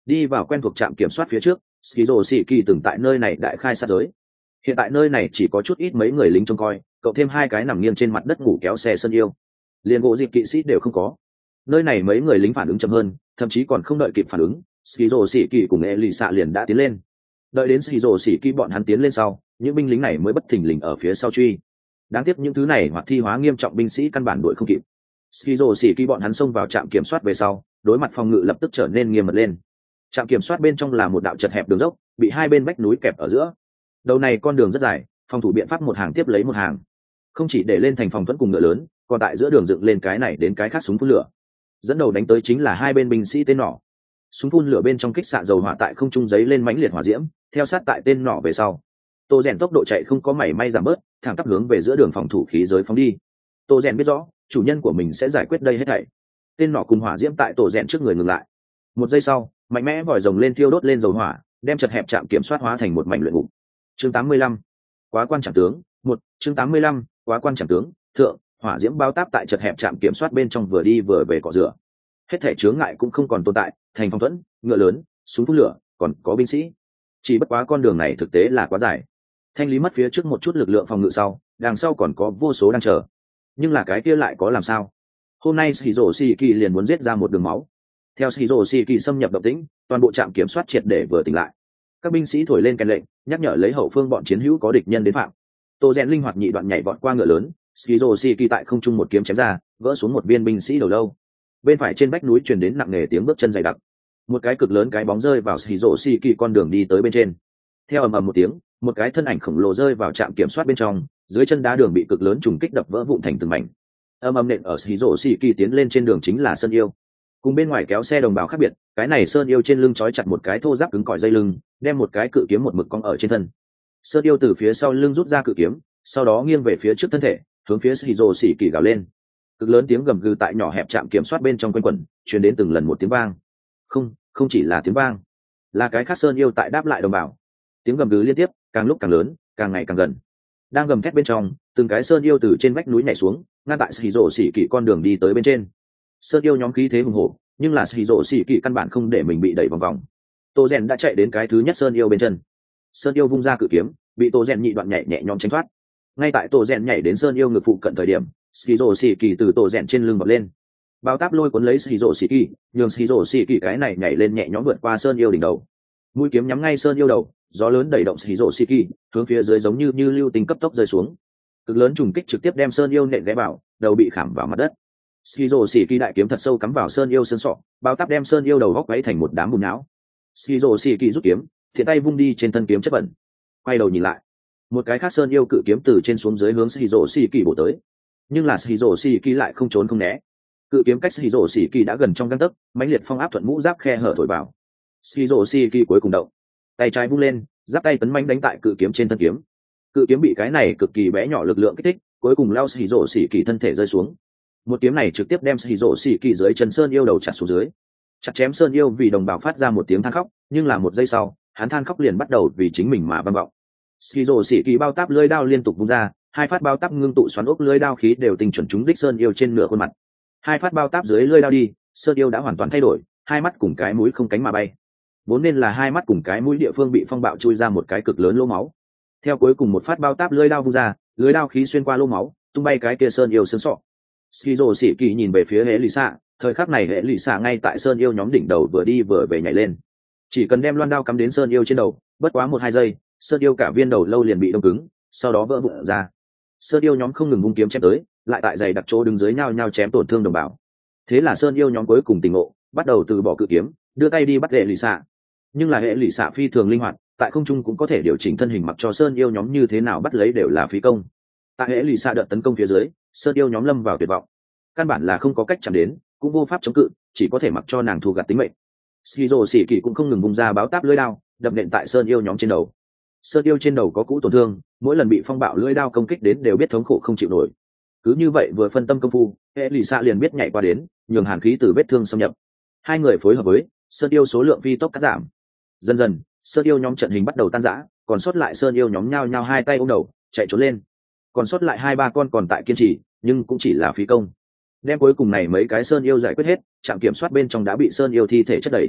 đi vào quen thuộc trạm kiểm soát phía trước. Skizo Sĩ Kỳ từng tại nơi này đại khai sát giới. Hiện tại nơi này chỉ có chút ít mấy người lính trông coi, cộng thêm hai cái nằm nghiêng trên mặt đất ngủ kéo xe sơn yêu, liền gỗ dịp kỵ sĩ đều không có. Nơi này mấy người lính phản ứng chậm hơn, thậm chí còn không đợi kịp phản ứng, Skizo Sĩ Kỳ cùng Elisa liền đã tiến lên. Đợi đến Skizo Sĩ Kỳ bọn hắn tiến lên sau, những binh lính này mới bất thình lình ở phía sau truy. Đáng tiếc những thứ này hoặc thi hóa nghiêm trọng binh sĩ căn bản đuổi không kịp. Skizo Sĩ Kỳ bọn hắn xông vào trạm kiểm soát về sau, đối mặt phòng ngự lập tức trở nên nghiêm mật lên. Trạm kiểm soát bên trong là một đạo chật hẹp đường dốc, bị hai bên vách núi kẹp ở giữa. Đầu này con đường rất dài, phòng thủ biện pháp một hàng tiếp lấy một hàng, không chỉ để lên thành phòng thuẫn cùng ngựa lớn, còn tại giữa đường dựng lên cái này đến cái khác súng phun lửa. Dẫn đầu đánh tới chính là hai bên binh sĩ tên nỏ. Súng phun lửa bên trong kích xạ dầu hỏa tại không trung giấy lên mãnh liệt hỏa diễm, theo sát tại tên nỏ về sau. Tô Rèn tốc độ chạy không có mảy may giảm bớt, thẳng tắp hướng về giữa đường phòng thủ khí giới phóng đi. Tô Rèn biết rõ, chủ nhân của mình sẽ giải quyết đây hết thảy. Tên nỏ cùng hỏa diễm tại Tô Rèn trước người ngừng lại. Một giây sau, mạnh mẽ vòi rồng lên thiêu đốt lên dầu hỏa, đem chật hẹp trạm kiểm soát hóa thành một mảnh luyện ngục. Chương tám mươi lăm, quá quan trọng tướng. Một, chương tám mươi lăm, quá quan trọng tướng. Thượng, hỏa diễm bao táp tại chật hẹp trạm kiểm soát bên trong vừa đi vừa về cọ rửa. Hết thảy chướng ngại cũng không còn tồn tại, thành phòng thuẫn, ngựa lớn, súng phun lửa, còn có binh sĩ. Chỉ bất quá con đường này thực tế là quá dài. Thanh lý mất phía trước một chút lực lượng phòng ngự sau, đằng sau còn có vô số đang chờ. Nhưng là cái kia lại có làm sao? Hôm nay Shizuo Shiki liền muốn giết ra một đường máu. Theo Shizuo Shiki xâm nhập động tĩnh, toàn bộ trạm kiểm soát triệt để vừa tỉnh lại. Các binh sĩ thổi lên kèn lệnh, nhắc nhở lấy hậu phương bọn chiến hữu có địch nhân đến phạm. Tô Rèn linh hoạt nhị đoạn nhảy vọt qua ngựa lớn, Shizuo Shiki tại không trung một kiếm chém ra, gỡ xuống một viên binh sĩ đầu lâu. Bên phải trên vách núi truyền đến nặng nề tiếng bước chân dày đặc. Một cái cực lớn cái bóng rơi vào Shizuo Shiki con đường đi tới bên trên. Theo ầm ầm một tiếng, một cái thân ảnh khổng lồ rơi vào trạm kiểm soát bên trong, dưới chân đá đường bị cực lớn trùng kích đập vỡ vụn thành từng mảnh. Ầm ầm nện ở Shizuo Shiki tiến lên trên đường chính là Sơn Yêu. Cùng bên ngoài kéo xe đồng bào khác biệt, cái này Sơn Yêu trên lưng trói chặt một cái thô giáp cứng cỏi dây lưng, đem một cái cự kiếm một mực cong ở trên thân. Sơn Yêu từ phía sau lưng rút ra cự kiếm, sau đó nghiêng về phía trước thân thể, hướng phía Shizuo Shiki gào lên. Cực lớn tiếng gầm gừ tại nhỏ hẹp trạm kiểm soát bên trong quanh quẩn, truyền đến từng lần một tiếng vang. Không, không chỉ là tiếng vang, là cái khác Sơn Yêu tại đáp lại đồng bào. Tiếng gầm gừ liên tiếp, càng lúc càng lớn, càng ngày càng gần. Đang gầm thét bên trong, từng cái Sơn Yêu từ trên vách núi nhảy xuống, ngăn tại Shizuo Shiki con đường đi tới bên trên. Sơn Yêu nhóm khí thế hùng hổ, nhưng là Shizuo Shiki căn bản không để mình bị đẩy vòng vòng. Tô Rèn đã chạy đến cái thứ nhất Sơn Yêu bên chân. Sơn Yêu vung ra cự kiếm, bị Tô Rèn nhị đoạn nhảy nhẹ nhõm tránh thoát. Ngay tại Tô Rèn nhảy đến Sơn Yêu ngực phụ cận thời điểm, Shizuo Shiki từ Tô Rèn trên lưng bật lên. Bao táp lôi cuốn lấy Shizuo Shiki, nhường Shizuo Shiki cái này nhảy lên nhẹ nhõm vượt qua Sơn Yêu đỉnh đầu. Mũi kiếm nhắm ngay Sơn Yêu đầu, gió lớn đẩy động Shizuo Shiki, hướng phía dưới giống như như lưu tinh cấp tốc rơi xuống. Cực lớn trùng kích trực tiếp đem Sơn Yêu nện ghé vào, đầu bị khảm vào mặt đất. Shizuo Shiki đại kiếm thật sâu cắm vào Sơn Yêu xương sọ, bao táp đem Sơn Yêu đầu góc quấy thành một đám bùn nhão. Shizuo Shiki rút kiếm, thiện tay vung đi trên thân kiếm chất bẩn. Quay đầu nhìn lại, một cái khác Sơn Yêu cự kiếm từ trên xuống dưới hướng Shizuo Shiki bổ tới. Nhưng là Shizuo Shiki lại không trốn không né. Cự kiếm cách Shizuo Shiki đã gần trong gang tấc, mãnh liệt phong áp thuận mũ giáp khe hở thổi vào. Shizuo Shiki cuối cùng động, tay trái vung lên, giáp tay tấn mãnh đánh tại cự kiếm trên thân kiếm. Cự kiếm bị cái này cực kỳ bé nhỏ lực lượng kích thích, cuối cùng lao Shizuo Shiki thân thể rơi xuống. Một kiếm này trực tiếp đem Shizuo Shiki dưới chân Sơn Yêu đầu chặt xuống dưới. Chặt chém Sơn Yêu vì đồng bào phát ra một tiếng than khóc, nhưng là một giây sau, hắn than khóc liền bắt đầu vì chính mình mà vang vọng. Shizuo Shiki bao táp lưỡi đao liên tục vung ra, hai phát bao táp ngưng tụ xoắn ốc lưỡi đao khí đều tinh chuẩn trúng đích Sơn Yêu trên nửa khuôn mặt. Hai phát bao táp dưới lưỡi đao đi, Sơn Yêu đã hoàn toàn thay đổi, hai mắt cùng cái mũi không cánh mà bay. Vốn nên là hai mắt cùng cái mũi địa phương bị phong bạo chui ra một cái cực lớn lỗ máu. Theo cuối cùng một phát bao táp lưỡi đao vung ra, lưỡi đao khí xuyên qua lỗ máu, tung bay cái kia Sơn Yêu xương sọ. Shizuo Shiki nhìn về phía Elisa, thời khắc này Elisa ngay tại Sơn Yêu nhóm đỉnh đầu vừa đi vừa về nhảy lên. Chỉ cần đem loan đao cắm đến Sơn Yêu trên đầu, bất quá một hai giây, Sơn Yêu cả viên đầu lâu liền bị đông cứng, sau đó vỡ vụn ra. Sơn Yêu nhóm không ngừng vung kiếm chém tới, lại tại dày đặc chỗ đứng dưới nhau nhau chém tổn thương đồng bào. Thế là Sơn Yêu nhóm cuối cùng tỉnh ngộ, bắt đầu từ bỏ cự kiếm, đưa tay đi bắt Elisa. Nhưng là Elisa phi thường linh hoạt, tại không trung cũng có thể điều chỉnh thân hình, mặc cho Sơn Yêu nhóm như thế nào bắt lấy đều là phí công. Tại Elisa đợt tấn công phía dưới, Sơn Yêu nhóm lâm vào tuyệt vọng, căn bản là không có cách chạm đến, cũng vô pháp chống cự, chỉ có thể mặc cho nàng thu gặt tính mệnh. Shizuo Shiki cũng không ngừng vung ra báo táp lưỡi đao, đập nện tại Sơn Yêu nhóm trên đầu. Sơn Yêu trên đầu có cũ tổn thương, mỗi lần bị phong bạo lưỡi đao công kích đến đều biết thống khổ không chịu nổi. Cứ như vậy vừa phân tâm công phu, Elisa liền biết nhảy qua đến, nhường hàn khí từ vết thương xâm nhập. Hai người phối hợp với, Sơn Yêu số lượng phi tốc cắt giảm. Dần dần, Sơn Yêu nhóm trận hình bắt đầu tan rã, còn sót lại Sơn Yêu nhóm nhao nhao hai tay ôm đầu, chạy trốn lên. Còn sót lại hai ba con còn tại kiên trì, nhưng cũng chỉ là phí công. Đem cuối cùng này mấy cái Sơn Yêu giải quyết hết, trạm kiểm soát bên trong đã bị Sơn Yêu thi thể chất đầy.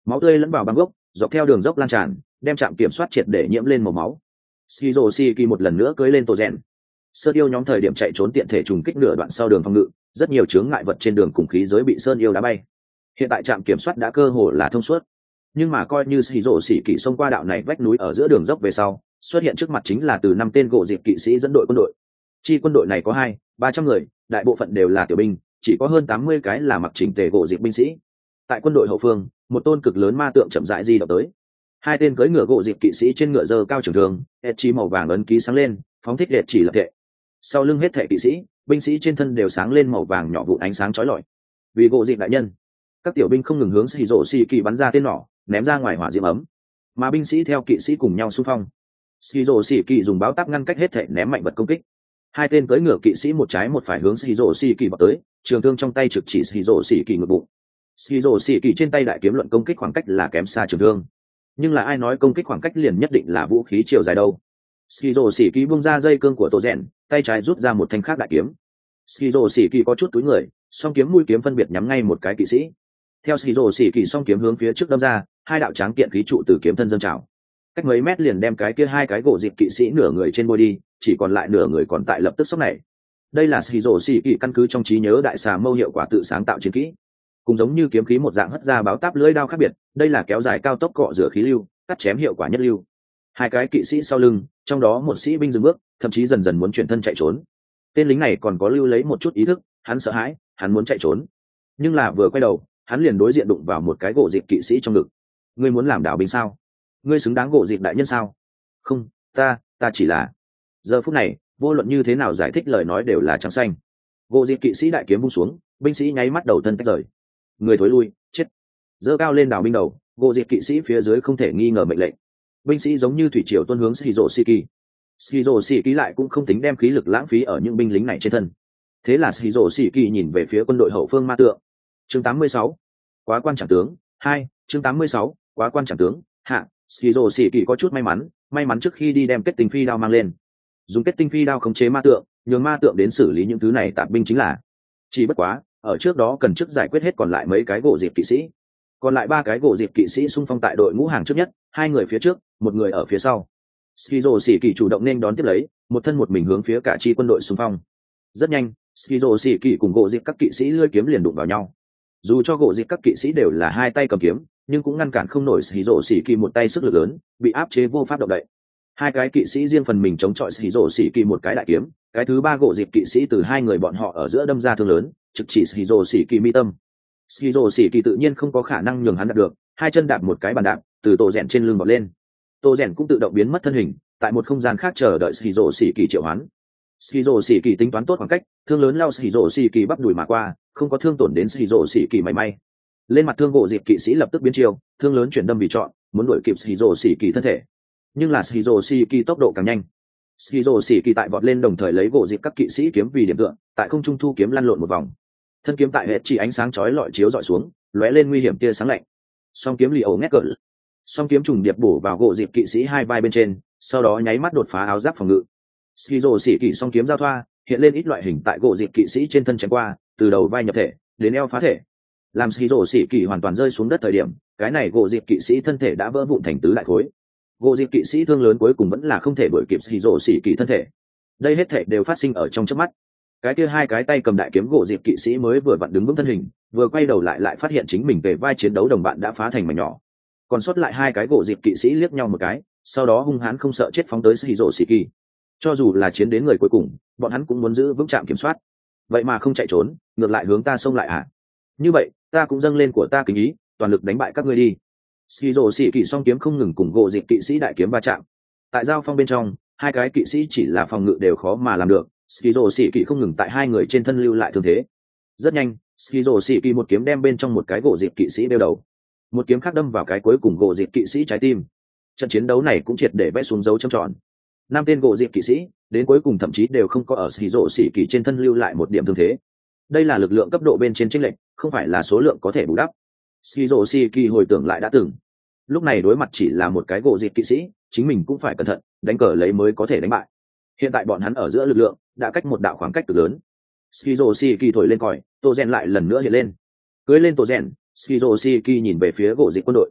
máu tươi lẫn vào băng gốc dọc theo đường dốc lan tràn, đem trạm kiểm soát triệt để nhiễm lên màu máu. Skizo Shiki một lần nữa cưỡi lên Tô Rèn. Sơn yêu nhóm thời điểm chạy trốn tiện thể trùng kích nửa đoạn sau đường phòng ngự, rất nhiều chướng ngại vật trên đường cùng khí giới bị Sơn yêu đá bay. Hiện tại trạm kiểm soát đã cơ hồ là thông suốt, nhưng mà coi như Skizo Shiki xông qua đạo này vách núi ở giữa đường dốc về sau, xuất hiện trước mặt chính là từ năm tên gỗ dịp kỵ sĩ dẫn đội quân đội. Chi quân đội này có hai ba trăm người, đại bộ phận đều là tiểu binh, chỉ có hơn tám mươi cái là mặc chỉnh tề gỗ dịp binh sĩ. Tại quân đội hậu phương, một tôn cực lớn ma tượng chậm rãi di động tới. Hai tên cưỡi ngựa gỗ dịp kỵ sĩ trên ngựa giơ cao trường thương, hệt chỉ màu vàng ấn ký sáng lên, phóng thích liệt chỉ lập thể. Sau lưng hết thể kỵ sĩ, binh sĩ trên thân đều sáng lên màu vàng nhỏ vụn ánh sáng chói lọi. Vì gỗ dịp đại nhân, các tiểu binh không ngừng hướng Shizuo Shiki bắn ra tên nỏ, ném ra ngoài hỏa diễm ấm, mà binh sĩ theo kỵ sĩ cùng nhau xung phong. Shizuo Shiki dùng báo táp ngăn cách hết thể ném mạnh vật công kích. Hai tên cưỡi ngựa kỵ sĩ một trái một phải hướng Shizuo Shiki vọt tới, trường thương trong tay trực chỉ Shizuo Shiki ngực bụng. Shizuo Shiki trên tay đại kiếm luận công kích khoảng cách là kém xa trường thương, nhưng là ai nói công kích khoảng cách liền nhất định là vũ khí chiều dài đâu. Shizuo Shiki buông ra dây cương của Tô Rèn, tay trái rút ra một thanh khác đại kiếm. Shizuo Shiki có chút túi người, song kiếm mũi kiếm phân biệt nhắm ngay một cái kỵ sĩ. Theo Shizuo Shiki song kiếm hướng phía trước đâm ra, hai đạo tráng kiện khí trụ từ kiếm thân dâng trào, cách mấy mét liền đem cái kia hai cái gỗ dịp kỵ sĩ nửa người trên bôi đi, chỉ còn lại nửa người còn tại lập tức sốc này. Đây là Shizuo Shiki căn cứ trong trí nhớ đại xà mâu hiệu quả tự sáng tạo chiến kỹ, cũng giống như kiếm khí một dạng hất ra báo táp lưỡi đao khác biệt, đây là kéo dài cao tốc cọ rửa khí lưu, cắt chém hiệu quả nhất lưu. Hai cái kỵ sĩ sau lưng, trong đó một sĩ binh dừng bước, thậm chí dần dần muốn chuyển thân chạy trốn. Tên lính này còn có lưu lấy một chút ý thức, hắn sợ hãi, hắn muốn chạy trốn, nhưng là vừa quay đầu, hắn liền đối diện đụng vào một cái gỗ dịp kỵ sĩ trong ngực. Ngươi muốn làm đảo binh sao? Ngươi xứng đáng gỗ dịp đại nhân sao? Không, ta, ta chỉ là. Giờ phút này, vô luận như thế nào giải thích lời nói đều là trắng xanh. Gỗ dịp kỵ sĩ đại kiếm buông xuống, binh sĩ nháy mắt đầu thân tách rời. Người thối lui, chết. Dơ cao lên đảo binh đầu, gỗ dịp kỵ sĩ phía dưới không thể nghi ngờ mệnh lệnh. Binh sĩ giống như thủy triều tuôn hướng Shizuo Shiki. Shizuo Shiki lại cũng không tính đem khí lực lãng phí ở những binh lính này trên thân. Thế là Shizuo Shiki nhìn về phía quân đội hậu phương ma tượng. Chương tám mươi sáu, quá quan trọng tướng hai. Chương tám mươi sáu, quá quan trọng tướng hạ. Shizuo Shiki có chút may mắn, may mắn trước khi đi đem kết tinh phi đao mang lên, dùng kết tinh phi đao khống chế ma tượng, nhường ma tượng đến xử lý những thứ này tạp binh chính là. Chỉ bất quá, ở trước đó cần trước giải quyết hết còn lại mấy cái gỗ dịp kỵ sĩ. Còn lại ba cái gỗ dịp kỵ sĩ xung phong tại đội ngũ hàng trước nhất, hai người phía trước, một người ở phía sau. Shizuo Shiki chủ động nên đón tiếp lấy, một thân một mình hướng phía cả chi quân đội xung phong. Rất nhanh, Shizuo Shiki cùng gỗ dịp các kỵ sĩ lưỡi kiếm liền đụng vào nhau. Dù cho gỗ dịp các kỵ sĩ đều là hai tay cầm kiếm, nhưng cũng ngăn cản không nổi Shizuo Shiki một tay sức lực lớn, bị áp chế vô pháp động đậy. Hai cái kỵ sĩ riêng phần mình chống chọi Shizuo Shiki một cái đại kiếm, cái thứ ba gỗ dịp kỵ sĩ từ hai người bọn họ ở giữa đâm ra thương lớn, trực chỉ Shizuo Shiki mi tâm. Shizuo Shiki tự nhiên không có khả năng nhường hắn đạt được, hai chân đạp một cái bàn đạp, từ Tô Rèn trên lưng bò lên. Tô Rèn cũng tự động biến mất thân hình, tại một không gian khác chờ đợi Shizuo Shiki triệu hoán. Shizuo Shiki tính toán tốt khoảng cách, thương lớn lao Shizuo Shiki bắp đùi mà qua, không có thương tổn đến Shizuo Shiki mảy may. Lên mặt thương gỗ dịp kỵ sĩ lập tức biến chiều, thương lớn chuyển đâm vì chọn, muốn đuổi kịp Shizuo Shiki thân thể. Nhưng là Shizuo Shiki tốc độ càng nhanh. Shizuo Shiki tại vọt lên đồng thời lấy gỗ dịp các kỵ sĩ kiếm vì điểm tựa, tại không trung thu kiếm lăn lộn một vòng. Thân kiếm tại hệ chỉ ánh sáng chói lọi chiếu dọi xuống, lóe lên nguy hiểm tia sáng lạnh. Song kiếm lì ẩu ngét cỡ, song kiếm trùng điệp bổ vào gỗ dịp kỵ sĩ hai vai bên trên, sau đó nháy mắt đột phá áo giáp phòng ngự. Shizuo Shiki song kiếm giao thoa, hiện lên ít loại hình tại gỗ dịp kỵ sĩ trên thân chém qua, từ đầu vai nhập thể đến eo phá thể. Làm Shizuo Shiki hoàn toàn rơi xuống đất thời điểm, cái này gỗ dịp kỵ sĩ thân thể đã vỡ vụn thành tứ đại khối. Gỗ dịp kỵ sĩ thương lớn cuối cùng vẫn là không thể đuổi kịp Shizuo Shiki thân thể. Đây hết thể đều phát sinh ở trong chớp mắt. Cái kia hai cái tay cầm đại kiếm gỗ dịp kỵ sĩ mới vừa vặn đứng vững thân hình, vừa quay đầu lại lại phát hiện chính mình về vai chiến đấu đồng bạn đã phá thành mảnh nhỏ. Còn sót lại hai cái gỗ dịp kỵ sĩ liếc nhau một cái, sau đó hung hãn không sợ chết phóng tới Shizuo Shiki. Cho dù là chiến đến người cuối cùng, bọn hắn cũng muốn giữ vững trạm kiểm soát. Vậy mà không chạy trốn, ngược lại hướng ta xông lại à? Như vậy, ta cũng dâng lên của ta kính ý, toàn lực đánh bại các ngươi đi. Shizuo Shiki song kiếm không ngừng cùng gỗ dịp kỵ sĩ đại kiếm va chạm. Tại giao phong bên trong, hai cái kỵ sĩ chỉ là phòng ngự đều khó mà làm được. Shizuo Shiki không ngừng tại hai người trên thân lưu lại thương thế. Rất nhanh, Shizuo Shiki một kiếm đem bên trong một cái gỗ dịp kỵ sĩ đeo đầu, một kiếm khác đâm vào cái cuối cùng gỗ dịp kỵ sĩ trái tim. Trận chiến đấu này cũng triệt để vẽ xuống dấu chấm tròn. Năm tên gỗ dịp kỵ sĩ đến cuối cùng thậm chí đều không có ở Shizuo Shiki trên thân lưu lại một điểm thương thế. Đây là lực lượng cấp độ bên trên chênh lệch, không phải là số lượng có thể bù đắp. Shizuo Shiki hồi tưởng lại đã từng, lúc này đối mặt chỉ là một cái gỗ dịp kỵ sĩ, chính mình cũng phải cẩn thận, đánh cờ lấy mới có thể đánh bại. Hiện tại bọn hắn ở giữa lực lượng đã cách một đạo khoảng cách cực lớn. Shizuo Shiki thổi lên còi, Tô Rèn lại lần nữa hiện lên. Cưới lên Tô Rèn, Shizuo Shiki nhìn về phía gỗ dịp quân đội.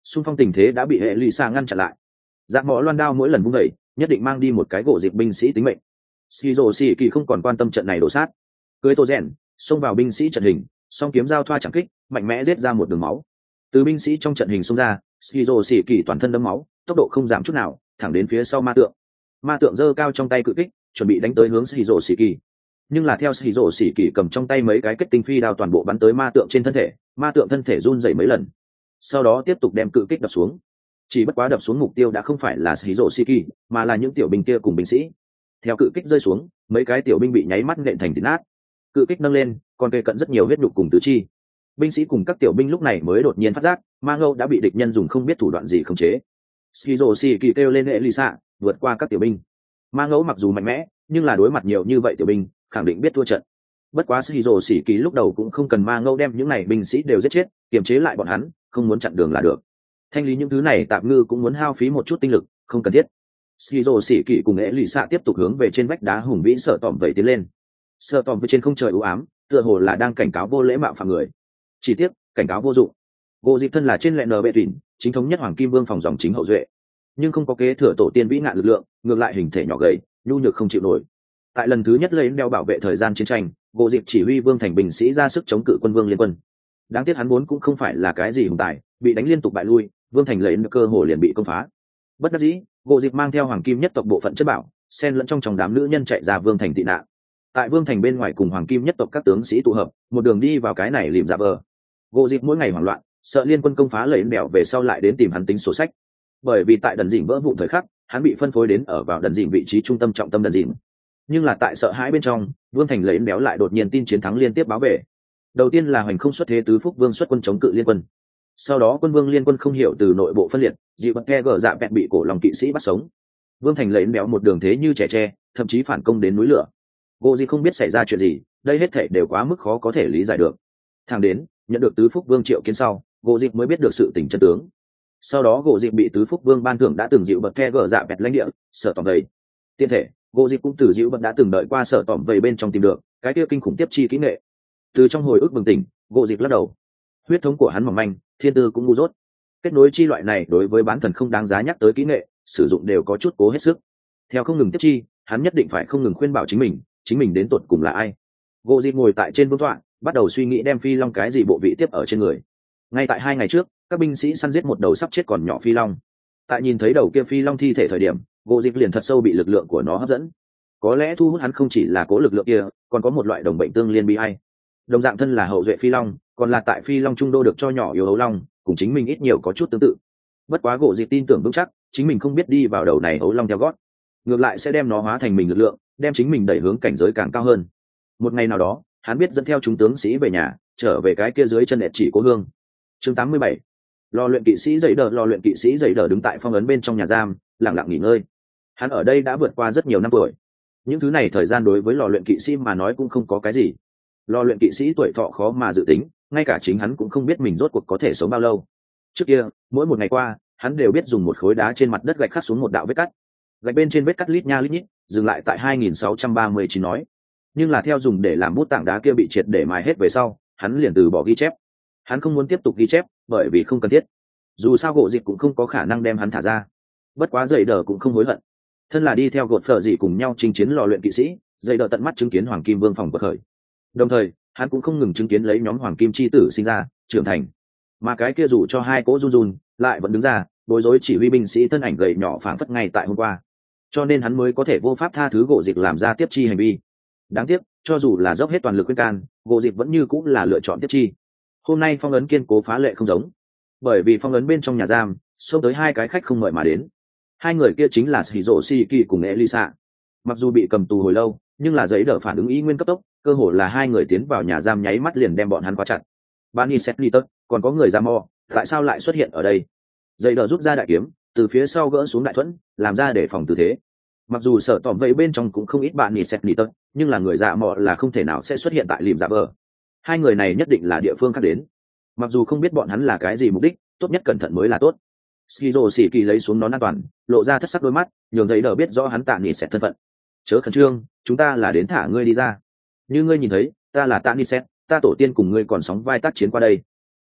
xung phong tình thế đã bị hệ lụy xa ngăn chặn lại. Dạng mỏ loan đao mỗi lần vung đẩy nhất định mang đi một cái gỗ dịp binh sĩ tính mệnh. Skizo xì kỳ không còn quan tâm trận này đổ sát, cưới tô rèn xông vào binh sĩ trận hình, song kiếm giao thoa chẳng kích mạnh mẽ giết ra một đường máu. Từ binh sĩ trong trận hình xông ra, Skizo xì kỳ toàn thân đẫm máu, tốc độ không giảm chút nào, thẳng đến phía sau ma tượng. Ma tượng giơ cao trong tay cự kích, chuẩn bị đánh tới hướng Skizo xì kỳ. Nhưng là theo Skizo xì kỳ cầm trong tay mấy cái kết tinh phi đao toàn bộ bắn tới ma tượng trên thân thể, ma tượng thân thể run rẩy mấy lần, sau đó tiếp tục đem cự kích đập xuống. Chỉ bất quá đập xuống mục tiêu đã không phải là Skizo xì kỳ, mà là những tiểu binh kia cùng binh sĩ. Theo cự kích rơi xuống, mấy cái tiểu binh bị nháy mắt nện thành thịt nát. Cự kích nâng lên, còn kề cận rất nhiều huyết nhục cùng tứ chi. Binh sĩ cùng các tiểu binh lúc này mới đột nhiên phát giác, ma ngâu đã bị địch nhân dùng không biết thủ đoạn gì khống chế. Skizo xì kỳ kêu lên Elisa, vượt qua các tiểu binh. Ma ngâu mặc dù mạnh mẽ, nhưng là đối mặt nhiều như vậy tiểu binh, khẳng định biết thua trận. Bất quá Skizo xì kỳ lúc đầu cũng không cần ma ngâu đem những này binh sĩ đều giết chết, kiềm chế lại bọn hắn, không muốn chặn đường là được. Thanh lý những thứ này tạm ngư cũng muốn hao phí một chút tinh lực, không cần thiết. Skizo xì kỳ cùng Elisa tiếp tục hướng về trên vách đá hùng vĩ sợ tỏm vẩy tiến lên. Sợ tỏm với trên không trời u ám, tựa hồ là đang cảnh cáo vô lễ mạo phạm người. Chỉ tiếc, cảnh cáo vô dụng. Gỗ dịp thân là trên lệ nờ bệ tuyển, chính thống nhất hoàng kim vương phòng dòng chính hậu duệ, nhưng không có kế thừa tổ tiên vĩ ngạn lực lượng, ngược lại hình thể nhỏ gầy, nhu nhược không chịu nổi. Tại lần thứ nhất lấy đeo bảo vệ thời gian chiến tranh, gỗ dịp chỉ huy vương thành binh sĩ ra sức chống cự quân vương liên quân. Đáng tiếc hắn vốn cũng không phải là cái gì hùng tài, bị đánh liên tục bại lui, vương thành lấy cơ hồ liền bị công phá. Bất đắc dĩ, gỗ dịp mang theo hoàng kim nhất tộc bộ phận chất bảo, xen lẫn trong trong đám nữ nhân chạy ra vương thành tị nạn. Tại vương thành bên ngoài cùng hoàng kim nhất tộc các tướng sĩ tụ hợp, một đường đi vào cái này lìm dạ vờ. Gỗ dịp mỗi ngày hoảng loạn, sợ liên quân công phá lấy đèo về sau lại đến tìm hắn tính sổ sách. Bởi vì tại đần dỉm vỡ vụn thời khắc, hắn bị phân phối đến ở vào đần dỉm vị trí trung tâm trọng tâm đần dỉm. Nhưng là tại sợ hãi bên trong, vương thành lấy béo lại đột nhiên tin chiến thắng liên tiếp báo về. Đầu tiên là hoành không xuất thế tứ phúc vương xuất quân chống cự liên quân. Sau đó quân vương liên quân không hiểu từ nội bộ phân liệt, dịu bật ke gờ dạ vẹn bị cổ lòng kỵ sĩ bắt sống. Vương thành lấy béo một đường thế như trẻ tre, thậm chí phản công đến núi lửa. Gỗ gì không biết xảy ra chuyện gì, đây hết thảy đều quá mức khó có thể lý giải được. Thẳng đến nhận được tứ phúc vương triệu kiến sau, gỗ dịp mới biết được sự tình chân tướng. Sau đó gỗ dịp bị tứ phúc vương ban thưởng đã từng dịu bật ke gờ dạ vẹt lãnh địa sở tỏm vầy. Tiên thể gỗ dịp cũng từ dịu bật đã từng đợi qua sở tỏm vầy bên trong tìm được cái kia kinh khủng tiếp chi kỹ nghệ. Từ trong hồi ức bừng tỉnh, gỗ dịp lắc đầu. Huyết thống của hắn mỏng manh, thiên tư cũng ngu dốt. Kết nối chi loại này đối với bán thần không đáng giá nhắc tới kỹ nghệ, sử dụng đều có chút cố hết sức. Theo không ngừng tiếp chi, hắn nhất định phải không ngừng khuyên bảo chính mình, chính mình đến tột cùng là ai. Gỗ dịp ngồi tại trên vương tọa, bắt đầu suy nghĩ đem phi long cái gì bộ vị tiếp ở trên người. Ngay tại hai ngày trước, các binh sĩ săn giết một đầu sắp chết còn nhỏ phi long. Tại nhìn thấy đầu kia phi long thi thể thời điểm, gỗ dịp liền thật sâu bị lực lượng của nó hấp dẫn. Có lẽ thu hút hắn không chỉ là cố lực lượng kia, còn có một loại đồng bệnh tương liên bi hay. Đồng dạng thân là hậu duệ phi long, còn là tại phi long trung đô được cho nhỏ yếu ấu long, cùng chính mình ít nhiều có chút tương tự. Bất quá gỗ dịp tin tưởng vững chắc, chính mình không biết đi vào đầu này ấu long theo gót, ngược lại sẽ đem nó hóa thành mình lực lượng, đem chính mình đẩy hướng cảnh giới càng cao hơn. Một ngày nào đó, hắn biết dẫn theo chúng tướng sĩ về nhà, trở về cái kia dưới chân ẹt chỉ cố hương. Chương tám mươi bảy, lò luyện kỵ sĩ dậy đờ lò luyện kỵ sĩ dậy đờ đứng tại phong ấn bên trong nhà giam, lặng lặng nghỉ ngơi. Hắn ở đây đã vượt qua rất nhiều năm tuổi. Những thứ này thời gian đối với lò luyện kỵ sĩ mà nói cũng không có cái gì. Lò luyện kỵ sĩ tuổi thọ khó mà dự tính, ngay cả chính hắn cũng không biết mình rốt cuộc có thể sống bao lâu. Trước kia, mỗi một ngày qua, hắn đều biết dùng một khối đá trên mặt đất gạch khắc xuống một đạo vết cắt. Gạch bên trên vết cắt lít nha lít nhít, dừng lại tại hai nghìn sáu trăm ba mươi chín nói. Nhưng là theo dùng để làm bút tảng đá kia bị triệt để mài hết về sau, hắn liền từ bỏ ghi chép. Hắn không muốn tiếp tục ghi chép, bởi vì không cần thiết. Dù sao gỗ dịp cũng không có khả năng đem hắn thả ra. Bất quá dậy đờ cũng không hối hận. Thân là đi theo gột phở dị cùng nhau chinh chiến lò luyện kỵ sĩ, dậy đờ tận mắt chứng kiến hoàng kim vương phòng bậc khởi. Đồng thời, hắn cũng không ngừng chứng kiến lấy nhóm hoàng kim chi tử sinh ra, trưởng thành. Mà cái kia dù cho hai cỗ run run, lại vẫn đứng ra, bối rối chỉ huy binh sĩ thân ảnh gầy nhỏ phảng phất ngay tại hôm qua. Cho nên hắn mới có thể vô pháp tha thứ gỗ dịp làm ra tiếp chi hành vi. Đáng tiếc, cho dù là dốc hết toàn lực khuyên can, gỗ dịp vẫn như cũng là lựa chọn tiếp chi. Hôm nay phong ấn kiên cố phá lệ không giống, bởi vì phong ấn bên trong nhà giam xông tới hai cái khách không mời mà đến. Hai người kia chính là Shizuo Shiki cùng Elisa. Mặc dù bị cầm tù hồi lâu, nhưng là giấy đỡ phản ứng ý nguyên cấp tốc, cơ hồ là hai người tiến vào nhà giam nháy mắt liền đem bọn hắn khóa chặt. Bani Setlitus, còn có người giam mo, tại sao lại xuất hiện ở đây? Giấy đỡ rút ra đại kiếm, từ phía sau gỡ xuống đại thuẫn, làm ra để phòng tư thế. Mặc dù sợ tỏm vây bên trong cũng không ít bạn nhị xét nhị tật, nhưng là người dạ mò là không thể nào sẽ xuất hiện tại lìm dạ vờ. Hai người này nhất định là địa phương khác đến. Mặc dù không biết bọn hắn là cái gì mục đích, tốt nhất cẩn thận mới là tốt. Skizo xỉ kỳ lấy xuống nón an toàn, lộ ra thất sắc đôi mắt, nhường giấy đờ biết rõ hắn tạ nhị xét thân phận. Chớ khẩn trương, chúng ta là đến thả ngươi đi ra. Như ngươi nhìn thấy, ta là tạ nhị xét, ta tổ tiên cùng ngươi còn sóng vai tác chiến qua đây.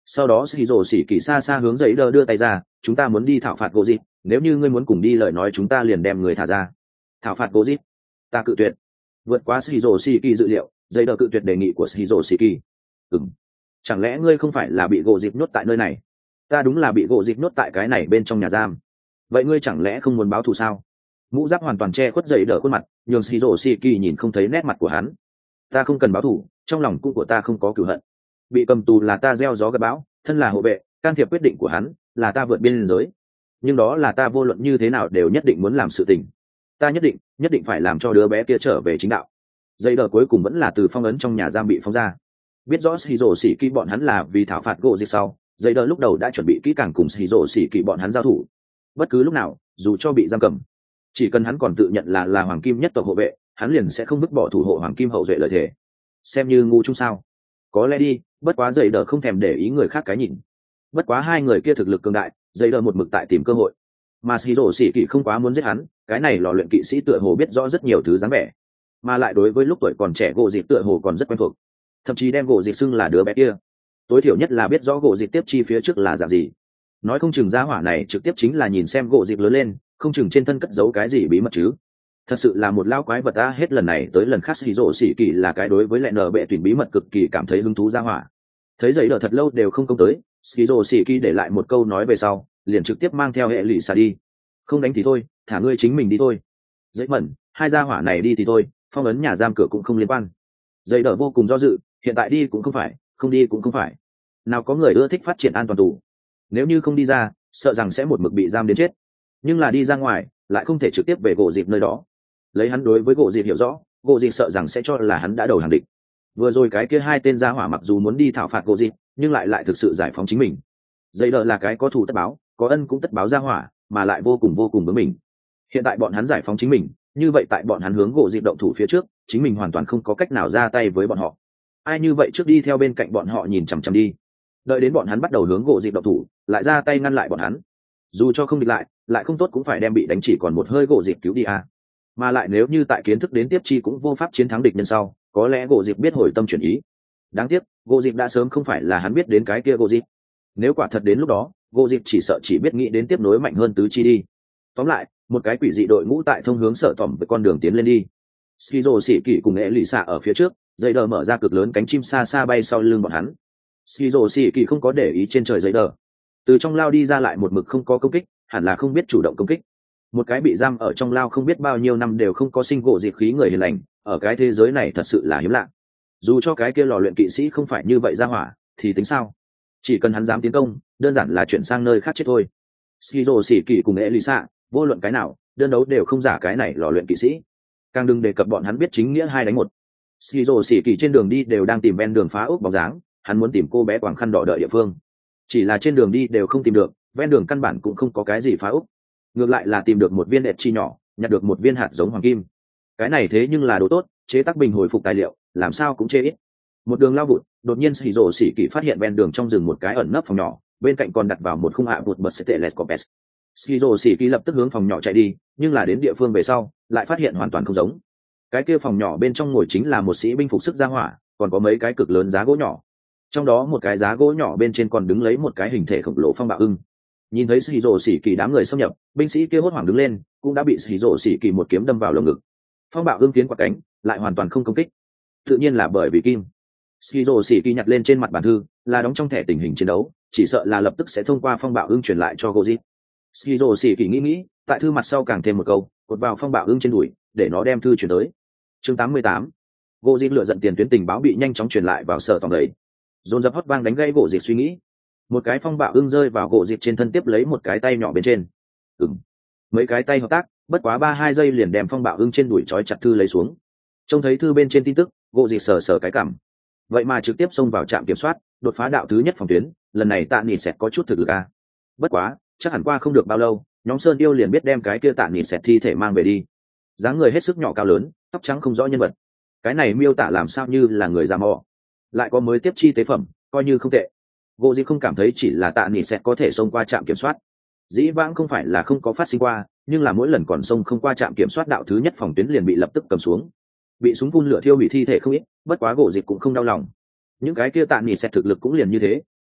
Sau đó xì rồ xỉ kỳ xa xa hướng giấy đờ đưa tay ra, chúng ta muốn đi thảo phạt gỗ dịp, nếu như ngươi muốn cùng đi lời nói chúng ta liền đem người thả ra. Thảo phạt gỗ dịp? Ta cự tuyệt. Vượt quá xì rồ xỉ kỳ dự liệu, giấy đờ cự tuyệt đề nghị của xì rồ xỉ kỳ. Ừm, chẳng lẽ ngươi không phải là bị gỗ dịp nhốt tại nơi này? Ta đúng là bị gỗ dịp nhốt tại cái này bên trong nhà giam. Vậy ngươi chẳng lẽ không muốn báo thù sao? Mũ giáp hoàn toàn che khuất giấy đờ khuôn mặt, nhường xì rồ xỉ kỳ nhìn không thấy nét mặt của hắn. Ta không cần báo thù, trong lòng cũng của ta không có cửu hận. Bị cầm tù là ta gieo gió gặt bão, thân là hộ vệ, can thiệp quyết định của hắn là ta vượt biên giới, nhưng đó là ta vô luận như thế nào đều nhất định muốn làm sự tình. Ta nhất định nhất định phải làm cho đứa bé kia trở về chính đạo. Dây đờ cuối cùng vẫn là từ phong ấn trong nhà giam bị phóng ra. Biết rõ Shiro xỉ kỳ bọn hắn là vì thảo phạt gỗ dịch sau, dây đờ lúc đầu đã chuẩn bị kỹ càng cùng Shiro xỉ kỳ bọn hắn giao thủ. Bất cứ lúc nào, dù cho bị giam cầm, chỉ cần hắn còn tự nhận là là hoàng kim nhất tộc hộ vệ, hắn liền sẽ không vứt bỏ thủ hộ hoàng kim hậu duệ lợi thể. Xem như ngu chung sao? Có lẽ đi, bất quá dây đờ không thèm để ý người khác cái nhìn. Bất quá hai người kia thực lực cường đại, dây đờ một mực tại tìm cơ hội. Mà Shiro xỉ kỳ không quá muốn giết hắn, cái này lò luyện kỵ sĩ tựa hồ biết rõ rất nhiều thứ dáng vẻ, mà lại đối với lúc tuổi còn trẻ gỗ dịp tựa hồ còn rất quen thuộc, thậm chí đem gỗ dịp xưng là đứa bé kia. Tối thiểu nhất là biết rõ gỗ dịp tiếp chi phía trước là dạng gì. Nói không chừng gia hỏa này trực tiếp chính là nhìn xem gỗ dịp lớn lên, không chừng trên thân cất giấu cái gì bí mật chứ. Thật sự là một lao quái vật ta, hết lần này tới lần khác Shiro xỉ kỳ là cái đối với lẹ nở bệ tuyển bí mật cực kỳ cảm thấy hứng thú gia hỏa. Thấy giấy đờ thật lâu đều không công tới, Shiro xỉ kỳ để lại một câu nói về sau, liền trực tiếp mang theo hệ lụy xả đi. Không đánh thì thôi, thả ngươi chính mình đi thôi. Dễ mẩn, hai gia hỏa này đi thì thôi, phong ấn nhà giam cửa cũng không liên quan. Giấy đờ vô cùng do dự, hiện tại đi cũng không phải, không đi cũng không phải. Nào có người ưa thích phát triển an toàn tù. Nếu như không đi ra, sợ rằng sẽ một mực bị giam đến chết. Nhưng là đi ra ngoài, lại không thể trực tiếp về gỗ dịp nơi đó. Lấy hắn đối với gỗ dịp hiểu rõ, gỗ dịp sợ rằng sẽ cho là hắn đã đầu hàng địch. Vừa rồi cái kia hai tên gia hỏa mặc dù muốn đi thảo phạt gỗ dịp, nhưng lại lại thực sự giải phóng chính mình. Giấy đờ là cái có thù tất báo, có ân cũng tất báo gia hỏa, mà lại vô cùng vô cùng với mình. Hiện tại bọn hắn giải phóng chính mình, như vậy tại bọn hắn hướng gỗ dịp động thủ phía trước, chính mình hoàn toàn không có cách nào ra tay với bọn họ. Ai như vậy trước đi theo bên cạnh bọn họ nhìn chằm chằm đi, đợi đến bọn hắn bắt đầu hướng gỗ dịp động thủ, lại ra tay ngăn lại bọn hắn. Dù cho không địch lại, lại không tốt cũng phải đem bị đánh chỉ còn một hơi gỗ dịp cứu đi à. Mà lại nếu như tại kiến thức đến tiếp chi cũng vô pháp chiến thắng địch nhân sau, có lẽ gỗ dịp biết hồi tâm chuyển ý. Đáng tiếc, gỗ dịp đã sớm không phải là hắn biết đến cái kia gỗ dịp. Nếu quả thật đến lúc đó, gỗ dịp chỉ sợ chỉ biết nghĩ đến tiếp nối mạnh hơn tứ chi đi. Tóm lại, một cái quỷ dị đội ngũ tại thông hướng sở tỏm với con đường tiến lên đi. Skizo xỉ kỳ cùng nghệ lì xạ ở phía trước, dây đờ mở ra cực lớn cánh chim xa xa bay sau lưng bọn hắn. Skizo xỉ kỳ không có để ý trên trời dây đờ, từ trong lao đi ra lại một mực không có công kích, hẳn là không biết chủ động công kích. Một cái bị giam ở trong lao không biết bao nhiêu năm đều không có sinh gỗ dịp khí người hiền lành, ở cái thế giới này thật sự là hiếm lạ. Dù cho cái kia lò luyện kỵ sĩ không phải như vậy ra hỏa, thì tính sao? Chỉ cần hắn dám tiến công, đơn giản là chuyển sang nơi khác chết thôi. Skizo xỉ kỳ cùng Elisa, vô luận cái nào, đơn đấu đều không giả cái này lò luyện kỵ sĩ. Càng đừng đề cập bọn hắn biết chính nghĩa hai đánh một. Skizo xỉ kỳ trên đường đi đều đang tìm ven đường phá ốc bóng dáng, hắn muốn tìm cô bé quàng khăn đỏ đợi địa phương. Chỉ là trên đường đi đều không tìm được, ven đường căn bản cũng không có cái gì phá ốc. Ngược lại là tìm được một viên đẹt chi nhỏ, nhặt được một viên hạt giống hoàng kim. Cái này thế nhưng là đồ tốt, chế tác bình hồi phục tài liệu, làm sao cũng chê ít. Một đường lao vụt, đột nhiên Skizo xỉ kỳ phát hiện ven đường trong rừng một cái ẩn nấp phòng nhỏ, bên cạnh còn đặt vào một khung hạ vụt bật sẽ tệ Lescopes. Skizo xỉ kỳ lập tức hướng phòng nhỏ chạy đi, nhưng là đến địa phương về sau, lại phát hiện hoàn toàn không giống. Cái kia phòng nhỏ bên trong ngồi chính là một sĩ binh phục sức gia hỏa, còn có mấy cái cực lớn giá gỗ nhỏ. Trong đó một cái giá gỗ nhỏ bên trên còn đứng lấy một cái hình thể khổng lồ phong bạo ưng. Nhìn thấy Skizo xỉ kỳ đám người xâm nhập, binh sĩ kia hốt hoảng đứng lên, cũng đã bị Skizo xỉ kỳ một kiếm đâm vào lồng ngực. Phong bạo ưng tiến qua cánh, lại hoàn toàn không công kích. Tự nhiên là bởi vì kim. Skizo xỉ kỳ nhặt lên trên mặt bản thư, là đóng trong thẻ tình hình chiến đấu, chỉ sợ là lập tức sẽ thông qua phong bạo ưng truyền lại cho Gojit. Skizo xỉ kỳ nghĩ nghĩ, tại thư mặt sau càng thêm một câu, cột vào phong bạo ưng trên đùi, để nó đem thư chuyển tới. Chương tám mươi tám. Gojit lựa giận tiền tuyến tình báo bị nhanh chóng truyền lại vào sở tổng đấy. Dồn dập hót vang đánh gây gỗ dịp suy nghĩ. Một cái phong bạo ưng rơi vào gỗ dịp trên thân tiếp lấy một cái tay nhỏ bên trên. Ừm. Mấy cái tay hợp tác, bất quá ba hai giây liền đem phong bạo ưng trên đùi trói chặt thư lấy xuống. Trông thấy thư bên trên tin tức, gỗ dịp sờ sờ cái cằm. Vậy mà trực tiếp xông vào trạm kiểm soát, đột phá đạo thứ nhất phòng tuyến, lần này Tạ Nghị Sẹt có chút thực lực à. Bất quá, chắc hẳn qua không được bao lâu, nhóm Sơn Yêu liền biết đem cái kia Tạ Nghị Sẹt thi thể mang về đi. Dáng người hết sức nhỏ cao lớn, tóc trắng không rõ nhân vật. Cái này miêu tả làm sao như là người già mò. Lại có mới tiếp chi tế phẩm, coi như không tệ. Gỗ Dịp không cảm thấy chỉ là Tạ Nghị Sẹt có thể xông qua trạm kiểm soát. Dĩ vãng không phải là không có phát sinh qua, nhưng là mỗi lần còn xông không qua trạm kiểm soát đạo thứ nhất phòng tuyến liền bị lập tức cầm xuống. Bị súng phun lửa thiêu hủy thi thể không ít, bất quá Gỗ Dịp cũng không đau lòng. Những cái kia Tạ Nghị Sẹt thực lực cũng liền như thế,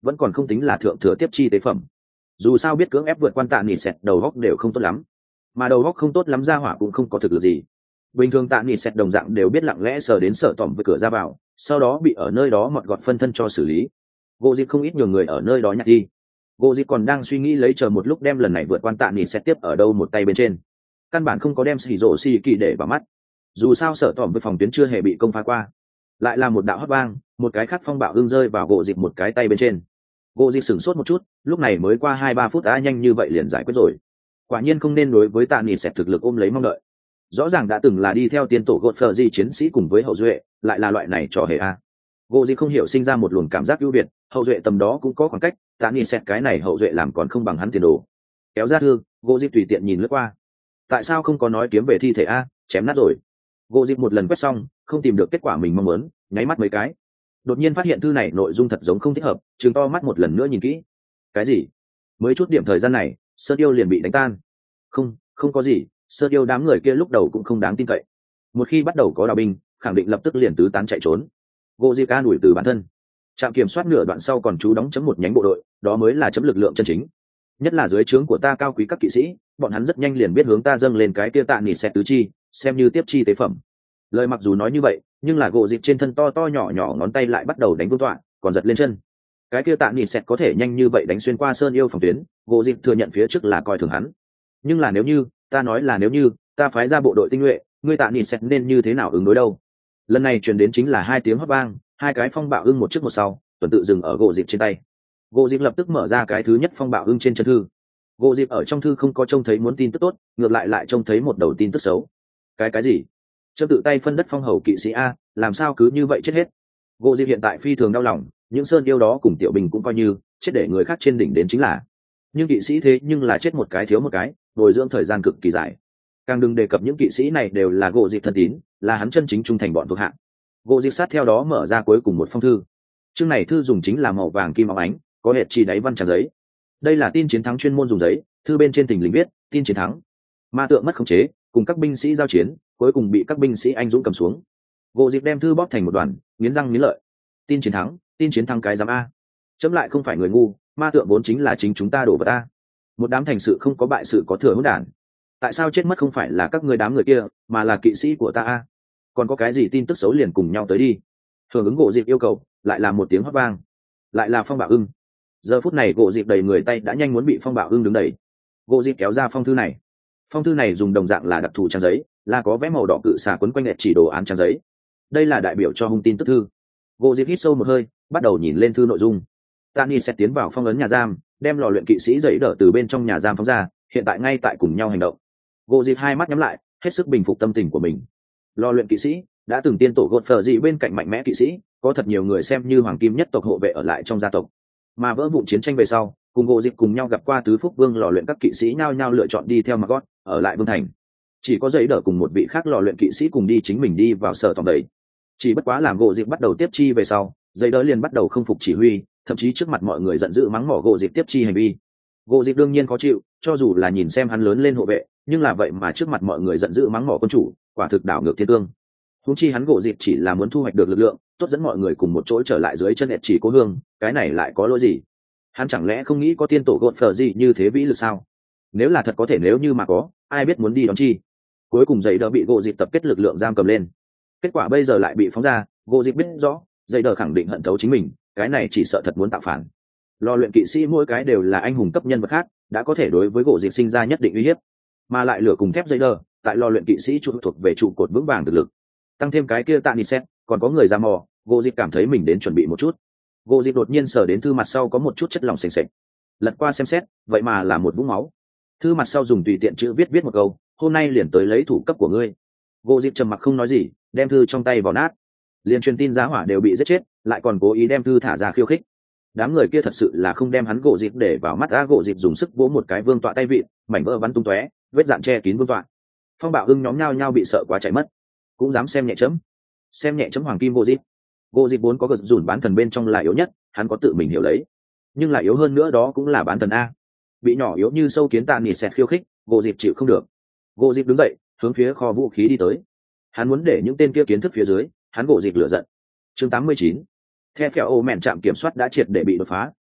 vẫn còn không tính là thượng thừa tiếp chi tế phẩm. Dù sao biết cưỡng ép vượt quan tạ nỉ sẹt đầu góc đều không tốt lắm, mà đầu góc không tốt lắm ra hỏa cũng không có thực lực gì. Bình thường tạ nỉ sẹt đồng dạng đều biết lặng lẽ sờ đến sợ tỏm với cửa ra vào, sau đó bị ở nơi đó mọt gọt phân thân cho xử lý. Gỗ dịp không ít nhiều người ở nơi đó nhặt đi. Gỗ dịp còn đang suy nghĩ lấy chờ một lúc đem lần này vượt quan tạ nỉ sẹt tiếp ở đâu một tay bên trên, căn bản không có đem xì rổ xì kỳ để vào mắt. Dù sao sợ tỏm với phòng tuyến chưa hề bị công phá qua, lại là một đạo hót vang, một cái khác phong bạo hương rơi vào gỗ dịp một cái tay bên trên. Gỗ dịp sửng sốt một chút, lúc này mới qua hai ba phút đã nhanh như vậy liền giải quyết rồi. Quả nhiên không nên đối với tạ nỉ sẹt thực lực ôm lấy mong đợi. Rõ ràng đã từng là đi theo tiên tổ gột phờ di chiến sĩ cùng với hậu duệ, lại là loại này trò hề a. Gỗ dịp không hiểu sinh ra một luồng cảm giác ưu việt, hậu duệ tầm đó cũng có khoảng cách, tạ nỉ sẹt cái này hậu duệ làm còn không bằng hắn tiền đồ. Kéo ra thương, gỗ dịp tùy tiện nhìn lướt qua. Tại sao không có nói kiếm về thi thể a, chém nát rồi. Gỗ dịp một lần quét xong, không tìm được kết quả mình mong muốn, nháy mắt mấy cái. Đột nhiên phát hiện thư này nội dung thật giống không thích hợp, trừng to mắt một lần nữa nhìn kỹ. Cái gì? Mới chút điểm thời gian này, Sơn Yêu liền bị đánh tan. Không, không có gì, Sơn Yêu đám người kia lúc đầu cũng không đáng tin cậy. Một khi bắt đầu có đào binh, khẳng định lập tức liền tứ tán chạy trốn. Gỗ dịp ca đuổi từ bản thân. Trạm kiểm soát nửa đoạn sau còn chú đóng chấm một nhánh bộ đội, đó mới là chấm lực lượng chân chính. Nhất là dưới trướng của ta cao quý các kỵ sĩ, bọn hắn rất nhanh liền biết hướng ta dâng lên cái kia tạ nỉ xẹt tứ chi, xem như tiếp chi tế phẩm. Lời mặc dù nói như vậy, nhưng là gỗ dịp trên thân to to nhỏ nhỏ ngón tay lại bắt đầu đánh vương tọa, còn giật lên chân. Cái kia tạ nỉ xẹt có thể nhanh như vậy đánh xuyên qua Sơn Yêu phòng tuyến, gỗ dịp thừa nhận phía trước là coi thường hắn. Nhưng là nếu như, ta nói là nếu như, ta phái ra bộ đội tinh nhuệ, ngươi tạ nỉ xẹt nên như thế nào ứng đối đâu? Lần này truyền đến chính là hai tiếng hót vang, hai cái phong bạo ưng một trước một sau, tuần tự dừng ở gỗ dịp trên tay. Gỗ dịp lập tức mở ra cái thứ nhất phong bạo ưng trên chân thư. Gỗ dịp ở trong thư không có trông thấy muốn tin tức tốt, ngược lại lại trông thấy một đầu tin tức xấu. Cái cái gì? Chấm tự tay phân đất phong hầu kỵ sĩ a, làm sao cứ như vậy chết hết? Gỗ dịp hiện tại phi thường đau lòng, những Sơn Yêu đó cùng tiểu bình cũng coi như chết để người khác trên đỉnh đến chính là, nhưng kỵ sĩ thế nhưng là chết một cái thiếu một cái, bồi dưỡng thời gian cực kỳ dài. Càng đừng đề cập những kỵ sĩ này đều là gỗ dịp thân tín, là hắn chân chính trung thành bọn thuộc hạ. Gỗ dịp sát theo đó mở ra cuối cùng một phong thư. Chương này thư dùng chính là màu vàng kim óng ánh, có hệt chỉ đáy văn trang giấy. Đây là tin chiến thắng chuyên môn dùng giấy, thư bên trên thình lình viết tin chiến thắng. Ma tượng mất khống chế, cùng các binh sĩ giao chiến, cuối cùng bị các binh sĩ anh dũng cầm xuống. Gỗ dịp đem thư bóp thành một đoàn, nghiến răng nghiến lợi. Tin chiến thắng, tin chiến thắng cái giám a. Chấm lại không phải người ngu, ma tượng vốn chính là chính chúng ta đổ vào ta. Một đám thành sự không có bại sự có thừa hỗn đản. Tại sao chết mất không phải là các người đám người kia, mà là kỵ sĩ của ta a? Còn có cái gì tin tức xấu liền cùng nhau tới đi. Hưởng ứng gỗ dịp yêu cầu, lại là một tiếng hót vang, lại là phong bạo ưng. Giờ phút này gỗ dịp đầy người tay đã nhanh muốn bị phong bạo ưng đứng đầy. Gỗ dịp kéo ra phong thư này. Phong thư này dùng đồng dạng là đặc thù trang giấy, là có vẽ màu đỏ cự xà quấn quanh lẹt chỉ đồ án trang giấy. Đây là đại biểu cho hung tin tức thư. Gỗ dịp hít sâu một hơi, bắt đầu nhìn lên thư nội dung. Tani sẽ tiến vào phong ấn nhà giam, đem lò luyện kỵ sĩ dậy đỡ từ bên trong nhà giam phóng ra, hiện tại ngay tại cùng nhau hành động. Gỗ dịp hai mắt nhắm lại, hết sức bình phục tâm tình của mình. Lò luyện kỵ sĩ đã từng tiên tổ gột phờ dị bên cạnh mạnh mẽ kỵ sĩ, có thật nhiều người xem như hoàng kim nhất tộc hộ vệ ở lại trong gia tộc. Mà vỡ vụ chiến tranh về sau, cùng gỗ dịp cùng nhau gặp qua tứ phúc vương lò luyện các kỵ sĩ nhao nhao lựa chọn đi theo Maggot ở lại vương thành. Chỉ có giấy đỡ cùng một vị khác lò luyện kỵ sĩ cùng đi chính mình đi vào sở tổng đầy. Chỉ bất quá làm gỗ dịp bắt đầu tiếp chi về sau, giấy đỡ liền bắt đầu không phục chỉ huy, thậm chí trước mặt mọi người giận dữ mắng mỏ gỗ dịp tiếp chi hành vi. Gỗ dịp đương nhiên khó chịu, cho dù là nhìn xem hắn lớn lên hộ vệ, nhưng là vậy mà trước mặt mọi người giận dữ mắng mỏ quân chủ, quả thực đảo ngược thiên tương. Huống chi hắn gỗ dịp chỉ là muốn thu hoạch được lực lượng, tốt dẫn mọi người cùng một chỗ trở lại dưới chân ẹt chỉ cố hương, cái này lại có lỗi gì? Hắn chẳng lẽ không nghĩ có tiên tổ gột phở gì như thế vĩ lực sao? Nếu là thật có thể, nếu như mà có, ai biết muốn đi đón chi? Cuối cùng giấy đỡ bị gỗ dịp tập kết lực lượng giam cầm lên. Kết quả bây giờ lại bị phóng ra, gỗ dịp biết rõ, giấy đỡ khẳng định hận thấu chính mình, cái này chỉ sợ thật muốn tạo phản. Lò luyện kỵ sĩ mỗi cái đều là anh hùng cấp nhân vật khác, đã có thể đối với gỗ dịp sinh ra nhất định uy hiếp, mà lại lửa cùng thép giấy đỡ, tại lò luyện kỵ sĩ trụ thuộc về trụ cột vững vàng thực lực. Tăng thêm cái kia tạ nịt xét, còn có người ra mò, gỗ dịp cảm thấy mình đến chuẩn bị một chút. Gỗ dịp đột nhiên sờ đến thư mặt sau có một chút chất lỏng sền sệt, lật qua xem xét, vậy mà là một vũng máu. Thư mặt sau dùng tùy tiện chữ viết viết một câu, hôm nay liền tới lấy thủ cấp của ngươi. Gỗ dịp trầm mặc không nói gì, đem thư trong tay vào nát. Liền truyền tin giá hỏa đều bị giết chết, lại còn cố ý đem thư thả ra khiêu khích. Đám người kia thật sự là không đem hắn gỗ dịp để vào mắt. Á gỗ dịp dùng sức vỗ một cái vương tọa tay vịn, mảnh vỡ bắn tung tóe, vết dạn che kín vương tọa. Phong bạo hưng nhóm nhao nhao bị sợ quá chạy mất, cũng dám xem nhẹ chấm, xem nhẹ chấm hoàng kim gỗ dịp. Gỗ dịp vốn có gật dùn bán thần bên trong là yếu nhất, hắn có tự mình hiểu lấy, nhưng là yếu hơn nữa đó cũng là bán thần a. Bị nhỏ yếu như sâu kiến tàn nỉ xẹt khiêu khích, gỗ dịp chịu không được. Gỗ dịp đứng dậy, hướng phía kho vũ khí đi tới. Hắn muốn để những tên kia kiến thức phía dưới, hắn gỗ dịp lửa giận. Chương tám mươi chín, The Phèo ô mẹn trạm kiểm soát đã triệt để bị đột phá,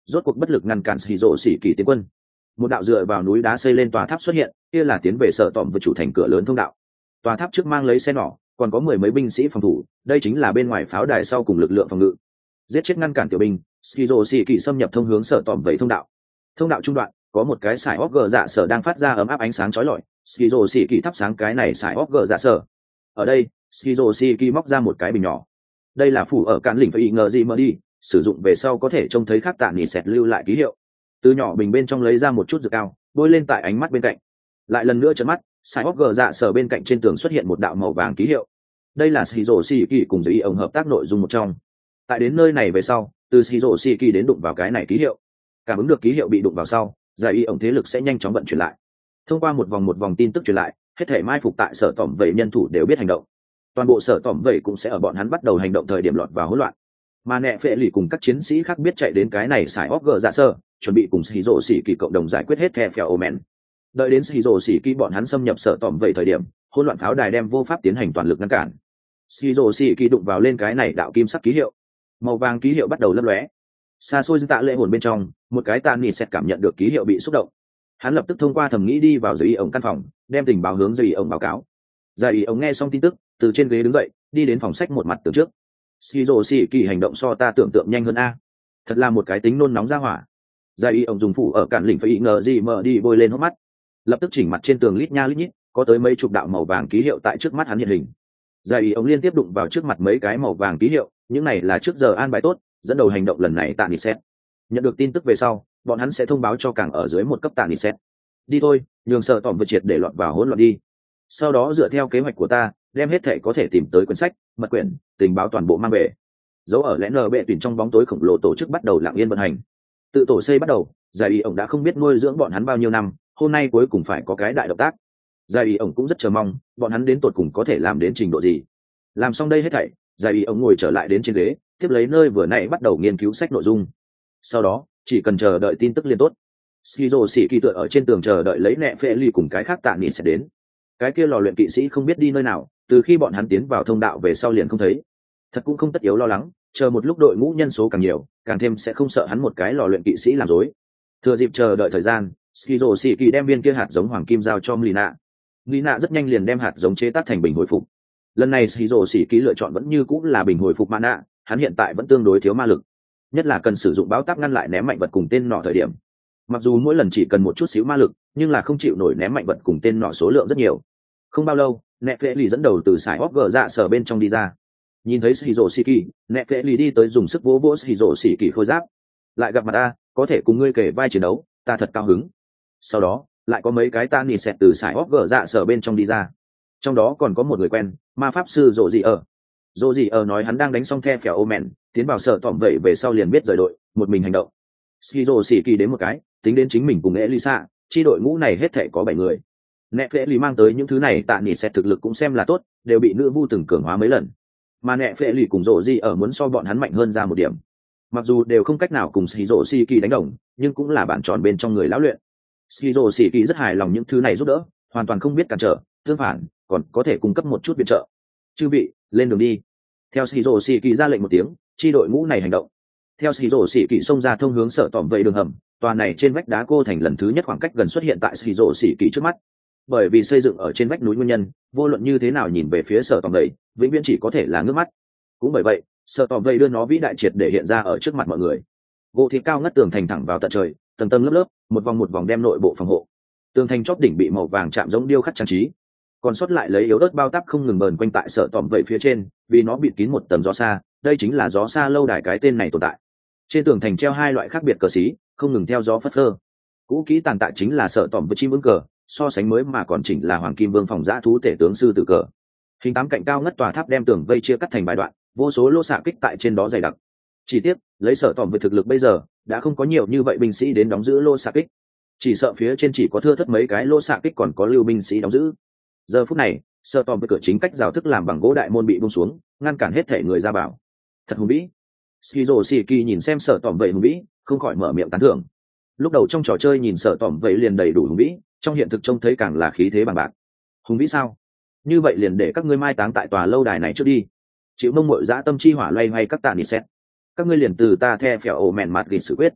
rốt cuộc bất lực ngăn cản xì rộ xỉ kỳ tiến quân. Một đạo dựa vào núi đá xây lên tòa tháp xuất hiện, kia là tiến về sở tỏm với chủ thành cửa lớn thông đạo. Tòa tháp trước mang lấy xe nỏ, còn có mười mấy binh sĩ phòng thủ, đây chính là bên ngoài pháo đài sau cùng lực lượng phòng ngự. Giết chết ngăn cản tiểu binh, Skizo xỉ kỳ xâm nhập thông hướng sở tỏm vậy thông đạo. Thông đạo trung đoạn có một cái sải óc gờ dạ sở đang phát ra ấm áp ánh sáng chói lọi, Skizo xỉ kỳ thắp sáng cái này sải óc gờ dạ sở. Ở đây, Skizo xỉ kỳ móc ra một cái bình nhỏ. Đây là phủ ở cạn lỉnh phải ngờ gì mà đi, sử dụng về sau có thể trông thấy khắc tạ nỉ sẹt lưu lại ký hiệu. Từ nhỏ bình bên trong lấy ra một chút dược cao, bôi lên tại ánh mắt bên cạnh. Lại lần nữa chớp mắt, sải óc gờ dạ sở bên cạnh trên tường xuất hiện một đạo màu vàng ký hiệu. Đây là Skizo xỉ kỳ cùng dưới ông hợp tác nội dung một trong. Tại đến nơi này về sau, từ Skizo xỉ kỳ đến đụng vào cái này ký hiệu, cảm ứng được ký hiệu bị đụng vào sau, giải y ổng thế lực sẽ nhanh chóng vận chuyển lại. Thông qua một vòng một vòng tin tức truyền lại, hết thể mai phục tại sở tỏm vậy nhân thủ đều biết hành động. Toàn bộ sở tỏm vậy cũng sẽ ở bọn hắn bắt đầu hành động thời điểm lọt vào hỗn loạn. Mà nẹ phệ lì cùng các chiến sĩ khác biết chạy đến cái này xài óc gờ dạ sơ, chuẩn bị cùng Shizuo xỉ kỳ cộng đồng giải quyết hết the phèo omen. Đợi đến Shizuo xỉ kỳ bọn hắn xâm nhập sở tỏm vậy thời điểm, hỗn loạn pháo đài đem vô pháp tiến hành toàn lực ngăn cản. Shizuo xỉ kỳ đụng vào lên cái này đạo kim sắc ký hiệu, màu vàng ký hiệu bắt đầu lấp lóe. Xa xôi tạ lệ hồn bên trong, một cái tạ nỉ sẹt cảm nhận được ký hiệu bị xúc động. Hắn lập tức thông qua thẩm nghĩ đi vào dưới y ổng căn phòng, đem tình báo hướng dưới y ổng báo cáo. Giải y ổng nghe xong tin tức, từ trên ghế đứng dậy, đi đến phòng sách một mặt từ trước. Shizuo xỉ kỳ hành động so ta tưởng tượng nhanh hơn a. Thật là một cái tính nôn nóng ra hỏa. Giải y ổng dùng phủ ở cản lỉnh phải ý ngờ gì mở đi bôi lên hốc mắt. Lập tức chỉnh mặt trên tường lít nha lít nhít, có tới mấy chục đạo màu vàng ký hiệu tại trước mắt hắn hiện hình. Giải y ổng liên tiếp đụng vào trước mặt mấy cái màu vàng ký hiệu, những này là trước giờ an bài tốt, dẫn đầu hành động lần này tạ nỉ xét. Nhận được tin tức về sau, bọn hắn sẽ thông báo cho càng ở dưới một cấp tạ nỉ xét. Đi thôi, nhường sợ tỏm vượt triệt để lọt vào hỗn loạn đi. Sau đó dựa theo kế hoạch của ta, đem hết thể có thể tìm tới quyển sách, mật quyển, tình báo toàn bộ mang về. Dấu ở lẽ nờ bệ tuyển trong bóng tối khổng lồ tổ chức bắt đầu lặng yên vận hành. Tự tổ xây bắt đầu, giải y ổng đã không biết nuôi dưỡng bọn hắn bao nhiêu năm, hôm nay cuối cùng phải có cái đại động tác. Giải y ổng cũng rất chờ mong, bọn hắn đến tột cùng có thể làm đến trình độ gì. Làm xong đây hết thảy, giải y ổng ngồi trở lại đến trên ghế, tiếp lấy nơi vừa nãy bắt đầu nghiên cứu sách nội dung. Sau đó, chỉ cần chờ đợi tin tức liên tốt. Skizo xỉ kỳ tựa ở trên tường chờ đợi lấy nẹ phệ ly cùng cái khác tạ nỉ sẽ đến. Cái kia lò luyện kỵ sĩ không biết đi nơi nào, từ khi bọn hắn tiến vào thông đạo về sau liền không thấy. Thật cũng không tất yếu lo lắng, chờ một lúc đội ngũ nhân số càng nhiều, càng thêm sẽ không sợ hắn một cái lò luyện kỵ sĩ làm rối. Thừa dịp chờ đợi thời gian, Skizo xỉ kỳ đem viên kia hạt giống hoàng kim giao cho Lina. Lina rất nhanh liền đem hạt giống chế tác thành bình hồi phục. Lần này Skizo xỉ kỳ lựa chọn vẫn như cũng là bình hồi phục mana, hắn hiện tại vẫn tương đối thiếu ma lực, nhất là cần sử dụng báo táp ngăn lại ném mạnh vật cùng tên nọ thời điểm. Mặc dù mỗi lần chỉ cần một chút xíu ma lực, nhưng là không chịu nổi ném mạnh vật cùng tên nọ số lượng rất nhiều. Không bao lâu, nẹ phệ lì dẫn đầu từ sải óc gờ dạ sở bên trong đi ra. Nhìn thấy Shizuo xỉ kỳ, nẹ phệ lì đi tới dùng sức vỗ vỗ Shizuo xỉ kỳ khôi giáp. Lại gặp mặt ta, có thể cùng ngươi kể vai chiến đấu, ta thật cao hứng. Sau đó, lại có mấy cái ta nỉ xẹt từ sải óc gờ dạ sở bên trong đi ra. Trong đó còn có một người quen, ma pháp sư Rộ Dị ở. Rộ Dị ở nói hắn đang đánh xong the phèo Omen, tiến vào sở tỏm vậy về sau liền biết rời đội, một mình hành động. Shizuo xỉ kỳ đến một cái, tính đến chính mình cùng Elisa, chi đội ngũ này hết thảy có bảy người. Nẹ phệ lì mang tới những thứ này tạ nỉ xét thực lực cũng xem là tốt, đều bị nữ vu từng cường hóa mấy lần. Mà nẹ phệ lì cùng Rộ Dị ở muốn so bọn hắn mạnh hơn ra một điểm. Mặc dù đều không cách nào cùng Shizuo xỉ kỳ đánh đồng, nhưng cũng là bản tròn bên trong người lão luyện. Shizuo xỉ kỳ rất hài lòng những thứ này giúp đỡ, hoàn toàn không biết cản trở, tương phản, còn có thể cung cấp một chút viện trợ. Chư vị, lên đường đi. Theo Shizuo xỉ kỳ ra lệnh một tiếng, chi đội ngũ này hành động. Theo Shizuo xỉ kỳ xông ra thông hướng sở tỏm vậy đường hầm, tòa này trên vách đá cô thành lần thứ nhất khoảng cách gần xuất hiện tại Shizuo xỉ kỳ trước mắt. Bởi vì xây dựng ở trên vách núi nguyên nhân, vô luận như thế nào nhìn về phía sở tỏm vậy, vĩnh viễn chỉ có thể là ngước mắt. Cũng bởi vậy, sở tỏm vậy đưa nó vĩ đại triệt để hiện ra ở trước mặt mọi người. Gỗ thịt cao ngất tường thành thẳng vào tận trời, tầng tầng lớp lớp, một vòng một vòng đem nội bộ phòng hộ. Tường thành chóp đỉnh bị màu vàng chạm giống điêu khắc trang trí, còn sót lại lấy yếu ớt bao táp không ngừng bờn quanh tại sở tỏm vậy phía trên, vì nó bịt kín một tầng gió xa, đây chính là gió xa lâu đài cái tên này tồn tại. Trên tường thành treo hai loại khác biệt cờ xí, không ngừng theo gió phất phơ. Cũ kỹ tàn tạ chính là sở tỏm với chim ưng cờ, so sánh mới mà còn chỉnh là hoàng kim vương phòng giã thú tể tướng sư tử cờ. Hình tám cạnh cao ngất tòa tháp đem tường vây chia cắt thành vài đoạn, vô số lô xạ kích tại trên đó dày đặc. Chỉ tiếc, lấy sở tỏm với thực lực bây giờ, đã không có nhiều như vậy binh sĩ đến đóng giữ lô xạ kích. Chỉ sợ phía trên chỉ có thưa thất mấy cái lô xạ kích còn có lưu binh sĩ đóng giữ. Giờ phút này, sở tòm với cửa chính cách rào thức làm bằng gỗ đại môn bị buông xuống, ngăn cản hết thể người ra vào. Thật hùng vĩ. Shizuo xỉ kỳ nhìn xem sở tòm vậy hùng vĩ, không khỏi mở miệng tán thưởng. Lúc đầu trong trò chơi nhìn sở tòm vậy liền đầy đủ hùng vĩ, trong hiện thực trông thấy càng là khí thế bằng bạc. Hùng vĩ sao? Như vậy liền để các ngươi mai táng tại tòa lâu đài này trước đi. Chịu mông mội dã tâm chi hỏa loay hoay các tạ nỉ xét. Các ngươi liền từ ta the phèo ổ mèn mặt gìn sự quyết.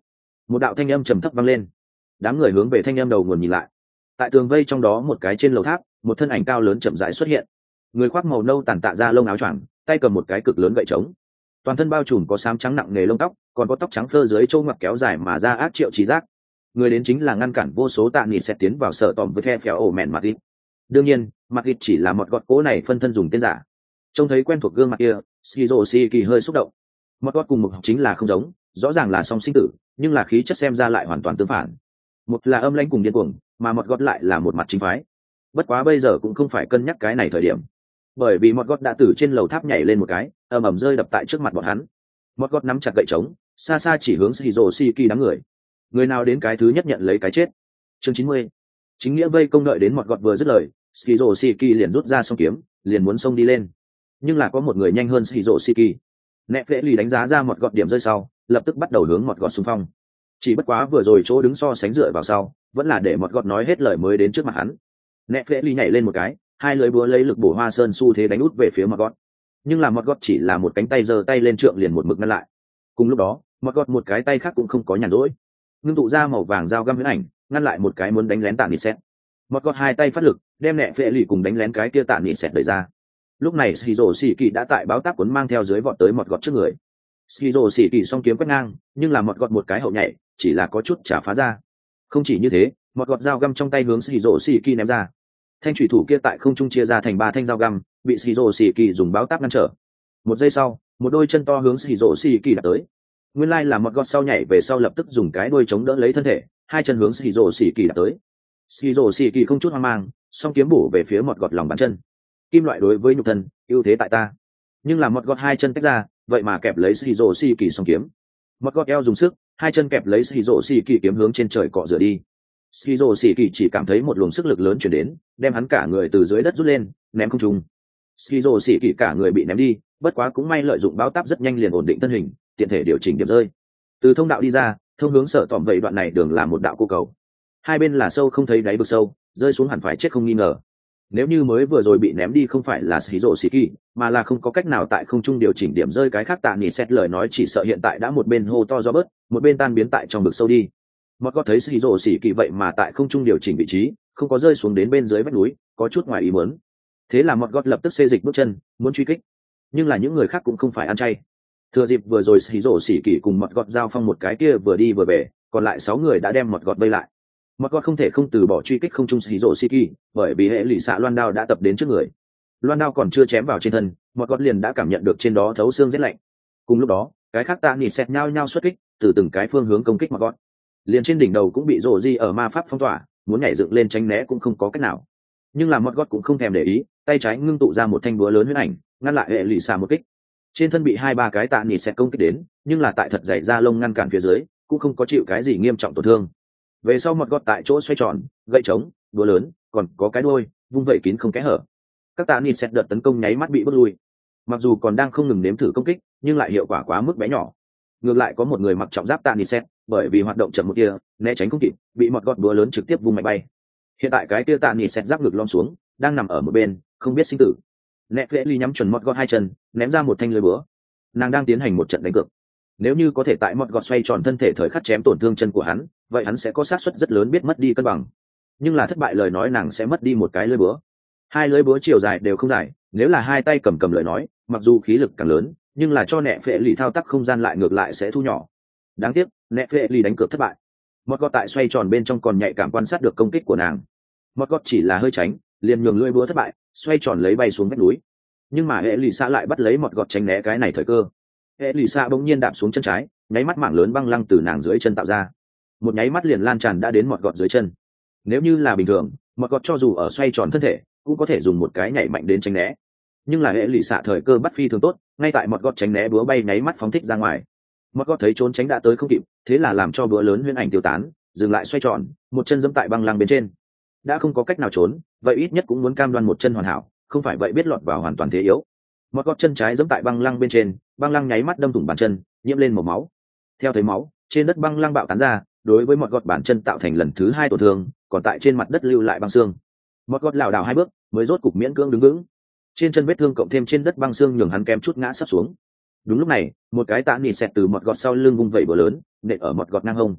Một đạo thanh âm trầm thấp vang lên. Đám người hướng về thanh âm đầu nguồn nhìn lại. Tại tường vây trong đó một cái trên lầu tháp, một thân ảnh cao lớn chậm rãi xuất hiện. Người khoác màu nâu tàn tạ ra lông áo choàng, tay cầm một cái cực lớn gậy trống. Toàn thân bao trùm có xám trắng nặng nề lông tóc, còn có tóc trắng phơ dưới trâu ngoặc kéo dài mà ra ác triệu trí giác. Người đến chính là ngăn cản vô số tạ nghị sẽ tiến vào sở tòm với the phèo ổ mẹn mặt ít. Đương nhiên, mặt ít chỉ là một gọt cố này phân thân dùng tên giả. Trông thấy quen thuộc gương mặt kia, Skizo Shiki hơi xúc động. Một gọt cùng một chính là không giống, rõ ràng là song sinh tử, nhưng là khí chất xem ra lại hoàn toàn tương phản. Một là âm lãnh cùng điên cuồng, mà một gọt lại là một mặt chính phái. Bất quá bây giờ cũng không phải cân nhắc cái này thời điểm, bởi vì một gọt đã từ trên lầu tháp nhảy lên một cái, ầm ầm rơi đập tại trước mặt bọn hắn. Một gọt nắm chặt gậy trống, xa xa chỉ hướng Skizo Shiki đám người. Người nào đến cái thứ nhất nhận lấy cái chết. Chương chín mươi. Chính nghĩa vây công đợi đến một gọt vừa dứt lời, Skizo Shiki liền rút ra song kiếm, liền muốn xông đi lên. Nhưng là có một người nhanh hơn Skizo Shiki. Nẹp Vệ Lì đánh giá ra một gọt điểm rơi sau, lập tức bắt đầu hướng một gọt xung phong. Chỉ bất quá vừa rồi chỗ đứng so sánh dựa vào sau, vẫn là để một gọt nói hết lời mới đến trước mặt hắn. Nẹp Vệ Lì nhảy lên một cái, hai lưỡi búa lấy lực bổ hoa sơn xu thế đánh út về phía một gọt. Nhưng là một gọt chỉ là một cánh tay giơ tay lên trượng liền một mực ngăn lại. Cùng lúc đó, một gọt một cái tay khác cũng không có nhàn rỗi, ngưng tụ ra màu vàng dao găm huyễn ảnh, ngăn lại một cái muốn đánh lén tạ nịt xét. Một gọt hai tay phát lực, đem Nẹp Vệ Lì cùng đánh lén cái kia tạ nịt xét đẩy ra. Lúc này Skizo Shiki đã tại báo táp cuốn mang theo dưới vọt tới một gọt trước người. Skizo Shiki song kiếm quét ngang, nhưng là một gọt một cái hậu nhảy, chỉ là có chút trả phá ra. Không chỉ như thế, một gọt dao găm trong tay hướng Skizo Shiki ném ra. Thanh thủy thủ kia tại không trung chia ra thành ba thanh dao găm, bị Skizo Shiki dùng báo táp ngăn trở. Một giây sau, một đôi chân to hướng Skizo Shiki đạp tới. Nguyên lai là một gọt sau nhảy về sau lập tức dùng cái đuôi chống đỡ lấy thân thể, hai chân hướng Skizo Shiki đạp tới. Skizo Shiki không chút hoang mang, song kiếm bổ về phía một gọt lòng bàn chân. Kim loại đối với nhục thân, ưu thế tại ta. Nhưng là một gọt hai chân tách ra, vậy mà kẹp lấy Skizo Shiki song kiếm. Một gọt eo dùng sức, hai chân kẹp lấy Skizo Shiki kiếm hướng trên trời cọ rửa đi. Skizo Shiki chỉ cảm thấy một luồng sức lực lớn chuyển đến, đem hắn cả người từ dưới đất rút lên, ném không trung. Skizo Shiki cả người bị ném đi, bất quá cũng may lợi dụng báo táp rất nhanh liền ổn định thân hình, tiện thể điều chỉnh điểm rơi. Từ thông đạo đi ra, thông hướng sở tỏm vậy đoạn này đường là một đạo cô cầu. Hai bên là sâu không thấy đáy vực sâu, rơi xuống hẳn phải chết không nghi ngờ. Nếu như mới vừa rồi bị ném đi không phải là Skizo Shiki, mà là không có cách nào tại không trung điều chỉnh điểm rơi cái khác tạ nghỉ xét lời nói chỉ sợ hiện tại đã một bên hô to do bớt, một bên tan biến tại trong vực sâu đi. Một có thấy Skizo Shiki vậy mà tại không trung điều chỉnh vị trí, không có rơi xuống đến bên dưới vách núi, có chút ngoài ý muốn. Thế là một gót lập tức xê dịch bước chân, muốn truy kích. Nhưng là những người khác cũng không phải ăn chay. Thừa dịp vừa rồi Skizo Shiki cùng một gót giao phong một cái kia vừa đi vừa về, còn lại sáu người đã đem một gót vây lại. Một gót không thể không từ bỏ truy kích không trung Skizo Shiki, bởi vì hệ lụy xạ loan đao đã tập đến trước người. Loan đao còn chưa chém vào trên thân, một gót liền đã cảm nhận được trên đó thấu xương rét lạnh. Cùng lúc đó, cái khác tạ nịt xẹt nhau nhau xuất kích, từ từng cái phương hướng công kích một gót. Liền trên đỉnh đầu cũng bị rồ di ở ma pháp phong tỏa, muốn nhảy dựng lên tránh né cũng không có cách nào. Nhưng là một gót cũng không thèm để ý, tay trái ngưng tụ ra một thanh búa lớn huyết ảnh, ngăn lại hệ lụy xạ một kích. Trên thân bị hai ba cái tạ nịt xẹt công kích đến, nhưng là tại thật dày da lông ngăn cản phía dưới, cũng không có chịu cái gì nghiêm trọng tổn thương. Về sau một gót tại chỗ xoay tròn, gậy trống, búa lớn, còn có cái đuôi, vung vẩy kín không kẽ hở. Các tạ nịt xẹt đợt tấn công nháy mắt bị bước lui. Mặc dù còn đang không ngừng nếm thử công kích, nhưng lại hiệu quả quá mức bé nhỏ. Ngược lại có một người mặc trọng giáp tạ nịt xẹt, bởi vì hoạt động chậm một kia, né tránh không kịp, bị một gót búa lớn trực tiếp vung mạnh bay. Hiện tại cái kia tạ nịt xẹt giáp ngực lom xuống, đang nằm ở một bên, không biết sinh tử. Nẹp Lễ Ly nhắm chuẩn một gót hai chân, ném ra một thanh lưới búa. Nàng đang tiến hành một trận đánh cược. Nếu như có thể tại một gọt xoay tròn thân thể thời khắc chém tổn thương chân của hắn, vậy hắn sẽ có xác suất rất lớn biết mất đi cân bằng. Nhưng là thất bại lời nói nàng sẽ mất đi một cái lưới búa. Hai lưới búa chiều dài đều không dài, nếu là hai tay cầm cầm lời nói, mặc dù khí lực càng lớn, nhưng là cho nẹ phệ lì thao tác không gian lại ngược lại sẽ thu nhỏ. Đáng tiếc, nẹ phệ lì đánh cược thất bại. Một gọt tại xoay tròn bên trong còn nhạy cảm quan sát được công kích của nàng. Một gọt chỉ là hơi tránh, liền nhường lưỡi búa thất bại, xoay tròn lấy bay xuống vách núi. Nhưng mà hệ lì xạ lại bắt lấy một gọt tránh né cái này thời cơ. Hệ lì xạ bỗng nhiên đạp xuống chân trái, nháy mắt mảng lớn băng lăng từ nàng dưới chân tạo ra. Một nháy mắt liền lan tràn đã đến một gọt dưới chân. Nếu như là bình thường, một gọt cho dù ở xoay tròn thân thể, cũng có thể dùng một cái nhảy mạnh đến tránh né. Nhưng là hệ lì xạ thời cơ bắt phi thường tốt, ngay tại một gọt tránh né búa bay nháy mắt phóng thích ra ngoài. Một gọt thấy trốn tránh đã tới không kịp, thế là làm cho búa lớn huyễn ảnh tiêu tán, dừng lại xoay tròn, một chân giẫm tại băng lăng bên trên. Đã không có cách nào trốn, vậy ít nhất cũng muốn cam đoan một chân hoàn hảo, không phải vậy biết lọt vào hoàn toàn thế yếu. Một gót chân trái giẫm tại băng lăng bên trên, băng lăng nháy mắt đâm thủng bàn chân, nhiễm lên màu máu. Theo thấy máu, trên đất băng lăng bạo tán ra, đối với một gót bàn chân tạo thành lần thứ hai tổn thương, còn tại trên mặt đất lưu lại băng xương. Một gót lảo đảo hai bước, mới rốt cục miễn cưỡng đứng vững. Trên chân vết thương cộng thêm trên đất băng xương nhường hắn kém chút ngã sắp xuống. Đúng lúc này, một cái tạ nỉ xẹt từ một gót sau lưng vung vẩy búa lớn, nện ở một gót ngang hông.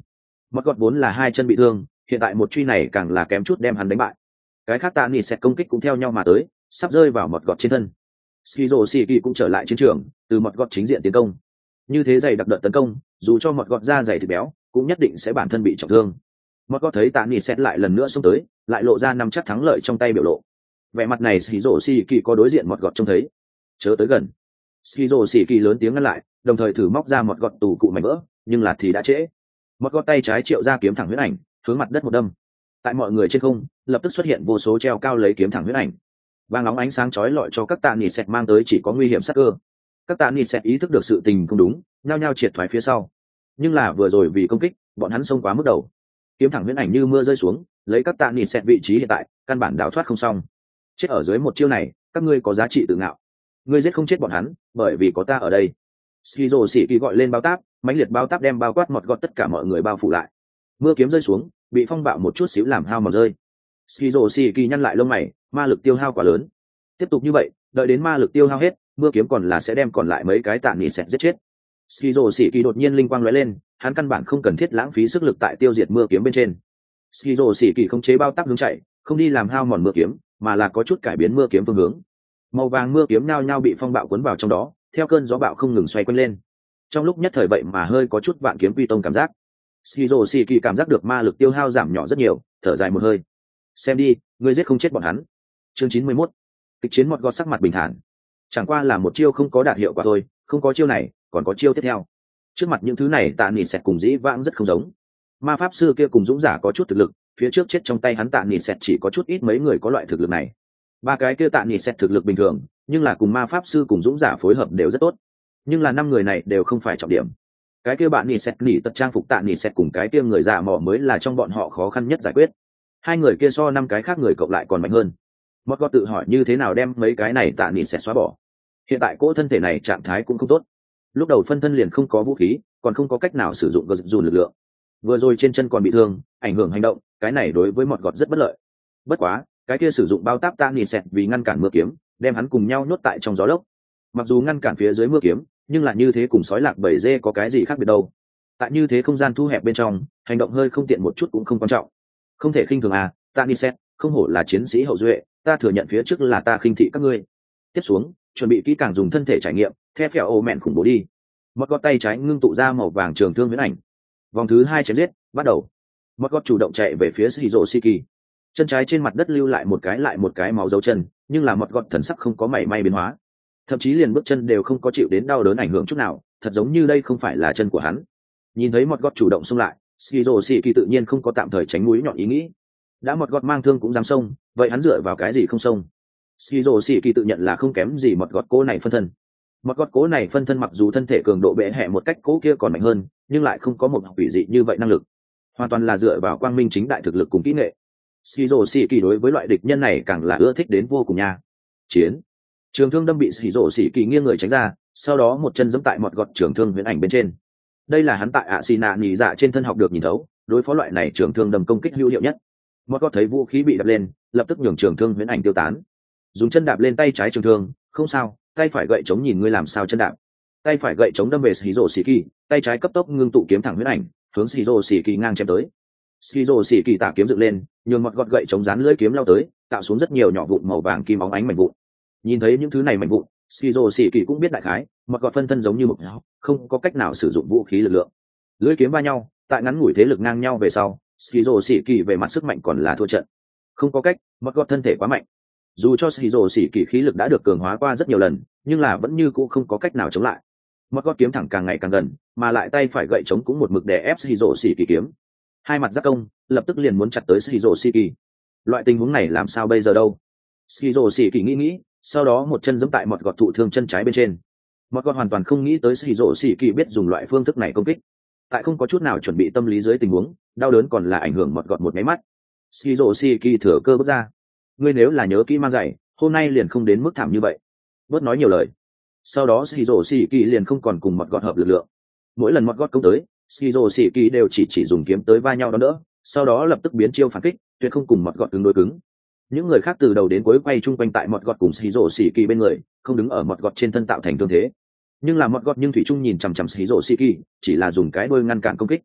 Mọt gọt vốn là hai chân bị thương, hiện tại một truy này càng là kém chút đem hắn đánh bại. Cái khác tạ nịt sẽ công kích cũng theo nhau mà tới, sắp rơi vào mọt gọt trên thân. Skizo Shiki cũng trở lại chiến trường, từ mọt gọt chính diện tiến công. Như thế dày đặc đợt tấn công, dù cho mọt gọt da dày thịt béo, cũng nhất định sẽ bản thân bị trọng thương. Mọt gọt thấy tạ nịt sẽ lại lần nữa xông tới, lại lộ ra năm chắc thắng lợi trong tay biểu lộ. Vẻ mặt này Skizo Shiki có đối diện mọt gọt trông thấy. Chớ tới gần. Skizo Shiki lớn tiếng ngăn lại, đồng thời thử móc ra mọt gọt tủ cụ mảnh vỡ, nhưng là thì đã trễ. Mọt gọt tay trái triệu ra kiếm thẳng huyết ảnh, hướng mặt đất một đâm. Tại mọi người trên không, lập tức xuất hiện vô số treo cao lấy kiếm thẳng huyết ảnh. Vàng nóng ánh sáng chói lọi cho các tạ nịt sẹt mang tới chỉ có nguy hiểm sát cơ. Các tạ nịt sẹt ý thức được sự tình không đúng, nhao nhao triệt thoái phía sau. Nhưng là vừa rồi vì công kích, bọn hắn xông quá mức đầu. Kiếm thẳng huyễn ảnh như mưa rơi xuống, lấy các tạ nịt sẹt vị trí hiện tại, căn bản đào thoát không xong. Chết ở dưới một chiêu này, các ngươi có giá trị tự ngạo. Ngươi giết không chết bọn hắn, bởi vì có ta ở đây. Skizo Shiki gọi lên bao táp, mãnh liệt bao táp đem bao quát mọt gọt tất cả mọi người bao phủ lại. Mưa kiếm rơi xuống, bị phong bạo một chút xíu làm hao mòn rơi. Skizo Shiki nhăn lại lông mày, ma lực tiêu hao quá lớn. Tiếp tục như vậy, đợi đến ma lực tiêu hao hết, mưa kiếm còn là sẽ đem còn lại mấy cái tạ nịt sẹt giết chết. Skizo Shiki đột nhiên linh quang lóe lên, hắn căn bản không cần thiết lãng phí sức lực tại tiêu diệt mưa kiếm bên trên. Skizo Shiki không chế bao táp hướng chạy, không đi làm hao mòn mưa kiếm, mà là có chút cải biến mưa kiếm phương hướng. Màu vàng mưa kiếm nhao nhao bị phong bạo cuốn vào trong đó, theo cơn gió bạo không ngừng xoay quanh lên. Trong lúc nhất thời vậy mà hơi có chút vạn kiếm quy tông cảm giác. Skizo Shiki cảm giác được ma lực tiêu hao giảm nhỏ rất nhiều, thở dài một hơi. Xem đi, ngươi giết không chết bọn hắn. Chương chín mươi mốt. Kịch chiến mọt gọt sắc mặt bình thản. Chẳng qua là một chiêu không có đạt hiệu quả thôi, không có chiêu này, còn có chiêu tiếp theo. Trước mặt những thứ này tạ nịt sẹt cùng dĩ vãng rất không giống. Ma pháp sư kia cùng dũng giả có chút thực lực, phía trước chết trong tay hắn tạ nịt sẹt chỉ có chút ít mấy người có loại thực lực này. Ba cái kia tạ nịt sẹt thực lực bình thường, nhưng là cùng ma pháp sư cùng dũng giả phối hợp đều rất tốt. Nhưng là năm người này đều không phải trọng điểm. Cái kia bạn nịt sẹt nỉ tật trang phục tạ nịt sẹt cùng cái kia người già mỏ mới là trong bọn họ khó khăn nhất giải quyết. Hai người kia so năm cái khác người cộng lại còn mạnh hơn. Mọt gọt tự hỏi như thế nào đem mấy cái này tạ nịt sẹt xóa bỏ. Hiện tại cỗ thân thể này trạng thái cũng không tốt. Lúc đầu phân thân liền không có vũ khí, còn không có cách nào sử dụng gờ dùn lực lượng. Vừa rồi trên chân còn bị thương, ảnh hưởng hành động, cái này đối với mọt gọt rất bất lợi. Bất quá, cái kia sử dụng bao táp tạ nịt sẹt vì ngăn cản mưa kiếm, đem hắn cùng nhau nhốt tại trong gió lốc. Mặc dù ngăn cản phía dưới mưa kiếm, nhưng là như thế cùng sói lạc bầy dê có cái gì khác biệt đâu. Tại như thế không gian thu hẹp bên trong, hành động hơi không tiện một chút cũng không quan trọng. Không thể khinh thường à, tạ nịt sẹt, không hổ là chiến sĩ hậu duệ, ta thừa nhận phía trước là ta khinh thị các ngươi. Tiếp xuống, chuẩn bị kỹ càng dùng thân thể trải nghiệm, theo phèo ô mẹn khủng bố đi. Mọt gọt tay trái ngưng tụ ra màu vàng trường thương huyễn ảnh. Vòng thứ hai chém giết, bắt đầu. Mọt gọt chủ động chạy về phía Skizo Shiki. Chân trái trên mặt đất lưu lại một cái lại một cái máu dấu chân, nhưng là mọt gọt thần sắc không có mảy may biến hóa. Thậm chí liền bước chân đều không có chịu đến đau đớn ảnh hưởng chút nào, thật giống như đây không phải là chân của hắn. Nhìn thấy mọt gọt chủ động xông lại, Skizo Shiki tự nhiên không có tạm thời tránh mũi nhọn ý nghĩ. Đã mọt gọt mang thương cũng dám xông, vậy hắn dựa vào cái gì không xông? Skizo Shiki tự nhận là không kém gì mọt gọt cố này phân thân. Mọt gọt cố này phân thân mặc dù thân thể cường độ bệ hệ một cách cố kia còn mạnh hơn, nhưng lại không có một quỷ dị như vậy năng lực, hoàn toàn là dựa vào quang minh chính đại thực lực cùng kỹ nghệ. Skizo Shiki đối với loại địch nhân này càng là ưa thích đến vô cùng nha. Chiến. Trường thương đâm bị Skizo Shiki nghiêng người tránh ra, sau đó một chân giẫm tại mọt gọt trường thương huyễn ảnh bên trên. Đây là hắn tại ạ xì nạ nhị dạ trên thân học được nhìn thấu, đối phó loại này trường thương đâm công kích hữu hiệu nhất. Mọt gọt thấy vũ khí bị đập lên, lập tức nhường trường thương huyễn ảnh tiêu tán. Dùng chân đạp lên tay trái trường thương, không sao, tay phải gậy chống nhìn ngươi làm sao chân đạp. Tay phải gậy chống đâm về Skizo Shiki, tay trái cấp tốc ngưng tụ kiếm thẳng huyễn ảnh, hướng Skizo Shiki ngang chém tới. Skizo Shiki tạ kiếm dựng lên, nhường mọt gọt gậy chống dán lưỡi kiếm lao tới, tạo xuống rất nhiều nhỏ vụn màu vàng kim óng ánh mảnh vụn. Nhìn thấy những thứ này mảnh vụn, Skizo Shiki cũng biết đại khái, mọt gọt phân thân giống như một nhão, không có cách nào sử dụng vũ khí lực lượng. Lưỡi kiếm va nhau, tại ngắn ngủi thế lực ngang nhau về sau, Skizo Shiki về mặt sức mạnh còn là thua trận. Không có cách, mọt gọt thân thể quá mạnh. Dù cho Skizo Shiki khí lực đã được cường hóa qua rất nhiều lần, nhưng là vẫn như cũ không có cách nào chống lại. Mọt gọt kiếm thẳng càng ngày càng gần, mà lại tay phải gậy chống cũng một mực đè ép Skizo Shiki kiếm. Hai mặt giáp công, lập tức liền muốn chặt tới Skizo Shiki. Loại tình huống này làm sao bây giờ đâu? Skizo Shiki nghĩ nghĩ, sau đó một chân giẫm tại mọt gọt thụ thương chân trái bên trên. Mọt gọt hoàn toàn không nghĩ tới Skizo Shiki biết dùng loại phương thức này công kích. Tại không có chút nào chuẩn bị tâm lý dưới tình huống, đau đớn còn là ảnh hưởng mọt gọt một cái mắt. Skizo Shiki thừa cơ bước ra. Ngươi nếu là nhớ kỹ mang giày, hôm nay liền không đến mức thảm như vậy. Bớt nói nhiều lời. Sau đó Skizo Shiki liền không còn cùng mọt gọt hợp lực lượng. Mỗi lần mọt gọt công tới, Skizo Shiki đều chỉ chỉ dùng kiếm tới va nhau đó nữa, sau đó lập tức biến chiêu phản kích, tuyệt không cùng mọt gọt cứng đối cứng. Những người khác từ đầu đến cuối quay chung quanh tại mọt gọt cùng Skizo Shiki bên người, không đứng ở mọt gọt trên thân tạo thành thương thế. Nhưng là mọt gọt nhưng thủy chung nhìn chằm chằm Skizo Shiki, chỉ là dùng cái đuôi ngăn cản công kích.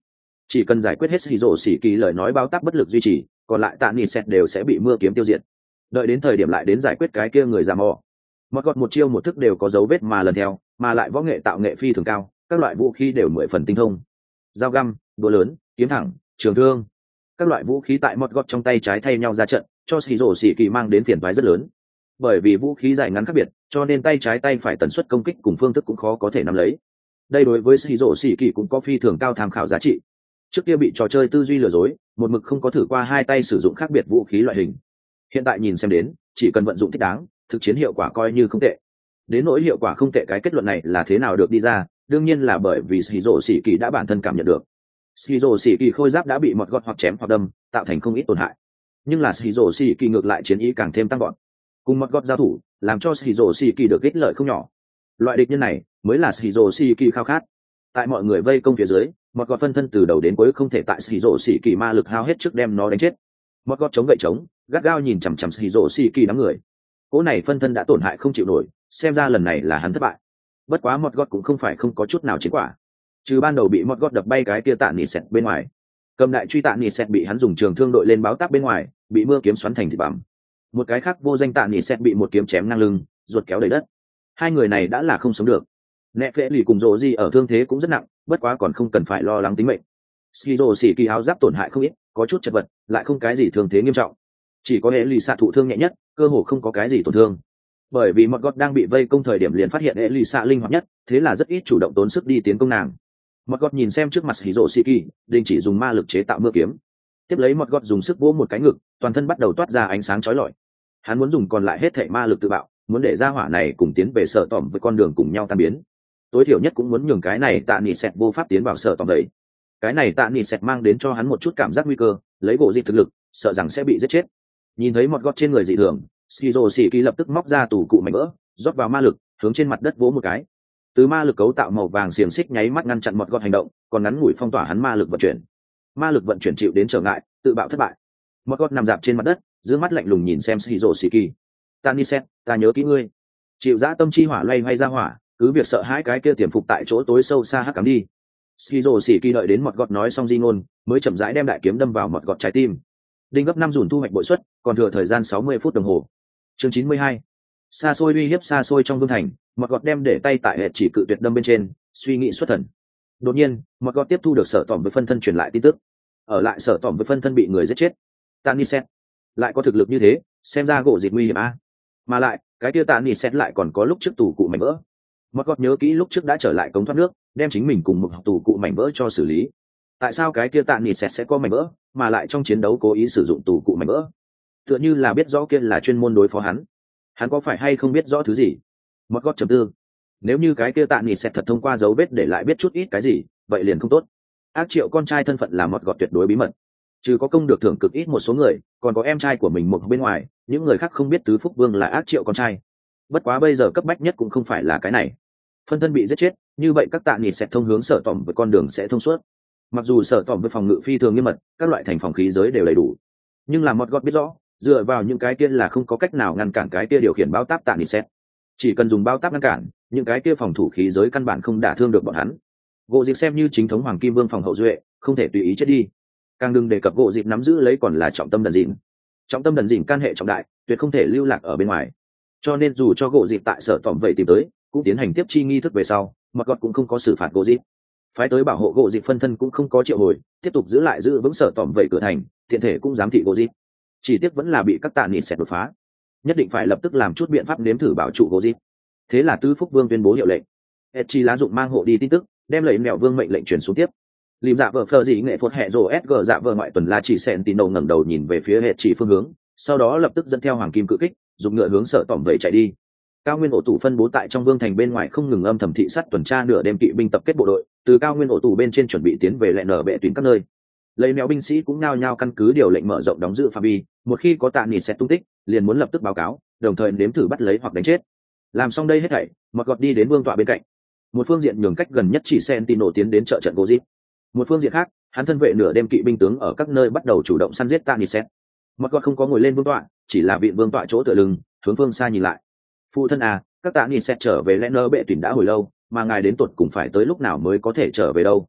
chỉ cần giải quyết hết hì rổ xỉ kỳ lời nói báo táp bất lực duy trì, còn lại tạ nịt xét đều sẽ bị mưa kiếm tiêu diệt. Đợi đến thời điểm lại đến giải quyết cái kia người già mò. Một gọt một chiêu một thức đều có dấu vết mà lần theo, mà lại võ nghệ tạo nghệ phi thường cao, các loại vũ khí đều mười phần tinh thông. Dao găm, búa lớn, kiếm thẳng, trường thương, các loại vũ khí tại một gọt trong tay trái thay nhau ra trận, cho hì rổ xỉ kỳ mang đến phiền toái rất lớn. Bởi vì vũ khí dài ngắn khác biệt, cho nên tay trái tay phải tần suất công kích cùng phương thức cũng khó có thể nắm lấy. Đây đối với hì rổ xỉ kỳ cũng có phi thường cao tham khảo giá trị. Trước kia bị trò chơi tư duy lừa dối, một mực không có thử qua hai tay sử dụng khác biệt vũ khí loại hình. Hiện tại nhìn xem đến, chỉ cần vận dụng thích đáng, thực chiến hiệu quả coi như không tệ. Đến nỗi hiệu quả không tệ cái kết luận này là thế nào được đi ra, đương nhiên là bởi vì Shizuo Sĩ Kỳ đã bản thân cảm nhận được. Shizuo Sĩ Kỳ khôi giáp đã bị mọt gọt hoặc chém hoặc đâm, tạo thành không ít tổn hại. Nhưng là Shizuo Sĩ Kỳ ngược lại chiến ý càng thêm tăng vọt. Cùng mọt gọt giao thủ, làm cho Shizuo Sĩ Kỳ được ích lợi không nhỏ. Loại địch nhân này mới là Shizuo Sĩ Kỳ khao khát. Tại mọi người vây công phía dưới, mọt gọt phân thân từ đầu đến cuối không thể tại Shizuo Sĩ Kỳ ma lực hao hết trước đem nó đánh chết. Mọt gọt chống gậy chống, gắt gao nhìn chằm chằm Shizuo Sĩ Kỳ đám người. Cỗ này phân thân đã tổn hại không chịu nổi, xem ra lần này là hắn thất bại. Bất quá mọt gọt cũng không phải không có chút nào chiến quả. Trừ ban đầu bị mọt gọt đập bay cái kia tạ nỉ sẹt bên ngoài, cầm đại truy tạ nỉ sẹt bị hắn dùng trường thương đội lên báo táp bên ngoài, bị mưa kiếm xoắn thành thịt bằm. Một cái khác vô danh tạ nỉ sẹt bị một kiếm chém ngang lưng, ruột kéo đầy đất. Hai người này đã là không sống được. Nẹ phệ lì cùng rồ gì ở thương thế cũng rất nặng, bất quá còn không cần phải lo lắng tính mệnh. Shizuo Sĩ Kỳ áo giáp tổn hại không ít, có chút chật vật, lại không cái gì thương thế nghiêm trọng. Chỉ có hệ lì xạ thụ thương nhẹ nhất, cơ hồ không có cái gì tổn thương. Bởi vì mọt gọt đang bị vây công thời điểm liền phát hiện hệ lì xạ linh hoạt nhất, thế là rất ít chủ động tốn sức đi tiến công nàng. Mọt gọt nhìn xem trước mặt Shizuo Sĩ Kỳ, đình chỉ dùng ma lực chế tạo mưa kiếm. Tiếp lấy mọt gọt dùng sức vỗ một cái ngực, toàn thân bắt đầu toát ra ánh sáng chói lọi. Hắn muốn dùng còn lại hết thảy ma lực tự bạo, muốn để ra hỏa này cùng tiến về sở tỏm với con đường cùng nhau tan biến. Tối thiểu nhất cũng muốn nhường cái này tạ nỉ sẹt vô pháp tiến vào sở tỏm đấy. Cái này tạ nỉ sẹt mang đến cho hắn một chút cảm giác nguy cơ, lấy gỗ dịp thực lực, sợ rằng sẽ bị giết chết. Nhìn thấy mọt gọt trên người dị thường, Shizuo Sĩ Kỳ lập tức móc ra tủ cụ mảnh vỡ, rót vào ma lực, hướng trên mặt đất vỗ một cái. Từ ma lực cấu tạo màu vàng xiềng xích nháy mắt ngăn chặn mọt gọt hành động, còn ngắn ngủi phong tỏa hắn ma lực vận chuyển. Ma lực vận chuyển chịu đến trở ngại, tự bạo thất bại. Mọt gọt nằm dạp trên mặt đất, dương mắt lạnh lùng nhìn xem Shizuo Sĩ Kỳ. "Ta ni xét, ta nhớ kỹ ngươi." Chịu dã tâm chi hỏa loay hoay ra hỏa, cứ việc sợ hãi cái kia tiềm phục tại chỗ tối sâu xa hắc cắm đi. Shizuo Sĩ Kỳ đợi đến mọt gọt nói xong di ngôn, mới chậm rãi đem đại kiếm đâm vào mọt gọt trái tim. Đinh gấp năm dùn thu hoạch bội suất, còn thừa thời gian sáu mươi phút đồng hồ. Chương chín mươi hai. Xa xôi uy hiếp xa xôi trong vương thành, mọt gọt đem để tay tại hệ chỉ cự tuyệt đâm bên trên, suy nghĩ xuất thần. Đột nhiên, mọt gọt tiếp thu được sở tỏm với phân thân truyền lại tin tức. Ở lại sở tỏm với phân thân bị người giết chết. Taniset lại có thực lực như thế, xem ra gỗ dịp nguy hiểm a. Mà lại, cái kia Taniset lại còn có lúc trước tủ cụ mảnh vỡ. Mọt gọt nhớ kỹ lúc trước đã trở lại cống thoát nước, đem chính mình cùng một tủ cụ mảnh vỡ cho xử lý. Tại sao cái kia Taniset sẽ có mảnh vỡ, mà lại trong chiến đấu cố ý sử dụng tủ cụ mảnh vỡ? Tựa như là biết rõ kia là chuyên môn đối phó hắn. Hắn có phải hay không biết rõ thứ gì? Mọt gọt trầm tư. Nếu như cái kia Taniset thật thông qua dấu vết để lại biết chút ít cái gì, vậy liền không tốt. Ác triệu con trai thân phận là mọt gọt tuyệt đối bí mật. Trừ có công được thưởng cực ít một số người, còn có em trai của mình một bên ngoài, những người khác không biết tứ phúc vương là ác triệu con trai. Bất quá bây giờ cấp bách nhất cũng không phải là cái này. Phân thân bị giết chết, như vậy các tạ nịt sẽ thông hướng sở tỏm với con đường sẽ thông suốt. Mặc dù sở tỏm với phòng ngự phi thường nghiêm mật, các loại thành phòng khí giới đều đầy đủ, nhưng là mọt gọt biết rõ, dựa vào những cái kia là không có cách nào ngăn cản cái kia điều khiển bao táp tạ nịt xét. Chỉ cần dùng bao táp ngăn cản, những cái kia phòng thủ khí giới căn bản không đả thương được bọn hắn. Gỗ dịp xem như chính thống hoàng kim vương phòng hậu duệ, không thể tùy ý chết đi. Càng đừng đề cập gỗ dịp nắm giữ lấy còn là trọng tâm đần dịn. Trọng tâm đần dịn can hệ trọng đại, tuyệt không thể lưu lạc ở bên ngoài. Cho nên dù cho gỗ dịp tại sở tỏm vậy tìm tới, cũng tiến hành tiếp chi nghi thức về sau, mọt gọt cũng không có xử phạt gỗ dịp. Phái tới bảo hộ gỗ dịp phân thân cũng không có triệu hồi, tiếp tục giữ lại giữ vững sở tỏm vậy cửa thành, thiện thể cũng giám thị gỗ dịp. Chỉ tiếc vẫn là bị các tạ nịt xẹt đột phá. Nhất định phải lập tức làm chút biện pháp nếm thử bảo trụ gỗ dịp. Thế là Tứ Phúc Vương tuyên bố hiệu lệnh. Etchi lá dụng mang hộ đi tin tức, đem lệnh mèo vương mệnh lệnh truyền xuống tiếp. Lim dạ vợ phờ gì nghệ phốt hẹ rồ sg dạ vợ ngoại tuần la chỉ sẹn tín đầu ngẩng đầu nhìn về phía hệ chỉ phương hướng, sau đó lập tức dẫn theo hoàng kim cự kích, dùng ngựa hướng sở tỏm vậy chạy đi. Cao nguyên ổ tủ phân bố tại trong vương thành bên ngoài không ngừng âm thầm thị sát tuần tra nửa đêm kỵ binh tập kết bộ đội, từ cao nguyên ổ tủ bên trên chuẩn bị tiến về lệ nở bệ tuyến các nơi. Lấy mèo binh sĩ cũng nhao nhao căn cứ điều lệnh mở rộng đóng giữ phạm vi, một khi có tạ nịt sẽ tung tích, liền muốn lập tức báo cáo, đồng thời nếm thử bắt lấy hoặc đánh chết. Làm xong đây hết thảy, mọt gọt đi đến vương tọa bên cạnh. Một phương diện nhường cách gần nhất chỉ Sentinel tiến đến trợ trận Gojip. Một phương diện khác, hắn thân vệ nửa đêm kỵ binh tướng ở các nơi bắt đầu chủ động săn giết Taniset. Mọt gọt không có ngồi lên vương tọa, chỉ là vị vương tọa chỗ tựa lưng, hướng phương xa nhìn lại. Phụ thân à, các Taniset trở về lẽ nơ bệ tuyển đã hồi lâu, mà ngài đến tuột cùng phải tới lúc nào mới có thể trở về đâu?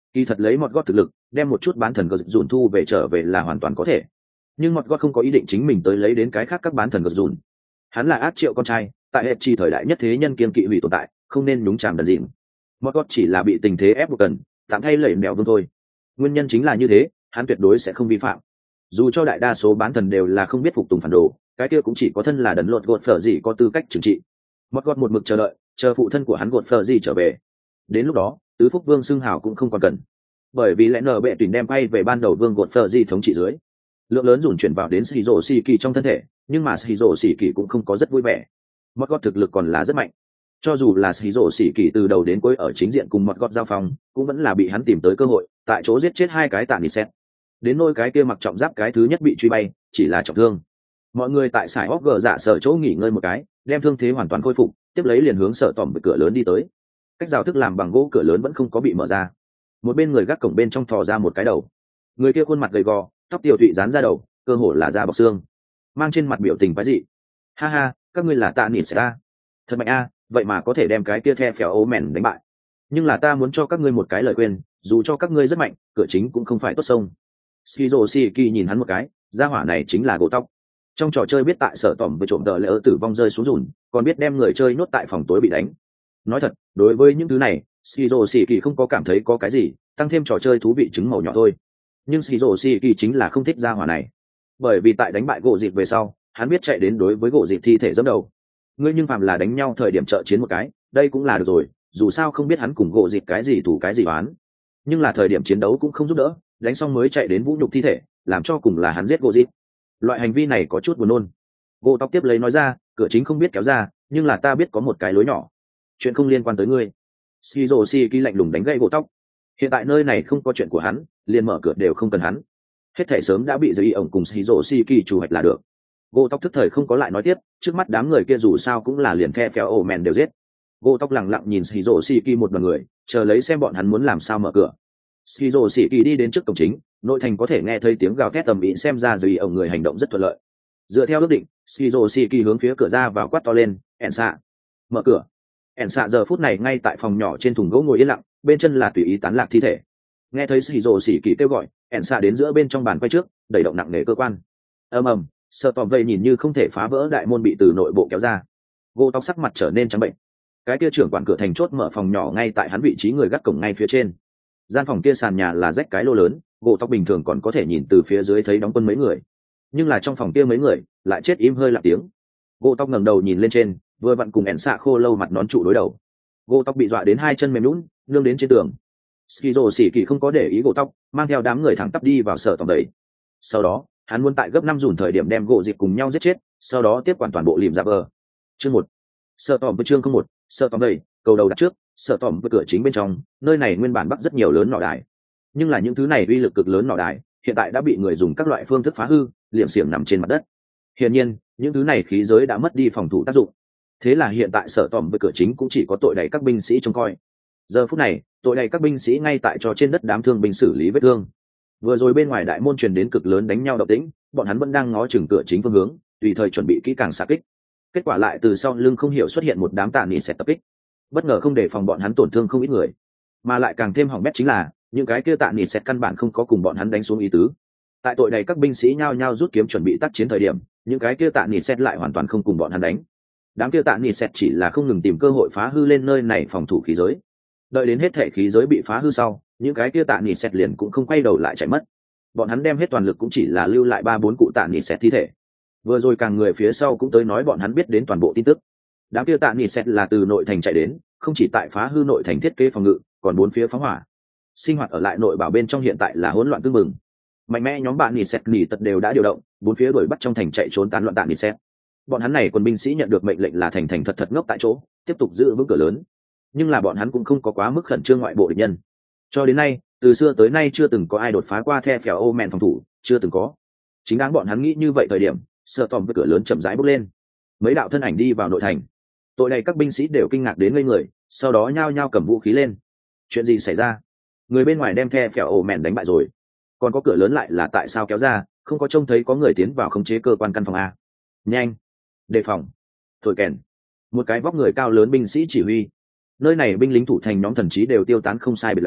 Kỳ thật lấy một gót thực lực đem một chút bán thần gờ dùn thu về trở về là hoàn toàn có thể, nhưng một gót không có ý định chính mình tới lấy đến cái khác các bán thần gờ dùn. Hắn là ác triệu con trai, tại hệ chi thời đại nhất thế nhân kiên kỵ hủy tồn tại, không nên nhúng chàm đần dịm. Một gót chỉ là bị tình thế ép buộc cần tạm thay lẩy mèo vương thôi. Nguyên nhân chính là như thế, hắn tuyệt đối sẽ không vi phạm. Dù cho đại đa số bán thần đều là không biết phục tùng phản đồ, cái kia cũng chỉ có thân là đần lột gột phở gì có tư cách trừng trị. Một gót một mực chờ đợi, chờ phụ thân của hắn gột phở gì trở về. Đến lúc đó tứ phúc vương xưng hào cũng không còn cần, bởi vì lẽ nở bệ tuyển đem bay về ban đầu vương gột phở gì thống trị dưới. Lượng lớn dùn chuyển vào đến Shizuo Shiki trong thân thể, nhưng mà Shizuo Shiki cũng không có rất vui vẻ. Một gót thực lực còn là rất mạnh, cho dù là Shizuo Shiki từ đầu đến cuối ở chính diện cùng một gót giao phong, cũng vẫn là bị hắn tìm tới cơ hội, tại chỗ giết chết hai cái tạ nịt xét. Đến nôi cái kia mặc trọng giáp cái thứ nhất bị truy bay, chỉ là trọng thương. Mọi người tại sải óc gờ dạ sở chỗ nghỉ ngơi một cái, đem thương thế hoàn toàn khôi phục, tiếp lấy liền hướng sở tỏm với cửa lớn đi tới. Cách rào thức làm bằng gỗ cửa lớn vẫn không có bị mở ra. Một bên người gác cổng bên trong thò ra một cái đầu. Người kia khuôn mặt gầy gò, tóc tiêu tụy dán ra đầu, cơ hồ là da bọc xương, mang trên mặt biểu tình quái dị. Ha ha, các ngươi là tạ nịt sẽ ta, thật mạnh a, vậy mà có thể đem cái kia the phèo ố mèn đánh bại. Nhưng là ta muốn cho các ngươi một cái lời khuyên, dù cho các ngươi rất mạnh, cửa chính cũng không phải tốt sông. Shizuo Shiki nhìn hắn một cái, gia hỏa này chính là gỗ tóc. Trong trò chơi biết tại sở tỏm với trộm tờ lỡ tử vong rơi xuống rùn, còn biết đem người chơi nhốt tại phòng tối bị đánh. Nói thật, đối với những thứ này, Shizuo Shiki không có cảm thấy có cái gì, tăng thêm trò chơi thú vị trứng màu nhỏ thôi. Nhưng Shizuo Shiki chính là không thích gia hỏa này, bởi vì tại đánh bại gỗ dịp về sau, hắn biết chạy đến đối với gỗ dịp thi thể dẫm đầu. Ngươi nhưng phàm là đánh nhau thời điểm trợ chiến một cái, đây cũng là được rồi, dù sao không biết hắn cùng gỗ dịp cái gì thủ cái gì đoán. Nhưng là thời điểm chiến đấu cũng không giúp đỡ, đánh xong mới chạy đến vũ nhục thi thể, làm cho cùng là hắn giết gỗ dịp. Loại hành vi này có chút buồn nôn. Gỗ tóc tiếp lấy nói ra, cửa chính không biết kéo ra, nhưng là ta biết có một cái lối nhỏ. Chuyện không liên quan tới ngươi. Shizuo Shiki lạnh lùng đánh gãy gỗ tóc. Hiện tại nơi này không có chuyện của hắn, liền mở cửa đều không cần hắn. Hết thể sớm đã bị giới ổng cùng Shizuo Shiki chủ hoạch là được. Gỗ tóc thức thời không có lại nói tiếp, trước mắt đám người kia dù sao cũng là liền the phèo ổ mèn đều giết. Gỗ tóc lặng lặng nhìn Shizuo Shiki một đoàn người, chờ lấy xem bọn hắn muốn làm sao mở cửa. Shizuo Shiki đi đến trước cổng chính, nội thành có thể nghe thấy tiếng gào thét tầm ĩ, xem ra giới ổng người hành động rất thuận lợi. Dựa theo ước định, Shizuo Shiki hướng phía cửa ra vào quát to lên, "Ẻn xạ, mở cửa!" Ẻn xạ giờ phút này ngay tại phòng nhỏ trên thùng gỗ ngồi yên lặng, bên chân là tùy ý tán lạc thi thể. Nghe thấy Shizuo Shiki kêu gọi, Ẻn xạ đến giữa bên trong bàn quay trước, đẩy động nặng nề cơ quan. Ầm ầm, sợ tòm vây nhìn như không thể phá vỡ đại môn bị từ nội bộ kéo ra. Gỗ tóc sắc mặt trở nên trắng bệnh. Cái kia trưởng quản cửa thành chốt mở phòng nhỏ ngay tại hắn vị trí người gác cổng ngay phía trên. Gian phòng kia sàn nhà là rách cái lô lớn, gỗ tóc bình thường còn có thể nhìn từ phía dưới thấy đóng quân mấy người, nhưng là trong phòng kia mấy người lại chết im hơi lặng tiếng. Gỗ tóc ngẩng đầu nhìn lên trên, vừa vặn cùng ẻn xạ khô lâu mặt nón trụ đối đầu. Gỗ tóc bị dọa đến hai chân mềm nhũn, nương đến trên tường. Skizo xỉ kỳ không có để ý gỗ tóc, mang theo đám người thẳng tắp đi vào sở tổng đấy. Sau đó hắn muốn tại gấp năm dùn thời điểm đem gỗ dịp cùng nhau giết chết, sau đó tiếp quản toàn bộ lìm ra bờ. Chương một, sở tổng với chương không một, sở tổng đầy, cầu đầu đặt trước, sở tổng với cửa chính bên trong, nơi này nguyên bản bắt rất nhiều lớn nỏ đài, nhưng là những thứ này uy lực cực lớn nỏ đài, hiện tại đã bị người dùng các loại phương thức phá hư, liệm xiềng nằm trên mặt đất. Hiển nhiên, những thứ này khí giới đã mất đi phòng thủ tác dụng. Thế là hiện tại sở tòm với cửa chính cũng chỉ có tội đẩy các binh sĩ trông coi. Giờ phút này, tội đẩy các binh sĩ ngay tại cho trên đất đám thương binh xử lý vết thương. Vừa rồi bên ngoài đại môn truyền đến cực lớn đánh nhau động tĩnh, bọn hắn vẫn đang ngó chừng cửa chính phương hướng, tùy thời chuẩn bị kỹ càng xạ kích. Kết quả lại từ sau lưng không hiểu xuất hiện một đám tạ nỉ sẽ tập kích, bất ngờ không đề phòng bọn hắn tổn thương không ít người, mà lại càng thêm hỏng bét chính là những cái kia tạ nỉ sẽ căn bản không có cùng bọn hắn đánh xuống ý tứ. Tại tội này các binh sĩ nhao nhao rút kiếm chuẩn bị tác chiến thời điểm, những cái kia tạ nỉ sẽ lại hoàn toàn không cùng bọn hắn đánh. Đám kia tạ nỉ sẽ chỉ là không ngừng tìm cơ hội phá hư lên nơi này phòng thủ khí giới. Đợi đến hết thể khí giới bị phá hư sau, những cái kia tạ nỉ sẽ liền cũng không quay đầu lại chạy mất. Bọn hắn đem hết toàn lực cũng chỉ là lưu lại ba bốn cụ tạ nỉ sẽ thi thể. Vừa rồi càng người phía sau cũng tới nói bọn hắn biết đến toàn bộ tin tức. Đám kia tạ nỉ sẽ là từ nội thành chạy đến, không chỉ tại phá hư nội thành thiết kế phòng ngự, còn bốn phía phóng hỏa. Sinh hoạt ở lại nội bảo bên trong hiện tại là hỗn loạn tương mừng. Mạnh mẽ nhóm bạn nỉ xét nỉ tật đều đã điều động, bốn phía đuổi bắt trong thành chạy trốn tán loạn tạ nỉ xét. Bọn hắn này quân binh sĩ nhận được mệnh lệnh là thành thành thật thật ngốc tại chỗ, tiếp tục giữ vững cửa lớn. Nhưng là bọn hắn cũng không có quá mức khẩn trương ngoại bộ địch nhân. Cho đến nay, từ xưa tới nay chưa từng có ai đột phá qua the phèo ô mèn phòng thủ, chưa từng có. Chính đáng bọn hắn nghĩ như vậy thời điểm, sợ tòm với cửa lớn chậm rãi bốc lên. Mấy đạo thân ảnh đi vào nội thành. Tội này các binh sĩ đều kinh ngạc đến ngây người, sau đó nhao nhao cầm vũ khí lên. Chuyện gì xảy ra? Người bên ngoài đem the phèo ổ mèn đánh bại rồi, còn có cửa lớn lại là tại sao kéo ra, không có trông thấy có người tiến vào khống chế cơ quan căn phòng a. Nhanh, đề phòng, thổi kèn. Một cái vóc người cao lớn binh sĩ chỉ huy. Nơi này binh lính thủ thành nhóm thần trí đều tiêu tán không sai biệt lắm,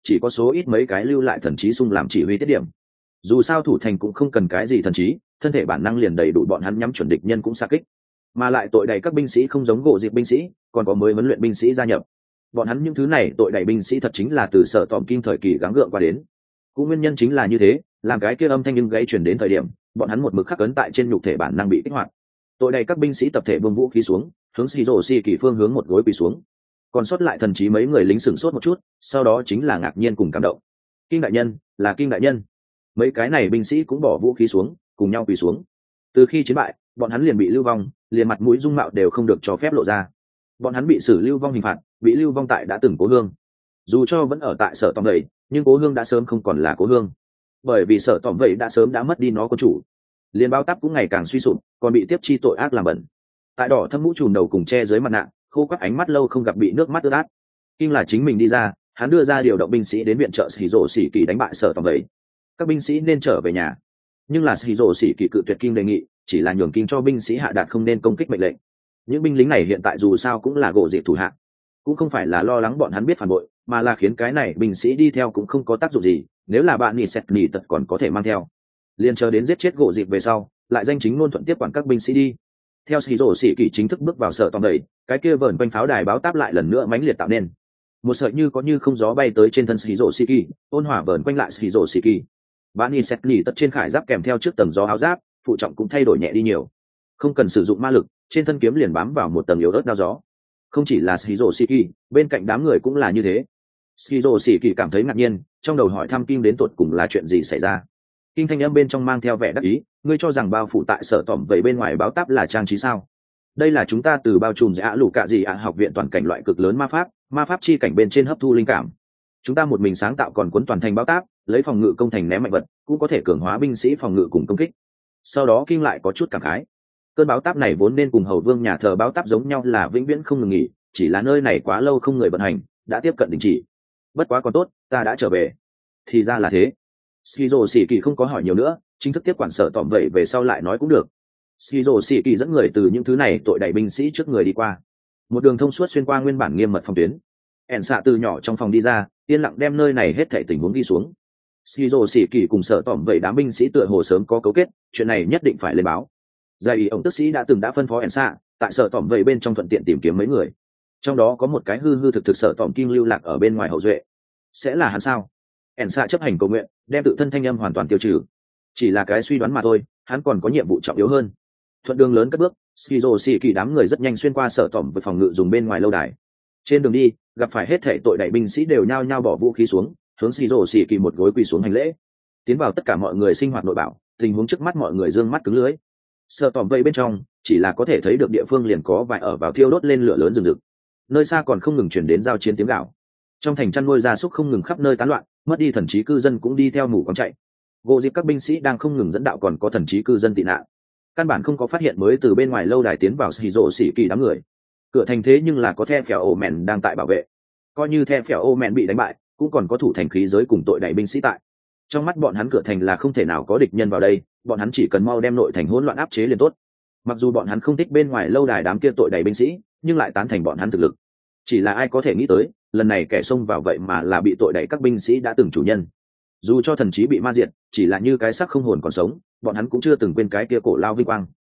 chỉ có số ít mấy cái lưu lại thần trí xung làm chỉ huy tiết điểm. Dù sao thủ thành cũng không cần cái gì thần trí, thân thể bản năng liền đầy đủ bọn hắn nhắm chuẩn địch nhân cũng xa kích. Mà lại tội đầy các binh sĩ không giống gỗ dịp binh sĩ, còn có mới huấn luyện binh sĩ gia nhập. Bọn hắn những thứ này tội đầy binh sĩ thật chính là từ sở tòm kim thời kỳ gắng gượng qua đến. Cũng nguyên nhân chính là như thế, làm cái kia âm thanh nhưng gãy truyền đến thời điểm, bọn hắn một mực khắc ấn tại trên nhục thể bản năng bị kích hoạt. Tội đầy các binh sĩ tập thể buông vũ khí xuống, hướng Shiro Si kỳ phương hướng một gối quỳ xuống. Còn sót lại thần trí mấy người lính sửng sốt một chút, sau đó chính là ngạc nhiên cùng cảm động. Kinh đại nhân, là Kinh đại nhân. Mấy cái này binh sĩ cũng bỏ vũ khí xuống, cùng nhau quỳ xuống. Từ khi chiến bại, bọn hắn liền bị lưu vong, liền mặt mũi dung mạo đều không được cho phép lộ ra. Bọn hắn bị xử lưu vong hình phạt, bị lưu vong tại đã từng cố hương. Dù cho vẫn ở tại sở tòm vậy, nhưng cố hương đã sớm không còn là cố hương, bởi vì sở tòm vậy đã sớm đã mất đi nó có chủ. Liên bao táp cũng ngày càng suy sụp, còn bị tiếp chi tội ác làm bẩn. Tại đỏ thâm mũ trùm đầu cùng che dưới mặt nạ, khô quắt ánh mắt lâu không gặp bị nước mắt ướt át. Kinh là chính mình đi ra, hắn đưa ra điều động binh sĩ đến viện trợ Shiro Sĩ Kỳ đánh bại sở tòm vậy. Các binh sĩ nên trở về nhà, nhưng là Shiro Sĩ Kỳ cự tuyệt Kinh đề nghị, chỉ là nhường Kinh cho binh sĩ hạ đạt không nên công kích mệnh lệnh. Những binh lính này hiện tại dù sao cũng là gỗ dịp thủ hạ, cũng không phải là lo lắng bọn hắn biết phản bội, mà là khiến cái này binh sĩ đi theo cũng không có tác dụng gì. Nếu là bạn nhị sẹt nhị tật còn có thể mang theo, liền chờ đến giết chết gỗ dịp về sau, lại danh chính ngôn thuận tiếp quản các binh sĩ đi. Theo Shiro Sĩ Kỳ chính thức bước vào sở tòm đầy, cái kia vờn quanh pháo đài báo táp lại lần nữa mãnh liệt tạo nên một sợi như có như không gió bay tới trên thân Shiro Sĩ Kỳ, ôn hòa vờn quanh lại Shiro Sĩ Kỳ. Bạn nhị sẹt nhị tật trên khải giáp kèm theo trước tầng gió áo giáp, phụ trọng cũng thay đổi nhẹ đi nhiều, không cần sử dụng ma lực, trên thân kiếm liền bám vào một tầng yếu ớt đao gió. Không chỉ là Shiro Sĩ Kỳ, bên cạnh đám người cũng là như thế. Shiro Sĩ Kỳ cảm thấy ngạc nhiên, trong đầu hỏi thăm Kinh đến tột cùng là chuyện gì xảy ra. Kinh thanh âm bên trong mang theo vẻ đắc ý, ngươi cho rằng bao phủ tại sở tòm vậy bên ngoài báo táp là trang trí sao? Đây là chúng ta từ bao trùm dạ lũ cạ gì ạ học viện toàn cảnh loại cực lớn ma pháp, ma pháp chi cảnh bên trên hấp thu linh cảm. Chúng ta một mình sáng tạo còn cuốn toàn thành báo táp, lấy phòng ngự công thành ném mạnh vật, cũng có thể cường hóa binh sĩ phòng ngự cùng công kích. Sau đó Kinh lại có chút cảm khái. Cơn báo táp này vốn nên cùng hầu vương nhà thờ báo táp giống nhau là vĩnh viễn không ngừng nghỉ, chỉ là nơi này quá lâu không người vận hành, đã tiếp cận đình chỉ. Bất quá còn tốt, ta đã trở về. Thì ra là thế. Shiro Sĩ Kỳ không có hỏi nhiều nữa, chính thức tiếp quản sở tòm vậy về sau lại nói cũng được. Shiro Sĩ Kỳ dẫn người từ những thứ này tội đẩy binh sĩ trước người đi qua, một đường thông suốt xuyên qua nguyên bản nghiêm mật phòng tuyến. ẻn xạ từ nhỏ trong phòng đi ra, yên lặng đem nơi này hết thảy tình huống ghi xuống. Shiro Sĩ Kỳ cùng sở tòm vậy đám binh sĩ tựa hồ sớm có cấu kết, chuyện này nhất định phải lên báo. Giai ý ông tức sĩ đã từng đã phân phó ẻn xạ tại sở tòm vậy bên trong thuận tiện tìm kiếm mấy người, trong đó có một cái hư hư thực thực sở tòm kim lưu lạc ở bên ngoài hậu duệ. Sẽ là hắn sao? ẻn xạ chấp hành cầu nguyện, đem tự thân thanh âm hoàn toàn tiêu trừ. Chỉ là cái suy đoán mà thôi, hắn còn có nhiệm vụ trọng yếu hơn. Thuận đường lớn cất bước, Shiro Sĩ Kỳ đám người rất nhanh xuyên qua sở tòm với phòng ngự dùng bên ngoài lâu đài. Trên đường đi, gặp phải hết thể tội đại binh sĩ đều nhao nhao bỏ vũ khí xuống, hướng Shiro Sĩ Kỳ một gối quỳ xuống hành lễ. Tiến vào tất cả mọi người sinh hoạt nội bảo, tình huống trước mắt mọi người dương mắt cứng lưới. Sở tòm vây bên trong, chỉ là có thể thấy được địa phương liền có vài ở vào thiêu đốt lên lửa lớn rừng rực. Nơi xa còn không ngừng truyền đến giao chiến tiếng gào. Trong thành chăn nuôi gia súc không ngừng khắp nơi tán loạn, mất đi thần trí cư dân cũng đi theo mù quáng chạy. Gỗ dịp các binh sĩ đang không ngừng dẫn đạo còn có thần trí cư dân tị nạn. Căn bản không có phát hiện mới từ bên ngoài lâu đài tiến vào Shiro Sĩ Kỳ đám người. Cửa thành thế nhưng là có The Phèo Ô Mèn đang tại bảo vệ. Coi như The Phèo Ô Mèn bị đánh bại, cũng còn có thủ thành khí giới cùng tội đại binh sĩ tại. Trong mắt bọn hắn cửa thành là không thể nào có địch nhân vào đây, bọn hắn chỉ cần mau đem nội thành hỗn loạn áp chế liền tốt. Mặc dù bọn hắn không thích bên ngoài lâu đài đám kia tội đại binh sĩ, nhưng lại tán thành bọn hắn thực lực. Chỉ là ai có thể nghĩ tới, lần này kẻ xông vào vậy mà là bị tội đẩy các binh sĩ đã từng chủ nhân. Dù cho thần trí bị ma diệt, chỉ là như cái xác không hồn còn sống, bọn hắn cũng chưa từng quên cái kia cổ lao vinh quang.